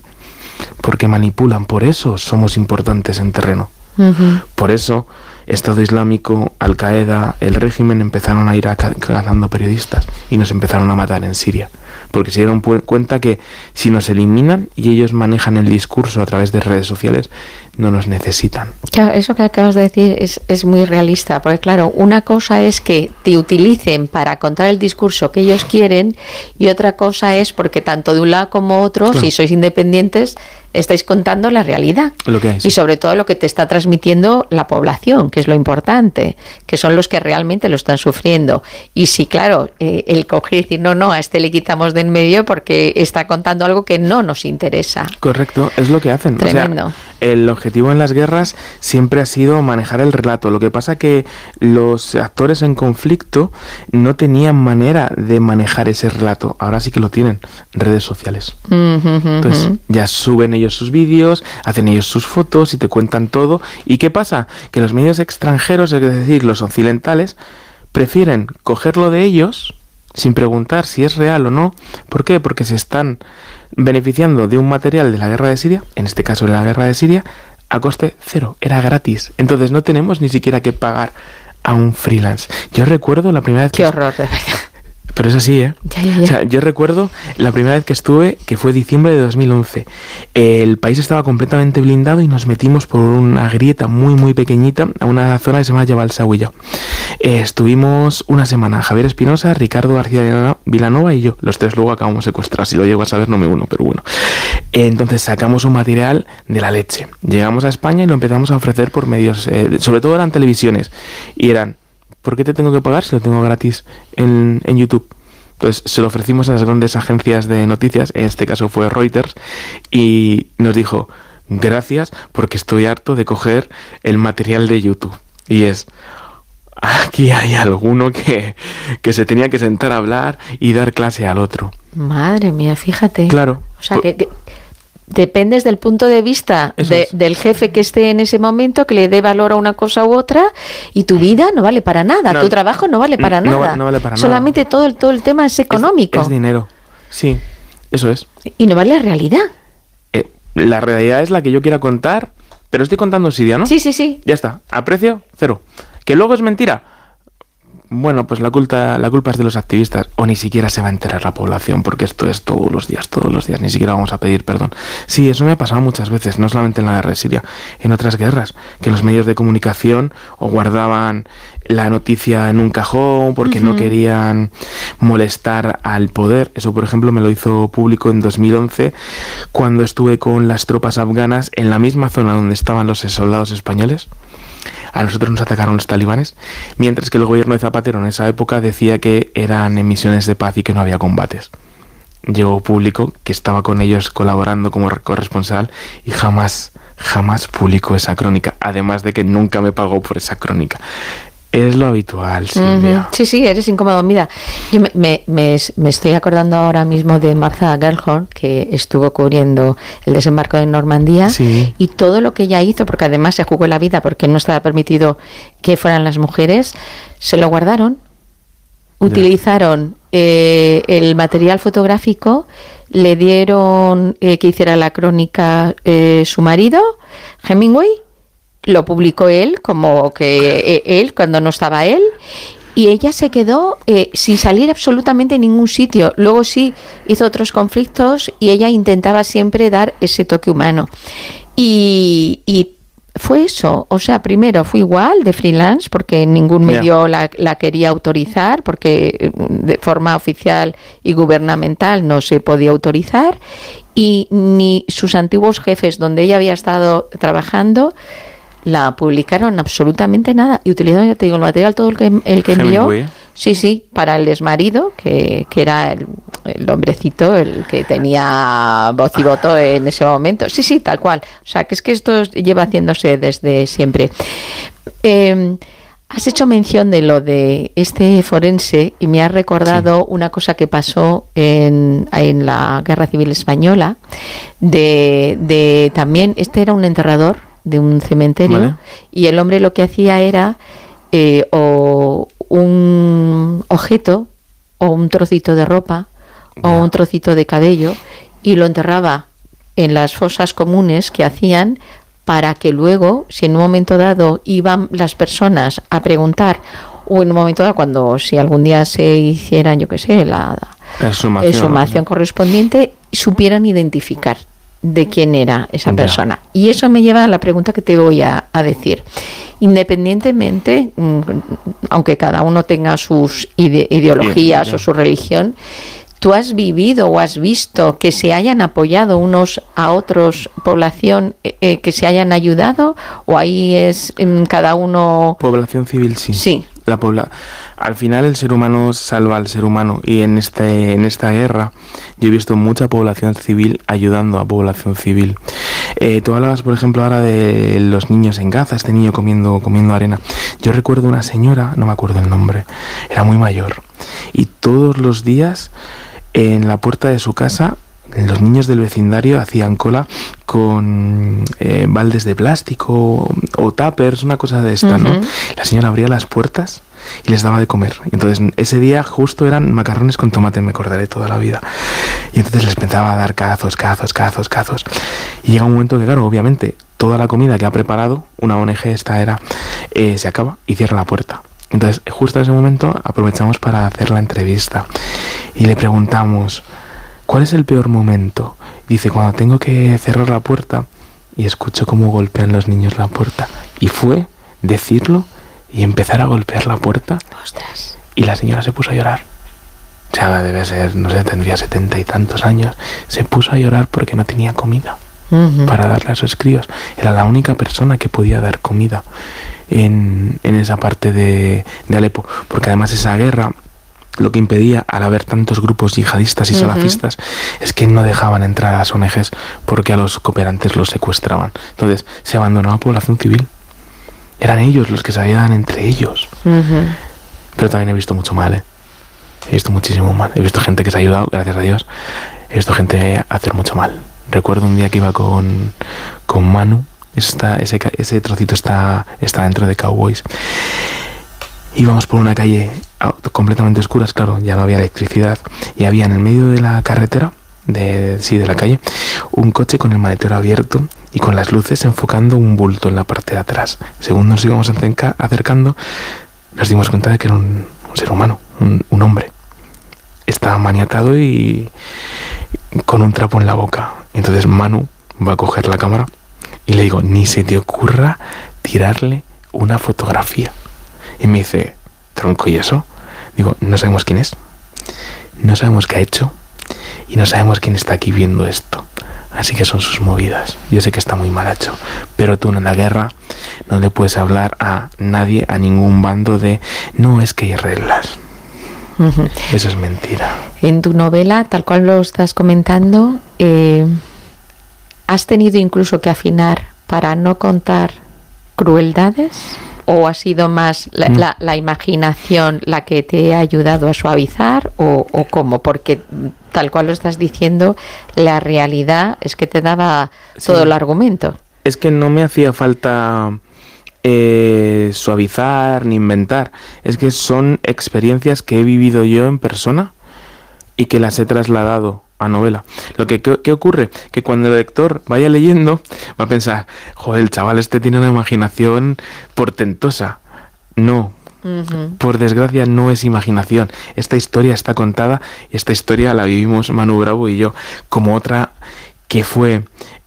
Porque manipulan, por eso somos importantes en terreno. Por eso Estado Islámico, Al-Qaeda, el régimen empezaron a ir cazando periodistas y nos empezaron a matar en Siria. Porque se dieron cuenta que si nos eliminan y ellos manejan el discurso a través de redes sociales, no nos necesitan. Claro, eso que acabas de decir es muy realista, porque claro, una cosa es que te utilicen para contar el discurso que ellos quieren y otra cosa es porque tanto de un lado como otro, si sois independientes, estáis contando la realidad. Lo que hay, sí. Y sobre todo lo que te está transmitiendo la población, que es lo importante, que son los que realmente lo están sufriendo. Y sí, claro, el coger y decir, no, a este le quitamos de en medio porque está contando algo que no nos interesa. Correcto, es lo que hacen. Tremendo. O sea, el objetivo en las guerras siempre ha sido manejar el relato. Lo que pasa que los actores en conflicto no tenían manera de manejar ese relato. Ahora sí que lo tienen, redes sociales. Entonces ya suben ellos sus vídeos, hacen ellos sus fotos y te cuentan todo. ¿Y qué pasa? Que los medios extranjeros, es decir, los occidentales, prefieren cogerlo de ellos sin preguntar si es real o no. ¿Por qué? Porque se están beneficiando de un material de la guerra de Siria, en este caso de la guerra de Siria, a coste cero, era gratis. Entonces no tenemos ni siquiera que pagar a un freelance. Yo recuerdo la primera vez que... Qué horror, de verdad. Pero es así, ¿eh? Ya. O sea, yo recuerdo la primera vez que estuve, que fue diciembre de 2011. El país estaba completamente blindado y nos metimos por una grieta muy, muy pequeñita a una zona que se llama Jabal Sawiya. Estuvimos una semana, Javier Espinosa, Ricardo García Vilanova y yo. Los tres luego acabamos secuestrados. Si lo llego a saber, no me uno, pero bueno. Entonces sacamos un material de la leche. Llegamos a España y lo empezamos a ofrecer por medios, sobre todo eran televisiones. Y eran... ¿Por qué te tengo que pagar si lo tengo gratis en YouTube? Entonces se lo ofrecimos a las grandes agencias de noticias, en este caso fue Reuters, y nos dijo, gracias porque estoy harto de coger el material de YouTube. Y es, aquí hay alguno que se tenía que sentar a hablar y dar clase al otro. Madre mía, fíjate. Claro. O sea, que dependes del punto de vista del jefe que esté en ese momento, que le dé valor a una cosa u otra, y tu vida no vale para nada, tu trabajo no vale para nada. No vale para solamente nada. todo el tema es económico. Es dinero, sí, eso es. Y no vale la realidad. La realidad es la que yo quiera contar, pero estoy contando Siria, ¿no? Sí, sí, sí. Ya está, a precio cero. ¿Que luego es mentira? Bueno, pues la culpa es de los activistas, o ni siquiera se va a enterar la población, porque esto es todos los días, ni siquiera vamos a pedir perdón. Sí, eso me ha pasado muchas veces, no solamente en la guerra de Siria, en otras guerras, que los medios de comunicación o guardaban la noticia en un cajón porque no querían molestar al poder. Eso, por ejemplo, me lo hizo público en 2011, cuando estuve con las tropas afganas en la misma zona donde estaban los soldados españoles. A nosotros nos atacaron los talibanes, mientras que el gobierno de Zapatero en esa época decía que eran misiones de paz y que no había combates. Llegó público que estaba con ellos colaborando como corresponsal y jamás publicó esa crónica, además de que nunca me pagó por esa crónica. Es lo habitual, Silvia. Sí, eres incómodo. Mira, yo me estoy acordando ahora mismo de Martha Gellhorn, que estuvo cubriendo el desembarco de Normandía, y todo lo que ella hizo, porque además se jugó la vida porque no estaba permitido que fueran las mujeres, se lo guardaron, utilizaron el material fotográfico, le dieron que hiciera la crónica su marido, Hemingway. Lo publicó él, como que él, cuando no estaba él, y ella se quedó sin salir absolutamente en ningún sitio. Luego sí hizo otros conflictos y ella intentaba siempre dar ese toque humano. Y fue eso, o sea, primero fue igual de freelance, porque ningún medio la quería autorizar, porque de forma oficial y gubernamental no se podía autorizar, y ni sus antiguos jefes donde ella había estado trabajando la publicaron absolutamente nada, y utilizaron, ya te digo, el material todo el que envió. Sí, para el exmarido, que era el hombrecito, el que tenía voz y voto en ese momento. Sí, tal cual. O sea, que es que esto lleva haciéndose desde siempre. Has hecho mención de lo de este forense y me has recordado una cosa que pasó en la Guerra Civil Española, de también, este era un enterrador de un cementerio, y el hombre lo que hacía era o un objeto o un trocito de ropa o un trocito de cabello, y lo enterraba en las fosas comunes que hacían, para que luego, si en un momento dado iban las personas a preguntar, o en un momento dado si algún día se hicieran, yo qué sé, la exhumación correspondiente, supieran identificar de quién era esa persona. Y eso me lleva a la pregunta que te voy a decir. Independientemente, aunque cada uno tenga sus ideologías o su religión, ¿tú has vivido o has visto que se hayan apoyado unos a otros, población, que se hayan ayudado? ¿O ahí es cada uno...? Población civil, sí. Sí. Al final el ser humano salva al ser humano, y en esta guerra yo he visto mucha población civil ayudando a población civil. Tú hablabas, por ejemplo, ahora de los niños en Gaza, este niño comiendo arena. Yo recuerdo una señora, no me acuerdo el nombre, era muy mayor, y todos los días en la puerta de su casa los niños del vecindario hacían cola con baldes de plástico o tuppers, una cosa de esta, ¿no? La señora abría las puertas y les daba de comer. Y entonces ese día justo eran macarrones con tomate, me acordaré toda la vida. Y entonces les empezaba a dar cazos. Y llega un momento que, claro, obviamente, toda la comida que ha preparado, una ONG se acaba y cierra la puerta. Entonces, justo en ese momento aprovechamos para hacer la entrevista y le preguntamos: ¿cuál es el peor momento? Dice: cuando tengo que cerrar la puerta y escucho cómo golpean los niños la puerta. Y fue decirlo y empezar a golpear la puerta. ¡Ostras! Y la señora se puso a llorar. O sea, debe ser, no sé, tendría 70 y tantos años. Se puso a llorar porque no tenía comida para darle a sus críos. Era la única persona que podía dar comida en esa parte de Alepo. Porque además esa guerra lo que impedía, al haber tantos grupos yihadistas y salafistas, es que no dejaban entrar a las ONGs porque a los cooperantes los secuestraban. Entonces se abandonaba a población civil. Eran ellos los que se ayudaban entre ellos. Pero también he visto mucho mal, ¿eh? He visto muchísimo mal. He visto gente que se ha ayudado, gracias a Dios. He visto gente hacer mucho mal. Recuerdo un día que iba con Manu. Ese trocito está dentro de Cowboys. Íbamos por una calle completamente oscura, claro, ya no había electricidad, y había en el medio de la carretera, de la calle, un coche con el maletero abierto y con las luces enfocando un bulto en la parte de atrás. Según nos íbamos acercando, nos dimos cuenta de que era un ser humano, un hombre. Estaba maniatado y con un trapo en la boca. Entonces Manu va a coger la cámara y le digo, ni se te ocurra tirarle una fotografía. Y me dice, tronco, ¿y eso? Digo, no sabemos quién es, no sabemos qué ha hecho y no sabemos quién está aquí viendo esto. Así que son sus movidas. Yo sé que está muy mal hecho, pero tú en la guerra no le puedes hablar a nadie, a ningún bando de no, es que hay reglas. Eso es mentira. En tu novela, tal cual lo estás comentando, ¿has tenido incluso que afinar para no contar crueldades? ¿O ha sido más la imaginación la que te ha ayudado a suavizar? ¿O cómo? Porque tal cual lo estás diciendo, la realidad es que te daba todo el argumento. Es que no me hacía falta suavizar ni inventar. Es que son experiencias que he vivido yo en persona y que las he trasladado a novela. ¿Qué ocurre? Que cuando el lector vaya leyendo va a pensar, joder, el chaval este tiene una imaginación portentosa. No, por desgracia no es imaginación. Esta historia está contada y esta historia la vivimos Manu Bravo y yo. Como otra que fue,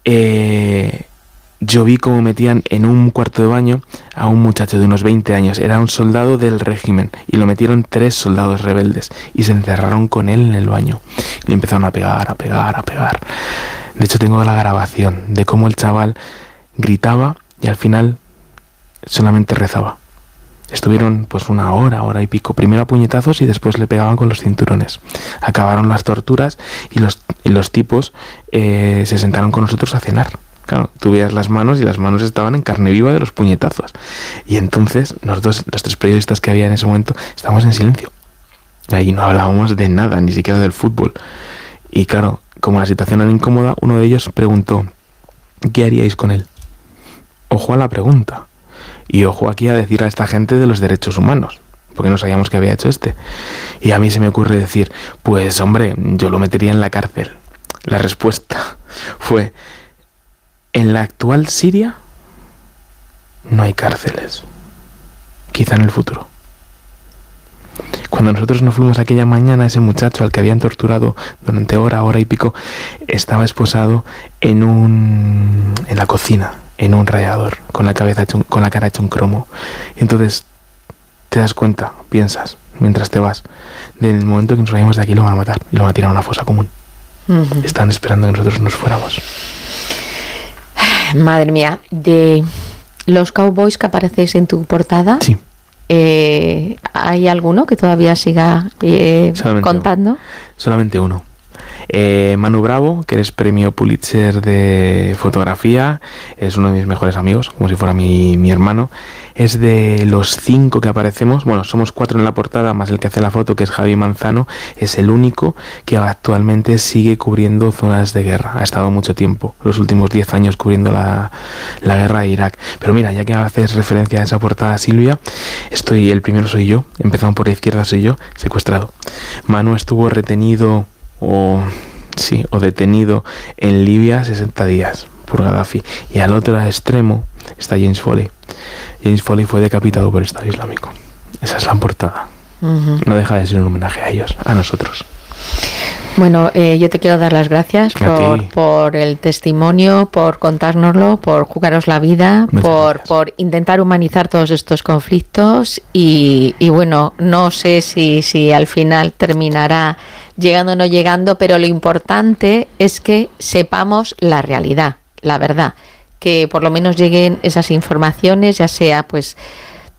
yo vi cómo metían en un cuarto de baño a un muchacho de unos 20 años. Era un soldado del régimen y lo metieron 3 soldados rebeldes y se encerraron con él en el baño. Y le empezaron a pegar. De hecho, tengo la grabación de cómo el chaval gritaba y al final solamente rezaba. Estuvieron pues una hora y pico, primero a puñetazos y después le pegaban con los cinturones. Acabaron las torturas y los tipos se sentaron con nosotros a cenar. Claro, tú veías las manos y las manos estaban en carne viva de los puñetazos. Y entonces nosotros, los 3 periodistas que había en ese momento, estábamos en silencio. Ahí no hablábamos de nada, ni siquiera del fútbol. Y claro, como la situación era incómoda, uno de ellos preguntó, ¿qué haríais con él? Ojo a la pregunta. Y ojo aquí a decir a esta gente de los derechos humanos, porque no sabíamos qué había hecho este. Y a mí se me ocurre decir, pues hombre, yo lo metería en la cárcel. La respuesta fue, en la actual Siria no hay cárceles. Quizá en el futuro. Cuando nosotros nos fuimos aquella mañana, ese muchacho al que habían torturado durante hora y pico, estaba esposado en la cocina, en un rallador, con la cara hecha un cromo. Y entonces te das cuenta, piensas, mientras te vas, del momento que nos vayamos de aquí lo van a matar y lo van a tirar a una fosa común. Están esperando que nosotros nos fuéramos. Madre mía, de los Cowboys que aparecéis en tu portada, sí. ¿Hay alguno que todavía siga contando? Solamente uno. Manu Bravo, que eres premio Pulitzer de fotografía, es uno de mis mejores amigos, como si fuera mi hermano. Es de los 5 que aparecemos, bueno, somos 4 en la portada, más el que hace la foto, que es Javi Manzano, es el único que actualmente sigue cubriendo zonas de guerra. Ha estado mucho tiempo, los últimos 10 años cubriendo la guerra de Irak. Pero mira, ya que haces referencia a esa portada, Silvia, el primero soy yo, empezando por la izquierda soy yo, secuestrado. Manu estuvo retenido o detenido en Libia 60 días por Gaddafi. Y al otro extremo está James Foley. James Foley fue decapitado por el Estado Islámico. Esa es la portada. No deja de ser un homenaje a ellos, a nosotros. Bueno, yo te quiero dar las gracias por el testimonio, por contárnoslo, por jugaros la vida, por intentar humanizar todos estos conflictos y bueno, no sé si al final terminará llegando o no llegando, pero lo importante es que sepamos la realidad, la verdad, que por lo menos lleguen esas informaciones, ya sea pues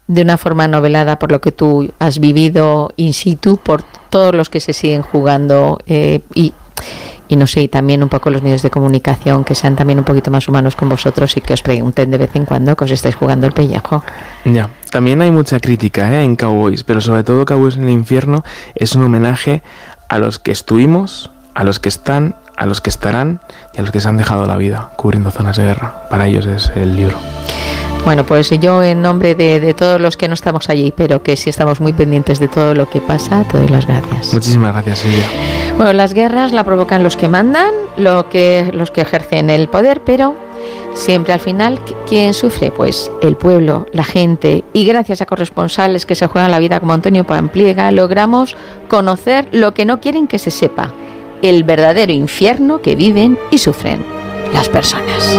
de una forma novelada por lo que tú has vivido in situ, por todos los que se siguen jugando y no sé, y también un poco los medios de comunicación que sean también un poquito más humanos con vosotros y que os pregunten de vez en cuando que os estáis jugando el pellejo. Ya, también hay mucha crítica en Cowboys, pero sobre todo Cowboys en el infierno es un homenaje a los que estuvimos, a los que están, a los que estarán y a los que se han dejado la vida cubriendo zonas de guerra. Para ellos es el libro. Bueno, pues yo en nombre de todos los que no estamos allí, pero que sí estamos muy pendientes de todo lo que pasa, te doy las gracias. Muchísimas gracias, Silvia. Bueno, las guerras la provocan los que mandan, los que ejercen el poder, pero siempre al final, ¿quién sufre? Pues el pueblo, la gente. Y gracias a corresponsales que se juegan la vida como Antonio Pampliega, logramos conocer lo que no quieren que se sepa, el verdadero infierno que viven y sufren las personas.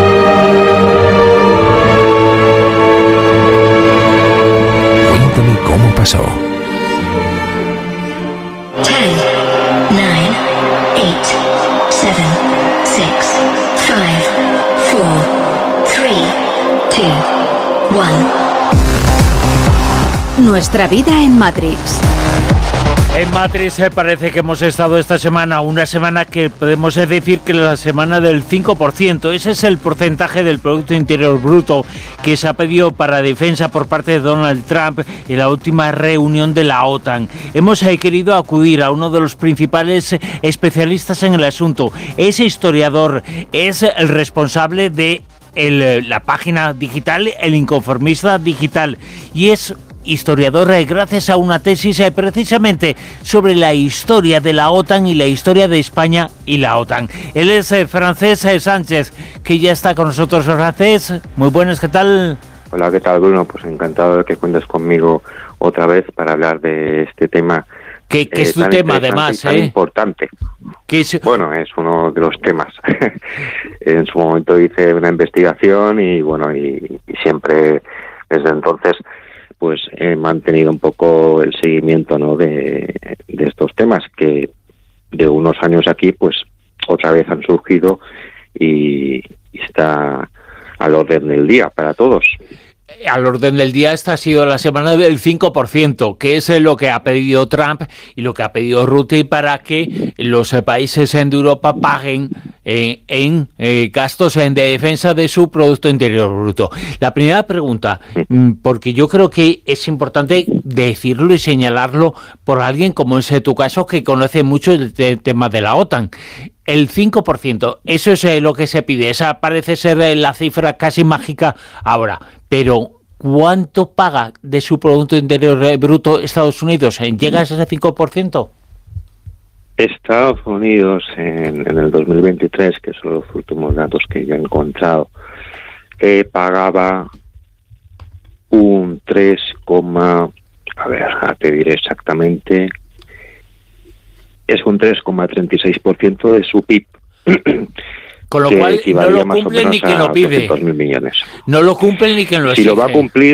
Cuéntame cómo pasó. 10, 9, 8, 7, 6, 5, 4, 3, 2, 1. Nuestra vida en Matrix. En Matrix parece que hemos estado esta semana, una semana que podemos decir que es la semana del 5%. Ese es el porcentaje del Producto Interior Bruto que se ha pedido para defensa por parte de Donald Trump en la última reunión de la OTAN. Hemos querido acudir a uno de los principales especialistas en el asunto. Ese historiador es el responsable de la página digital, El Inconformista Digital, y es historiador gracias a una tesis precisamente sobre la historia de la OTAN y la historia de España y la OTAN. Él es Francés Sánchez, que ya está con nosotros. Francés, muy buenas, ¿qué tal? Hola, ¿qué tal, Bruno? Pues encantado de que cuentes conmigo otra vez para hablar de este tema. Que es tu tema, además, tan importante. Bueno, es uno de los temas. En su momento hice una investigación y bueno, y siempre desde entonces pues he mantenido un poco el seguimiento, ¿no?, de estos temas que de unos años aquí pues otra vez han surgido y está al orden del día para todos. Al orden del día esta ha sido la semana del 5%, que es lo que ha pedido Trump y lo que ha pedido Rutte para que los países de Europa paguen en gastos de defensa de su Producto Interior Bruto. La primera pregunta, porque yo creo que es importante decirlo y señalarlo por alguien como es tu caso, que conoce mucho el tema de la OTAN. El 5%, eso es lo que se pide, esa parece ser la cifra casi mágica ahora, pero ¿cuánto paga de su Producto Interior Bruto Estados Unidos? ¿Llega a ese 5%? Estados Unidos en el 2023, que son los últimos datos que yo he encontrado, pagaba un 3, te diré exactamente, es un 3,36% de su PIB. Con lo cual no lo cumple ni quien lo pide. No lo cumple ni quien lo exige. Si lo va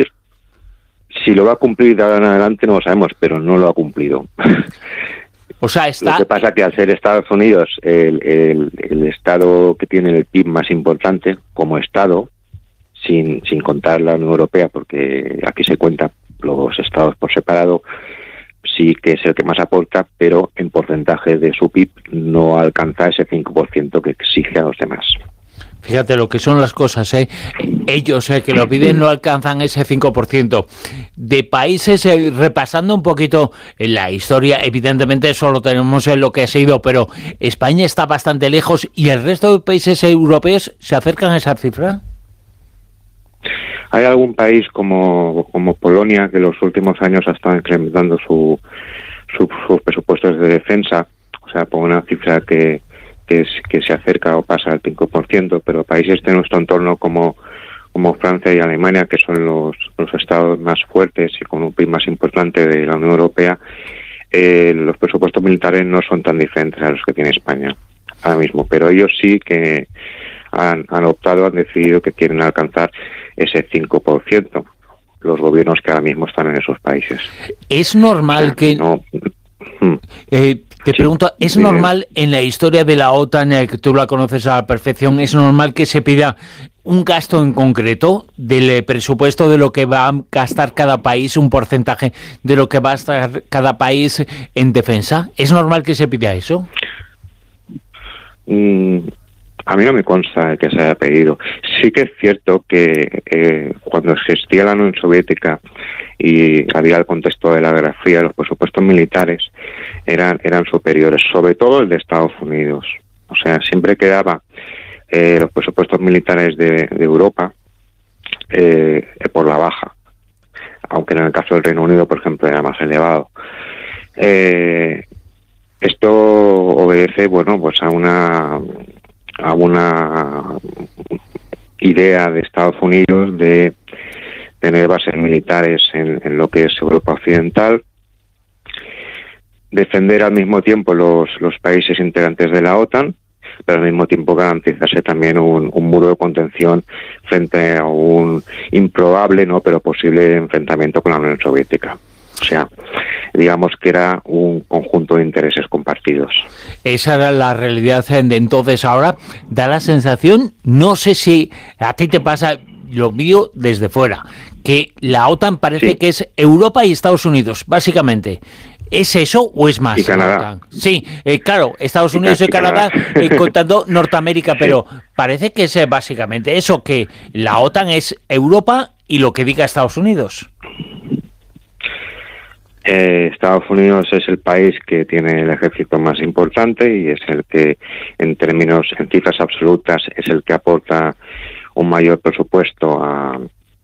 a cumplir de ahora en adelante no lo sabemos, pero no lo ha cumplido. O sea, Lo que pasa que al ser Estados Unidos el estado que tiene el PIB más importante como estado, sin contar la Unión Europea, porque aquí se cuentan los estados por separado, sí que es el que más aporta, pero en porcentaje de su PIB no alcanza ese 5% que exige a los demás. Fíjate lo que son las cosas, ¿eh? Ellos que lo piden no alcanzan ese 5%. De países, repasando un poquito la historia, evidentemente solo tenemos lo que ha sido, pero España está bastante lejos y el resto de países europeos se acercan a esa cifra. Hay algún país como Polonia que en los últimos años ha estado incrementando sus presupuestos de defensa, o sea, por una cifra que se acerca o pasa al 5%, pero países de nuestro entorno como Francia y Alemania, que son los estados más fuertes y con un PIB más importante de la Unión Europea, los presupuestos militares no son tan diferentes a los que tiene España ahora mismo, pero ellos sí que han decidido que quieren alcanzar ese 5%, los gobiernos que ahora mismo están en esos países. Es normal que... te pregunto, ¿es normal en la historia de la OTAN, que tú la conoces a la perfección, es normal que se pida un gasto en concreto del presupuesto de lo que va a gastar cada país, un porcentaje de lo que va a gastar cada país en defensa? ¿Es normal que se pida eso? A mí no me consta que se haya pedido. Sí que es cierto que cuando existía la Unión Soviética y había el contexto de la Guerra Fría, los presupuestos militares eran superiores, sobre todo el de Estados Unidos. O sea, siempre quedaba los presupuestos militares de Europa por la baja, aunque en el caso del Reino Unido, por ejemplo, era más elevado. Esto obedece, bueno, pues a una idea de Estados Unidos de tener bases militares en lo que es Europa Occidental, defender al mismo tiempo los países integrantes de la OTAN, pero al mismo tiempo garantizarse también un muro de contención frente a un improbable, no, pero posible enfrentamiento con la Unión Soviética. O sea, digamos que era un conjunto de intereses compartidos. Esa era la realidad de entonces. Ahora da la sensación, no sé si a ti te pasa, lo mío desde fuera, que la OTAN parece que es Europa y Estados Unidos, básicamente. ¿Es eso o es más? Y Canadá. Sí, claro, Estados Unidos y Canadá, contando Norteamérica, pero parece que es básicamente eso, que la OTAN es Europa y lo que diga Estados Unidos. Estados Unidos es el país que tiene el ejército más importante y es el que, en cifras absolutas, es el que aporta un mayor presupuesto a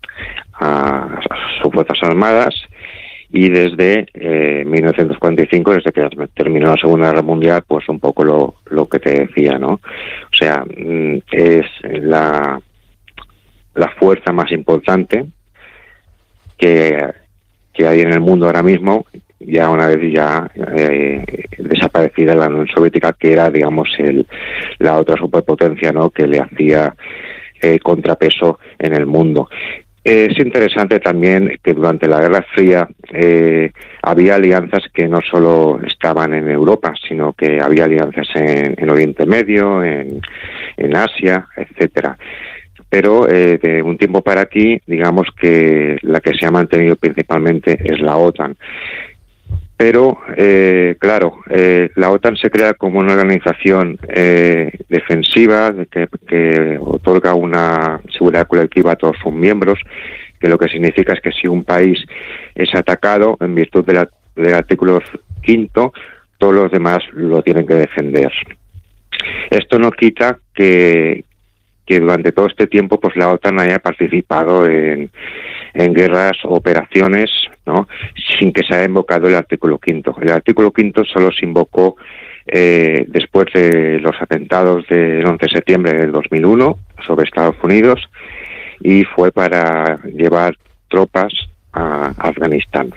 sus fuerzas armadas. Y desde 1945, desde que terminó la Segunda Guerra Mundial, pues un poco lo que te decía, ¿no? O sea, es la fuerza más importante que hay en el mundo ahora mismo, ya una vez desaparecida la Unión Soviética, que era, digamos, la otra superpotencia, ¿no?, que le hacía contrapeso en el mundo. Es interesante también que durante la Guerra Fría había alianzas que no solo estaban en Europa, sino que había alianzas en Oriente Medio, en Asia, etcétera. Pero de un tiempo para aquí, digamos que la que se ha mantenido principalmente es la OTAN. Pero, claro, la OTAN se crea como una organización defensiva que otorga una seguridad colectiva a todos sus miembros, que lo que significa es que si un país es atacado en virtud del artículo 5, todos los demás lo tienen que defender. Esto no quita que durante todo este tiempo pues la OTAN haya participado en guerras o operaciones, ¿no?, sin que se haya invocado el artículo 5. El artículo 5 solo se invocó después de los atentados del 11 de septiembre del 2001 sobre Estados Unidos y fue para llevar tropas a Afganistán.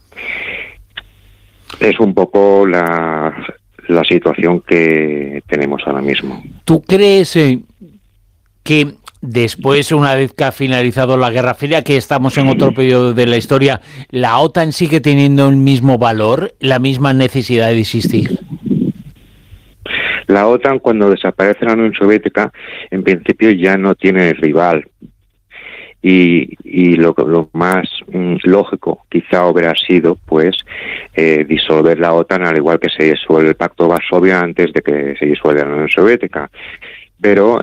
Es un poco la situación que tenemos ahora mismo. ¿Tú crees que después, una vez que ha finalizado la Guerra Fría, que estamos en otro periodo de la historia, la OTAN sigue teniendo el mismo valor, la misma necesidad de existir? La OTAN, cuando desaparece la Unión Soviética, en principio ya no tiene rival. Y lo más lógico quizá hubiera sido pues disolver la OTAN, al igual que se disuelve el Pacto de Varsovia antes de que se disuelva la Unión Soviética. Pero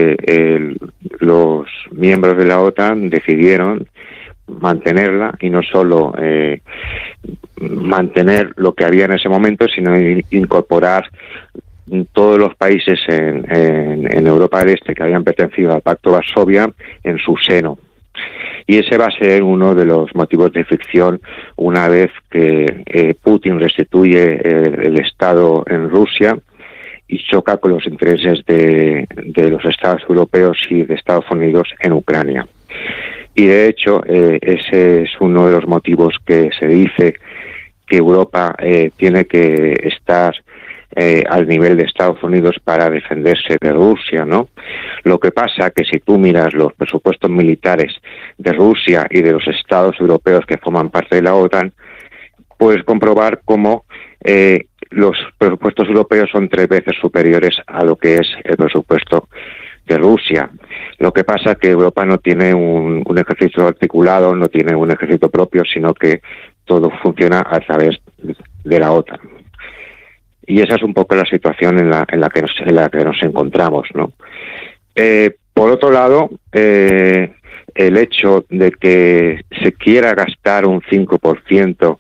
los miembros de la OTAN decidieron mantenerla, y no solo mantener lo que había en ese momento, sino incorporar todos los países en Europa del Este que habían pertenecido al Pacto de Varsovia en su seno. Y ese va a ser uno de los motivos de fricción una vez que Putin restituye el Estado en Rusia y choca con los intereses de los Estados europeos y de Estados Unidos en Ucrania. Y de hecho, ese es uno de los motivos que se dice que Europa tiene que estar al nivel de Estados Unidos para defenderse de Rusia, ¿no? Lo que pasa que si tú miras los presupuestos militares de Rusia y de los Estados europeos que forman parte de la OTAN, puedes comprobar cómo los presupuestos europeos son 3 veces superiores a lo que es el presupuesto de Rusia. Lo que pasa es que Europa no tiene un ejército articulado, no tiene un ejército propio, sino que todo funciona a través de la OTAN. Y esa es un poco la situación en la que nos encontramos, ¿no? Por otro lado, el hecho de que se quiera gastar un 5%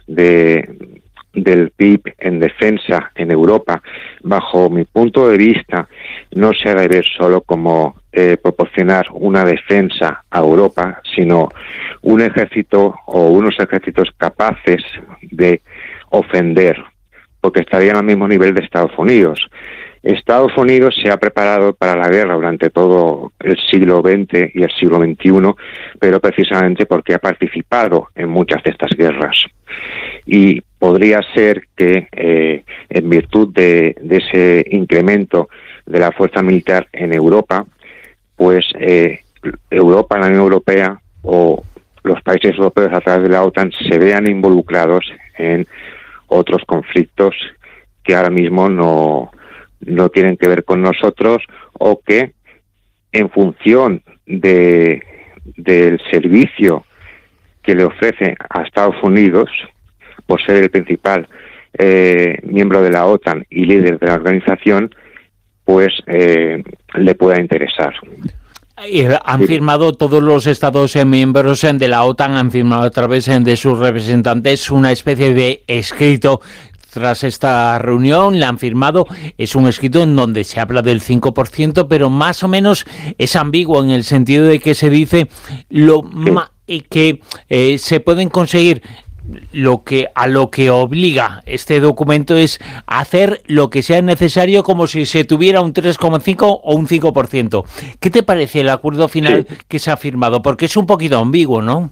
del PIB en defensa en Europa, bajo mi punto de vista, no se ha de ver solo como proporcionar una defensa a Europa, sino un ejército o unos ejércitos capaces de ofender, porque estarían al mismo nivel de Estados Unidos. Estados Unidos se ha preparado para la guerra durante todo el siglo XX y el siglo XXI, pero precisamente porque ha participado en muchas de estas guerras. Y podría ser que, en virtud de ese incremento de la fuerza militar en Europa, pues Europa, la Unión Europea o los países europeos a través de la OTAN se vean involucrados en otros conflictos que ahora mismo no tienen que ver con nosotros, o que en función del servicio que le ofrece a Estados Unidos, por ser el principal miembro de la OTAN y líder de la organización, pues le pueda interesar. Han firmado todos los Estados miembros de la OTAN, han firmado a través de sus representantes una especie de escrito. Tras esta reunión le han firmado, es un escrito en donde se habla del 5%, pero más o menos es ambiguo en el sentido de que se dice que se pueden conseguir a lo que obliga este documento es hacer lo que sea necesario, como si se tuviera un 3,5 o un 5%. ¿Qué te parece el acuerdo final que se ha firmado? Porque es un poquito ambiguo, ¿no?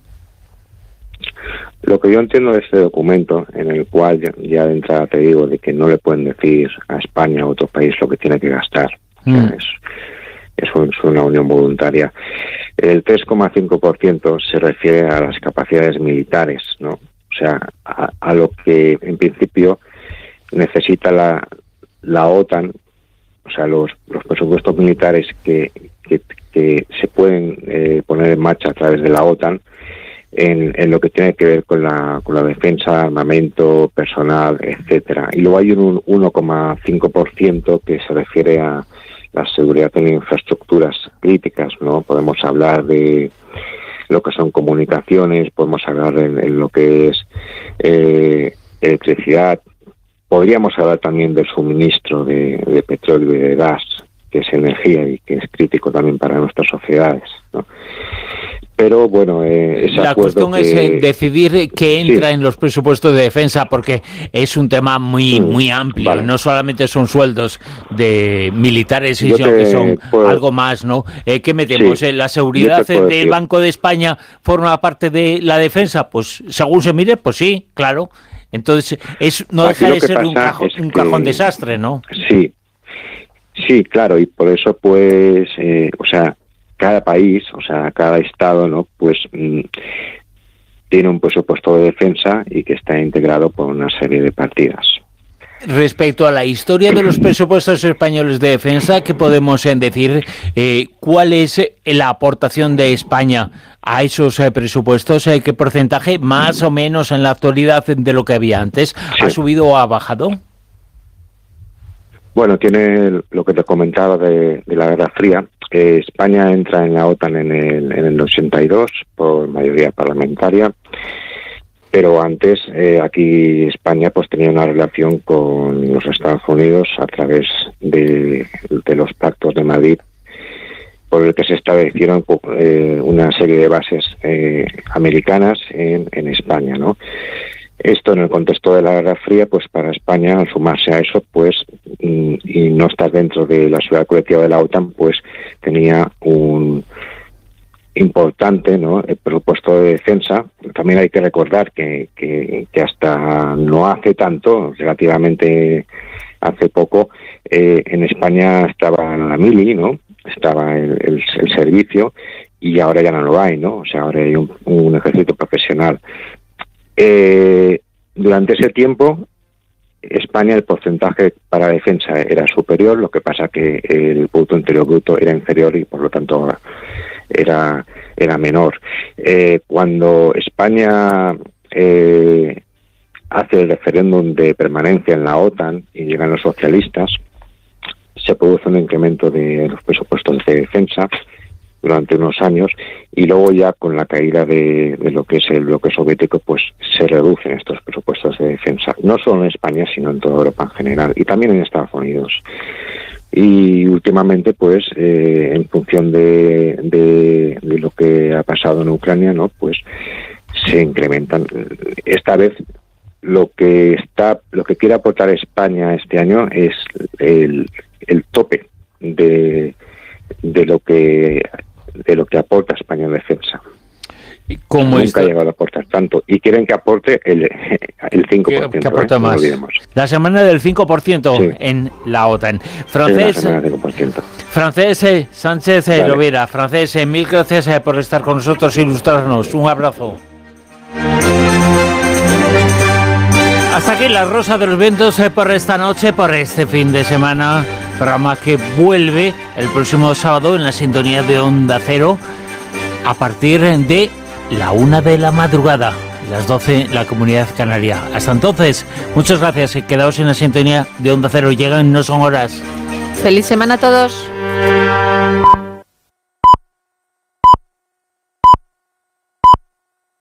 Lo que yo entiendo de este documento, en el cual ya de entrada te digo de que no le pueden decir a España o a otro país lo que tiene que gastar, es una unión voluntaria. El 3,5% se refiere a las capacidades militares, ¿no? O sea, a lo que en principio necesita la OTAN, o sea, los presupuestos militares que se pueden poner en marcha a través de la OTAN, en lo que tiene que ver con la defensa, armamento, personal, etcétera. Y luego hay un 1,5% que se refiere a la seguridad en infraestructuras críticas, ¿no? Podemos hablar de lo que son comunicaciones, podemos hablar en lo que es electricidad, podríamos hablar también del suministro de petróleo y de gas, que es energía y que es crítico también para nuestras sociedades, ¿no? Pero bueno, la cuestión es decidir qué entra en los presupuestos de defensa, porque es un tema muy amplio. Vale. No solamente son sueldos de militares, sino que son algo más, ¿no? ¿Qué metemos? ¿La seguridad del Banco de España forma parte de la defensa? Pues según se mire, pues sí, claro. Entonces no deja de ser un cajón desastre, ¿no? Sí, claro, y por eso pues, cada país, cada estado, ¿no? Pues tiene un presupuesto de defensa y que está integrado por una serie de partidas. Respecto a la historia de los presupuestos españoles de defensa, ¿qué podemos decir? ¿Cuál es la aportación de España a esos presupuestos? ¿Qué porcentaje, más o menos en la actualidad, de lo que había antes? ¿Ha subido o ha bajado? Bueno, tiene lo que te comentaba de la Guerra Fría. España entra en la OTAN en el 82 por mayoría parlamentaria, pero antes aquí España pues tenía una relación con los Estados Unidos a través de los pactos de Madrid, por el que se establecieron una serie de bases americanas en España, ¿no? Esto en el contexto de la Guerra Fría, pues para España, al sumarse a eso, pues, y no estar dentro de la seguridad colectiva de la OTAN, pues tenía un importante, ¿no?, el presupuesto de defensa. También hay que recordar que hasta no hace tanto, relativamente hace poco, en España estaba la mili, ¿no?, estaba el servicio, y ahora ya no lo hay, ¿no? O sea, ahora hay un ejército profesional. Durante ese tiempo España el porcentaje para defensa era superior, lo que pasa que el Producto Interior Bruto era inferior y por lo tanto era menor. Cuando España hace el referéndum de permanencia en la OTAN y llegan los socialistas, se produce un incremento de los presupuestos de defensa durante unos años, y luego ya con la caída de lo que es el bloque soviético, pues se reducen estos presupuestos de defensa, no solo en España sino en toda Europa en general y también en Estados Unidos. Y últimamente, pues en función de lo que ha pasado en Ucrania, ¿no?, pues se incrementan. Esta vez lo que quiere aportar España este año es el tope de lo que aporta España en defensa. Nunca ha llegado a aportar tanto y quieren que aporte el 5%. Que aporte más. No la semana del 5% sí. En la OTAN. Francés Sánchez Lovera. Francés, mil gracias por estar con nosotros e ilustrarnos. Un abrazo. Hasta aquí la Rosa de los Vientos por esta noche, por este fin de semana. Programa que vuelve el próximo sábado en la sintonía de Onda Cero a partir de la 1 de la madrugada, las 12 la Comunidad Canaria. Hasta entonces, muchas gracias y quedaos en la sintonía de Onda Cero. Llegan, no son horas. Feliz semana a todos.